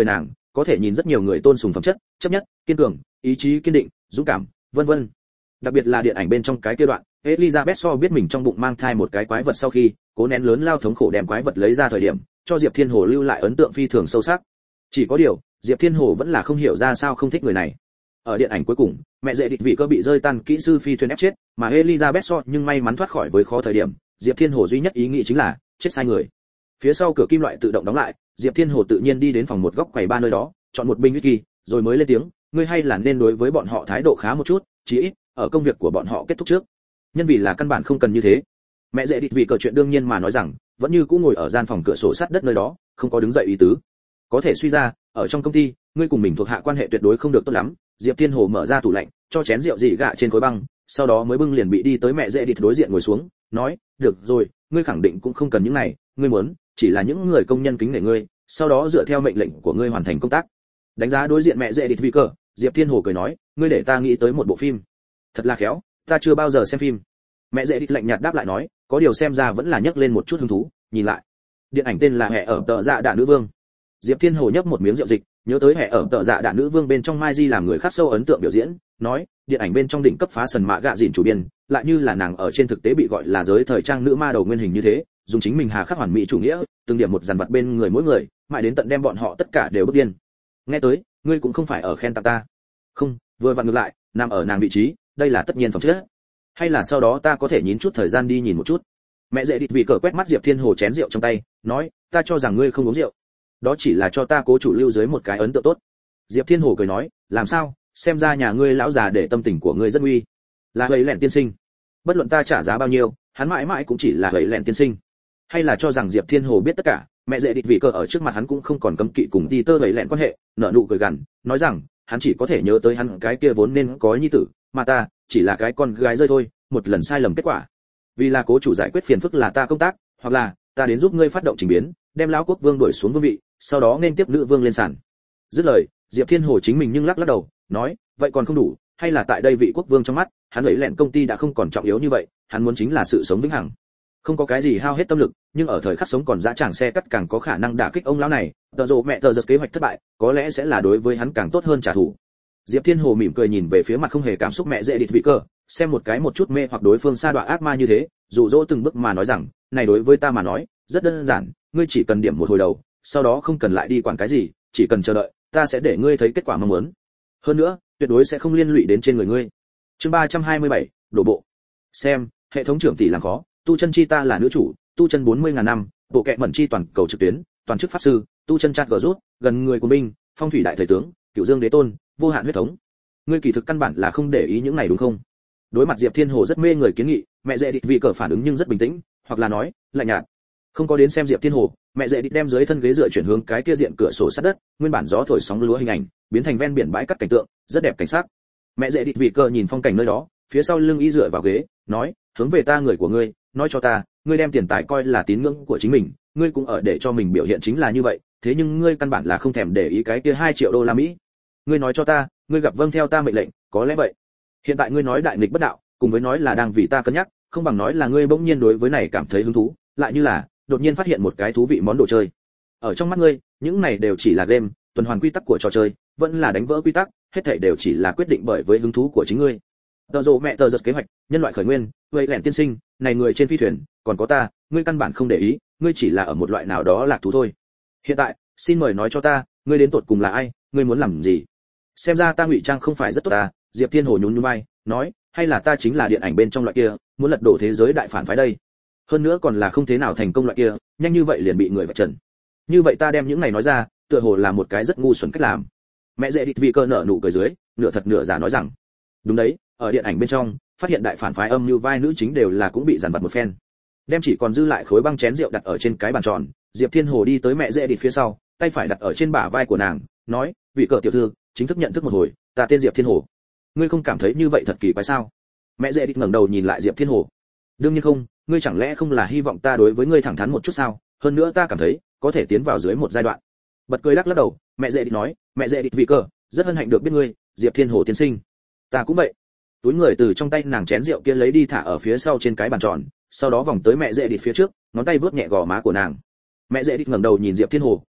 có thể nhìn rất nhiều người tôn sùng phẩm chất, chấp nhất, kiên cường, ý chí kiên định, dũng cảm, vân vân. Đặc biệt là điện ảnh bên trong cái kia đoạn, Elizabeth so biết mình trong bụng mang thai một cái quái vật sau khi, cố nén lớn lao thống khổ đem quái vật lấy ra thời điểm, cho Diệp Thiên Hồ lưu lại ấn tượng phi thường sâu sắc. Chỉ có điều, Diệp Thiên Hồ vẫn là không hiểu ra sao không thích người này. Ở điện ảnh cuối cùng, mẹ dễ địch vị cơ bị rơi tan kỹ sư phi thuyền ép chết, mà Elizabeth so nhưng may mắn thoát khỏi với khó thời điểm, Diệp Thiên Hồ duy nhất ý nghĩ chính là chết sai người. Phía sau cửa kim loại tự động đóng lại, Diệp Thiên Hồ tự nhiên đi đến phòng một góc quầy ba nơi đó, chọn một bình whisky, rồi mới lên tiếng, ngươi hay là nên đối với bọn họ thái độ khá một chút, chí ít ở công việc của bọn họ kết thúc trước. Nhân vì là căn bản không cần như thế. Mẹ dễ địch vị cờ chuyện đương nhiên mà nói rằng, vẫn như cũ ngồi ở gian phòng cửa sổ sát đất nơi đó, không có đứng dậy ý tứ. Có thể suy ra, ở trong công ty, ngươi cùng mình thuộc hạ quan hệ tuyệt đối không được tốt lắm. Diệp Thiên Hồ mở ra tủ lạnh, cho chén rượu dị gạ trên khối băng, sau đó mới bưng liền bị đi tới mẹ dễ địch đối diện ngồi xuống, nói, được rồi, ngươi khẳng định cũng không cần những này, ngươi muốn chỉ là những người công nhân kính nể ngươi, sau đó dựa theo mệnh lệnh của ngươi hoàn thành công tác. Đánh giá đối diện mẹ dễ địch vị cờ, Diệp Thiên Hồ cười nói, ngươi để ta nghĩ tới một bộ phim. Thật là khéo, ta chưa bao giờ xem phim. Mẹ dễ địch lạnh nhạt đáp lại nói, có điều xem ra vẫn là nhấc lên một chút hứng thú, nhìn lại. Điện ảnh tên là Hẹ ở tợ dạ đạn nữ vương. Diệp Thiên Hồ nhấp một miếng rượu dịch, nhớ tới Hẹ ở tợ dạ đạn nữ vương bên trong Mai Di làm người khắc sâu ấn tượng biểu diễn, nói, điện ảnh bên trong đỉnh cấp phá sần mạ gạ dịn chủ biên, lại như là nàng ở trên thực tế bị gọi là giới thời trang nữ ma đầu nguyên hình như thế, dùng chính mình hà khắc hoàn mỹ chủ nghĩa, từng điểm một dàn vật bên người mỗi người, mãi đến tận đem bọn họ tất cả đều bức điên. Nghe tới, ngươi cũng không phải ở khen tặng ta. Không, vừa vặn ngược lại, nằm ở nàng vị trí, đây là tất nhiên phẩm chất. Hay là sau đó ta có thể nhín chút thời gian đi nhìn một chút. Mẹ dễ địch vị cờ quét mắt Diệp Thiên Hồ chén rượu trong tay, nói, ta cho rằng ngươi không uống rượu. Đó chỉ là cho ta cố chủ lưu dưới một cái ấn tượng tốt. Diệp Thiên Hồ cười nói, làm sao, xem ra nhà ngươi lão già để tâm tình của ngươi rất uy. Là vậy lẹn tiên sinh. Bất luận ta trả giá bao nhiêu, hắn mãi mãi cũng chỉ là vậy lẹn tiên sinh. Hay là cho rằng Diệp Thiên Hồ biết tất cả, mẹ dễ địch vị cờ ở trước mặt hắn cũng không còn cấm kỵ cùng đi tơ vậy lẹn quan hệ, nở nụ cười gằn, nói rằng, hắn chỉ có thể nhớ tới hắn cái kia vốn nên có nhi tử, mà ta chỉ là cái con gái rơi thôi, một lần sai lầm kết quả. Vì là cố chủ giải quyết phiền phức là ta công tác, hoặc là ta đến giúp ngươi phát động trình biến, đem lão quốc vương đuổi xuống vương vị, sau đó nên tiếp nữ vương lên sàn. Dứt lời, Diệp Thiên Hồ chính mình nhưng lắc lắc đầu, nói, vậy còn không đủ, hay là tại đây vị quốc vương trong mắt, hắn ấy lẹn công ty đã không còn trọng yếu như vậy, hắn muốn chính là sự sống vĩnh hằng. Không có cái gì hao hết tâm lực, nhưng ở thời khắc sống còn dã tràng xe cắt càng có khả năng đả kích ông lão này, tờ rồ mẹ tờ giật kế hoạch thất bại, có lẽ sẽ là đối với hắn càng tốt hơn trả thù. Diệp Thiên Hồ mỉm cười nhìn về phía mặt không hề cảm xúc mẹ dễ địch vị cờ, xem một cái một chút mê hoặc đối phương sa đọa ác ma như thế, dụ dỗ từng bước mà nói rằng, này đối với ta mà nói, rất đơn giản, ngươi chỉ cần điểm một hồi đầu, sau đó không cần lại đi quản cái gì, chỉ cần chờ đợi, ta sẽ để ngươi thấy kết quả mong muốn. Hơn nữa, tuyệt đối sẽ không liên lụy đến trên người ngươi. Chương ba trăm hai mươi bảy, đổ bộ. Xem, hệ thống trưởng tỷ làm khó, tu chân chi ta là nữ chủ, tu chân bốn mươi ngàn năm, bộ kệ mẩn chi toàn cầu trực tuyến, toàn chức pháp sư, tu chân chat gờ rút, gần người của binh, phong thủy đại thời tướng, cửu dương đế tôn, vô hạn huyết thống. Ngươi kỳ thực căn bản là không để ý những này đúng không? Đối mặt Diệp Thiên Hồ rất mê người kiến nghị, mẹ dễ địch vị cờ phản ứng nhưng rất bình tĩnh, hoặc là nói, lạnh nhạt. Không có đến xem Diệp Thiên Hồ, mẹ dễ địch đem dưới thân ghế dựa chuyển hướng cái kia diện cửa sổ sát đất, nguyên bản gió thổi sóng lúa hình ảnh, biến thành ven biển bãi cát cảnh tượng, rất đẹp cảnh sắc. Mẹ dễ địch vị cờ nhìn phong cảnh nơi đó, phía sau lưng y dựa vào ghế, nói, hướng về ta người của ngươi, nói cho ta, ngươi đem tiền tài coi là tín ngưỡng của chính mình, ngươi cũng ở để cho mình biểu hiện chính là như vậy, thế nhưng ngươi căn bản là không thèm để ý cái kia hai triệu đô la Mỹ. Ngươi nói cho ta, ngươi gặp vâng theo ta mệnh lệnh, có lẽ vậy. Hiện tại ngươi nói đại nghịch bất đạo, cùng với nói là đang vì ta cân nhắc, không bằng nói là ngươi bỗng nhiên đối với này cảm thấy hứng thú, lại như là đột nhiên phát hiện một cái thú vị món đồ chơi. Ở trong mắt ngươi, những này đều chỉ là game, tuần hoàn quy tắc của trò chơi, vẫn là đánh vỡ quy tắc, hết thảy đều chỉ là quyết định bởi với hứng thú của chính ngươi. Tờ rồ mẹ tờ giật kế hoạch, nhân loại khởi nguyên, vậy lẻn tiên sinh, này người trên phi thuyền, còn có ta, ngươi căn bản không để ý, ngươi chỉ là ở một loại nào đó lạc thú thôi. Hiện tại, xin mời nói cho ta, ngươi đến tột cùng là ai, ngươi muốn làm gì? Xem ra ta ngụy trang không phải rất tốt à? Diệp Thiên Hồ nhún nhún vai, nói, hay là ta chính là điện ảnh bên trong loại kia, muốn lật đổ thế giới đại phản phái đây. Hơn nữa còn là không thế nào thành công loại kia, nhanh như vậy liền bị người vạch trần. Như vậy ta đem những này nói ra, tựa hồ là một cái rất ngu xuẩn cách làm. Mẹ dễ địch vị cơ nở nụ cười dưới, nửa thật nửa giả nói rằng, đúng đấy, ở điện ảnh bên trong, phát hiện đại phản phái âm như vai nữ chính đều là cũng bị giàn vặt một phen. Đem chỉ còn dư lại khối băng chén rượu đặt ở trên cái bàn tròn, Diệp Thiên Hồ đi tới mẹ dễ địch phía sau, tay phải đặt ở trên bả vai của nàng, nói, vị cờ tiểu thư, chính thức nhận thức một hồi, ta tên Diệp Thiên Hồ. Ngươi không cảm thấy như vậy thật kỳ quái sao? Mẹ dễ địch ngẩng đầu nhìn lại Diệp Thiên Hồ. Đương nhiên không, ngươi chẳng lẽ không là hy vọng ta đối với ngươi thẳng thắn một chút sao? Hơn nữa ta cảm thấy, có thể tiến vào dưới một giai đoạn. Bật cười lắc lắc đầu, mẹ dễ địch nói, mẹ dễ địch vị cờ, rất hân hạnh được biết ngươi, Diệp Thiên Hồ tiên sinh. Ta cũng vậy. Túi người từ trong tay nàng chén rượu kia lấy đi thả ở phía sau trên cái bàn tròn, sau đó vòng tới mẹ dễ địch phía trước, ngón tay vớt nhẹ gò má của nàng. Mẹ dễ địch ngẩng đầu nhìn Diệp Thiên Hồ,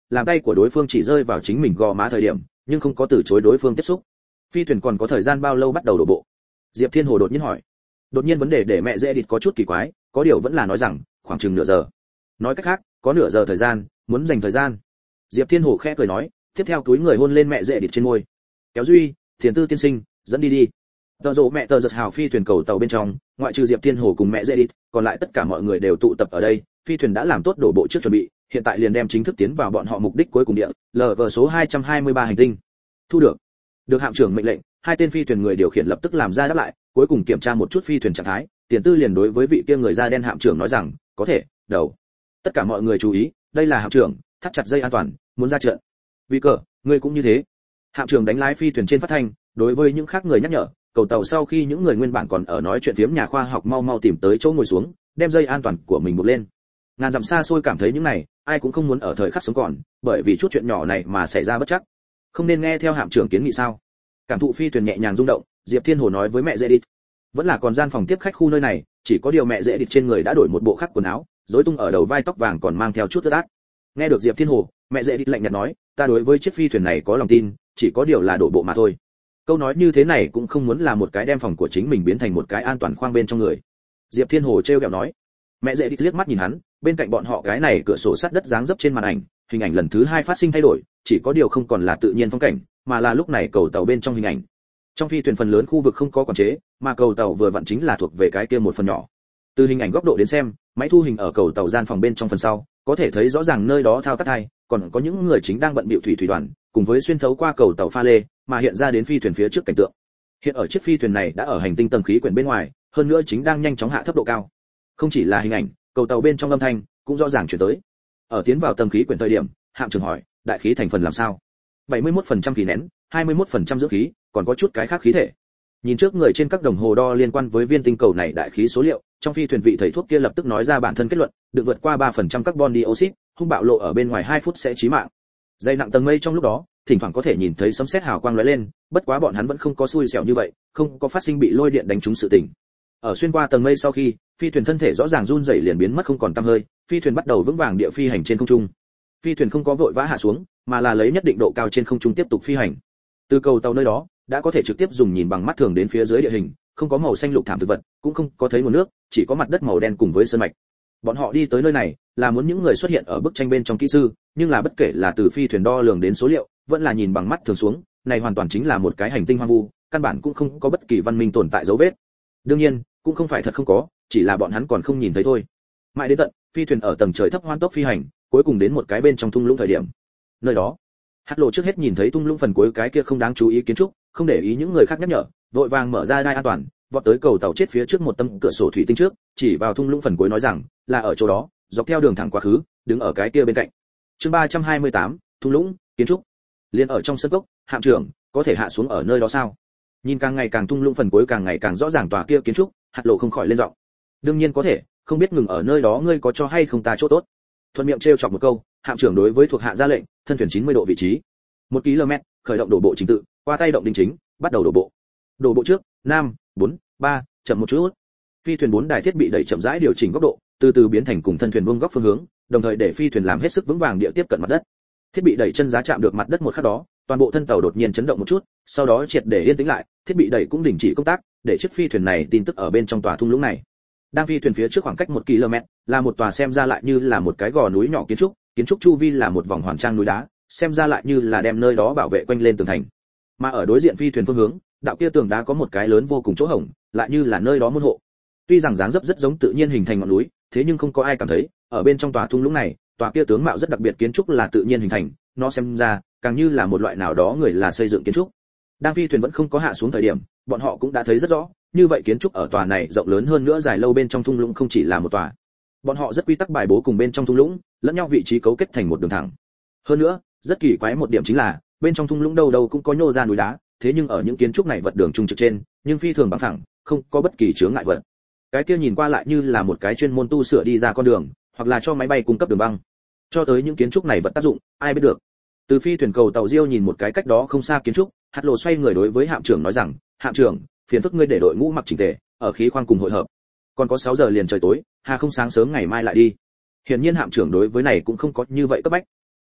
làm tay của đối phương chỉ rơi vào chính mình gò má thời điểm, nhưng không có từ chối đối phương tiếp xúc. Phi thuyền còn có thời gian bao lâu bắt đầu đổ bộ? Diệp Thiên Hồ đột nhiên hỏi. Đột nhiên vấn đề để mẹ dễ địt có chút kỳ quái, có điều vẫn là nói rằng khoảng chừng nửa giờ. Nói cách khác, có nửa giờ thời gian, muốn dành thời gian. Diệp Thiên Hồ khẽ cười nói, tiếp theo túi người hôn lên mẹ dễ địt trên môi. Kéo Duy, Thiền Tư tiên sinh, dẫn đi đi. Tờ rộ mẹ tờ giật hào phi thuyền cầu tàu bên trong, ngoại trừ Diệp Thiên Hồ cùng mẹ dễ địt, còn lại tất cả mọi người đều tụ tập ở đây. Phi thuyền đã làm tốt đổ bộ trước chuẩn bị, hiện tại liền đem chính thức tiến vào bọn họ mục đích cuối cùng địa, lờ vờ số hai trăm hai mươi ba hành tinh. Thu được. Được hạm trưởng mệnh lệnh, hai tên phi thuyền người điều khiển lập tức làm ra đáp lại, cuối cùng kiểm tra một chút phi thuyền trạng thái, Tiền Tư liền đối với vị kia người da đen hạm trưởng nói rằng, có thể, đầu. Tất cả mọi người chú ý, đây là hạm trưởng, thắt chặt dây an toàn, muốn ra trận. Vì cờ, ngươi cũng như thế. Hạm trưởng đánh lái phi thuyền trên phát thanh, đối với những khác người nhắc nhở, cầu tàu sau khi những người nguyên bản còn ở nói chuyện phiếm nhà khoa học mau mau tìm tới chỗ ngồi xuống, đem dây an toàn của mình buộc lên. Ngàn dặm xa xôi cảm thấy những này, ai cũng không muốn ở thời khắc sống còn, bởi vì chút chuyện nhỏ này mà xảy ra bất chắc. Không nên nghe theo hạm trưởng kiến nghị sao? Cảm thụ phi thuyền nhẹ nhàng rung động, Diệp Thiên Hồ nói với mẹ dễ địt. Vẫn là còn gian phòng tiếp khách khu nơi này, chỉ có điều mẹ dễ địt trên người đã đổi một bộ khác quần áo, rối tung ở đầu vai tóc vàng còn mang theo chút ướt át. Nghe được Diệp Thiên Hồ, mẹ dễ địt lạnh nhạt nói, ta đối với chiếc phi thuyền này có lòng tin, chỉ có điều là đổ bộ mà thôi. Câu nói như thế này cũng không muốn là một cái đem phòng của chính mình biến thành một cái an toàn khoang bên trong người. Diệp Thiên Hồ trêu ghẹo nói. Mẹ dễ địt liếc mắt nhìn hắn, bên cạnh bọn họ cái này cửa sổ sắt đất dáng dấp trên màn ảnh, hình ảnh lần thứ hai phát sinh thay đổi, chỉ có điều không còn là tự nhiên phong cảnh, mà là lúc này cầu tàu bên trong hình ảnh. Trong phi thuyền phần lớn khu vực không có quản chế, mà cầu tàu vừa vặn chính là thuộc về cái kia một phần nhỏ. Từ hình ảnh góc độ đến xem, máy thu hình ở cầu tàu gian phòng bên trong phần sau, có thể thấy rõ ràng nơi đó thao tác thay, còn có những người chính đang bận bịu thủy thủy đoàn, cùng với xuyên thấu qua cầu tàu pha lê, mà hiện ra đến phi thuyền phía trước cảnh tượng. Hiện ở chiếc phi thuyền này đã ở hành tinh tầng khí quyển bên ngoài, hơn nữa chính đang nhanh chóng hạ thấp độ cao. Không chỉ là hình ảnh, cầu tàu bên trong âm thanh cũng rõ ràng chuyển tới. Ở tiến vào tầng khí quyển thời điểm, hạm trưởng hỏi, đại khí thành phần làm sao? bảy mươi mốt phần trăm khí nén, hai mươi mốt phần trăm dưỡng khí, còn có chút cái khác khí thể. Nhìn trước người trên các đồng hồ đo liên quan với viên tinh cầu này đại khí số liệu, trong phi thuyền vị thầy thuốc kia lập tức nói ra bản thân kết luận, được vượt qua ba phần trăm carbon dioxide, hung bạo lộ ở bên ngoài hai phút sẽ chí mạng. Dây nặng tầng mây trong lúc đó, thỉnh thoảng có thể nhìn thấy sấm sét hào quang lóe lên, bất quá bọn hắn vẫn không có xui xẻo như vậy, không có phát sinh bị lôi điện đánh trúng sự tình. Ở xuyên qua tầng mây sau khi, phi thuyền thân thể rõ ràng run rẩy liền biến mất không còn tăm hơi, phi thuyền bắt đầu vững vàng địa phi hành trên không trung. Phi thuyền không có vội vã hạ xuống, mà là lấy nhất định độ cao trên không trung tiếp tục phi hành. Từ cầu tàu nơi đó, đã có thể trực tiếp dùng nhìn bằng mắt thường đến phía dưới địa hình, không có màu xanh lục thảm thực vật, cũng không có thấy nguồn nước, chỉ có mặt đất màu đen cùng với sơn mạch. Bọn họ đi tới nơi này, là muốn những người xuất hiện ở bức tranh bên trong kỹ sư, nhưng là bất kể là từ phi thuyền đo lường đến số liệu, vẫn là nhìn bằng mắt thường xuống, này hoàn toàn chính là một cái hành tinh hoang vu, căn bản cũng không có bất kỳ văn minh tồn tại dấu vết. Đương nhiên, cũng không phải thật không có, chỉ là bọn hắn còn không nhìn thấy thôi. Mãi đến tận, phi thuyền ở tầng trời thấp hoan tốc phi hành, cuối cùng đến một cái bên trong thung lũng thời điểm. Nơi đó, Hắc Lộ trước hết nhìn thấy thung lũng phần cuối cái kia không đáng chú ý kiến trúc, không để ý những người khác nhắc nhở, vội vàng mở ra đai an toàn, vọt tới cầu tàu chết phía trước một tấm cửa sổ thủy tinh trước, chỉ vào thung lũng phần cuối nói rằng, là ở chỗ đó, dọc theo đường thẳng quá khứ, đứng ở cái kia bên cạnh. Chương ba trăm hai mươi tám, thung lũng, kiến trúc. Liên ở trong sân cốc, hạm trưởng, có thể hạ xuống ở nơi đó sao? Nhìn càng ngày càng thung lũng phần cuối càng ngày càng rõ ràng tòa kia kiến trúc, Hắc Lộ không khỏi lên giọng. Đương nhiên có thể, không biết ngừng ở nơi đó ngươi có cho hay không ta chỗ tốt. Thuận miệng trêu chọc một câu, hạm trưởng đối với thuộc hạ ra lệnh, thân thuyền chín mươi độ vị trí. một ki lô mét, khởi động đổ bộ trình tự, qua tay động đinh chính, bắt đầu đổ bộ. Đổ bộ trước, năm, bốn, ba, chậm một chút. Phi thuyền bốn đài thiết bị đẩy chậm rãi điều chỉnh góc độ, từ từ biến thành cùng thân thuyền vuông góc phương hướng, đồng thời để phi thuyền làm hết sức vững vàng địa tiếp cận mặt đất. Thiết bị đẩy chân giá chạm được mặt đất một khắc đó, toàn bộ thân tàu đột nhiên chấn động một chút, sau đó triệt để yên tĩnh lại, thiết bị đẩy cũng đình chỉ công tác, để chiếc phi thuyền này tin tức ở bên trong tòa thung lũng này. Đang phi thuyền phía trước khoảng cách một ki lô mét, là một tòa xem ra lại như là một cái gò núi nhỏ kiến trúc, kiến trúc chu vi là một vòng hoàn trang núi đá, xem ra lại như là đem nơi đó bảo vệ quanh lên tường thành. Mà ở đối diện phi thuyền phương hướng, đạo kia tường đá có một cái lớn vô cùng chỗ hổng, lại như là nơi đó môn hộ. Tuy rằng dáng dấp rất giống tự nhiên hình thành ngọn núi, thế nhưng không có ai cảm thấy, ở bên trong tòa thung lũng này, tòa kia tướng mạo rất đặc biệt kiến trúc là tự nhiên hình thành, nó xem ra càng như là một loại nào đó người là xây dựng kiến trúc. Đang phi thuyền vẫn không có hạ xuống thời điểm, bọn họ cũng đã thấy rất rõ, như vậy kiến trúc ở tòa này rộng lớn hơn nữa dài lâu bên trong thung lũng không chỉ là một tòa. Bọn họ rất quy tắc bài bố cùng bên trong thung lũng, lẫn nhau vị trí cấu kết thành một đường thẳng. Hơn nữa, rất kỳ quái một điểm chính là, bên trong thung lũng đâu đâu cũng có nhô ra núi đá, thế nhưng ở những kiến trúc này vật đường trung trực trên, nhưng phi thường bằng phẳng, không có bất kỳ chướng ngại vật. Cái kia nhìn qua lại như là một cái chuyên môn tu sửa đi ra con đường, hoặc là cho máy bay cung cấp đường băng. Cho tới những kiến trúc này vật tác dụng, ai biết được. Từ phi thuyền cầu tàu Diêu nhìn một cái cách đó không xa kiến trúc, Hạt Lộ xoay người đối với hạm trưởng nói rằng, hạm trưởng, phiền phức ngươi để đội ngũ mặc chỉnh tề, ở khí khoang cùng hội hợp. Còn có sáu giờ liền trời tối, hà không sáng sớm ngày mai lại đi. Hiển nhiên hạm trưởng đối với này cũng không có như vậy cấp bách.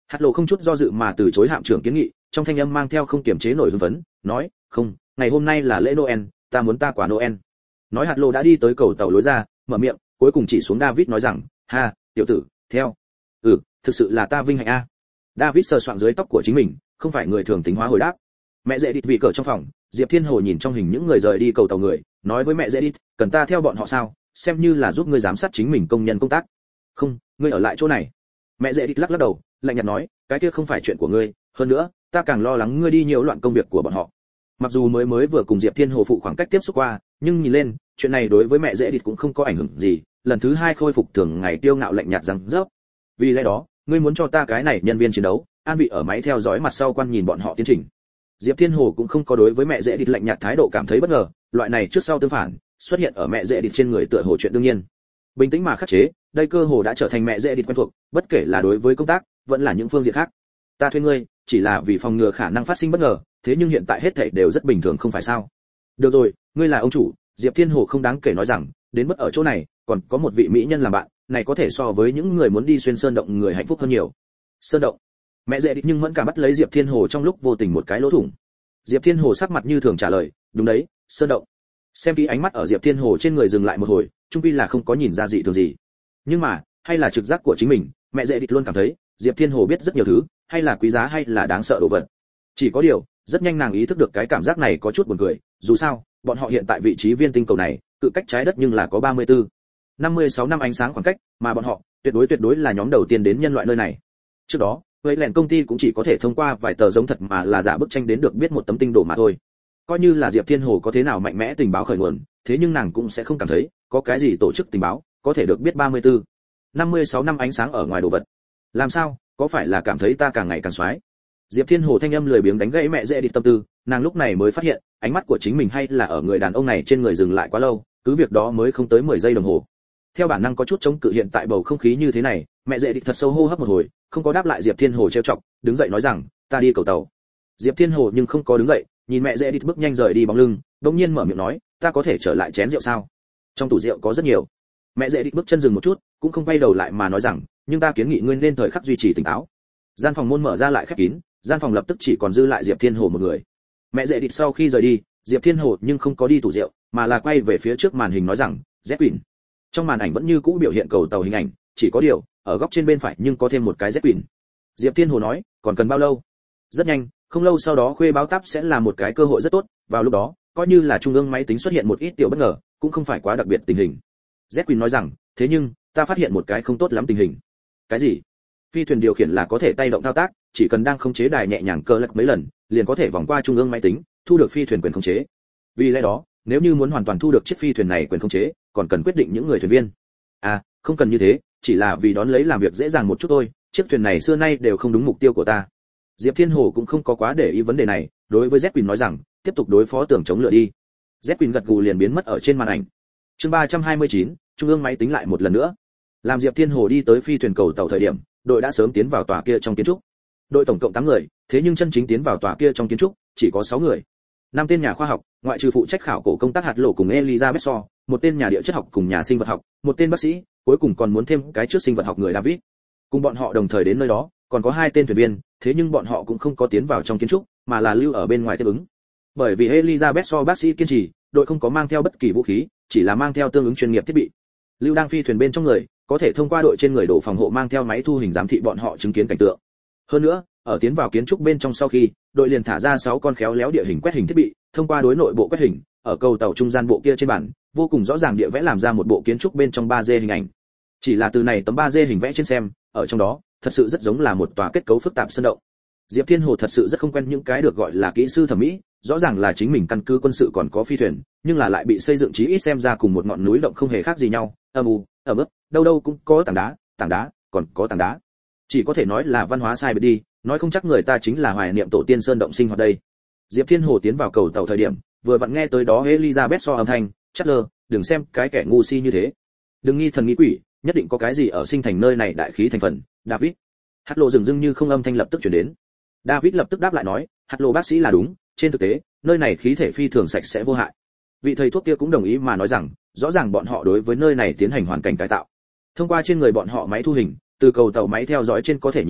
Hạt Lộ không chút do dự mà từ chối hạm trưởng kiến nghị, trong thanh âm mang theo không kiềm chế nổi hưng phấn, nói, "Không, ngày hôm nay là lễ Noel, ta muốn ta quả Noel." Nói Hạt Lộ đã đi tới cầu tàu lối ra, mở miệng, cuối cùng chỉ xuống David nói rằng, "Ha, tiểu tử, theo." "Ừ, thực sự là ta vinh hạnh a." David sờ soạng dưới tóc của chính mình, không phải người thường tính hóa hồi đáp. Mẹ dễ địt vị cờ trong phòng, Diệp Thiên Hồ nhìn trong hình những người rời đi cầu tàu người, nói với mẹ dễ địt, "Cần ta theo bọn họ sao, xem như là giúp ngươi giám sát chính mình công nhân công tác." "Không, ngươi ở lại chỗ này." Mẹ dễ địt lắc lắc đầu, lạnh nhạt nói, "Cái kia không phải chuyện của ngươi, hơn nữa, ta càng lo lắng ngươi đi nhiễu loạn công việc của bọn họ." Mặc dù mới mới vừa cùng Diệp Thiên Hồ phụ khoảng cách tiếp xúc qua, nhưng nhìn lên, chuyện này đối với mẹ dễ địt cũng không có ảnh hưởng gì, lần thứ hai khôi phục thường ngày tiêu ngạo lạnh nhạt rằng dốc. "Vì lẽ đó, ngươi muốn cho ta cái này nhân viên chiến đấu, an vị ở máy theo dõi mặt sau quan nhìn bọn họ tiến trình." Diệp Thiên Hồ cũng không có đối với mẹ dễ địt lạnh nhạt thái độ cảm thấy bất ngờ, loại này trước sau tương phản, xuất hiện ở mẹ dễ địt trên người tựa hồ chuyện đương nhiên. Bình tĩnh mà khắc chế, đây cơ hồ đã trở thành mẹ dễ địt quen thuộc, bất kể là đối với công tác, vẫn là những phương diện khác. "Ta thuê ngươi, chỉ là vì phòng ngừa khả năng phát sinh bất ngờ, thế nhưng hiện tại hết thảy đều rất bình thường không phải sao?" "Được rồi, ngươi là ông chủ." Diệp Thiên Hồ không đáng kể nói rằng, đến mức ở chỗ này, còn có một vị mỹ nhân làm bạn, này có thể so với những người muốn đi xuyên sơn động người hạnh phúc hơn nhiều. Sơn động? Mẹ dễ địt nhưng vẫn cả bắt lấy Diệp Thiên Hồ trong lúc vô tình một cái lỗ thủng. Diệp Thiên Hồ sắc mặt như thường trả lời, "Đúng đấy, sơn động." Xem kỹ ánh mắt ở Diệp Thiên Hồ trên người dừng lại một hồi, chung quy là không có nhìn ra dị thường gì. Nhưng mà, hay là trực giác của chính mình, mẹ dễ địt luôn cảm thấy, Diệp Thiên Hồ biết rất nhiều thứ, hay là quý giá hay là đáng sợ đồ vật. Chỉ có điều, rất nhanh nàng ý thức được cái cảm giác này có chút buồn cười, dù sao, bọn họ hiện tại vị trí viên tinh cầu này, cự cách trái đất nhưng là có ba mươi tư, năm mươi sáu năm ánh sáng khoảng cách, mà bọn họ, tuyệt đối tuyệt đối là nhóm đầu tiên đến nhân loại nơi này. Trước đó, với lẻn công ty cũng chỉ có thể thông qua vài tờ giống thật mà là giả bức tranh đến được biết một tấm tinh đồ mà thôi. Coi như là Diệp Thiên Hồ có thế nào mạnh mẽ tình báo khởi nguồn, thế nhưng nàng cũng sẽ không cảm thấy có cái gì tổ chức tình báo có thể được biết ba mươi tư, năm mươi sáu năm ánh sáng ở ngoài đồ vật. Làm sao, có phải là cảm thấy ta càng ngày càng xoái? Diệp Thiên Hồ thanh âm lười biếng đánh gãy mẹ dễ địt tâm tư, nàng lúc này mới phát hiện, ánh mắt của chính mình hay là ở người đàn ông này trên người dừng lại quá lâu, cứ việc đó mới không tới mười giây đồng hồ. Theo bản năng có chút chống cự hiện tại bầu không khí như thế này, mẹ dễ địt thật sâu hô hấp một hồi, không có đáp lại Diệp Thiên Hồ trêu chọc, đứng dậy nói rằng, "Ta đi cầu tàu." Diệp Thiên Hồ nhưng không có đứng dậy, nhìn mẹ dễ địt bước nhanh rời đi bóng lưng, đột nhiên mở miệng nói, "Ta có thể trở lại chén rượu sao? Trong tủ rượu có rất nhiều." Mẹ dễ địt bước chân dừng một chút, cũng không quay đầu lại mà nói rằng, "Nhưng ta kiến nghị ngươi nên thời khắc duy trì tỉnh táo." Gian phòng môn mở ra lại khép kín, gian phòng lập tức chỉ còn dư lại Diệp Thiên Hồ một người. Mẹ dễ địt sau khi rời đi, Diệp Thiên Hồ nhưng không có đi tủ rượu, mà là quay về phía trước màn hình nói rằng, "Z-Queen." Trong màn ảnh vẫn như cũ biểu hiện cầu tàu hình ảnh, chỉ có điều, ở góc trên bên phải nhưng có thêm một cái Z-Queen. Diệp Thiên Hồ nói, "Còn cần bao lâu?" Rất nhanh, không lâu sau đó khuê báo táp sẽ là một cái cơ hội rất tốt, vào lúc đó, coi như là trung ương máy tính xuất hiện một ít tiểu bất ngờ, cũng không phải quá đặc biệt tình hình. Z-Queen nói rằng, "Thế nhưng, ta phát hiện một cái không tốt lắm tình hình." "Cái gì?" Phi thuyền điều khiển là có thể tay động thao tác, chỉ cần đang khống chế đài nhẹ nhàng cơ lắc mấy lần, liền có thể vòng qua trung ương máy tính, thu được phi thuyền quyền khống chế. Vì lẽ đó, nếu như muốn hoàn toàn thu được chiếc phi thuyền này quyền khống chế, còn cần quyết định những người thuyền viên. À, không cần như thế, chỉ là vì đón lấy làm việc dễ dàng một chút thôi, chiếc thuyền này xưa nay đều không đúng mục tiêu của ta. Diệp Thiên Hồ cũng không có quá để ý vấn đề này, đối với Z-Queen nói rằng, tiếp tục đối phó tưởng chống lửa đi. Z-Queen gật gù liền biến mất ở trên màn ảnh. Chương ba trăm hai mươi chín, trung ương máy tính lại một lần nữa. Làm Diệp Thiên Hồ đi tới phi thuyền cầu tàu thời điểm, đội đã sớm tiến vào tòa kia trong kiến trúc. Đội tổng cộng tám người, thế nhưng chân chính tiến vào tòa kia trong kiến trúc chỉ có sáu người. Năm tên nhà khoa học, ngoại trừ phụ trách khảo cổ công tác hạt lộ cùng Elizabeth So, một tên nhà địa chất học cùng nhà sinh vật học, một tên bác sĩ, cuối cùng còn muốn thêm cái trước sinh vật học người David. Cùng bọn họ đồng thời đến nơi đó, còn có hai tên thuyền viên, thế nhưng bọn họ cũng không có tiến vào trong kiến trúc, mà là lưu ở bên ngoài tiếp ứng. Bởi vì Elizabeth So bác sĩ kiên trì, đội không có mang theo bất kỳ vũ khí, chỉ là mang theo tương ứng chuyên nghiệp thiết bị. Lưu đang phi thuyền bên trong người, có thể thông qua đội trên người đổ phòng hộ mang theo máy thu hình giám thị bọn họ chứng kiến cảnh tượng. Hơn nữa, ở tiến vào kiến trúc bên trong sau khi, đội liền thả ra sáu con khéo léo địa hình quét hình thiết bị, thông qua đối nội bộ quét hình, ở cầu tàu trung gian bộ kia trên bản, vô cùng rõ ràng địa vẽ làm ra một bộ kiến trúc bên trong ba D hình ảnh. Chỉ là từ này tấm ba D hình vẽ trên xem, ở trong đó, thật sự rất giống là một tòa kết cấu phức tạp sơn động. Diệp Thiên Hồ thật sự rất không quen những cái được gọi là kỹ sư thẩm mỹ, rõ ràng là chính mình căn cứ quân sự còn có phi thuyền, nhưng là lại bị xây dựng chí ít xem ra cùng một ngọn núi động không hề khác gì nhau, âm u, ẩm ướt, đâu đâu cũng có tảng đá, tảng đá, còn có tảng đá. Chỉ có thể nói là văn hóa sai biệt đi, nói không chắc người ta chính là hoài niệm tổ tiên sơn động sinh hoạt đây. Diệp Thiên Hồ tiến vào cầu tàu thời điểm, vừa vặn nghe tới đó Elizabeth So âm thanh, "Chắc lơ, đừng xem cái kẻ ngu si như thế. Đừng nghi thần nghi quỷ, nhất định có cái gì ở sinh thành nơi này đại khí thành phần." David. Hạt lộ dừng dưng như không âm thanh lập tức truyền đến. David lập tức đáp lại nói, "Hạt lộ bác sĩ là đúng, trên thực tế, nơi này khí thể phi thường sạch sẽ vô hại." Vị thầy thuốc kia cũng đồng ý mà nói rằng, rõ ràng bọn họ đối với nơi này tiến hành hoàn cảnh cải tạo. Thông qua trên người bọn họ máy thu hình, từ cầu tàu máy theo dõi trên có thể nhìn thấy,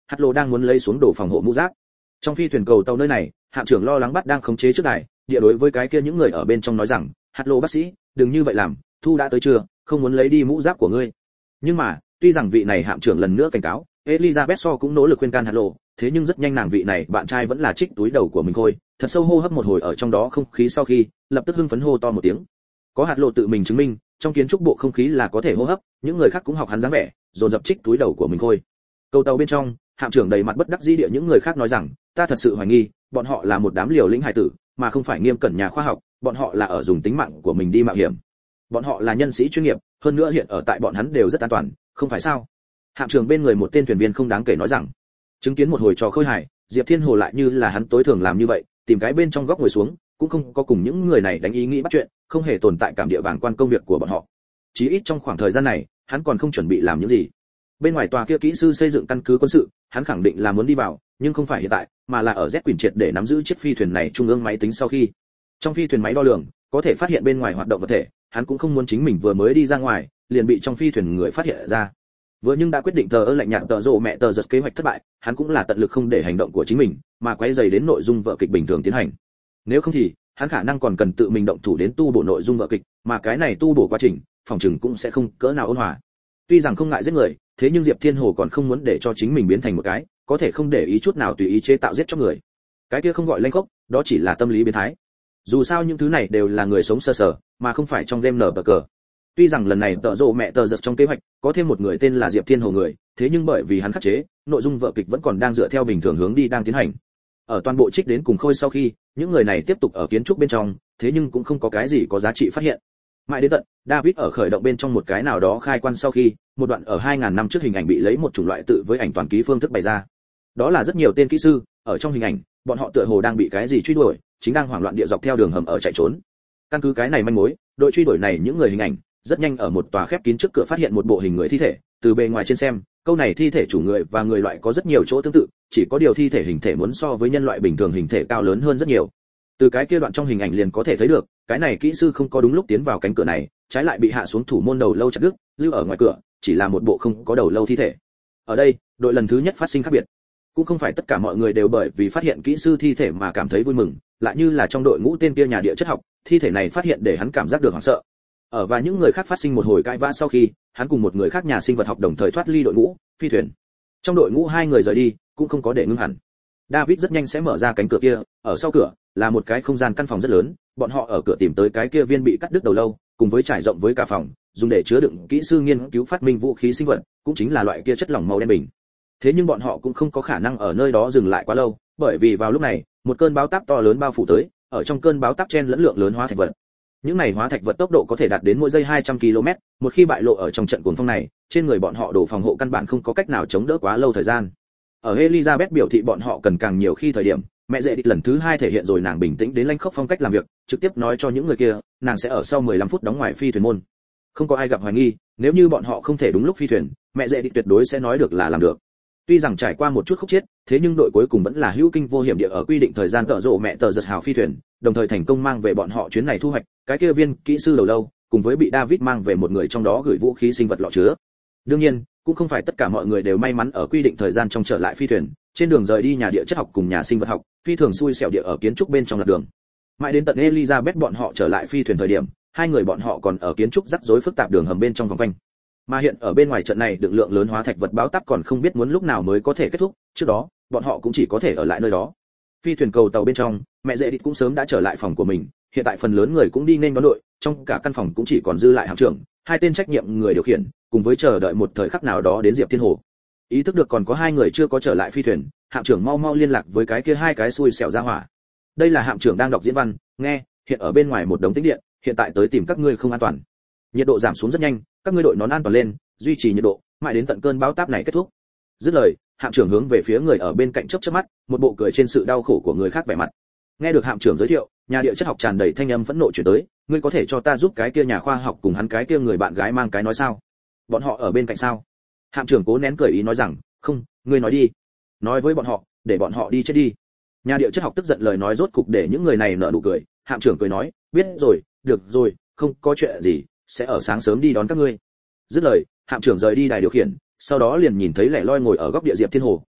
hạt lộ đang muốn lấy xuống đồ phòng hộ mũ giáp. Trong phi thuyền cầu tàu nơi này, hạm trưởng lo lắng bắt đang khống chế trước đài, địa đối với cái kia những người ở bên trong nói rằng, hạt lộ bác sĩ, đừng như vậy làm, thu đã tới chưa, không muốn lấy đi mũ giáp của ngươi. Nhưng mà, tuy rằng vị này hạm trưởng lần nữa cảnh cáo, Elizabeth So cũng nỗ lực khuyên can hạt lộ, thế nhưng rất nhanh nàng vị này bạn trai vẫn là trích túi đầu của mình thôi, thật sâu hô hấp một hồi ở trong đó không khí sau khi, lập tức hưng phấn hô to một tiếng. Có hạt lộ tự mình chứng minh, trong kiến trúc bộ không khí là có thể hô hấp, những người khác cũng học hắn dáng vẻ, dồn dập trích túi đầu của mình thôi. Cầu tàu bên trong, hạm trưởng đầy mặt bất đắc dĩ địa những người khác nói rằng, ta thật sự hoài nghi, bọn họ là một đám liều lĩnh hài tử, mà không phải nghiêm cẩn nhà khoa học, bọn họ là ở dùng tính mạng của mình đi mạo hiểm. Bọn họ là nhân sĩ chuyên nghiệp, hơn nữa hiện ở tại bọn hắn đều rất an toàn, không phải sao? Hạm trưởng bên người một tên thuyền viên không đáng kể nói rằng, chứng kiến một hồi trò khơi hài, Diệp Thiên Hồ lại như là hắn tối thường làm như vậy, tìm cái bên trong góc ngồi xuống, cũng không có cùng những người này đánh ý nghĩ bắt chuyện, không hề tồn tại cảm địa bảng quan công việc của bọn họ. Chí ít trong khoảng thời gian này, hắn còn không chuẩn bị làm những gì. Bên ngoài tòa kia kỹ sư xây dựng căn cứ quân sự, hắn khẳng định là muốn đi vào, nhưng không phải hiện tại, mà là ở Z Quỷ triệt để nắm giữ chiếc phi thuyền này trung ương máy tính sau khi. Trong phi thuyền máy đo lường, có thể phát hiện bên ngoài hoạt động vật thể, hắn cũng không muốn chính mình vừa mới đi ra ngoài, liền bị trong phi thuyền người phát hiện ra. Vừa nhưng đã quyết định tờ ơ lạnh nhạt tờ rồ mẹ tờ giật kế hoạch thất bại, hắn cũng là tận lực không để hành động của chính mình, mà quấy rầy đến nội dung vở kịch bình thường tiến hành. Nếu không thì, hắn khả năng còn cần tự mình động thủ đến tu bổ nội dung vở kịch, mà cái này tu bổ quá trình, phòng chừng cũng sẽ không cỡ nào ôn hòa. Tuy rằng không ngại giết người, thế nhưng Diệp Thiên Hồ còn không muốn để cho chính mình biến thành một cái, có thể không để ý chút nào tùy ý chế tạo giết cho người. Cái kia không gọi lanh khốc, đó chỉ là tâm lý biến thái. Dù sao những thứ này đều là người sống sơ sở, mà không phải trong game nở bờ cờ. Tuy rằng lần này tợ rộ mẹ tờ giật trong kế hoạch có thêm một người tên là Diệp Thiên Hồ người, thế nhưng bởi vì hắn khắc chế, nội dung vở kịch vẫn còn đang dựa theo bình thường hướng đi đang tiến hành. Ở toàn bộ trích đến cùng khôi sau khi, những người này tiếp tục ở kiến trúc bên trong, thế nhưng cũng không có cái gì có giá trị phát hiện. Mãi đến tận David ở khởi động bên trong một cái nào đó khai quan sau khi, một đoạn ở hai nghìn năm trước hình ảnh bị lấy một chủng loại tự với ảnh toàn ký phương thức bày ra. Đó là rất nhiều tên kỹ sư, ở trong hình ảnh, bọn họ tựa hồ đang bị cái gì truy đuổi, chính đang hoảng loạn địa dọc theo đường hầm ở chạy trốn. Căn cứ cái này manh mối, đội truy đuổi này những người hình ảnh, rất nhanh ở một tòa khép kín trước cửa phát hiện một bộ hình người thi thể, từ bề ngoài trên xem, câu này thi thể chủ người và người loại có rất nhiều chỗ tương tự, chỉ có điều thi thể hình thể muốn so với nhân loại bình thường hình thể cao lớn hơn rất nhiều. Từ cái kia đoạn trong hình ảnh liền có thể thấy được, cái này kỹ sư không có đúng lúc tiến vào cánh cửa này, trái lại bị hạ xuống thủ môn đầu lâu chặt đứt, lưu ở ngoài cửa, chỉ là một bộ không có đầu lâu thi thể. Ở đây, đội lần thứ nhất phát sinh khác biệt. Cũng không phải tất cả mọi người đều bởi vì phát hiện kỹ sư thi thể mà cảm thấy vui mừng, lại như là trong đội ngũ tên kia nhà địa chất học, thi thể này phát hiện để hắn cảm giác được hoảng sợ. Ở và những người khác phát sinh một hồi cãi vã sau khi, hắn cùng một người khác nhà sinh vật học đồng thời thoát ly đội ngũ, phi thuyền. Trong đội ngũ hai người rời đi, cũng không có để ngưng hẳn. David rất nhanh sẽ mở ra cánh cửa kia, ở sau cửa là một cái không gian căn phòng rất lớn, bọn họ ở cửa tìm tới cái kia viên bị cắt đứt đầu lâu, cùng với trải rộng với cả phòng, dùng để chứa đựng kỹ sư nghiên cứu phát minh vũ khí sinh vật, cũng chính là loại kia chất lỏng màu đen bình. Thế nhưng bọn họ cũng không có khả năng ở nơi đó dừng lại quá lâu, bởi vì vào lúc này, một cơn bão táp to lớn bao phủ tới, ở trong cơn bão táp chen lẫn lượng lớn hóa thạch vật. Những này hóa thạch vật tốc độ có thể đạt đến mỗi giây hai trăm ki lô mét, một khi bại lộ ở trong trận cuồng phong này, trên người bọn họ đồ phòng hộ căn bản không có cách nào chống đỡ quá lâu thời gian. Ở Elizabeth biểu thị bọn họ cần càng nhiều khi thời điểm, mẹ dễ địch lần thứ hai thể hiện rồi nàng bình tĩnh đến lanh khốc phong cách làm việc, trực tiếp nói cho những người kia, nàng sẽ ở sau mười lăm phút đóng ngoài phi thuyền môn. Không có ai gặp hoài nghi, nếu như bọn họ không thể đúng lúc phi thuyền, mẹ dễ địch tuyệt đối sẽ nói được là làm được. Tuy rằng trải qua một chút khúc chết, thế nhưng đội cuối cùng vẫn là hữu kinh vô hiểm địa ở quy định thời gian tợ rộ mẹ tờ giật hào phi thuyền, đồng thời thành công mang về bọn họ chuyến này thu hoạch, cái kia viên kỹ sư đầu lâu, cùng với bị David mang về một người trong đó gửi vũ khí sinh vật lọ chứa. Đương nhiên, cũng không phải tất cả mọi người đều may mắn ở quy định thời gian trong trở lại phi thuyền, trên đường rời đi nhà địa chất học cùng nhà sinh vật học, phi thường xui xẻo địa ở kiến trúc bên trong lật đường. Mãi đến tận Elizabeth bọn họ trở lại phi thuyền thời điểm, hai người bọn họ còn ở kiến trúc rắc rối phức tạp đường hầm bên trong vòng quanh. Mà hiện ở bên ngoài trận này đựng lượng lớn hóa thạch vật báo táp còn không biết muốn lúc nào mới có thể kết thúc, trước đó, bọn họ cũng chỉ có thể ở lại nơi đó. Phi thuyền cầu tàu bên trong, mẹ dễ địch cũng sớm đã trở lại phòng của mình, hiện tại phần lớn người cũng đi nên đón đội, trong cả căn phòng cũng chỉ còn dư lại hạm trưởng, hai tên trách nhiệm người điều khiển, cùng với chờ đợi một thời khắc nào đó đến Diệp Thiên Hồ. Ý thức được còn có hai người chưa có trở lại phi thuyền, hạm trưởng mau mau liên lạc với cái kia hai cái xui xẻo ra hỏa. Đây là hạm trưởng đang đọc diễn văn, nghe, hiện ở bên ngoài một đống tĩnh điện, hiện tại tới tìm các ngươi không an toàn. Nhiệt độ giảm xuống rất nhanh, các ngươi đội nón an toàn lên, duy trì nhiệt độ, mãi đến tận cơn bão táp này kết thúc. Dứt lời, hạm trưởng hướng về phía người ở bên cạnh chớp chớp mắt, một bộ cười trên sự đau khổ của người khác vẻ mặt. Nghe được hạm trưởng giới thiệu, nhà địa chất học tràn đầy thanh âm phẫn nộ chuyển tới, ngươi có thể cho ta giúp cái kia nhà khoa học cùng hắn cái kia người bạn gái mang cái nói sao? Bọn họ ở bên cạnh sao? Hạm trưởng cố nén cười ý nói rằng, không, ngươi nói đi, nói với bọn họ, để bọn họ đi chết đi. Nhà địa chất học tức giận lời nói rốt cục để những người này nở nụ cười, hạm trưởng cười nói, biết rồi, được rồi, không có chuyện gì, sẽ ở sáng sớm đi đón các ngươi. Dứt lời, hạm trưởng rời đi đài điều khiển, sau đó liền nhìn thấy lẻ loi ngồi ở góc địa Diệp Thiên Hồ,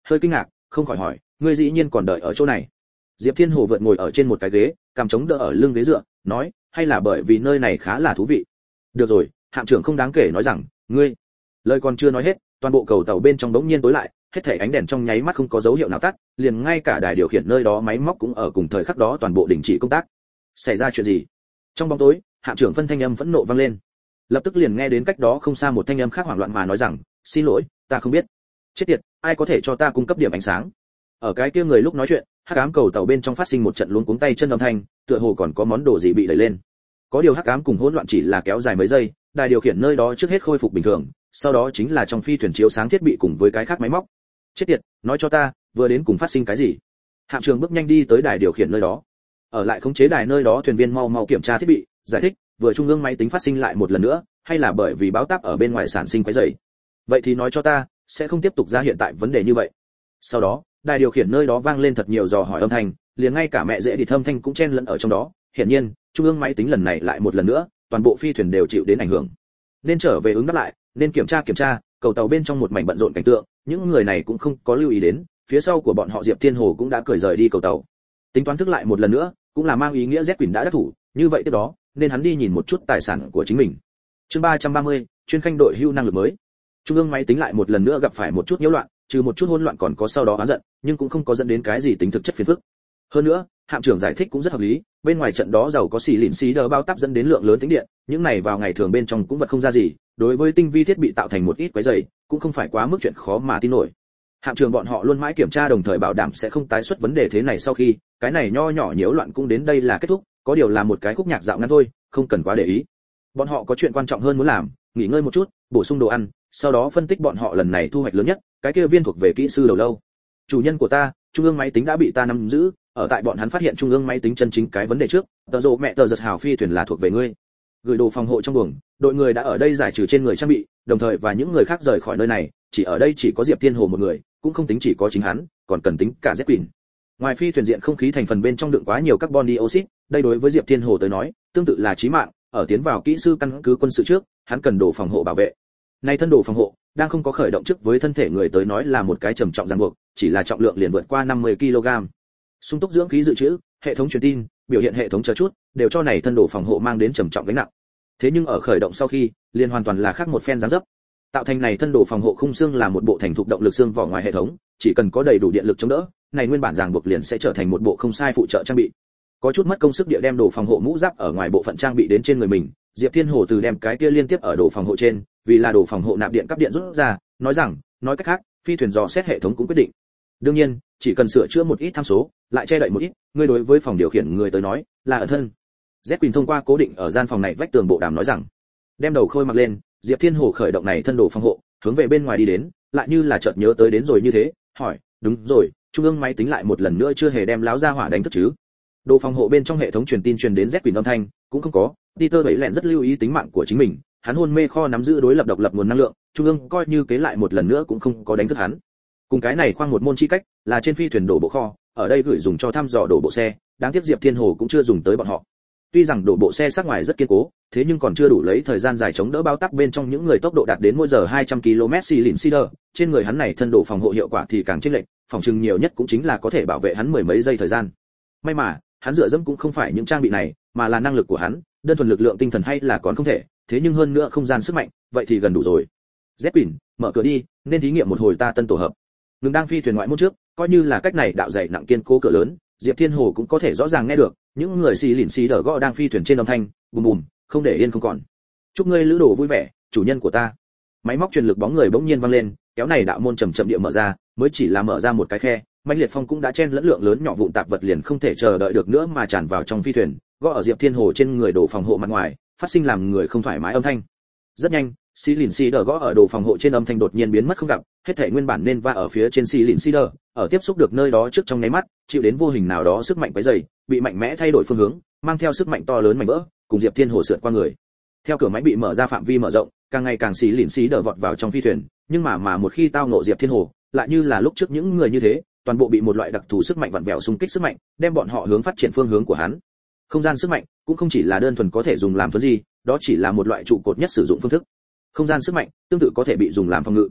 hơi kinh ngạc, không khỏi hỏi, ngươi dĩ nhiên còn đợi ở chỗ này? Diệp Thiên Hồ vượt ngồi ở trên một cái ghế, cằm chống đỡ ở lưng ghế dựa, nói, hay là bởi vì nơi này khá là thú vị. Được rồi, hạm trưởng không đáng kể nói rằng, ngươi. Lời còn chưa nói hết, toàn bộ cầu tàu bên trong đống nhiên tối lại, hết thảy ánh đèn trong nháy mắt không có dấu hiệu nào tắt, liền ngay cả đài điều khiển nơi đó máy móc cũng ở cùng thời khắc đó toàn bộ đình chỉ công tác. Xảy ra chuyện gì? Trong bóng tối, hạm trưởng phân thanh âm phẫn nộ vang lên. Lập tức liền nghe đến cách đó không xa một thanh âm khác hoảng loạn mà nói rằng, xin lỗi, ta không biết. Chết tiệt, ai có thể cho ta cung cấp điểm ánh sáng? Ở cái kia người lúc nói chuyện, hắc ám cầu tàu bên trong phát sinh một trận luống cuống tay chân âm thanh, tựa hồ còn có món đồ gì bị đẩy lên. Có điều hắc ám cùng hỗn loạn chỉ là kéo dài mấy giây, đài điều khiển nơi đó trước hết khôi phục bình thường, sau đó chính là trong phi thuyền chiếu sáng thiết bị cùng với cái khác máy móc. Chết tiệt, nói cho ta, vừa đến cùng phát sinh cái gì? Hạm trưởng bước nhanh đi tới đài điều khiển nơi đó. Ở lại khống chế đài nơi đó thuyền viên mau mau kiểm tra thiết bị, giải thích, vừa trung ương máy tính phát sinh lại một lần nữa, hay là bởi vì báo táp ở bên ngoài sản sinh quấy rầy? Vậy thì nói cho ta, sẽ không tiếp tục ra hiện tại vấn đề như vậy. Sau đó, đài điều khiển nơi đó vang lên thật nhiều dò hỏi âm thanh, liền ngay cả mẹ dễ đi thâm thanh cũng chen lẫn ở trong đó. Hiển nhiên, trung ương máy tính lần này lại một lần nữa, toàn bộ phi thuyền đều chịu đến ảnh hưởng. Nên trở về ứng đáp lại, nên kiểm tra kiểm tra, cầu tàu bên trong một mảnh bận rộn cảnh tượng, những người này cũng không có lưu ý đến, phía sau của bọn họ Diệp Thiên Hồ cũng đã cười rời đi cầu tàu. Tính toán thức lại một lần nữa, cũng là mang ý nghĩa Z Quỳnh đã đắc thủ, như vậy tiếp đó, nên hắn đi nhìn một chút tài sản của chính mình. Chương ba trăm ba mươi, chuyên khanh đội hưu năng lực mới. Trung ương máy tính lại một lần nữa gặp phải một chút nhiễu loạn, trừ một chút hỗn loạn còn có sau đó oán giận, nhưng cũng không có dẫn đến cái gì tính thực chất phiền phức. Hơn nữa, hạm trưởng giải thích cũng rất hợp lý, bên ngoài trận đó giàu có xì lìn xì đờ bao táp dẫn đến lượng lớn tính điện, những này vào ngày thường bên trong cũng vật không ra gì, đối với tinh vi thiết bị tạo thành một ít quấy rầy, cũng không phải quá mức chuyện khó mà tin nổi. Hạm trưởng bọn họ luôn mãi kiểm tra đồng thời bảo đảm sẽ không tái xuất vấn đề thế này sau khi, cái này nho nhỏ nhiễu loạn cũng đến đây là kết thúc, có điều là một cái khúc nhạc dạo ngắn thôi, không cần quá để ý. Bọn họ có chuyện quan trọng hơn muốn làm, nghỉ ngơi một chút, bổ sung đồ ăn, sau đó phân tích bọn họ lần này thu hoạch lớn nhất, cái kia viên thuộc về kỹ sư đầu lâu. Chủ nhân của ta, trung ương máy tính đã bị ta nắm giữ, ở tại bọn hắn phát hiện trung ương máy tính chân chính cái vấn đề trước, tờ rồ mẹ tờ giật hào phi thuyền là thuộc về ngươi. Gửi đồ phòng hộ trong buồng, đội người đã ở đây giải trừ trên người trang bị, đồng thời và những người khác rời khỏi nơi này, chỉ ở đây chỉ có Diệp Thiên Hồ một người, cũng không tính chỉ có chính hắn, còn cần tính cả Z Quỳnh. Ngoài phi thuyền diện không khí thành phần bên trong đựng quá nhiều carbon dioxide, đây đối với Diệp Thiên Hồ tới nói, tương tự là chí mạng, ở tiến vào kỹ sư căn cứ quân sự trước, hắn cần đồ phòng hộ bảo vệ. Này thân đồ phòng hộ, đang không có khởi động trước với thân thể người tới nói là một cái trầm trọng ràng buộc, chỉ là trọng lượng liền vượt qua năm mươi ki lô gam. Sung túc dưỡng khí dự trữ, hệ thống truyền tin, biểu hiện hệ thống chờ chút, đều cho này thân đồ phòng hộ mang đến trầm trọng gánh nặng. Thế nhưng ở khởi động sau khi, liền hoàn toàn là khác một phen dáng dấp. Tạo thành này thân đồ phòng hộ khung xương là một bộ thành thục động lực xương vỏ ngoài hệ thống, chỉ cần có đầy đủ điện lực chống đỡ, này nguyên bản ràng buộc liền sẽ trở thành một bộ không sai phụ trợ trang bị. Có chút mất công sức địa đem đồ phòng hộ mũ giáp ở ngoài bộ phận trang bị đến trên người mình, Diệp Thiên Hồ từ đem cái kia liên tiếp ở đồ phòng hộ trên, vì là đồ phòng hộ nạp điện cấp điện rút ra, nói rằng, nói cách khác, phi thuyền dò xét hệ thống cũng quyết định. Đương nhiên, chỉ cần sửa chữa một ít tham số, lại che đậy một ít, người đối với phòng điều khiển người tới nói, là ở thân. Z Quỳnh thông qua cố định ở gian phòng này vách tường bộ đàm nói rằng, đem đầu khôi mặc lên, Diệp Thiên Hồ khởi động này thân đồ phòng hộ, hướng về bên ngoài đi đến, lại như là chợt nhớ tới đến rồi như thế, hỏi, đúng rồi, trung ương máy tính lại một lần nữa chưa hề đem láo ra hỏa đánh thức chứ? Đồ phòng hộ bên trong hệ thống truyền tin truyền đến Z Quỳnh âm thanh, cũng không có. Peter bảy lẹn rất lưu ý tính mạng của chính mình, hắn hôn mê kho nắm giữ đối lập độc lập nguồn năng lượng, trung ương coi như kế lại một lần nữa cũng không có đánh thức hắn. Cùng cái này khoang một môn chi cách, là trên phi thuyền đổ bộ kho, ở đây gửi dùng cho thăm dò đổ bộ xe, đáng tiếc Diệp Thiên Hồ cũng chưa dùng tới bọn họ. Tuy rằng đổ bộ xe sắc ngoài rất kiên cố, thế nhưng còn chưa đủ lấy thời gian dài chống đỡ bao táp bên trong những người tốc độ đạt đến mỗi giờ hai trăm ki lô mét xi lìn xi đờ, trên người hắn này thân đổ phòng hộ hiệu quả thì càng chênh lệch, phòng trừng nhiều nhất cũng chính là có thể bảo vệ hắn mười mấy giây thời gian. May mà, hắn dựa dẫm cũng không phải những trang bị này, mà là năng lực của hắn, đơn thuần lực lượng tinh thần hay là còn không thể, thế nhưng hơn nữa không gian sức mạnh, vậy thì gần đủ rồi. Z Quỳnh, mở cửa đi, nên thí nghiệm một hồi ta tân tổ hợp. Ngừng đang phi thuyền ngoại môn trước, coi như là cách này đạo dày nặng kiên cố cửa lớn, Diệp Thiên Hồ cũng có thể rõ ràng nghe được, những người xì lìn xì đờ gõ đang phi thuyền trên âm thanh, bùm bùm, không để yên không còn. Chúc ngươi lữ đồ vui vẻ, chủ nhân của ta. Máy móc truyền lực bóng người bỗng nhiên vang lên, kéo này đạo môn chậm chậm địa mở ra, mới chỉ là mở ra một cái khe, mãnh liệt phong cũng đã chen lẫn lượng lớn nhỏ vụn tạp vật liền không thể chờ đợi được nữa mà tràn vào trong phi thuyền, gõ ở Diệp Thiên Hồ trên người đồ phòng hộ mặt ngoài, phát sinh làm người không thoải mái âm thanh. Rất nhanh, xì lìn xì đờ gõ ở đồ phòng hộ trên âm thanh đột nhiên biến mất không gặp, hết thảy nguyên bản nên va ở phía trên xì lìn xì đờ, ở tiếp xúc được nơi đó trước trong nháy mắt, chịu đến vô hình nào đó sức mạnh quấy rầy, bị mạnh mẽ thay đổi phương hướng, mang theo sức mạnh to lớn mảnh vỡ, cùng Diệp Thiên Hồ sượt qua người. Theo cửa máy bị mở ra phạm vi mở rộng, càng ngày càng xì lìn xì đờ vọt vào trong phi thuyền, nhưng mà mà một khi tao ngộ Diệp Thiên Hồ, lại như là lúc trước những người như thế, toàn bộ bị một loại đặc thù sức mạnh vặn vẹo xung kích sức mạnh, đem bọn họ hướng phát triển phương hướng của hắn. Không gian sức mạnh cũng không chỉ là đơn thuần có thể dùng làm thứ gì, đó chỉ là một loại trụ cột nhất sử dụng phương thức. Không gian sức mạnh tương tự có thể bị dùng làm phòng ngự.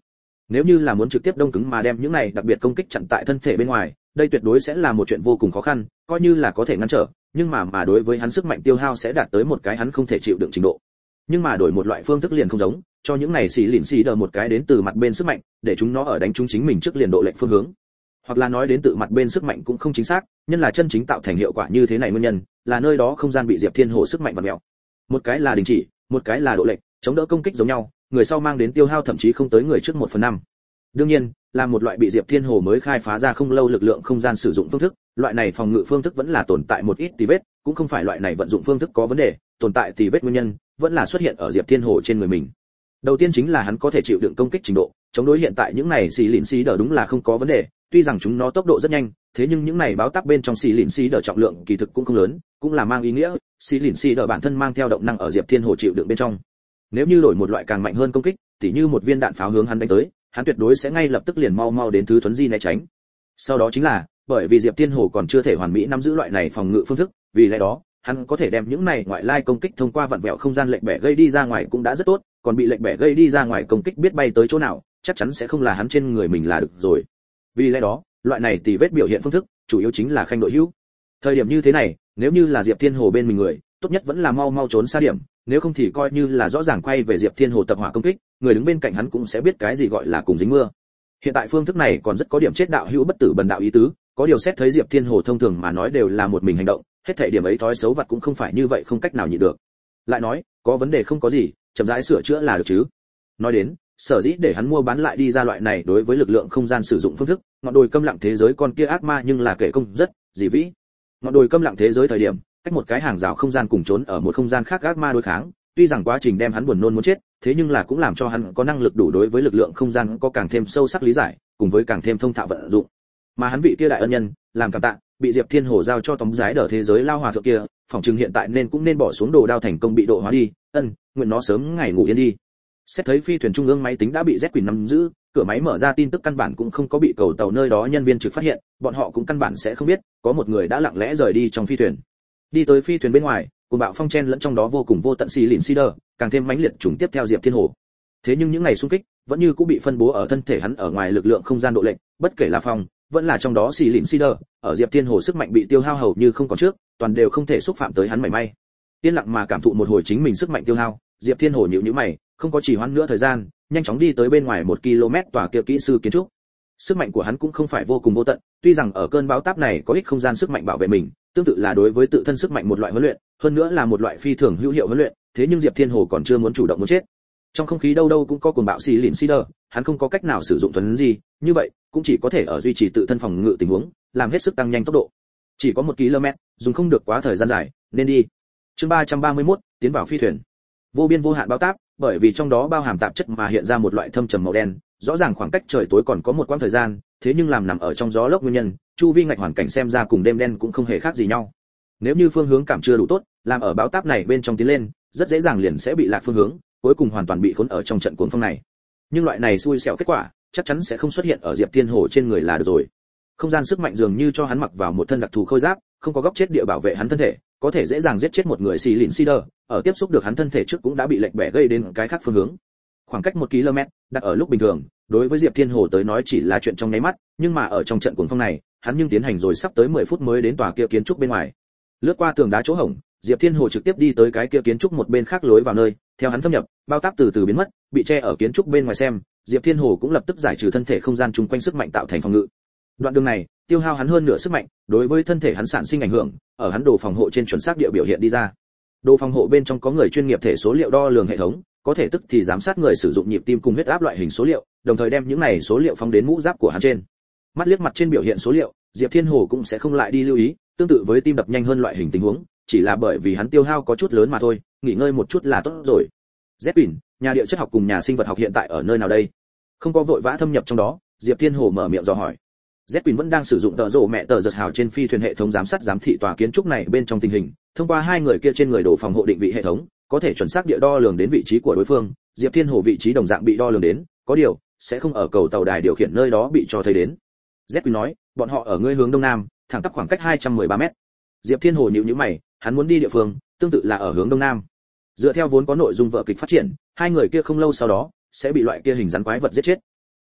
Nếu như là muốn trực tiếp đông cứng mà đem những này đặc biệt công kích chặn tại thân thể bên ngoài, đây tuyệt đối sẽ là một chuyện vô cùng khó khăn, coi như là có thể ngăn trở, nhưng mà mà đối với hắn sức mạnh tiêu hao sẽ đạt tới một cái hắn không thể chịu đựng trình độ. Nhưng mà đổi một loại phương thức liền không giống, cho những này xì lìn xì đờ một cái đến từ mặt bên sức mạnh, để chúng nó ở đánh trúng chính mình trước liền độ lệch phương hướng. Hoặc là nói đến từ mặt bên sức mạnh cũng không chính xác, nhân là chân chính tạo thành hiệu quả như thế này nguyên nhân, là nơi đó không gian bị Diệp Thiên Hồ sức mạnh vặn mèo. Một cái là đình chỉ, một cái là độ lệch, chống đỡ công kích giống nhau, người sau mang đến tiêu hao thậm chí không tới người trước một phần năm. Đương nhiên, là một loại bị Diệp Thiên Hồ mới khai phá ra không lâu lực lượng không gian sử dụng phương thức, loại này phòng ngự phương thức vẫn là tồn tại một ít tì vết, cũng không phải loại này vận dụng phương thức có vấn đề, tồn tại tì vết nguyên nhân vẫn là xuất hiện ở Diệp Thiên Hồ trên người mình. Đầu tiên chính là hắn có thể chịu đựng công kích trình độ, chống đối hiện tại những này xì lìn xì đỡ đúng là không có vấn đề, tuy rằng chúng nó tốc độ rất nhanh, thế nhưng những này báo táp bên trong xì lìn xì đỡ trọng lượng kỳ thực cũng không lớn, cũng là mang ý nghĩa xì lìn xì đỡ bản thân mang theo động năng ở Diệp Thiên Hồ chịu đựng bên trong. Nếu như đổi một loại càng mạnh hơn công kích, tỉ như một viên đạn pháo hướng hắn đánh tới, hắn tuyệt đối sẽ ngay lập tức liền mau mau đến thứ thuấn di né tránh. Sau đó chính là, bởi vì Diệp Thiên Hồ còn chưa thể hoàn mỹ nắm giữ loại này phòng ngự phương thức, vì lẽ đó, hắn có thể đem những này ngoại lai công kích thông qua vặn vẹo không gian lệnh bẻ gây đi ra ngoài cũng đã rất tốt, còn bị lệnh bẻ gây đi ra ngoài công kích biết bay tới chỗ nào, chắc chắn sẽ không là hắn trên người mình là được rồi. Vì lẽ đó, loại này tỉ vết biểu hiện phương thức, chủ yếu chính là khanh đội hữu. Thời điểm như thế này, nếu như là Diệp Thiên Hồ bên mình người, tốt nhất vẫn là mau mau trốn xa điểm, nếu không thì coi như là rõ ràng quay về Diệp Thiên Hồ tập hỏa công kích, người đứng bên cạnh hắn cũng sẽ biết cái gì gọi là cùng dính mưa. Hiện tại phương thức này còn rất có điểm chết đạo hữu bất tử bần đạo ý tứ, có điều xét thấy Diệp Thiên Hồ thông thường mà nói đều là một mình hành động, hết thảy điểm ấy thói xấu vặt cũng không phải như vậy không cách nào nhịn được. Lại nói, có vấn đề không có gì, chậm rãi sửa chữa là được chứ. Nói đến, sở dĩ để hắn mua bán lại đi ra loại này đối với lực lượng không gian sử dụng phương thức, ngọn đồi câm lặng thế giới con kia ác ma nhưng là kể công rất dị vĩ. Ngọn đồi câm lặng thế giới thời điểm, cách một cái hàng rào không gian cùng trốn ở một không gian khác ác ma đối kháng, tuy rằng quá trình đem hắn buồn nôn muốn chết, thế nhưng là cũng làm cho hắn có năng lực đủ đối với lực lượng không gian có càng thêm sâu sắc lý giải, cùng với càng thêm thông thạo vận dụng. Mà hắn vị kia đại ân nhân, làm cảm tạ, bị Diệp Thiên Hồ giao cho tống giái đỡ thế giới lao hòa thượng kia, phòng trường hiện tại nên cũng nên bỏ xuống đồ đao thành công bị độ hóa đi, ân, nguyện nó sớm ngày ngủ yên đi. Xét thấy phi thuyền trung ương máy tính đã bị Z Quỷ nắm giữ, cửa máy mở ra tin tức căn bản cũng không có bị cầu tàu nơi đó nhân viên trực phát hiện, bọn họ cũng căn bản sẽ không biết, có một người đã lặng lẽ rời đi trong phi thuyền. Đi tới phi thuyền bên ngoài, cùng bạo phong chen lẫn trong đó vô cùng vô tận xì lìn xì đờ, càng thêm mãnh liệt trùng tiếp theo Diệp Thiên Hồ. Thế nhưng những ngày xung kích vẫn như cũng bị phân bố ở thân thể hắn ở ngoài lực lượng không gian độ lệnh, bất kể là phong, vẫn là trong đó xì lìn xì đờ, ở Diệp Thiên Hồ sức mạnh bị tiêu hao hầu như không còn trước, toàn đều không thể xúc phạm tới hắn mảy may. Yên lặng mà cảm thụ một hồi chính mình sức mạnh tiêu hao, Diệp Thiên Hồ nhíu nhíu mày, không có chỉ hoãn nữa thời gian, nhanh chóng đi tới bên ngoài một ki lô mét tòa kia kỹ sư kiến trúc. Sức mạnh của hắn cũng không phải vô cùng vô tận, tuy rằng ở cơn bão táp này có ích không gian sức mạnh bảo vệ mình, tương tự là đối với tự thân sức mạnh một loại huấn luyện, hơn nữa là một loại phi thường hữu hiệu huấn luyện, thế nhưng Diệp Thiên Hồ còn chưa muốn chủ động muốn chết. Trong không khí đâu đâu cũng có cuồng bạo xì lìn xì đờ, hắn không có cách nào sử dụng thuấn gì, như vậy, cũng chỉ có thể ở duy trì tự thân phòng ngự tình huống, làm hết sức tăng nhanh tốc độ. Chỉ có một ki lô mét, dùng không được quá thời gian dài, nên đi. Chương ba trăm ba mươi mốt, tiến vào phi thuyền. Vô biên vô hạn bão táp, bởi vì trong đó bao hàm tạp chất mà hiện ra một loại thâm trầm màu đen, rõ ràng khoảng cách trời tối còn có một quãng thời gian, thế nhưng làm nằm ở trong gió lốc nguyên nhân, chu vi ngạch hoàn cảnh xem ra cùng đêm đen cũng không hề khác gì nhau. Nếu như phương hướng cảm chưa đủ tốt, làm ở bão táp này bên trong tiến lên, rất dễ dàng liền sẽ bị lạc phương hướng, cuối cùng hoàn toàn bị khốn ở trong trận cuồng phong này. Nhưng loại này xui xẻo kết quả, chắc chắn sẽ không xuất hiện ở Diệp Thiên Hồ trên người là được rồi. Không gian sức mạnh dường như cho hắn mặc vào một thân đặc thù khôi giáp, không có góc chết địa bảo vệ hắn thân thể, có thể dễ dàng giết chết một người xì lìn xì đờ, ở tiếp xúc được hắn thân thể trước cũng đã bị lệch bẻ gây đến cái khác phương hướng. Khoảng cách một ki lô mét, đặt ở lúc bình thường, đối với Diệp Thiên Hồ tới nói chỉ là chuyện trong nháy mắt, nhưng mà ở trong trận cuồng phong này, hắn nhưng tiến hành rồi sắp tới mười phút mới đến tòa kia kiến trúc bên ngoài. Lướt qua tường đá chỗ hổng, Diệp Thiên Hồ trực tiếp đi tới cái kia kiến trúc một bên khác lối vào nơi, theo hắn thâm nhập, bao táp từ từ biến mất, bị che ở kiến trúc bên ngoài xem, Diệp Thiên Hồ cũng lập tức giải trừ thân thể không gian chung quanh sức mạnh tạo thành phòng ngự. Đoạn đường này, tiêu hao hắn hơn nửa sức mạnh, đối với thân thể hắn sản sinh ảnh hưởng, ở hắn đồ phòng hộ trên chuẩn xác địa biểu hiện đi ra. Đồ phòng hộ bên trong có người chuyên nghiệp thể số liệu đo lường hệ thống, có thể tức thì giám sát người sử dụng nhịp tim cùng huyết áp loại hình số liệu, đồng thời đem những này số liệu phóng đến mũ giáp của hắn trên. Mắt liếc mặt trên biểu hiện số liệu, Diệp Thiên Hồ cũng sẽ không lại đi lưu ý, tương tự với tim đập nhanh hơn loại hình tình huống, chỉ là bởi vì hắn tiêu hao có chút lớn mà thôi, nghỉ ngơi một chút là tốt rồi. Zepin, nhà địa chất học cùng nhà sinh vật học hiện tại ở nơi nào đây? Không có vội vã thâm nhập trong đó, Diệp Thiên Hồ mở miệng dò hỏi. Zepin vẫn đang sử dụng tờ rồ mẹ tờ giật hào trên phi thuyền hệ thống giám sát giám thị tòa kiến trúc này bên trong tình hình, thông qua hai người kia trên người đồ phòng hộ định vị hệ thống, có thể chuẩn xác địa đo lường đến vị trí của đối phương. Diệp Thiên Hồ vị trí đồng dạng bị đo lường đến, có điều sẽ không ở cầu tàu đài điều khiển nơi đó bị cho thấy đến. Zepin nói, bọn họ ở ngươi hướng đông nam, thẳng tắp khoảng cách hai trăm mười ba mét. Diệp Thiên Hồ nhíu nhíu mày, hắn muốn đi địa phương, tương tự là ở hướng đông nam. Dựa theo vốn có nội dung vở kịch phát triển, hai người kia không lâu sau đó sẽ bị loại kia hình rắn quái vật giết chết.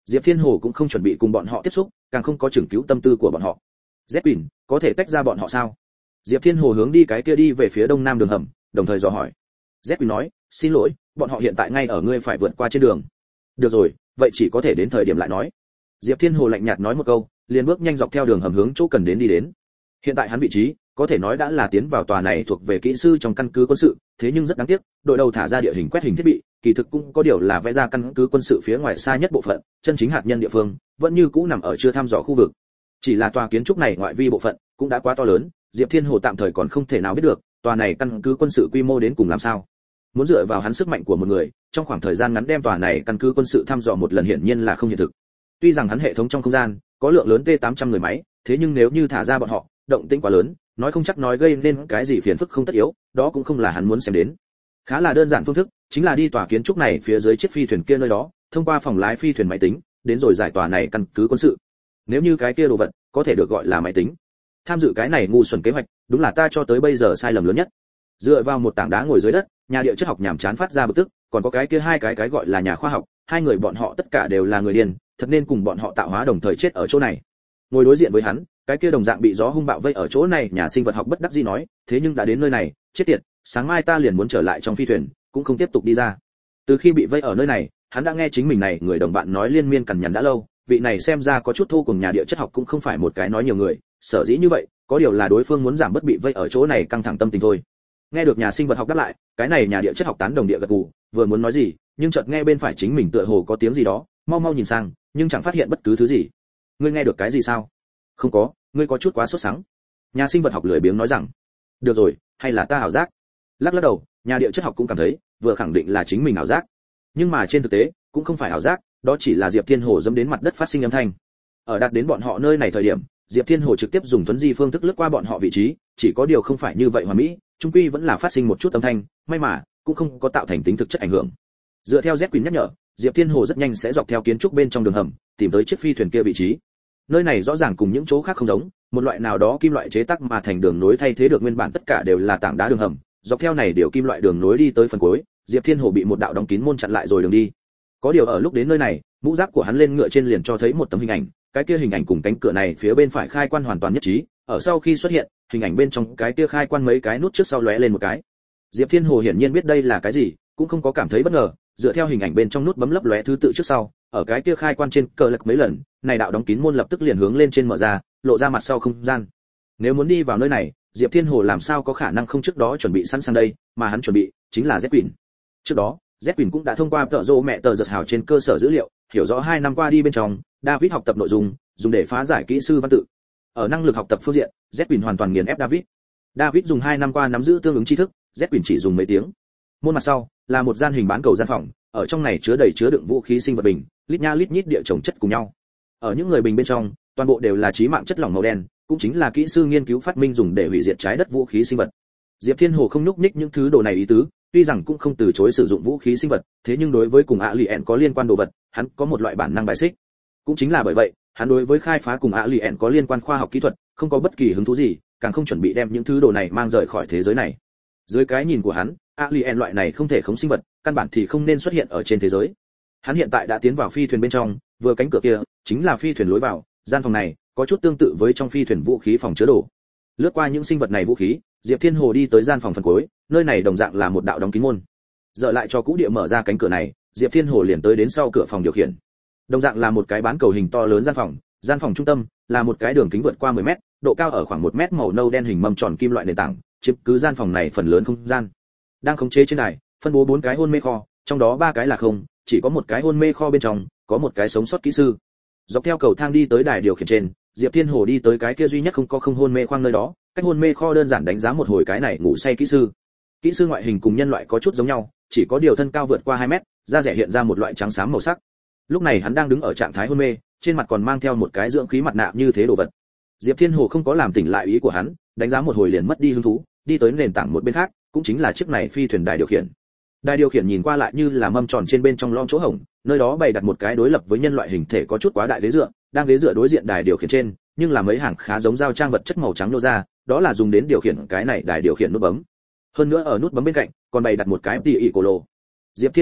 Diệp Thiên Hồ cũng không chuẩn bị cùng bọn họ tiếp xúc, càng không có chừng cứu tâm tư của bọn họ. Zepin, có thể tách ra bọn họ sao? Diệp Thiên Hồ hướng đi cái kia đi về phía đông nam đường hầm, đồng thời dò hỏi. Zepin nói, xin lỗi, bọn họ hiện tại ngay ở ngươi phải vượt qua trên đường. Được rồi, vậy chỉ có thể đến thời điểm lại nói. Diệp Thiên Hồ lạnh nhạt nói một câu, liền bước nhanh dọc theo đường hầm hướng chỗ cần đến đi đến. Hiện tại hắn vị trí, có thể nói đã là tiến vào tòa này thuộc về kỹ sư trong căn cứ quân sự, thế nhưng rất đáng tiếc, đội đầu thả ra địa hình quét hình thiết bị, kỳ thực cũng có điều là vẽ ra căn cứ quân sự phía ngoài xa nhất bộ phận, chân chính hạt nhân địa phương vẫn như cũ nằm ở chưa thăm dò khu vực. Chỉ là tòa kiến trúc này ngoại vi bộ phận cũng đã quá to lớn, Diệp Thiên Hồ tạm thời còn không thể nào biết được, tòa này căn cứ quân sự quy mô đến cùng làm sao. Muốn dựa vào hắn sức mạnh của một người, trong khoảng thời gian ngắn đem tòa này căn cứ quân sự thăm dò một lần hiển nhiên là không hiện thực. Tuy rằng hắn hệ thống trong không gian có lượng lớn T tám trăm người máy, thế nhưng nếu như thả ra bọn họ, động tĩnh quá lớn, nói không chắc nói gây nên cái gì phiền phức không tất yếu, đó cũng không là hắn muốn xem đến. Khá là đơn giản phương thức, chính là đi tòa kiến trúc này phía dưới chiếc phi thuyền kia nơi đó, thông qua phòng lái phi thuyền máy tính, đến rồi giải tòa này căn cứ quân sự. Nếu như cái kia đồ vật có thể được gọi là máy tính, tham dự cái này ngu xuẩn kế hoạch, đúng là ta cho tới bây giờ sai lầm lớn nhất. Dựa vào một tảng đá ngồi dưới đất, nhà địa chất học nhàm chán phát ra bực tức, còn có cái kia hai cái cái gọi là nhà khoa học, hai người bọn họ tất cả đều là người điên, thật nên cùng bọn họ tạo hóa đồng thời chết ở chỗ này. Ngồi đối diện với hắn, cái kia đồng dạng bị gió hung bạo vây ở chỗ này, nhà sinh vật học bất đắc dĩ nói, thế nhưng đã đến nơi này, chết tiệt, sáng mai ta liền muốn trở lại trong phi thuyền, cũng không tiếp tục đi ra. Từ khi bị vây ở nơi này, hắn đã nghe chính mình này người đồng bạn nói liên miên cằn nhằn đã lâu, vị này xem ra có chút thô cùng nhà địa chất học cũng không phải một cái nói nhiều người, sở dĩ như vậy, có điều là đối phương muốn giảm bớt bị vây ở chỗ này căng thẳng tâm tình thôi. Nghe được nhà sinh vật học đáp lại, cái này nhà địa chất học tán đồng địa gật gù, vừa muốn nói gì, nhưng chợt nghe bên phải chính mình tựa hồ có tiếng gì đó, mau mau nhìn sang, nhưng chẳng phát hiện bất cứ thứ gì. Ngươi nghe được cái gì sao? Không có, ngươi có chút quá sốt sắng. Nhà sinh vật học lười biếng nói rằng. Được rồi, hay là ta ảo giác? Lắc lắc đầu, nhà địa chất học cũng cảm thấy, vừa khẳng định là chính mình ảo giác. Nhưng mà trên thực tế, cũng không phải ảo giác, đó chỉ là Diệp Thiên Hồ dẫm đến mặt đất phát sinh âm thanh. Ở đạt đến bọn họ nơi này thời điểm, Diệp Thiên Hồ trực tiếp dùng tuấn di phương thức lướt qua bọn họ vị trí, chỉ có điều không phải như vậy hoàn mỹ, chung quy vẫn là phát sinh một chút âm thanh, may mà cũng không có tạo thành tính thực chất ảnh hưởng. Dựa theo Z Quỳnh nhắc nhở, Diệp Thiên Hồ rất nhanh sẽ dọc theo kiến trúc bên trong đường hầm, tìm tới chiếc phi thuyền kia vị trí. Nơi này rõ ràng cùng những chỗ khác không giống, một loại nào đó kim loại chế tác mà thành đường nối thay thế được nguyên bản tất cả đều là tảng đá đường hầm, dọc theo này điều kim loại đường nối đi tới phần cuối, Diệp Thiên Hồ bị một đạo đóng kín môn chặn lại rồi đường đi. Có điều ở lúc đến nơi này, mũ giáp của hắn lên ngựa trên liền cho thấy một tấm hình ảnh, cái kia hình ảnh cùng cánh cửa này phía bên phải khai quan hoàn toàn nhất trí, ở sau khi xuất hiện, hình ảnh bên trong cái kia khai quan mấy cái nút trước sau lóe lên một cái. Diệp Thiên Hồ hiển nhiên biết đây là cái gì, cũng không có cảm thấy bất ngờ, dựa theo hình ảnh bên trong nút bấm lấp lóe thứ tự trước sau, ở cái kia khai quan trên cờ lật mấy lần, này đạo đóng kín môn lập tức liền hướng lên trên mở ra, lộ ra mặt sau không gian. Nếu muốn đi vào nơi này, Diệp Thiên Hồ làm sao có khả năng không trước đó chuẩn bị sẵn sàng đây, mà hắn chuẩn bị chính là Z Quỳnh. Trước đó, Z Quỳnh cũng đã thông qua tợ rô mẹ tờ giật hào trên cơ sở dữ liệu, hiểu rõ hai năm qua đi bên trong, David học tập nội dung, dùng để phá giải kỹ sư văn tự. Ở năng lực học tập phương diện, Z Quỳnh hoàn toàn nghiền ép David. David dùng hai năm qua nắm giữ tương ứng tri thức, Z Quỳnh chỉ dùng mấy tiếng. Môn mặt sau là một gian hình bán cầu gian phòng, ở trong này chứa đầy chứa đựng vũ khí sinh vật bình, lít nha lít nhít địa chồng chất cùng nhau. Ở những người bình bên trong, toàn bộ đều là chí mạng chất lỏng màu đen, cũng chính là kỹ sư nghiên cứu phát minh dùng để hủy diệt trái đất vũ khí sinh vật. Diệp Thiên Hồ không nhúc nhích những thứ đồ này ý tứ, tuy rằng cũng không từ chối sử dụng vũ khí sinh vật, thế nhưng đối với cùng alien có liên quan đồ vật, hắn có một loại bản năng bài xích. Cũng chính là bởi vậy, hắn đối với khai phá cùng alien có liên quan khoa học kỹ thuật, không có bất kỳ hứng thú gì, càng không chuẩn bị đem những thứ đồ này mang rời khỏi thế giới này. Dưới cái nhìn của hắn, alien loại này không thể khống sinh vật, căn bản thì không nên xuất hiện ở trên thế giới. Hắn hiện tại đã tiến vào phi thuyền bên trong, vừa cánh cửa kia chính là phi thuyền lối vào, gian phòng này có chút tương tự với trong phi thuyền vũ khí phòng chứa đồ. Lướt qua những sinh vật này vũ khí, Diệp Thiên Hồ đi tới gian phòng phần cuối, nơi này đồng dạng là một đạo đóng kín môn. Dở lại cho cũ địa mở ra cánh cửa này, Diệp Thiên Hồ liền tới đến sau cửa phòng điều khiển. Đồng dạng là một cái bán cầu hình to lớn gian phòng, gian phòng trung tâm là một cái đường kính vượt qua mười mét, độ cao ở khoảng một mét màu nâu đen hình mâm tròn kim loại nền tảng, chiếm cứ gian phòng này phần lớn không gian. Đang khống chế trên đài, phân bố bốn cái hôn mê kho, trong đó ba cái là không, chỉ có một cái hôn mê kho bên trong, có một cái sống sót kỹ sư. Dọc theo cầu thang đi tới đài điều khiển trên, Diệp Thiên Hồ đi tới cái kia duy nhất không có không hôn mê khoang nơi đó, cách hôn mê kho đơn giản đánh giá một hồi cái này ngủ say kỹ sư. Kỹ sư ngoại hình cùng nhân loại có chút giống nhau, chỉ có điều thân cao vượt qua hai mét, da rẻ hiện ra một loại trắng xám màu sắc. Lúc này hắn đang đứng ở trạng thái hôn mê, trên mặt còn mang theo một cái dưỡng khí mặt nạ như thế đồ vật. Diệp Thiên Hồ không có làm tỉnh lại ý của hắn, đánh giá một hồi liền mất đi hứng thú, đi tới nền tảng một bên khác, cũng chính là chiếc này phi thuyền đài điều khiển. Đài điều khiển nhìn qua lại như là mâm tròn trên bên trong lõm chỗ hổng, nơi đó bày đặt một cái đối lập với nhân loại hình thể có chút quá đại ghế dựa, đang ghế dựa đối diện đài điều khiển trên, nhưng là mấy hàng khá giống dao trang vật chất màu trắng nô ra, đó là dùng đến điều khiển cái này đài điều khiển nút bấm. Hơn nữa ở nút bấm bên cạnh còn bày đặt một cái tỉ ỉ cổ lồ. Diệp Thiên Hồ biết,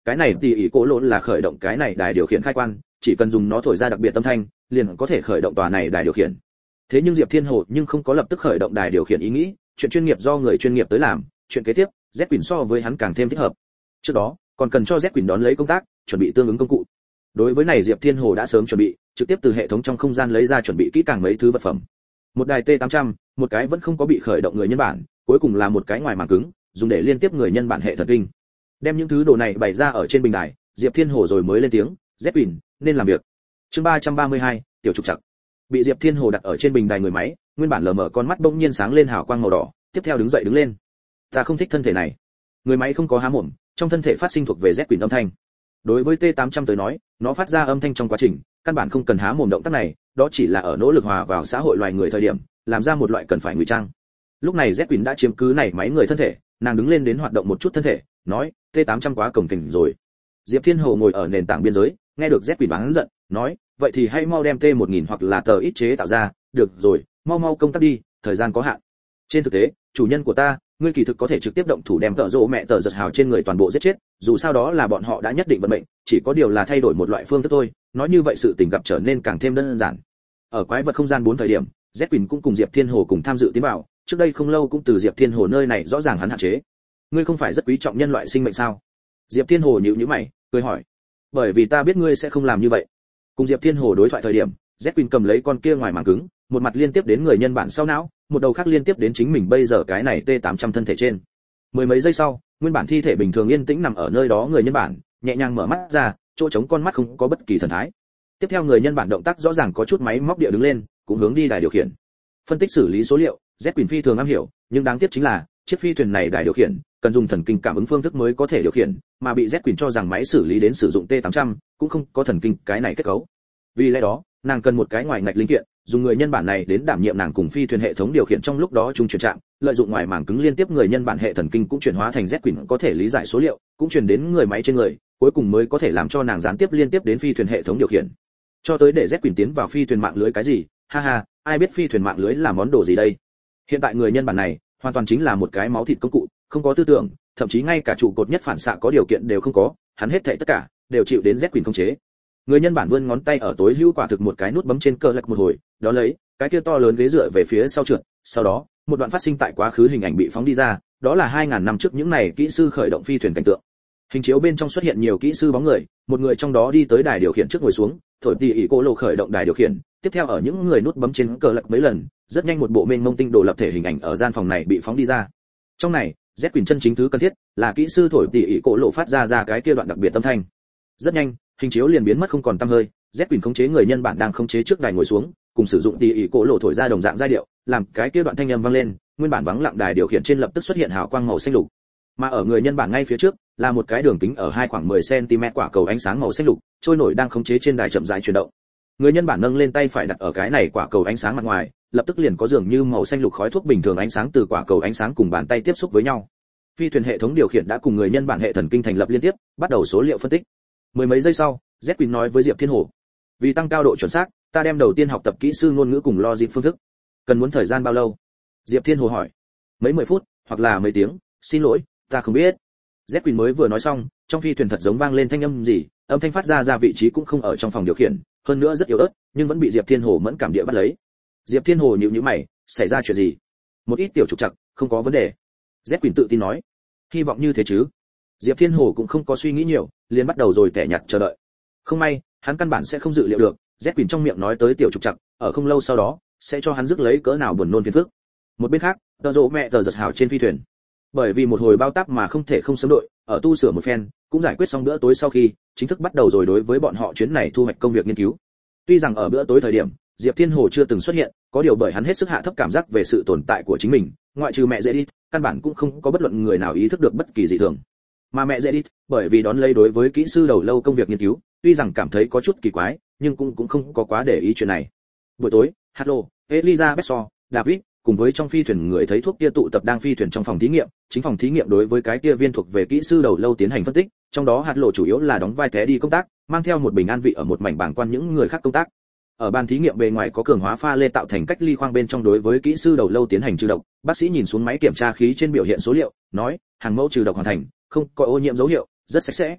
cái này thì ý cố lộ là khởi động cái này đài điều khiển khai quan, chỉ cần dùng nó thổi ra đặc biệt âm thanh, liền có thể khởi động tòa này đài điều khiển. Thế nhưng Diệp Thiên Hồ nhưng không có lập tức khởi động đài điều khiển ý nghĩ, chuyện chuyên nghiệp do người chuyên nghiệp tới làm, chuyện kế tiếp, Z Quỳnh so với hắn càng thêm thích hợp. Trước đó, còn cần cho Z Quỳnh đón lấy công tác, chuẩn bị tương ứng công cụ. Đối với này Diệp Thiên Hồ đã sớm chuẩn bị, trực tiếp từ hệ thống trong không gian lấy ra chuẩn bị kỹ càng mấy thứ vật phẩm. Một đài T tám trăm, một cái vẫn không có bị khởi động người nhân bản, cuối cùng là một cái ngoài màng cứng, dùng để liên tiếp người nhân bản hệ thần kinh. Đem những thứ đồ này bày ra ở trên bình đài, Diệp Thiên Hồ rồi mới lên tiếng, Z Quỳnh, nên làm việc. Chương ba trăm ba mươi hai, tiểu trục trặc. Bị Diệp Thiên Hồ đặt ở trên bình đài người máy, nguyên bản lờ mờ con mắt bỗng nhiên sáng lên hào quang màu đỏ, tiếp theo đứng dậy đứng lên. Ta không thích thân thể này. Người máy không có há mồm, trong thân thể phát sinh thuộc về Z Quỳnh âm thanh. Đối với T tám trăm tới nói, nó phát ra âm thanh trong quá trình, căn bản không cần há mồm động tác này, đó chỉ là ở nỗ lực hòa vào xã hội loài người thời điểm, làm ra một loại cần phải ngụy trang. Lúc này Z Quỳnh đã chiếm cứ này máy người thân thể, nàng đứng lên đến hoạt động một chút thân thể, nói, T tám trăm quá cồng kềnh rồi. Diệp Thiên Hồ ngồi ở nền tảng biên giới, nghe được Z Quỳnh bán giận, nói, vậy thì hãy mau đem T một nghìn hoặc là tờ ít chế tạo ra, được rồi, mau mau công tác đi, thời gian có hạn. Trên thực tế, chủ nhân của ta, ngươi kỳ thực có thể trực tiếp động thủ đem tợ rỗ mẹ tờ giật hào trên người toàn bộ giết chết, dù sao đó là bọn họ đã nhất định vận mệnh, chỉ có điều là thay đổi một loại phương thức thôi, nói như vậy sự tình gặp trở nên càng thêm đơn giản. Ở quái vật không gian bốn thời điểm, Z Quỳnh cũng cùng Diệp Thiên Hồ cùng tham dự tiến vào, trước đây không lâu cũng từ Diệp Thiên Hồ nơi này rõ ràng hắn hạn chế. Ngươi không phải rất quý trọng nhân loại sinh mệnh sao? Diệp Thiên Hồ nhíu nhíu mày, cười hỏi. Bởi vì ta biết ngươi sẽ không làm như vậy. Cùng Diệp Thiên Hồ đối thoại thời điểm, Z Quỳnh cầm lấy con kia ngoài màng cứng, một mặt liên tiếp đến người nhân bản sau não, một đầu khác liên tiếp đến chính mình bây giờ cái này T tám trăm thân thể trên. Mười mấy giây sau, nguyên bản thi thể bình thường yên tĩnh nằm ở nơi đó người nhân bản, nhẹ nhàng mở mắt ra, chỗ trống con mắt không có bất kỳ thần thái. Tiếp theo người nhân bản động tác rõ ràng có chút máy móc địa đứng lên, cũng hướng đi đài điều khiển. Phân tích xử lý số liệu, Z Quỳnh phi thường am hiểu, nhưng đáng tiếc chính là, chiếc phi thuyền này đài điều khiển, cần dùng thần kinh cảm ứng phương thức mới có thể điều khiển, mà bị Z Quỳnh cho rằng máy xử lý đến sử dụng T tám trăm, cũng không có thần kinh cái này kết cấu. Vì lẽ đó, nàng cần một cái ngoài ngạch linh kiện, dùng người nhân bản này đến đảm nhiệm nàng cùng phi thuyền hệ thống điều khiển trong lúc đó chung chuyển trạng, lợi dụng ngoài màng cứng liên tiếp người nhân bản hệ thần kinh cũng chuyển hóa thành Z Quỳnh có thể lý giải số liệu, cũng truyền đến người máy trên người, cuối cùng mới có thể làm cho nàng gián tiếp liên tiếp đến phi thuyền hệ thống điều khiển. Cho tới để Z Quỳnh tiến vào phi thuyền mạng lưới cái gì, ha ha, ai biết phi thuyền mạng lưới là món đồ gì đây? Hiện tại người nhân bản này, hoàn toàn chính là một cái máu thịt công cụ, không có tư tưởng, thậm chí ngay cả trụ cột nhất phản xạ có điều kiện đều không có, hắn hết thảy tất cả đều chịu đến Z Quỳnh khống chế. Người nhân bản vươn ngón tay ở tối hữu quả thực một cái nút bấm trên cờ lật một hồi, đó lấy, cái kia to lớn ghế dựa về phía sau trượt, sau đó, một đoạn phát sinh tại quá khứ hình ảnh bị phóng đi ra, đó là hai nghìn năm trước những này kỹ sư khởi động phi thuyền cảnh tượng. Hình chiếu bên trong xuất hiện nhiều kỹ sư bóng người, một người trong đó đi tới đài điều khiển trước ngồi xuống, thổi tỉ ỉ cô lộ khởi động đài điều khiển, tiếp theo ở những người nút bấm trên cờ lật mấy lần, rất nhanh một bộ mênh mông tinh đồ lập thể hình ảnh ở gian phòng này bị phóng đi ra. Trong này, Z Quỳnh chân chính thứ cần thiết là kỹ sư thổi tỉ ỉ cô lộ phát ra ra cái kia đoạn đặc biệt âm thanh. Rất nhanh, hình chiếu liền biến mất không còn tăm hơi, Z Quỳnh khống chế người nhân bản đang khống chế trước đài ngồi xuống, cùng sử dụng tỉ ỉ cô lộ thổi ra đồng dạng giai điệu, làm cái kia đoạn thanh âm vang lên, nguyên bản vắng lặng đài điều khiển trên lập tức xuất hiện hào quang màu xanh lục. Mà ở người nhân bản ngay phía trước, là một cái đường kính ở hai khoảng mười xăng ti mét quả cầu ánh sáng màu xanh lục, trôi nổi đang khống chế trên đài chậm rãi chuyển động. Người nhân bản nâng lên tay phải đặt ở cái này quả cầu ánh sáng mặt ngoài, lập tức liền có dường như màu xanh lục khói thuốc bình thường ánh sáng từ quả cầu ánh sáng cùng bàn tay tiếp xúc với nhau. Phi thuyền hệ thống điều khiển đã cùng người nhân bản hệ thần kinh thành lập liên tiếp, bắt đầu số liệu phân tích. Mười mấy giây sau, Z Quỳnh nói với Diệp Thiên Hồ, vì tăng cao độ chuẩn xác, ta đem đầu tiên học tập kỹ sư ngôn ngữ cùng logic phương thức. Cần muốn thời gian bao lâu? Diệp Thiên Hồ hỏi. Mấy mười phút, hoặc là mấy tiếng, xin lỗi, ta không biết. Z Quỳnh mới vừa nói xong, trong phi thuyền thật giống vang lên thanh âm gì, âm thanh phát ra ra vị trí cũng không ở trong phòng điều khiển, hơn nữa rất yếu ớt, nhưng vẫn bị Diệp Thiên Hồ mẫn cảm địa bắt lấy. Diệp Thiên Hồ nhíu nhíu mày, xảy ra chuyện gì? Một ít tiểu trục trặc, không có vấn đề. Z Quỳnh tự tin nói. Hy vọng như thế chứ. Diệp Thiên Hồ cũng không có suy nghĩ nhiều, liền bắt đầu rồi tẻ nhạt chờ đợi. Không may, hắn căn bản sẽ không dự liệu được, Z Quỳnh trong miệng nói tới tiểu trục trặc, ở không lâu sau đó sẽ cho hắn rước lấy cỡ nào buồn nôn phiền phức. Một bên khác, tờ rộ mẹ tờ giật hào trên phi thuyền. Bởi vì một hồi bao táp mà không thể không sớm đội, ở tu sửa một phen, cũng giải quyết xong bữa tối sau khi, chính thức bắt đầu rồi đối với bọn họ chuyến này thu hoạch công việc nghiên cứu. Tuy rằng ở bữa tối thời điểm, Diệp Thiên Hồ chưa từng xuất hiện, có điều bởi hắn hết sức hạ thấp cảm giác về sự tồn tại của chính mình, ngoại trừ mẹ Jedi, căn bản cũng không có bất luận người nào ý thức được bất kỳ dị thường. Mà mẹ Jedi, bởi vì đón lấy đối với kỹ sư đầu lâu công việc nghiên cứu, tuy rằng cảm thấy có chút kỳ quái, nhưng cũng cũng không có quá để ý chuyện này. Buổi tối, Hello, Elizabeth So, David, cùng với trong phi thuyền người thấy thuốc kia tụ tập đang phi thuyền trong phòng thí nghiệm, chính phòng thí nghiệm đối với cái kia viên thuộc về kỹ sư đầu lâu tiến hành phân tích, trong đó hạt lộ chủ yếu là đóng vai té đi công tác, mang theo một bình an vị ở một mảnh bảng quan những người khác công tác. Ở ban thí nghiệm bề ngoài có cường hóa pha lê tạo thành cách ly khoang bên trong đối với kỹ sư đầu lâu tiến hành trừ độc, bác sĩ nhìn xuống máy kiểm tra khí trên biểu hiện số liệu, nói, hàng mẫu trừ độc hoàn thành, không có ô nhiễm dấu hiệu, rất sạch sẽ.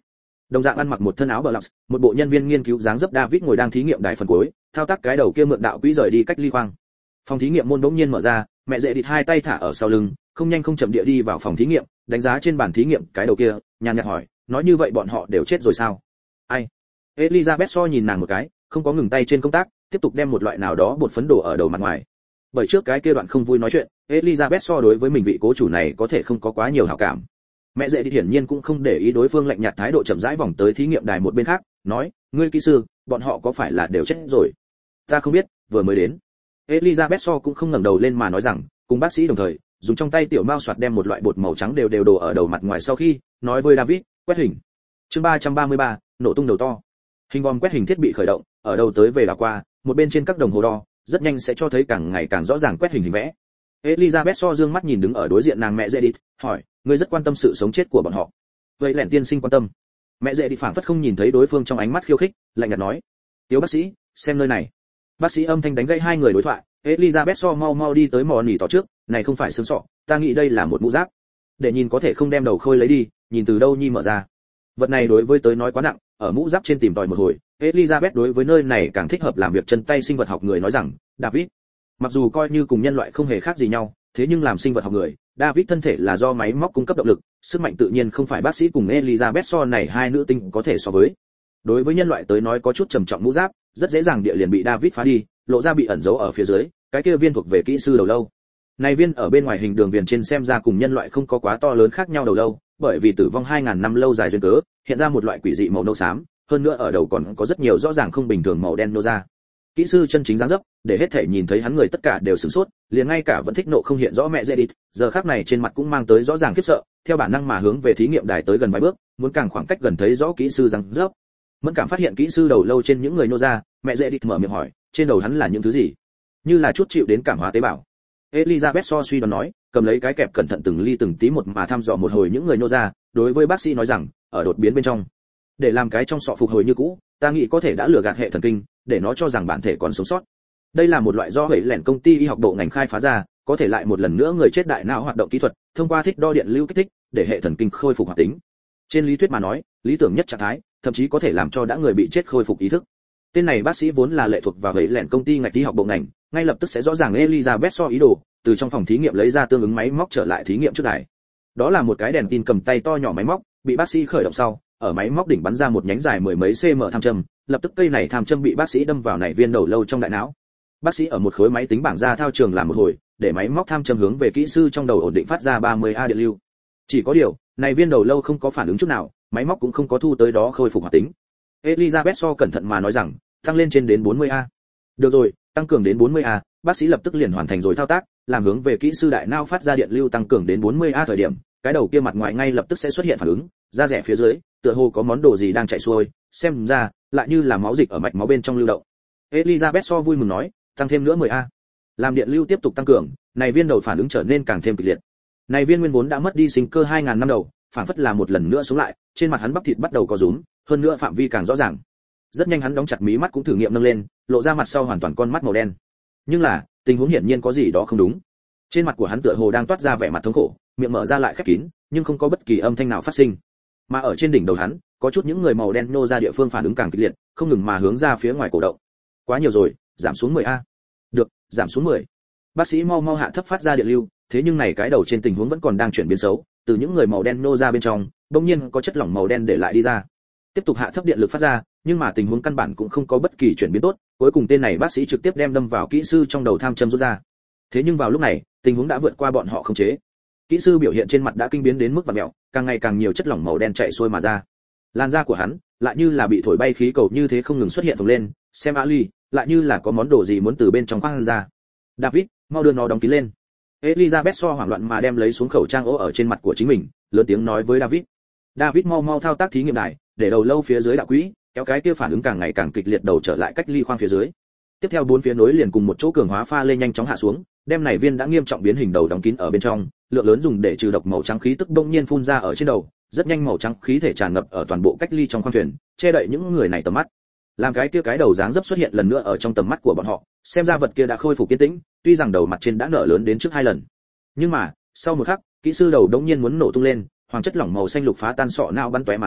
Đồng dạng ăn mặc một thân áo bờ lọc, một bộ nhân viên nghiên cứu dáng dấp David ngồi đang thí nghiệm đài phần cuối, thao tác cái đầu kia mượn đạo quỹ rời đi cách ly khoang. Phòng thí nghiệm môn bỗng nhiên mở ra, mẹ dễ địt hai tay thả ở sau lưng, không nhanh không chậm địa đi vào phòng thí nghiệm, đánh giá trên bàn thí nghiệm cái đầu kia, nhàn nhạt hỏi, nói như vậy bọn họ đều chết rồi sao? Ai? Elizabeth so nhìn nàng một cái, không có ngừng tay trên công tác, tiếp tục đem một loại nào đó bột phấn đổ ở đầu mặt ngoài. Bởi trước cái kia đoạn không vui nói chuyện, Elizabeth so đối với mình vị cố chủ này có thể không có quá nhiều hảo cảm. Mẹ dễ đi hiển nhiên cũng không để ý đối phương lạnh nhạt thái độ, chậm rãi vòng tới thí nghiệm đài một bên khác, nói, ngươi kỹ sư, bọn họ có phải là đều chết rồi? Ta không biết, vừa mới đến. Elizabeth so cũng không ngẩng đầu lên mà nói rằng, cùng bác sĩ đồng thời, dùng trong tay tiểu mao xoạt đem một loại bột màu trắng đều đều đổ ở đầu mặt ngoài sau khi, nói với David, quét hình. Chương ba trăm ba mươi ba, nổ tung đầu to. Hình vòm quét hình thiết bị khởi động, ở đầu tới về là qua, một bên trên các đồng hồ đo, rất nhanh sẽ cho thấy càng ngày càng rõ ràng quét hình hình vẽ. Elizabeth so dương mắt nhìn đứng ở đối diện nàng mẹ dễ đi, hỏi, ngươi rất quan tâm sự sống chết của bọn họ. Vậy lẻn tiên sinh quan tâm. Mẹ dễ đi phảng phất không nhìn thấy đối phương trong ánh mắt khiêu khích, lạnh nhạt nói, tiếu bác sĩ, xem nơi này. Bác sĩ âm thanh đánh gãy hai người đối thoại, Elizabeth so mau mau đi tới mò nỉ tỏ trước, này không phải xương sọ, ta nghĩ đây là một mũ giáp. Để nhìn có thể không đem đầu khôi lấy đi, nhìn từ đâu nhi mở ra. Vật này đối với tới nói quá nặng, ở mũ giáp trên tìm tòi một hồi, Elizabeth đối với nơi này càng thích hợp làm việc chân tay sinh vật học người nói rằng, David, mặc dù coi như cùng nhân loại không hề khác gì nhau, thế nhưng làm sinh vật học người, David thân thể là do máy móc cung cấp động lực, sức mạnh tự nhiên không phải bác sĩ cùng Elizabeth so này hai nữ tinh có thể so với. Đối với nhân loại tới nói có chút trầm trọng mũ giáp, rất dễ dàng địa liền bị David phá đi, lộ ra bị ẩn giấu ở phía dưới, cái kia viên thuộc về kỹ sư đầu lâu. Này viên ở bên ngoài hình đường viền trên xem ra cùng nhân loại không có quá to lớn khác nhau đầu lâu, bởi vì tử vong hai nghìn năm lâu dài duyên cớ, hiện ra một loại quỷ dị màu nâu xám, hơn nữa ở đầu còn có rất nhiều rõ ràng không bình thường màu đen nô ra. Kỹ sư chân chính dáng dấp, để hết thể nhìn thấy hắn người tất cả đều sửng sốt, liền ngay cả vẫn thích nộ không hiện rõ mẹ Jedith, giờ khắc này trên mặt cũng mang tới rõ ràng khiếp sợ, theo bản năng mà hướng về thí nghiệm đài tới gần vài bước, muốn càng khoảng cách gần thấy rõ kỹ sư dáng dấp. Mẫn cảm phát hiện kỹ sư đầu lâu trên những người nô ra, mẹ Jedith mở miệng hỏi, trên đầu hắn là những thứ gì? Như là chút chịu đến cảm hóa tế bào. Elizabeth so suy đoán nói, cầm lấy cái kẹp cẩn thận từng ly từng tí một mà thăm dò một hồi những người nô ra, đối với bác sĩ nói rằng, ở đột biến bên trong, để làm cái trong sọ phục hồi như cũ, ta nghĩ có thể đã lừa gạt hệ thần kinh, để nó cho rằng bản thể còn sống sót. Đây là một loại do hủy lẻn công ty y học bộ ngành khai phá ra, có thể lại một lần nữa người chết đại não hoạt động kỹ thuật, thông qua thích đo điện lưu kích thích, để hệ thần kinh khôi phục hoạt tính. Trên lý thuyết mà nói, lý tưởng nhất trạng thái, thậm chí có thể làm cho đã người bị chết khôi phục ý thức. Tên này bác sĩ vốn là lệ thuộc vào hủy lẻn công ty ngành y học bộ ngành, ngay lập tức sẽ rõ ràng Elizabeth so ý đồ, từ trong phòng thí nghiệm lấy ra tương ứng máy móc trở lại thí nghiệm trước đài. Đó là một cái đèn tin cầm tay to nhỏ máy móc, bị bác sĩ khởi động sau, ở máy móc đỉnh bắn ra một nhánh dài mười mấy cm tham châm, lập tức cây này tham châm bị bác sĩ đâm vào nảy viên đầu lâu trong đại não. Bác sĩ ở một khối máy tính bảng ra thao trường làm một hồi, để máy móc tham châm hướng về kỹ sư trong đầu ổn định phát ra ba mươi a điện lưu. Chỉ có điều, này viên đầu lâu không có phản ứng chút nào, máy móc cũng không có thu tới đó khôi phục hoạt tính. Elizabeth so cẩn thận mà nói rằng, tăng lên trên đến bốn mươi a. Được rồi, tăng cường đến bốn mươi a, bác sĩ lập tức liền hoàn thành rồi thao tác, làm hướng về kỹ sư đại não phát ra điện lưu tăng cường đến bốn mươi a thời điểm, cái đầu kia mặt ngoài ngay lập tức sẽ xuất hiện phản ứng, da rẻ phía dưới, tựa hồ có món đồ gì đang chảy xuôi, xem ra lại như là máu dịch ở mạch máu bên trong lưu động. Elizabeth so vui mừng nói, tăng thêm nữa mười a. Làm điện lưu tiếp tục tăng cường, này viên đầu phản ứng trở nên càng thêm kịch liệt. Này viên nguyên vốn đã mất đi sinh cơ hai nghìn năm đầu, phản phất là một lần nữa sống lại, trên mặt hắn bắp thịt bắt đầu có rúm, hơn nữa phạm vi càng rõ ràng. Rất nhanh hắn đóng chặt mí mắt cũng thử nghiệm nâng lên, lộ ra mặt sau hoàn toàn con mắt màu đen. Nhưng là, tình huống hiển nhiên có gì đó không đúng. Trên mặt của hắn tựa hồ đang toát ra vẻ mặt thống khổ, miệng mở ra lại khép kín, nhưng không có bất kỳ âm thanh nào phát sinh. Mà ở trên đỉnh đầu hắn, có chút những người màu đen nô ra địa phương phản ứng càng kịch liệt, không ngừng mà hướng ra phía ngoài cổ động. Quá nhiều rồi, giảm xuống mười a. Được, giảm xuống mười. Bác sĩ mau mau hạ thấp phát ra điện lưu, thế nhưng này cái đầu trên tình huống vẫn còn đang chuyển biến xấu, từ những người màu đen nô ra bên trong, đột nhiên có chất lỏng màu đen để lại đi ra. Tiếp tục hạ thấp điện lực phát ra, nhưng mà tình huống căn bản cũng không có bất kỳ chuyển biến tốt, cuối cùng tên này bác sĩ trực tiếp đem đâm vào kỹ sư trong đầu tham châm rút ra. Thế nhưng vào lúc này, tình huống đã vượt qua bọn họ khống chế. Kỹ sư biểu hiện trên mặt đã kinh biến đến mức vặn mèo, càng ngày càng nhiều chất lỏng màu đen chảy xuôi mà ra. Làn da của hắn lại như là bị thổi bay khí cầu như thế không ngừng xuất hiện phồng lên, xem Ali, lại như là có món đồ gì muốn từ bên trong khoang ra. David, mau đưa nó đóng kín lên. Elizabeth so hoảng loạn mà đem lấy xuống khẩu trang ố ở trên mặt của chính mình, lớn tiếng nói với David. David mau mau thao tác thí nghiệm đài, để đầu lâu phía dưới đạo quỹ, kéo cái kia phản ứng càng ngày càng kịch liệt đầu trở lại cách ly khoang phía dưới. Tiếp theo bốn phía nối liền cùng một chỗ cường hóa pha lê nhanh chóng hạ xuống, đem này viên đã nghiêm trọng biến hình đầu đóng kín ở bên trong, lượng lớn dùng để trừ độc màu trắng khí tức bỗng nhiên phun ra ở trên đầu, rất nhanh màu trắng khí thể tràn ngập ở toàn bộ cách ly trong khoang thuyền, che đậy những người này tầm mắt. Làm cái kia cái đầu dáng dấp xuất hiện lần nữa ở trong tầm mắt của bọn họ, xem ra vật kia đã khôi phục kiên tĩnh, tuy rằng đầu mặt trên đã nở lớn đến trước hai lần. Nhưng mà, sau một khắc, kỹ sư đầu đống nhiên muốn nổ tung lên, hoàng chất lỏng màu xanh lục phá tan sọ não bắn tóe mà ra,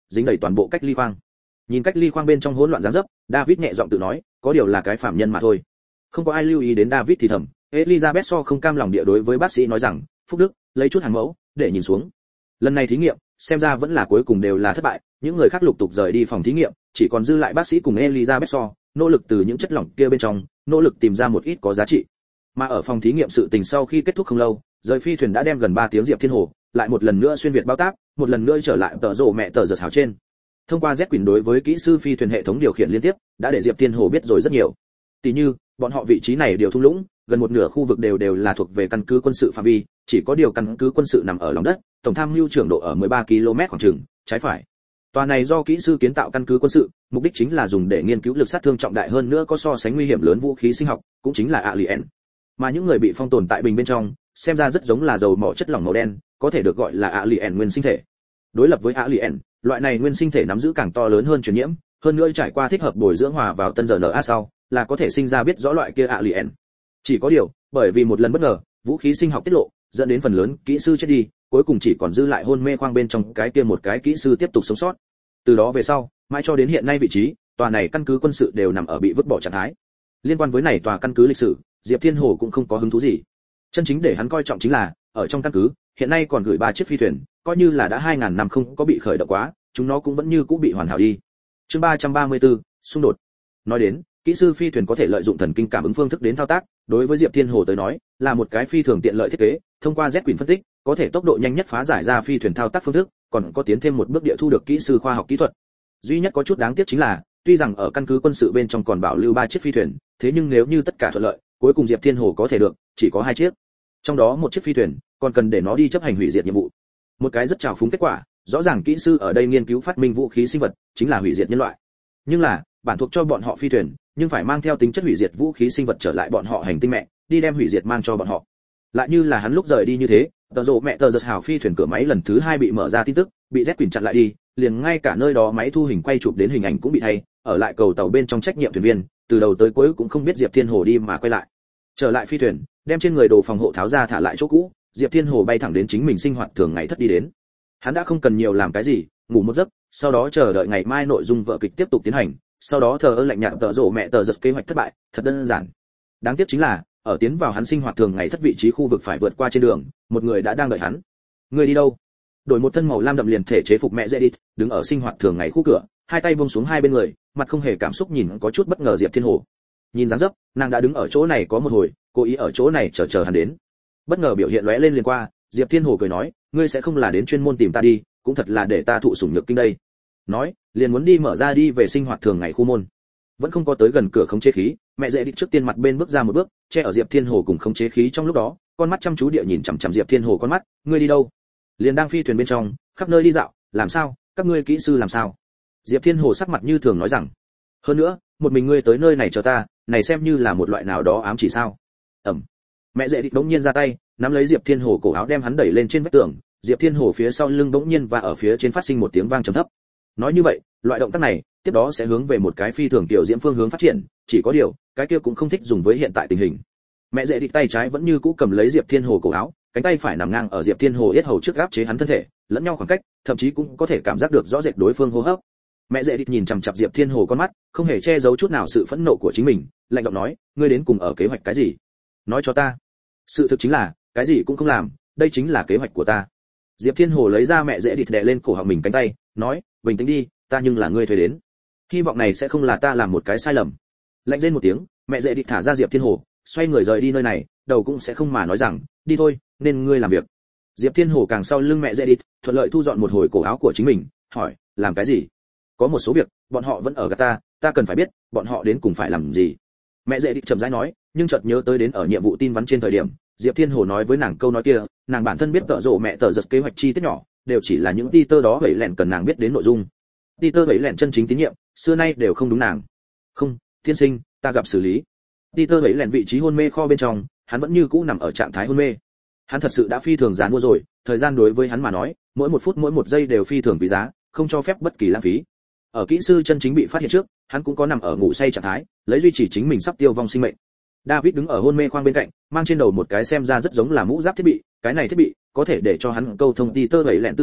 dính đầy toàn bộ cách ly khoang. Nhìn cách ly khoang bên trong hỗn loạn dáng dấp, David nhẹ giọng tự nói, có điều là cái phạm nhân mà thôi. Không có ai lưu ý đến David thì thầm, Elizabeth so không cam lòng địa đối với bác sĩ nói rằng, Phúc Đức, lấy chút hàng mẫu để nhìn xuống. Lần này thí nghiệm, xem ra vẫn là cuối cùng đều là thất bại, những người khác lục tục rời đi phòng thí nghiệm, chỉ còn dư lại bác sĩ cùng Elizabeth so, nỗ lực từ những chất lỏng kia bên trong, nỗ lực tìm ra một ít có giá trị. Mà ở phòng thí nghiệm sự tình sau khi kết thúc không lâu, rời phi thuyền đã đem gần ba tiếng Diệp Thiên Hồ, lại một lần nữa xuyên việt bao táp, một lần nữa trở lại tờ rồ mẹ tờ giật hào trên. Thông qua Z Quỷ đối với kỹ sư phi thuyền hệ thống điều khiển liên tiếp, đã để Diệp Thiên Hồ biết rồi rất nhiều. Tỷ như, bọn họ vị trí này đều thung lũng, gần một nửa khu vực đều đều là thuộc về căn cứ quân sự phạm vi, chỉ có điều căn cứ quân sự nằm ở lòng đất, tổng tham mưu trưởng độ ở mười ba ki lô mét khoảng chừng, trái phải. Tòa này do kỹ sư kiến tạo căn cứ quân sự, mục đích chính là dùng để nghiên cứu lực sát thương trọng đại hơn nữa có so sánh nguy hiểm lớn vũ khí sinh học, cũng chính là alien. Mà những người bị phong tồn tại bình bên trong, xem ra rất giống là dầu mỏ chất lỏng màu đen, có thể được gọi là alien nguyên sinh thể. Đối lập với alien, loại này nguyên sinh thể nắm giữ càng to lớn hơn truyền nhiễm, hơn nữa trải qua thích hợp bồi dưỡng hòa vào tân rờ en a sau, là có thể sinh ra biết rõ loại kia alien. Chỉ có điều, bởi vì một lần bất ngờ, vũ khí sinh học tiết lộ, dẫn đến phần lớn kỹ sư chết đi, cuối cùng chỉ còn dư lại hôn mê khoang bên trong cái kia một cái kỹ sư tiếp tục sống sót. Từ đó về sau, mãi cho đến hiện nay vị trí, tòa này căn cứ quân sự đều nằm ở bị vứt bỏ trạng thái. Liên quan với này tòa căn cứ lịch sử, Diệp Thiên Hồ cũng không có hứng thú gì. Chân chính để hắn coi trọng chính là, ở trong căn cứ, hiện nay còn gửi ba chiếc phi thuyền, coi như là đã hai nghìn năm không có bị khởi động quá, chúng nó cũng vẫn như cũ bị hoàn hảo đi. Chương ba trăm ba mươi tư, xung đột. Nói đến, kỹ sư phi thuyền có thể lợi dụng thần kinh cảm ứng phương thức đến thao tác, đối với Diệp Thiên Hồ tới nói, là một cái phi thường tiện lợi thiết kế, thông qua Z Quỷ phân tích, có thể tốc độ nhanh nhất phá giải ra phi thuyền thao tác phương thức, còn có tiến thêm một bước địa thu được kỹ sư khoa học kỹ thuật. Duy nhất có chút đáng tiếc chính là, tuy rằng ở căn cứ quân sự bên trong còn bảo lưu ba chiếc phi thuyền, thế nhưng nếu như tất cả thuận lợi, cuối cùng Diệp Thiên Hồ có thể được chỉ có hai chiếc. Trong đó một chiếc phi thuyền còn cần để nó đi chấp hành hủy diệt nhiệm vụ. Một cái rất trào phúng kết quả, rõ ràng kỹ sư ở đây nghiên cứu phát minh vũ khí sinh vật, chính là hủy diệt nhân loại. Nhưng là, bản thuộc cho bọn họ phi thuyền, nhưng phải mang theo tính chất hủy diệt vũ khí sinh vật trở lại bọn họ hành tinh mẹ, đi đem hủy diệt mang cho bọn họ. Lại như là hắn lúc rời đi như thế, tờ rồ mẹ tờ giật hào phi thuyền cửa máy lần thứ hai bị mở ra tin tức, bị Z Quỷ chặn lại đi, liền ngay cả nơi đó máy thu hình quay chụp đến hình ảnh cũng bị thay, ở lại cầu tàu bên trong trách nhiệm thuyền viên, từ đầu tới cuối cũng không biết Diệp Thiên Hồ đi mà quay lại. Trở lại phi thuyền, đem trên người đồ phòng hộ tháo ra thả lại chỗ cũ, Diệp Thiên Hồ bay thẳng đến chính mình sinh hoạt thường ngày thất đi đến. Hắn đã không cần nhiều làm cái gì, ngủ một giấc, sau đó chờ đợi ngày mai nội dung vở kịch tiếp tục tiến hành, sau đó thờ ơ lạnh nhạt tờ rồ mẹ tờ giật kế hoạch thất bại, thật đơn giản. Đáng tiếc chính là, ở tiến vào hắn sinh hoạt thường ngày thất vị trí khu vực phải vượt qua trên đường, một người đã đang đợi hắn. Người đi đâu? Đổi một thân màu lam đậm liền thể chế phục mẹ Edith, đứng ở sinh hoạt thường ngày khu cửa, hai tay buông xuống hai bên người, mặt không hề cảm xúc nhìn có chút bất ngờ Diệp Thiên Hồ. Nhìn dáng dấp, nàng đã đứng ở chỗ này có một hồi, cố ý ở chỗ này chờ chờ hắn đến. Bất ngờ biểu hiện lóe lên liền qua, Diệp Thiên Hồ cười nói, ngươi sẽ không là đến chuyên môn tìm ta đi, cũng thật là để ta thụ sủng nhược kinh đây. Nói, liền muốn đi mở ra đi về sinh hoạt thường ngày khu môn. Vẫn không có tới gần cửa khống chế khí, mẹ dễ đi trước tiên mặt bên bước ra một bước, che ở Diệp Thiên Hồ cùng khống chế khí trong lúc đó, con mắt chăm chú địa nhìn chằm chằm Diệp Thiên Hồ con mắt, ngươi đi đâu? Liền đang phi thuyền bên trong, khắp nơi đi dạo, làm sao, các ngươi kỹ sư làm sao? Diệp Thiên Hồ sắc mặt như thường nói rằng, hơn nữa, một mình ngươi tới nơi này chờ ta, này xem như là một loại nào đó ám chỉ sao? Ẩm. Mẹ dễ đi đống nhiên ra tay, nắm lấy Diệp Thiên Hồ cổ áo đem hắn đẩy lên trên vách tường, Diệp Thiên Hồ phía sau lưng đống nhiên và ở phía trên phát sinh một tiếng vang trầm thấp. Nói như vậy, loại động tác này, tiếp đó sẽ hướng về một cái phi thường tiểu diễm phương hướng phát triển, chỉ có điều, cái kia cũng không thích dùng với hiện tại tình hình. Mẹ dễ đi tay trái vẫn như cũ cầm lấy Diệp Thiên Hồ cổ áo, cánh tay phải nằm ngang ở Diệp Thiên Hồ yết hầu trước áp chế hắn thân thể, lẫn nhau khoảng cách, thậm chí cũng có thể cảm giác được rõ rệt đối phương hô hấp. Mẹ dễ đi nhìn chằm chằm Diệp Thiên Hồ con mắt, không hề che giấu chút nào sự phẫn nộ của chính mình, lạnh giọng nói, ngươi đến cùng ở kế hoạch cái gì? Nói cho ta. Sự thực chính là, cái gì cũng không làm, đây chính là kế hoạch của ta. Diệp Thiên Hồ lấy ra mẹ dễ đi đè lên cổ họng mình cánh tay, nói, bình tĩnh đi, ta nhưng là ngươi thuê đến. Hy vọng này sẽ không là ta làm một cái sai lầm. Lạnh lên một tiếng, mẹ dễ đi thả ra Diệp Thiên Hồ, xoay người rời đi nơi này, đầu cũng sẽ không mà nói rằng, đi thôi, nên ngươi làm việc. Diệp Thiên Hồ càng sau lưng mẹ dễ đi, thuận lợi thu dọn một hồi cổ áo của chính mình, hỏi, làm cái gì? Có một số việc, bọn họ vẫn ở gạt ta, ta cần phải biết, bọn họ đến cùng phải làm gì. Mẹ dễ đi chậm rãi nói, nhưng chợt nhớ tới đến ở nhiệm vụ tin vắn trên thời điểm, Diệp Thiên Hồ nói với nàng câu nói kia, nàng bản thân biết tợ rộ mẹ tờ giật kế hoạch chi tiết nhỏ, đều chỉ là những Peter đó vậy lẹn cần nàng biết đến nội dung. Peter vậy lẹn chân chính tín nhiệm, xưa nay đều không đúng nàng. Không, tiên sinh, ta gặp xử lý. Peter vậy lẹn vị trí hôn mê kho bên trong, hắn vẫn như cũ nằm ở trạng thái hôn mê. Hắn thật sự đã phi thường già mua rồi, thời gian đối với hắn mà nói, mỗi một phút mỗi một giây đều phi thường quý giá, không cho phép bất kỳ lãng phí. Ở kỹ sư chân chính bị phát hiện trước, hắn cũng có nằm ở ngủ say trạng thái, lấy duy trì chính mình sắp tiêu vong sinh mệnh. David đứng ở hôn mê khoang bên cạnh, mang trên đầu một cái xem ra rất giống là mũ giáp thiết bị, cái này thiết bị có thể để cho hắn câu thông Peter vậy lẹn tư tưởng,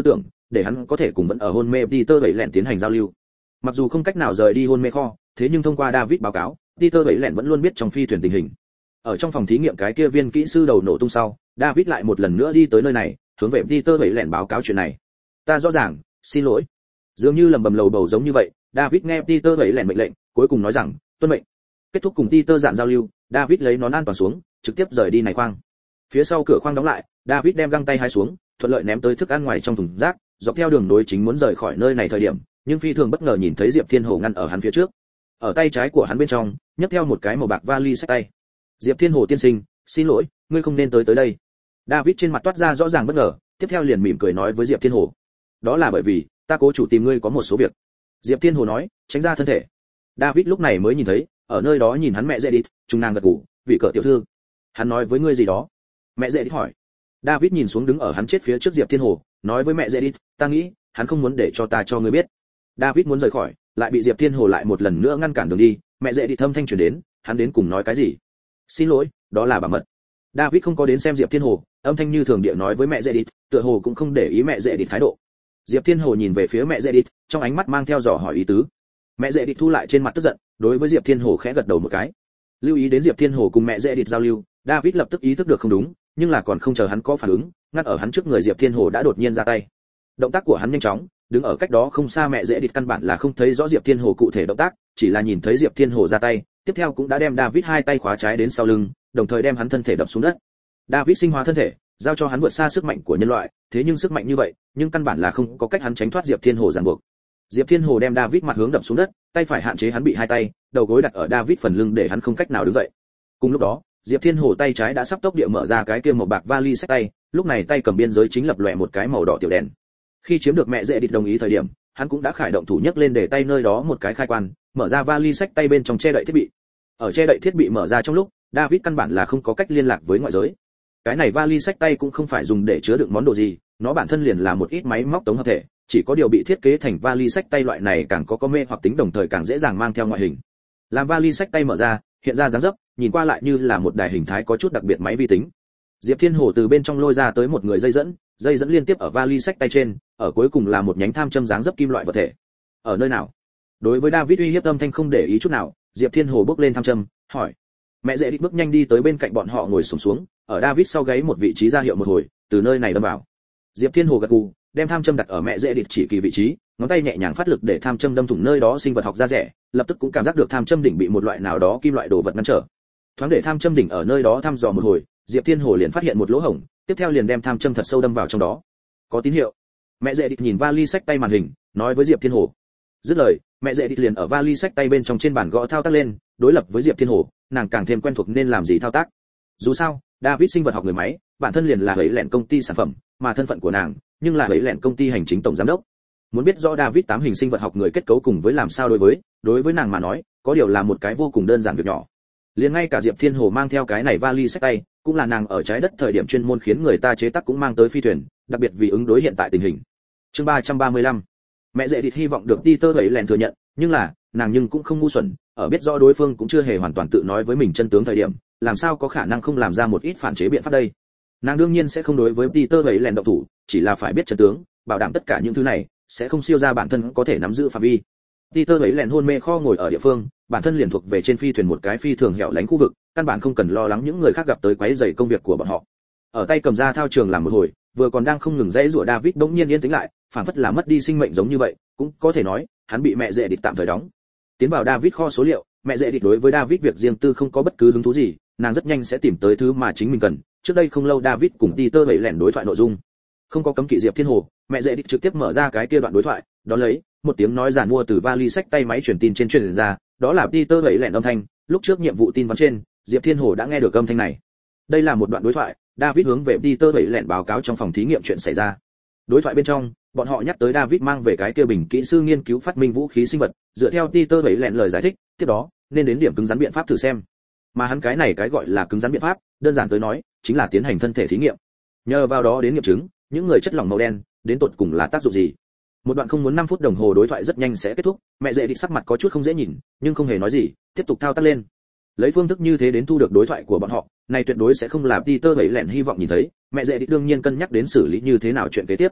để hắn có thể cùng vẫn ở hôn mê Peter bảy lẹn tiến hành giao lưu. Mặc dù không cách nào rời đi hôn mê kho, thế nhưng thông qua David báo cáo, Peter bảy lẹn vẫn luôn biết trong phi thuyền tình hình. Ở trong phòng thí nghiệm cái kia viên kỹ sư đầu nổ tung sau, David lại một lần nữa đi tới nơi này, hướng về Peter bảy lẹn báo cáo chuyện này. Ta rõ ràng, xin lỗi. Dường như lầm bầm lầu bầu giống như vậy, David nghe Peter bảy lẹn mệnh lệnh, cuối cùng nói rằng, tuân mệnh. Kết thúc cùng Peter dạn giao lưu, David lấy nón an toàn xuống, trực tiếp rời đi này khoang. Phía sau cửa khoang đóng lại, David đem găng tay hai xuống, thuận lợi ném tới thức ăn ngoài trong thùng rác, dọc theo đường nối chính muốn rời khỏi nơi này thời điểm, nhưng phi thường bất ngờ nhìn thấy Diệp Thiên Hồ ngăn ở hắn phía trước. Ở tay trái của hắn bên trong, nhấc theo một cái màu bạc vali xách tay. Diệp Thiên Hồ tiên sinh, xin lỗi, ngươi không nên tới tới đây. David trên mặt toát ra rõ ràng bất ngờ, tiếp theo liền mỉm cười nói với Diệp Thiên Hồ. Đó là bởi vì, ta cố chủ tìm ngươi có một số việc. Diệp Thiên Hồ nói, tránh ra thân thể. David lúc này mới nhìn thấy, ở nơi đó nhìn hắn mẹ dễ đi, chúng nàng gật gù, vị cỡ tiểu thư. Hắn nói với ngươi gì đó? Mẹ dễ đi hỏi. David nhìn xuống đứng ở hắn chết phía trước Diệp Thiên Hồ, nói với mẹ dễ đi, ta nghĩ, hắn không muốn để cho ta cho ngươi biết. David muốn rời khỏi, lại bị Diệp Thiên Hồ lại một lần nữa ngăn cản đường đi, mẹ dễ đi thâm thanh truyền đến, hắn đến cùng nói cái gì? Xin lỗi, đó là bảo mật. David không có đến xem Diệp Thiên Hồ, âm thanh như thường địa nói với mẹ dễ đi, tựa hồ cũng không để ý mẹ dễ đi thái độ. Diệp Thiên Hồ nhìn về phía mẹ dễ đi, trong ánh mắt mang theo dò hỏi ý tứ. Mẹ dễ đi thu lại trên mặt tức giận, đối với Diệp Thiên Hồ khẽ gật đầu một cái. Lưu ý đến Diệp Thiên Hồ cùng mẹ dễ đi giao lưu, David lập tức ý thức được không đúng, nhưng là còn không chờ hắn có phản ứng, ngăn ở hắn trước người Diệp Thiên Hồ đã đột nhiên ra tay. Động tác của hắn nhanh chóng, đứng ở cách đó không xa mẹ dễ đi căn bản là không thấy rõ Diệp Thiên Hồ cụ thể động tác, chỉ là nhìn thấy Diệp Thiên Hồ ra tay, tiếp theo cũng đã đem David hai tay khóa trái đến sau lưng, đồng thời đem hắn thân thể đập xuống đất. David sinh hóa thân thể, giao cho hắn vượt xa sức mạnh của nhân loại, thế nhưng sức mạnh như vậy, nhưng căn bản là không có cách hắn tránh thoát Diệp Thiên Hồ ràng buộc. Diệp Thiên Hồ đem David mặt hướng đập xuống đất, tay phải hạn chế hắn bị hai tay, đầu gối đặt ở David phần lưng để hắn không cách nào đứng dậy. Cùng lúc đó, Diệp Thiên Hồ tay trái đã sắp tốc địa mở ra cái kia màu bạc vali xách tay, lúc này tay cầm biên giới chính lập lòe một cái màu đỏ tiểu đèn. Khi chiếm được mẹ dễ địt đồng ý thời điểm, hắn cũng đã khởi động thủ nhấc lên để tay nơi đó một cái khai quan, mở ra vali xách tay bên trong che đậy thiết bị. Ở che đậy thiết bị mở ra trong lúc, David căn bản là không có cách liên lạc với ngoại giới. Cái này vali xách tay cũng không phải dùng để chứa đựng món đồ gì, nó bản thân liền là một ít máy móc tổng hợp thể, chỉ có điều bị thiết kế thành vali xách tay loại này càng có có mê hoặc tính đồng thời càng dễ dàng mang theo ngoại hình. Làm vali xách tay mở ra, hiện ra dáng dấp, nhìn qua lại như là một đài hình thái có chút đặc biệt máy vi tính. Diệp Thiên Hồ từ bên trong lôi ra tới một người dây dẫn, dây dẫn liên tiếp ở vali xách tay trên, ở cuối cùng là một nhánh tham châm dáng dấp kim loại vật thể. Ở nơi nào? Đối với David uy hiếp âm thanh không để ý chút nào, Diệp Thiên Hồ bước lên tham châm, hỏi. Mẹ dễ đi bước nhanh đi tới bên cạnh bọn họ ngồi xổm xuống, ở David sau gáy một vị trí ra hiệu một hồi, từ nơi này đâm vào. Diệp Thiên Hồ gật gù, đem tham châm đặt ở mẹ dễ địt chỉ kỳ vị trí, ngón tay nhẹ nhàng phát lực để tham châm đâm thủng nơi đó sinh vật học da rẻ, lập tức cũng cảm giác được tham châm đỉnh bị một loại nào đó kim loại đồ vật ngăn trở. Thoáng để tham châm đỉnh ở nơi đó thăm dò một hồi, Diệp Thiên Hồ liền phát hiện một lỗ hổng, tiếp theo liền đem tham châm thật sâu đâm vào trong đó. Có tín hiệu. Mẹ dễ địt nhìn vali xách tay màn hình, nói với Diệp Thiên Hồ. Dứt lời, mẹ dễ địt liền ở vali xách tay bên trong trên bàn gõ thao tác lên, đối lập với Diệp Thiên Hồ, nàng càng thêm quen thuộc nên làm gì thao tác. Dù sao, David sinh vật học người máy, bản thân liền là hủy lẹn công ty sản phẩm, mà thân phận của nàng, nhưng là hủy lẹn công ty hành chính tổng giám đốc. Muốn biết rõ David tám hình sinh vật học người kết cấu cùng với làm sao đối với, đối với nàng mà nói, có điều là một cái vô cùng đơn giản việc nhỏ. Liền ngay cả Diệp Thiên Hồ mang theo cái này vali xách tay, cũng là nàng ở trái đất thời điểm chuyên môn khiến người ta chế tác cũng mang tới phi thuyền, đặc biệt vì ứng đối hiện tại tình hình. Chương ba trăm ba mươi lăm. Mẹ dễ địt hy vọng được Peter hủy lẹn thừa nhận, nhưng là, nàng nhưng cũng không ngu xuẩn, ở biết rõ đối phương cũng chưa hề hoàn toàn tự nói với mình chân tướng thời điểm, làm sao có khả năng không làm ra một ít phản chế biện pháp đây. Nàng đương nhiên sẽ không đối với Peter hủy lẹn động thủ, chỉ là phải biết chân tướng, bảo đảm tất cả những thứ này sẽ không siêu ra bản thân có thể nắm giữ phạm vi. Peter hủy lẹn hôn mê kho ngồi ở địa phương, bản thân liền thuộc về trên phi thuyền một cái phi thường hẻo lánh khu vực, căn bản không cần lo lắng những người khác gặp tới quấy rầy công việc của bọn họ. Ở tay cầm ra thao trường làm một hồi, vừa còn đang không ngừng dãy rủa David bỗng nhiên yên tĩnh lại, phản phất là mất đi sinh mệnh giống như vậy, cũng có thể nói, hắn bị mẹ dễ địt tạm thời đóng. Tiến vào David kho số liệu, mẹ dễ địt đối với David việc riêng tư không có bất cứ hứng thú gì, nàng rất nhanh sẽ tìm tới thứ mà chính mình cần. Trước đây không lâu David cùng Peter hủy lẹn đối thoại nội dung, không có cấm kỵ Diệp Thiên Hồ, mẹ dễ địt trực tiếp mở ra cái kia đoạn đối thoại, đó lấy một tiếng nói giản mua từ vali sách tay máy truyền tin trên truyền ra, đó là Peter hủy lẹn âm thanh. Lúc trước nhiệm vụ tin vắn trên, Diệp Thiên Hồ đã nghe được âm thanh này. Đây là một đoạn đối thoại, David hướng về Peter hủy lẹn báo cáo trong phòng thí nghiệm chuyện xảy ra. Đối thoại bên trong, bọn họ nhắc tới David mang về cái kia bình kỹ sư nghiên cứu phát minh vũ khí sinh vật, dựa theo Peter hủy lẹn lời giải thích, tiếp đó nên đến điểm cứng rắn biện pháp thử xem. Mà hắn cái này cái gọi là cứng rắn biện pháp, đơn giản tới nói, chính là tiến hành thân thể thí nghiệm. Nhờ vào đó đến nghiệm chứng, những người chất lỏng màu đen đến tột cùng là tác dụng gì. Một đoạn không muốn năm phút đồng hồ đối thoại rất nhanh sẽ kết thúc, mẹ dễ địt sắc mặt có chút không dễ nhìn, nhưng không hề nói gì, tiếp tục thao tác lên. Lấy phương thức như thế đến thu được đối thoại của bọn họ, này tuyệt đối sẽ không là Peter hủy lẹn hy vọng nhìn thấy, mẹ dễ địt đương nhiên cân nhắc đến xử lý như thế nào chuyện kế tiếp.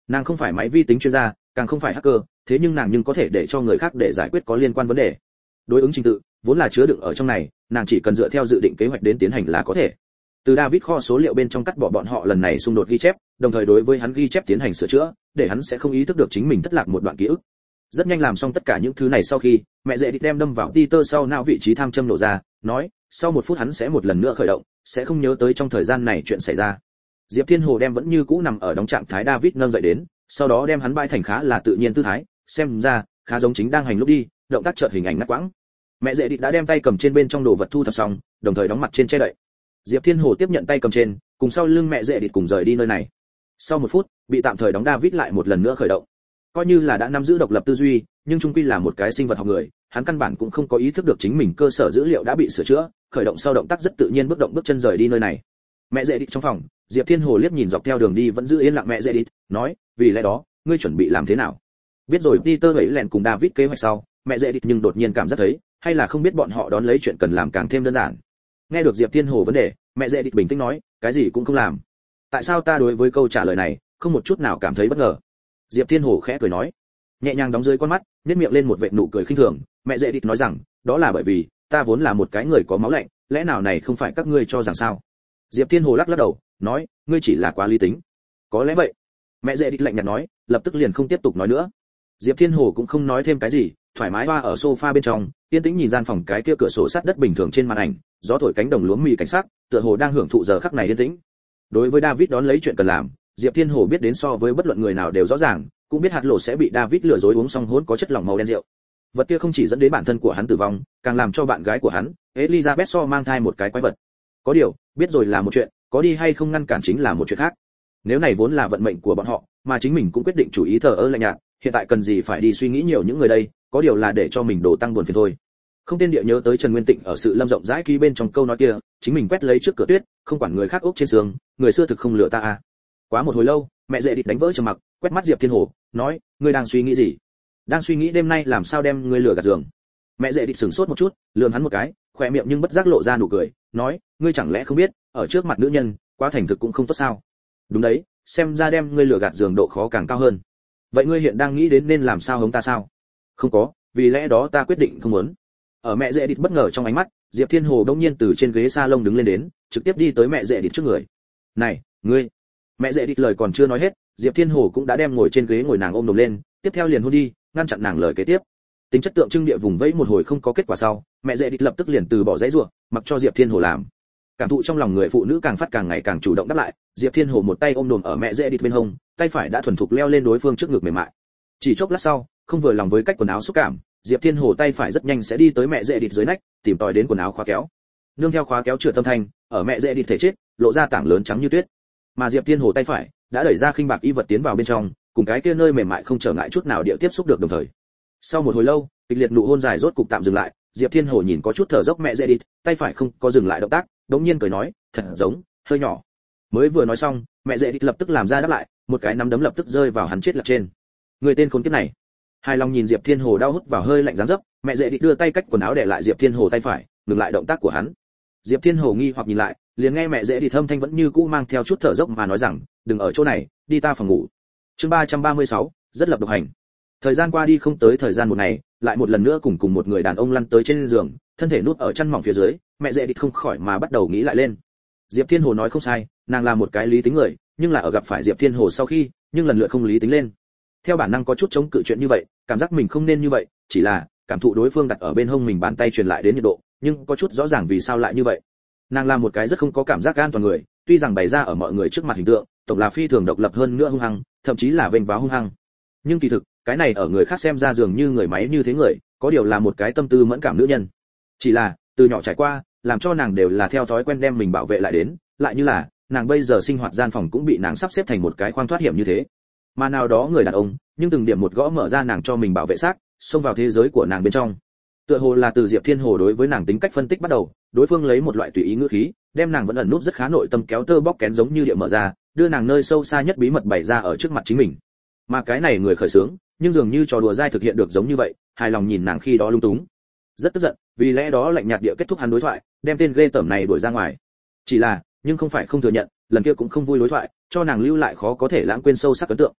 Nàng không phải máy vi tính chuyên gia, càng không phải hacker, thế nhưng nàng nhưng có thể để cho người khác để giải quyết có liên quan vấn đề. Đối ứng trình tự vốn là chứa đựng ở trong này, nàng chỉ cần dựa theo dự định kế hoạch đến tiến hành là có thể. Từ David kho số liệu bên trong cắt bỏ bọn họ lần này xung đột ghi chép, đồng thời đối với hắn ghi chép tiến hành sửa chữa, để hắn sẽ không ý thức được chính mình thất lạc một đoạn ký ức. Rất nhanh làm xong tất cả những thứ này sau khi, mẹ dễ đem đâm vào Peter sau não vị trí tham châm nổ ra, nói, sau một phút hắn sẽ một lần nữa khởi động, sẽ không nhớ tới trong thời gian này chuyện xảy ra. Diệp Thiên Hồ đem vẫn như cũ nằm ở đóng trạng thái David nâng dậy đến, sau đó đem hắn bãi thành khá là tự nhiên tư thái, xem ra khá giống chính đang hành lúc đi, động tác chợt hình ảnh ngắt quãng. Mẹ dễ đã đem tay cầm trên bên trong đồ vật thu thập xong, đồng thời đóng mặt trên che đậy. Diệp Thiên Hồ tiếp nhận tay cầm trên, cùng sau lưng mẹ dễ cùng rời đi nơi này. Sau một phút, bị tạm thời đóng David lại một lần nữa khởi động. Coi như là đã nắm giữ độc lập tư duy, nhưng chung quy là một cái sinh vật học người, hắn căn bản cũng không có ý thức được chính mình cơ sở dữ liệu đã bị sửa chữa, khởi động sau động tác rất tự nhiên bước động bước chân rời đi nơi này. Mẹ dễ trong phòng, Diệp Thiên Hồ liếc nhìn dọc theo đường đi vẫn giữ yên lặng mẹ dễ nói, vì lẽ đó, ngươi chuẩn bị làm thế nào? Biết rồi Peter ấy lẹn cùng David kế hoạch sau, mẹ dễ nhưng đột nhiên cảm giác thấy, hay là không biết bọn họ đón lấy chuyện cần làm càng thêm đơn giản. Nghe được Diệp Thiên Hồ vấn đề, mẹ dễ bình tĩnh nói, cái gì cũng không làm. Tại sao ta đối với câu trả lời này không một chút nào cảm thấy bất ngờ? Diệp Thiên Hồ khẽ cười nói, nhẹ nhàng đóng dưới con mắt, nhếch miệng lên một vệt nụ cười khinh thường. Mẹ dễ nói rằng, đó là bởi vì ta vốn là một cái người có máu lạnh, lẽ nào này không phải các ngươi cho rằng sao? Diệp Thiên Hồ lắc lắc đầu, nói, ngươi chỉ là quá lý tính. Có lẽ vậy. Mẹ dễ lạnh nhạt nói, lập tức liền không tiếp tục nói nữa. Diệp Thiên Hồ cũng không nói thêm cái gì, thoải mái hoa ở sofa bên trong, yên tĩnh nhìn gian phòng cái kia cửa sổ sắt đất bình thường trên màn ảnh, gió thổi cánh đồng lúa mì cảnh sắc, tựa hồ đang hưởng thụ giờ khắc này yên tĩnh. Đối với David đón lấy chuyện cần làm, Diệp Thiên Hồ biết đến so với bất luận người nào đều rõ ràng, cũng biết hạt lộ sẽ bị David lừa dối uống xong hỗn có chất lỏng màu đen rượu. Vật kia không chỉ dẫn đến bản thân của hắn tử vong, càng làm cho bạn gái của hắn, Elizabeth so mang thai một cái quái vật. Có điều, biết rồi là một chuyện, có đi hay không ngăn cản chính là một chuyện khác. Nếu này vốn là vận mệnh của bọn họ, mà chính mình cũng quyết định chủ ý thờ ơ lạnh nhạt, hiện tại cần gì phải đi suy nghĩ nhiều những người đây, có điều là để cho mình đổ tăng buồn phiền thôi. Không tên địa nhớ tới Trần Nguyên Tịnh ở sự lâm rộng rãi ký bên trong câu nói kia, chính mình quét lấy trước cửa tuyết, không quản người khác ốc trên giường, người xưa thực không lừa ta à. Quá một hồi lâu, mẹ dễ địch đánh vỡ trầm mặc, quét mắt Diệp Thiên Hồ, nói, ngươi đang suy nghĩ gì? Đang suy nghĩ đêm nay làm sao đem ngươi lừa gạt giường. Mẹ dễ địch sửng sốt một chút, lườm hắn một cái, khỏe miệng nhưng bất giác lộ ra nụ cười, nói, ngươi chẳng lẽ không biết, ở trước mặt nữ nhân, quá thành thực cũng không tốt sao? Đúng đấy, xem ra đem ngươi lừa gạt giường độ khó càng cao hơn. Vậy ngươi hiện đang nghĩ đến nên làm sao hống ta sao? Không có, vì lẽ đó ta quyết định không muốn. Ở mẹ dễ địch bất ngờ trong ánh mắt, Diệp Thiên Hồ đột nhiên từ trên ghế salon đứng lên đến, trực tiếp đi tới mẹ dễ địch trước người. Này, ngươi! Mẹ dễ địch lời còn chưa nói hết, Diệp Thiên Hồ cũng đã đem ngồi trên ghế ngồi nàng ôm đồm lên, tiếp theo liền hôn đi, ngăn chặn nàng lời kế tiếp. Tính chất tượng trưng địa vùng vẫy một hồi không có kết quả sau, mẹ dễ địch lập tức liền từ bỏ dãy rủa, mặc cho Diệp Thiên Hồ làm. Cảm thụ trong lòng người phụ nữ càng phát càng ngày càng chủ động đáp lại, Diệp Thiên Hồ một tay ôm đồm ở mẹ dễ địch bên hông, tay phải đã thuần thục leo lên đối phương trước ngực mềm mại. Chỉ chốc lát sau, không vừa lòng với cách quần áo xúc cảm, Diệp Thiên Hồ tay phải rất nhanh sẽ đi tới mẹ dễ địch dưới nách, tìm tòi đến quần áo khóa kéo. Nương theo khóa kéo trượt tâm thanh, ở mẹ dễ địch thể chết, lộ ra tảng lớn trắng như tuyết. Mà Diệp Thiên Hồ tay phải đã đẩy ra khinh bạc y vật tiến vào bên trong, cùng cái kia nơi mềm mại không trở ngại chút nào địa tiếp xúc được đồng thời. Sau một hồi lâu, kịch liệt nụ hôn dài rốt cục tạm dừng lại, Diệp Thiên Hồ nhìn có chút thở dốc mẹ dễ địch, tay phải không có dừng lại động tác, đống nhiên cười nói, thật giống, hơi nhỏ. Mới vừa nói xong, mẹ dễ địch lập tức làm ra đáp lại, một cái nắm đấm lập tức rơi vào hắn chết lật trên. Người tên khốn kiếp này. Hài lòng nhìn Diệp Thiên Hồ đau hút vào hơi lạnh dáng dấp, mẹ dễ địch đưa tay cách quần áo để lại Diệp Thiên Hồ tay phải, ngừng lại động tác của hắn. Diệp Thiên Hồ nghi hoặc nhìn lại, liền nghe mẹ dễ địch âm thanh vẫn như cũ mang theo chút thở dốc mà nói rằng, đừng ở chỗ này, đi ta phòng ngủ. Chương ba trăm ba mươi sáu, rất lập độc hành. Thời gian qua đi không tới thời gian một ngày, lại một lần nữa cùng cùng một người đàn ông lăn tới trên giường, thân thể núp ở chăn mỏng phía dưới, mẹ dễ địch không khỏi mà bắt đầu nghĩ lại lên. Diệp Thiên Hồ nói không sai, nàng là một cái lý tính người, nhưng là ở gặp phải Diệp Thiên Hồ sau khi, nhưng lần lượt không lý tính lên. Theo bản năng có chút chống cự chuyện như vậy, cảm giác mình không nên như vậy, chỉ là cảm thụ đối phương đặt ở bên hông mình bàn tay truyền lại đến nhiệt độ, nhưng có chút rõ ràng vì sao lại như vậy. Nàng là một cái rất không có cảm giác an toàn người, tuy rằng bày ra ở mọi người trước mặt hình tượng, tổng là phi thường độc lập hơn nữa hung hăng, thậm chí là vênh váo hung hăng. Nhưng kỳ thực, cái này ở người khác xem ra dường như người máy như thế người, có điều là một cái tâm tư mẫn cảm nữ nhân. Chỉ là, từ nhỏ trải qua, làm cho nàng đều là theo thói quen đem mình bảo vệ lại đến, lại như là, nàng bây giờ sinh hoạt gian phòng cũng bị nàng sắp xếp thành một cái khoang thoát hiểm như thế. Mà nào đó người đàn ông, nhưng từng điểm một gõ mở ra nàng cho mình bảo vệ xác, xông vào thế giới của nàng bên trong. Tựa hồ là từ Diệp Thiên Hồ đối với nàng tính cách phân tích bắt đầu, đối phương lấy một loại tùy ý ngữ khí, đem nàng vẫn ẩn nút rất khá nội tâm kéo tơ bóc kén giống như địa mở ra, đưa nàng nơi sâu xa nhất bí mật bày ra ở trước mặt chính mình. Mà cái này người khởi sướng, nhưng dường như trò đùa dai thực hiện được giống như vậy, hài lòng nhìn nàng khi đó lung túng, rất tức giận, vì lẽ đó lạnh nhạt địa kết thúc hắn đối thoại, đem tên ghê tởm này đuổi ra ngoài. Chỉ là, nhưng không phải không thừa nhận, lần kia cũng không vui đối thoại, cho nàng lưu lại khó có thể lãng quên sâu sắc ấn tượng.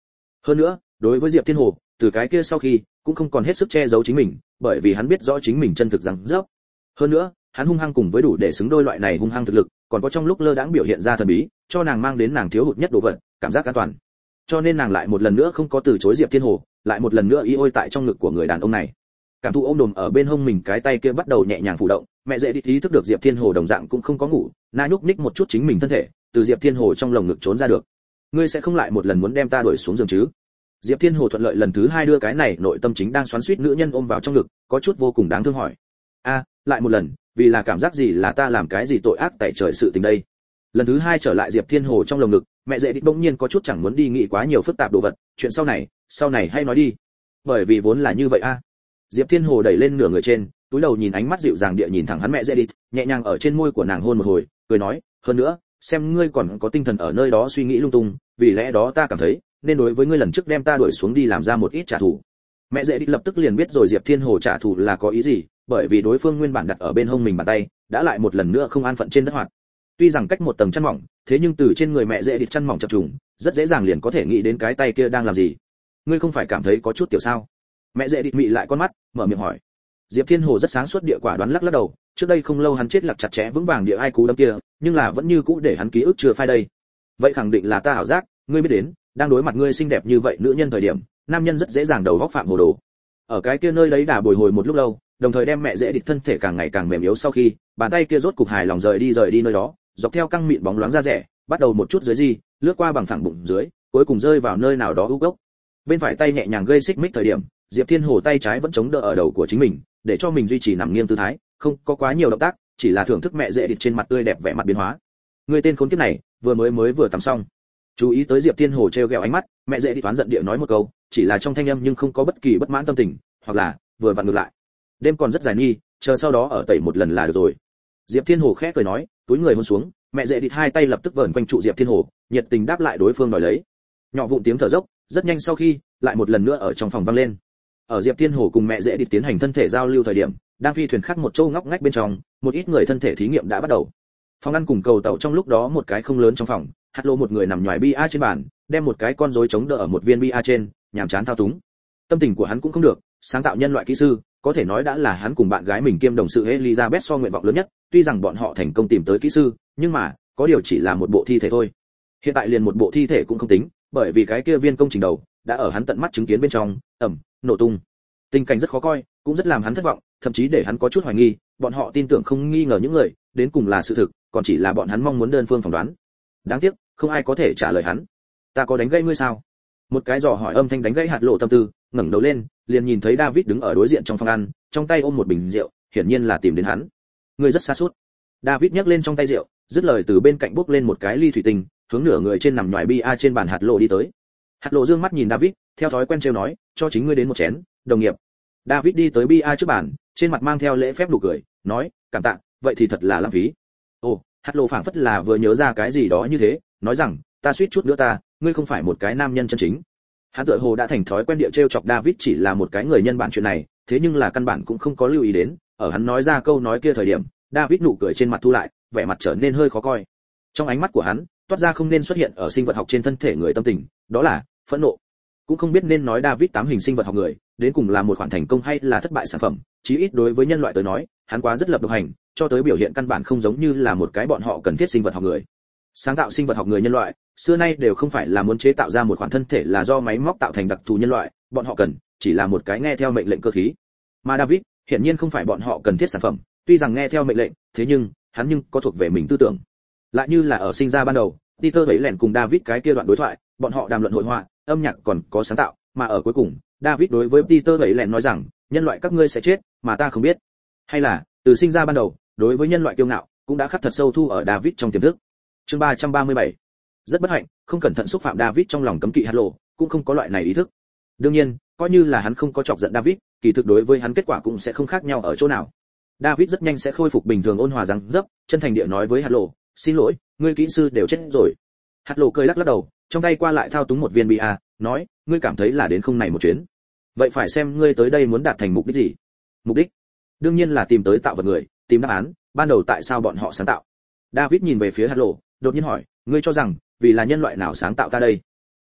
Hơn nữa, đối với Diệp Thiên Hồ, từ cái kia sau khi cũng không còn hết sức che giấu chính mình, bởi vì hắn biết rõ chính mình chân thực rằng dốc. Hơn nữa, hắn hung hăng cùng với đủ để xứng đôi loại này hung hăng thực lực, còn có trong lúc lơ đãng biểu hiện ra thần bí, cho nàng mang đến nàng thiếu hụt nhất đồ vật, cảm giác an toàn. Cho nên nàng lại một lần nữa không có từ chối Diệp Thiên Hồ, lại một lần nữa y ôi tại trong ngực của người đàn ông này. Cảm thụ ôm đồm ở bên hông mình cái tay kia bắt đầu nhẹ nhàng phủ động, mẹ dễ đi ý thức được Diệp Thiên Hồ đồng dạng cũng không có ngủ, na nhúc nhích một chút chính mình thân thể, từ Diệp Thiên Hồ trong lồng ngực trốn ra được. Ngươi sẽ không lại một lần muốn đem ta đuổi xuống giường chứ? Diệp Thiên Hồ thuận lợi lần thứ hai đưa cái này nội tâm chính đang xoắn xuýt nữ nhân ôm vào trong ngực, có chút vô cùng đáng thương hỏi. A, lại một lần, vì là cảm giác gì là ta làm cái gì tội ác tẩy trời sự tình đây? Lần thứ hai trở lại Diệp Thiên Hồ trong lồng ngực, mẹ dễ đi bỗng nhiên có chút chẳng muốn đi nghĩ quá nhiều phức tạp đồ vật, chuyện sau này, sau này hay nói đi. Bởi vì vốn là như vậy a. Diệp Thiên Hồ đẩy lên nửa người trên, túi đầu nhìn ánh mắt dịu dàng địa nhìn thẳng hắn mẹ dễ đi, nhẹ nhàng ở trên môi của nàng hôn một hồi, cười nói, hơn nữa, xem ngươi còn có tinh thần ở nơi đó suy nghĩ lung tung, vì lẽ đó ta cảm thấy, nên đối với ngươi lần trước đem ta đuổi xuống đi làm ra một ít trả thù. Mẹ dễ đi lập tức liền biết rồi Diệp Thiên Hồ trả thù là có ý gì, bởi vì đối phương nguyên bản đặt ở bên hông mình bàn tay, đã lại một lần nữa không an phận trên đất hoạt. Tuy rằng cách một tầng chăn mỏng, thế nhưng từ trên người mẹ dễ đi chăn mỏng chập trùng, rất dễ dàng liền có thể nghĩ đến cái tay kia đang làm gì. Ngươi không phải cảm thấy có chút tiểu sao? Mẹ dễ đi mị lại con mắt, mở miệng hỏi. Diệp Thiên Hồ rất sáng suốt địa quả đoán lắc lắc đầu, trước đây không lâu hắn chết lặc chặt chẽ vững vàng địa ai cú đấm kia, nhưng là vẫn như cũ để hắn ký ức chưa phai đây. Vậy khẳng định là ta ảo giác, ngươi biết đến, đang đối mặt ngươi xinh đẹp như vậy nữ nhân thời điểm, nam nhân rất dễ dàng đầu góc phạm hồ đồ. Ở cái kia nơi đấy đà bồi hồi một lúc lâu, đồng thời đem mẹ dễ địch thân thể càng ngày càng mềm yếu sau khi, bàn tay kia rốt cục hài lòng rời đi rời đi nơi đó, dọc theo căng mịn bóng loáng da rẻ, bắt đầu một chút dưới gì, lướt qua bằng phẳng bụng dưới, cuối cùng rơi vào nơi nào đó u gốc. Bên phải tay nhẹ nhàng gây xích mích thời điểm, Diệp Thiên Hồ tay trái vẫn chống đỡ ở đầu của chính mình, để cho mình duy trì nằm nghiêng tư thái, không có quá nhiều động tác, chỉ là thưởng thức mẹ dễ địch trên mặt tươi đẹp vẻ mặt biến hóa. Người tên khốn kiếp này, vừa mới mới vừa tắm xong. Chú ý tới Diệp Thiên Hồ treo gẹo ánh mắt, mẹ dễ địch toán giận địa nói một câu, chỉ là trong thanh âm nhưng không có bất kỳ bất mãn tâm tình, hoặc là vừa vặn ngược lại. Đêm còn rất dài nghi, chờ sau đó ở tẩy một lần là được rồi. Diệp Thiên Hồ khẽ cười nói, túi người hôn xuống, mẹ dễ địch hai tay lập tức vờn quanh trụ Diệp Thiên Hồ, nhiệt tình đáp lại đối phương đòi lấy. Nhỏ vụn tiếng thở dốc, rất nhanh sau khi, lại một lần nữa ở trong phòng vang lên. Ở Diệp Thiên Hồ cùng mẹ dễ địch tiến hành thân thể giao lưu thời điểm, đang phi thuyền khác một châu ngóc ngách bên trong, một ít người thân thể thí nghiệm đã bắt đầu. Phòng ăn cùng cầu tàu trong lúc đó một cái không lớn trong phòng, hạt lô một người nằm nhòi bia trên bàn, đem một cái con rối chống đỡ ở một viên bia trên, nhàm chán thao túng. Tâm tình của hắn cũng không được, sáng tạo nhân loại kỹ sư, có thể nói đã là hắn cùng bạn gái mình kiêm đồng sự Elizabeth so nguyện vọng lớn nhất, tuy rằng bọn họ thành công tìm tới kỹ sư, nhưng mà, có điều chỉ là một bộ thi thể thôi. Hiện tại liền một bộ thi thể cũng không tính, bởi vì cái kia viên công trình đầu đã ở hắn tận mắt chứng kiến bên trong, ầm, nổ tung. Tình cảnh rất khó coi, cũng rất làm hắn thất vọng, thậm chí để hắn có chút hoài nghi, bọn họ tin tưởng không nghi ngờ những người, đến cùng là sự thực, còn chỉ là bọn hắn mong muốn đơn phương phỏng đoán. Đáng tiếc, không ai có thể trả lời hắn. Ta có đánh gãy ngươi sao? Một cái dò hỏi âm thanh đánh gãy hạt lộ tâm tư, ngẩng đầu lên, liền nhìn thấy David đứng ở đối diện trong phòng ăn, trong tay ôm một bình rượu, hiển nhiên là tìm đến hắn. Ngươi rất xa sút. David nhấc lên trong tay rượu, dứt lời từ bên cạnh bốc lên một cái ly thủy tinh, hướng nửa người trên nằm nhòi bia trên bàn hạt lộ đi tới. Hạt lộ dương mắt nhìn David, theo thói quen trêu nói, cho chính ngươi đến một chén, đồng nghiệp. David đi tới bia trước bàn, trên mặt mang theo lễ phép nụ cười, nói, cảm tạ, vậy thì thật là lãng phí. Ồ, hạt lộ phảng phất là vừa nhớ ra cái gì đó như thế, nói rằng, ta suýt chút nữa ta, ngươi không phải một cái nam nhân chân chính. Hắn tựa hồ đã thành thói quen địa trêu chọc David chỉ là một cái người nhân bản chuyện này, thế nhưng là căn bản cũng không có lưu ý đến, ở hắn nói ra câu nói kia thời điểm, David nụ cười trên mặt thu lại, vẻ mặt trở nên hơi khó coi. Trong ánh mắt của hắn, toát ra không nên xuất hiện ở sinh vật học trên thân thể người tâm tình, đó là phẫn nộ. Cũng không biết nên nói David tám hình sinh vật học người, đến cùng là một khoản thành công hay là thất bại sản phẩm, chí ít đối với nhân loại tới nói, hắn quá rất lập độc hành, cho tới biểu hiện căn bản không giống như là một cái bọn họ cần thiết sinh vật học người. Sáng tạo sinh vật học người nhân loại, xưa nay đều không phải là muốn chế tạo ra một khoản thân thể là do máy móc tạo thành đặc thù nhân loại, bọn họ cần chỉ là một cái nghe theo mệnh lệnh cơ khí. Mà David, hiển nhiên không phải bọn họ cần thiết sản phẩm, tuy rằng nghe theo mệnh lệnh, thế nhưng hắn nhưng có thuộc về mình tư tưởng. Lại như là ở sinh ra ban đầu, Peter ấy lẻn cùng David cái kia đoạn đối thoại, bọn họ đàm luận hội họa, âm nhạc còn có sáng tạo, mà ở cuối cùng, David đối với Peter ấy lẻn nói rằng, nhân loại các ngươi sẽ chết, mà ta không biết. Hay là, từ sinh ra ban đầu, đối với nhân loại kiêu ngạo, cũng đã khắc thật sâu thu ở David trong tiềm thức. Chương ba trăm ba mươi bảy. Rất bất hạnh, không cẩn thận xúc phạm David trong lòng cấm kỵ hạt lộ, cũng không có loại này ý thức. Đương nhiên, coi như là hắn không có chọc giận David, kỳ thực đối với hắn kết quả cũng sẽ không khác nhau ở chỗ nào. David rất nhanh sẽ khôi phục bình thường ôn hòa dáng dấp, chân thành địa nói với hạt lộ, xin lỗi, ngươi kỹ sư đều chết rồi. Hạt lộ cười lắc lắc đầu, trong tay qua lại thao túng một viên bia, nói, ngươi cảm thấy là đến không này một chuyến. Vậy phải xem ngươi tới đây muốn đạt thành mục đích gì. Mục đích, đương nhiên là tìm tới tạo vật người, tìm đáp án, ban đầu tại sao bọn họ sáng tạo. David nhìn về phía hạt lộ, đột nhiên hỏi, ngươi cho rằng vì là nhân loại nào sáng tạo ta đây?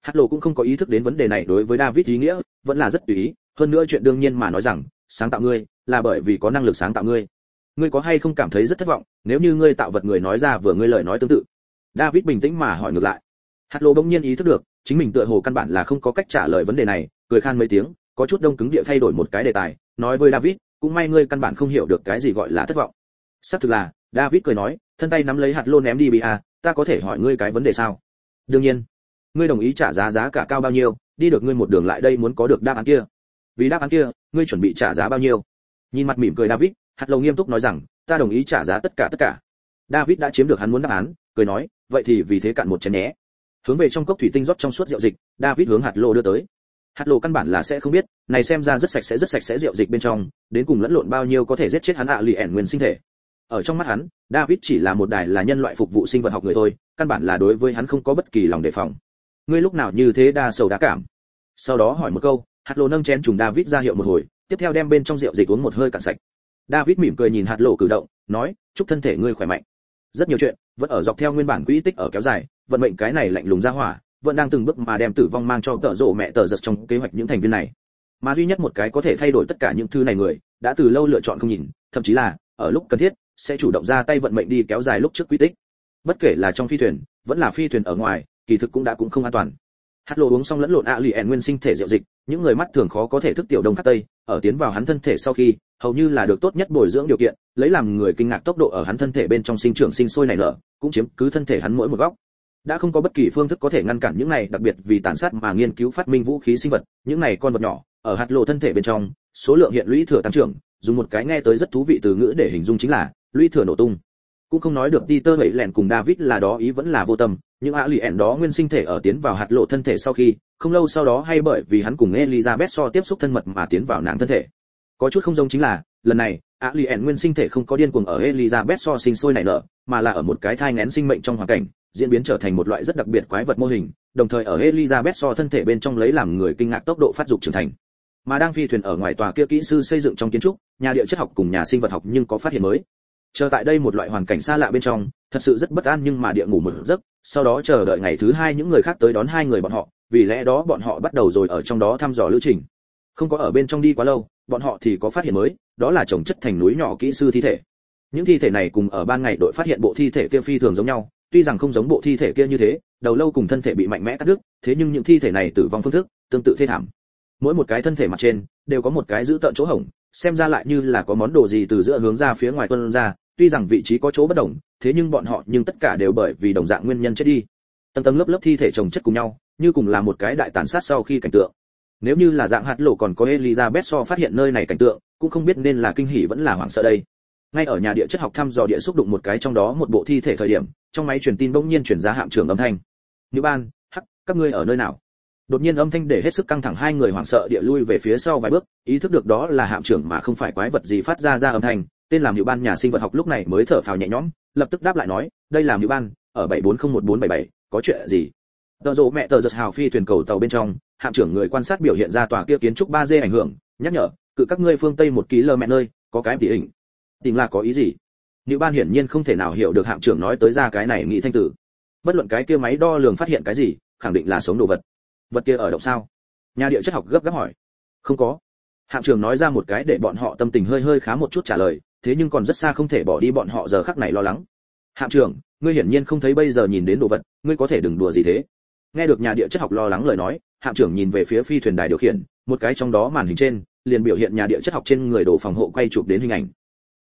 Hạt Lộ cũng không có ý thức đến vấn đề này đối với David ý nghĩa, vẫn là rất tùy ý, hơn nữa chuyện đương nhiên mà nói rằng, sáng tạo ngươi, là bởi vì có năng lực sáng tạo ngươi. Ngươi có hay không cảm thấy rất thất vọng, nếu như ngươi tạo vật người nói ra vừa ngươi lời nói tương tự? David bình tĩnh mà hỏi ngược lại. Hạt Lộ bỗng nhiên ý thức được, chính mình tựa hồ căn bản là không có cách trả lời vấn đề này, cười khan mấy tiếng, có chút đông cứng địa thay đổi một cái đề tài, nói với David, cũng may ngươi căn bản không hiểu được cái gì gọi là thất vọng. Xác thực là, David cười nói, thân tay nắm lấy hạt lô ném đi bị à, ta có thể hỏi ngươi cái vấn đề sao? Đương nhiên. Ngươi đồng ý trả giá giá cả cao bao nhiêu, đi được ngươi một đường lại đây muốn có được đáp án kia. Vì đáp án kia, ngươi chuẩn bị trả giá bao nhiêu? Nhìn mặt mỉm cười David, hạt lô nghiêm túc nói rằng, ta đồng ý trả giá tất cả tất cả. David đã chiếm được hắn muốn đáp án, cười nói, vậy thì vì thế cạn một chén nhé. Hướng về trong cốc thủy tinh rót trong suốt rượu dịch, David hướng hạt lô đưa tới. Hạt Lộ căn bản là sẽ không biết, này xem ra rất sạch sẽ rất sạch sẽ rượu dịch bên trong, đến cùng lẫn lộn bao nhiêu có thể giết chết hắn ạ lì ẻn nguyên sinh thể. Ở trong mắt hắn, David chỉ là một đài là nhân loại phục vụ sinh vật học người thôi, căn bản là đối với hắn không có bất kỳ lòng đề phòng. Ngươi lúc nào như thế đa sầu đa cảm? Sau đó hỏi một câu, Hạt Lộ nâng chén trùng David ra hiệu một hồi, tiếp theo đem bên trong rượu dịch uống một hơi cạn sạch. David mỉm cười nhìn Hạt Lộ cử động, nói, chúc thân thể ngươi khỏe mạnh. Rất nhiều chuyện vẫn ở dọc theo nguyên bản quỹ tích ở kéo dài, vận mệnh cái này lạnh lùng ra hỏa, vẫn đang từng bước mà đem tử vong mang cho tợ rộ mẹ tờ giật trong kế hoạch những thành viên này. Mà duy nhất một cái có thể thay đổi tất cả những thứ này người, đã từ lâu lựa chọn không nhìn, thậm chí là ở lúc cần thiết sẽ chủ động ra tay vận mệnh đi kéo dài lúc trước quy tích. Bất kể là trong phi thuyền, vẫn là phi thuyền ở ngoài, kỳ thực cũng đã cũng không an toàn. Hạt Lộ uống xong lẫn lộn ạ lì ẻn nguyên sinh thể rượu dịch, những người mắt thường khó có thể thức tiểu đông khắc tây, ở tiến vào hắn thân thể sau khi, hầu như là được tốt nhất bồi dưỡng điều kiện, lấy làm người kinh ngạc tốc độ ở hắn thân thể bên trong sinh trưởng sinh sôi nảy nở, cũng chiếm cứ thân thể hắn mỗi một góc. Đã không có bất kỳ phương thức có thể ngăn cản những này đặc biệt vì tàn sát mà nghiên cứu phát minh vũ khí sinh vật, những này con vật nhỏ ở hạt lộ thân thể bên trong, số lượng hiện lũy thừa tăng trưởng, dùng một cái nghe tới rất thú vị từ ngữ để hình dung chính là lũy thừa nổ tung. Cũng không nói được Peter vậy lẹn cùng David là đó ý vẫn là vô tâm, những ạ lì ẻn đó nguyên sinh thể ở tiến vào hạt lộ thân thể sau khi, không lâu sau đó hay bởi vì hắn cùng Elizabeth so tiếp xúc thân mật mà tiến vào nàng thân thể. Có chút không giống chính là, lần này, ạ lì ẻn nguyên sinh thể không có điên cuồng ở Elizabeth so sinh sôi nảy nở, mà là ở một cái thai nghén sinh mệnh trong hoàn cảnh, diễn biến trở thành một loại rất đặc biệt quái vật mô hình, đồng thời ở Elizabeth so thân thể bên trong lấy làm người kinh ngạc tốc độ phát dục trưởng thành. Mà đang phi thuyền ở ngoài tòa kia kỹ sư xây dựng trong kiến trúc, nhà địa chất học cùng nhà sinh vật học nhưng có phát hiện mới. Chờ tại đây một loại hoàn cảnh xa lạ bên trong, thật sự rất bất an nhưng mà địa ngủ một giấc, sau đó chờ đợi ngày thứ hai những người khác tới đón hai người bọn họ, vì lẽ đó bọn họ bắt đầu rồi ở trong đó thăm dò lữ trình. Không có ở bên trong đi quá lâu, bọn họ thì có phát hiện mới, đó là chồng chất thành núi nhỏ kỹ sư thi thể. Những thi thể này cùng ở ban ngày đội phát hiện bộ thi thể kia phi thường giống nhau, tuy rằng không giống bộ thi thể kia như thế, đầu lâu cùng thân thể bị mạnh mẽ cắt đứt, thế nhưng những thi thể này tử vong phương thức tương tự thê thảm. Mỗi một cái thân thể mặt trên đều có một cái giữ tợn chỗ hổng, xem ra lại như là có món đồ gì từ giữa hướng ra phía ngoài tuôn ra, tuy rằng vị trí có chỗ bất đồng, thế nhưng bọn họ nhưng tất cả đều bởi vì đồng dạng nguyên nhân chết đi. Tầng tầng lớp lớp thi thể chồng chất cùng nhau, như cùng là một cái đại tàn sát sau khi cảnh tượng. Nếu như là dạng hạt lộ còn có Elizabeth so phát hiện nơi này cảnh tượng, cũng không biết nên là kinh hỉ vẫn là hoảng sợ đây. Ngay ở nhà địa chất học thăm dò địa xúc đụng một cái trong đó một bộ thi thể thời điểm, trong máy truyền tin bỗng nhiên truyền ra hạm trưởng âm thanh. "Nữ ban, hắc, các ngươi ở nơi nào?" Đột nhiên âm thanh để hết sức căng thẳng hai người hoảng sợ địa lui về phía sau vài bước, ý thức được đó là hạm trưởng mà không phải quái vật gì phát ra ra âm thanh, tên làm Nữ ban nhà sinh vật học lúc này mới thở phào nhẹ nhõm, lập tức đáp lại nói, "Đây là Nữ ban, ở bảy bốn không một bốn bảy bảy, có chuyện gì?" Tờ rồ mẹ tờ giật hào phi thuyền cầu tàu bên trong, hạm trưởng người quan sát biểu hiện ra tòa kia kiến trúc ba D ảnh hưởng, nhắc nhở, "Cự các ngươi phương tây một km nơi, có cái tỉ hình." Tình là có ý gì? Nữ ban hiển nhiên không thể nào hiểu được hạm trưởng nói tới ra cái này nghĩ thanh tử. Bất luận cái kia máy đo lường phát hiện cái gì, khẳng định là sống đồ vật. Vật kia ở động sao? Nhà địa chất học gấp gáp hỏi. Không có. Hạm trưởng nói ra một cái để bọn họ tâm tình hơi hơi khá một chút trả lời, thế nhưng còn rất xa không thể bỏ đi bọn họ giờ khắc này lo lắng. Hạm trưởng, ngươi hiển nhiên không thấy bây giờ nhìn đến đồ vật, ngươi có thể đừng đùa gì thế? Nghe được nhà địa chất học lo lắng lời nói, hạm trưởng nhìn về phía phi thuyền đài điều khiển, một cái trong đó màn hình trên liền biểu hiện nhà địa chất học trên người đồ phòng hộ quay chụp đến hình ảnh.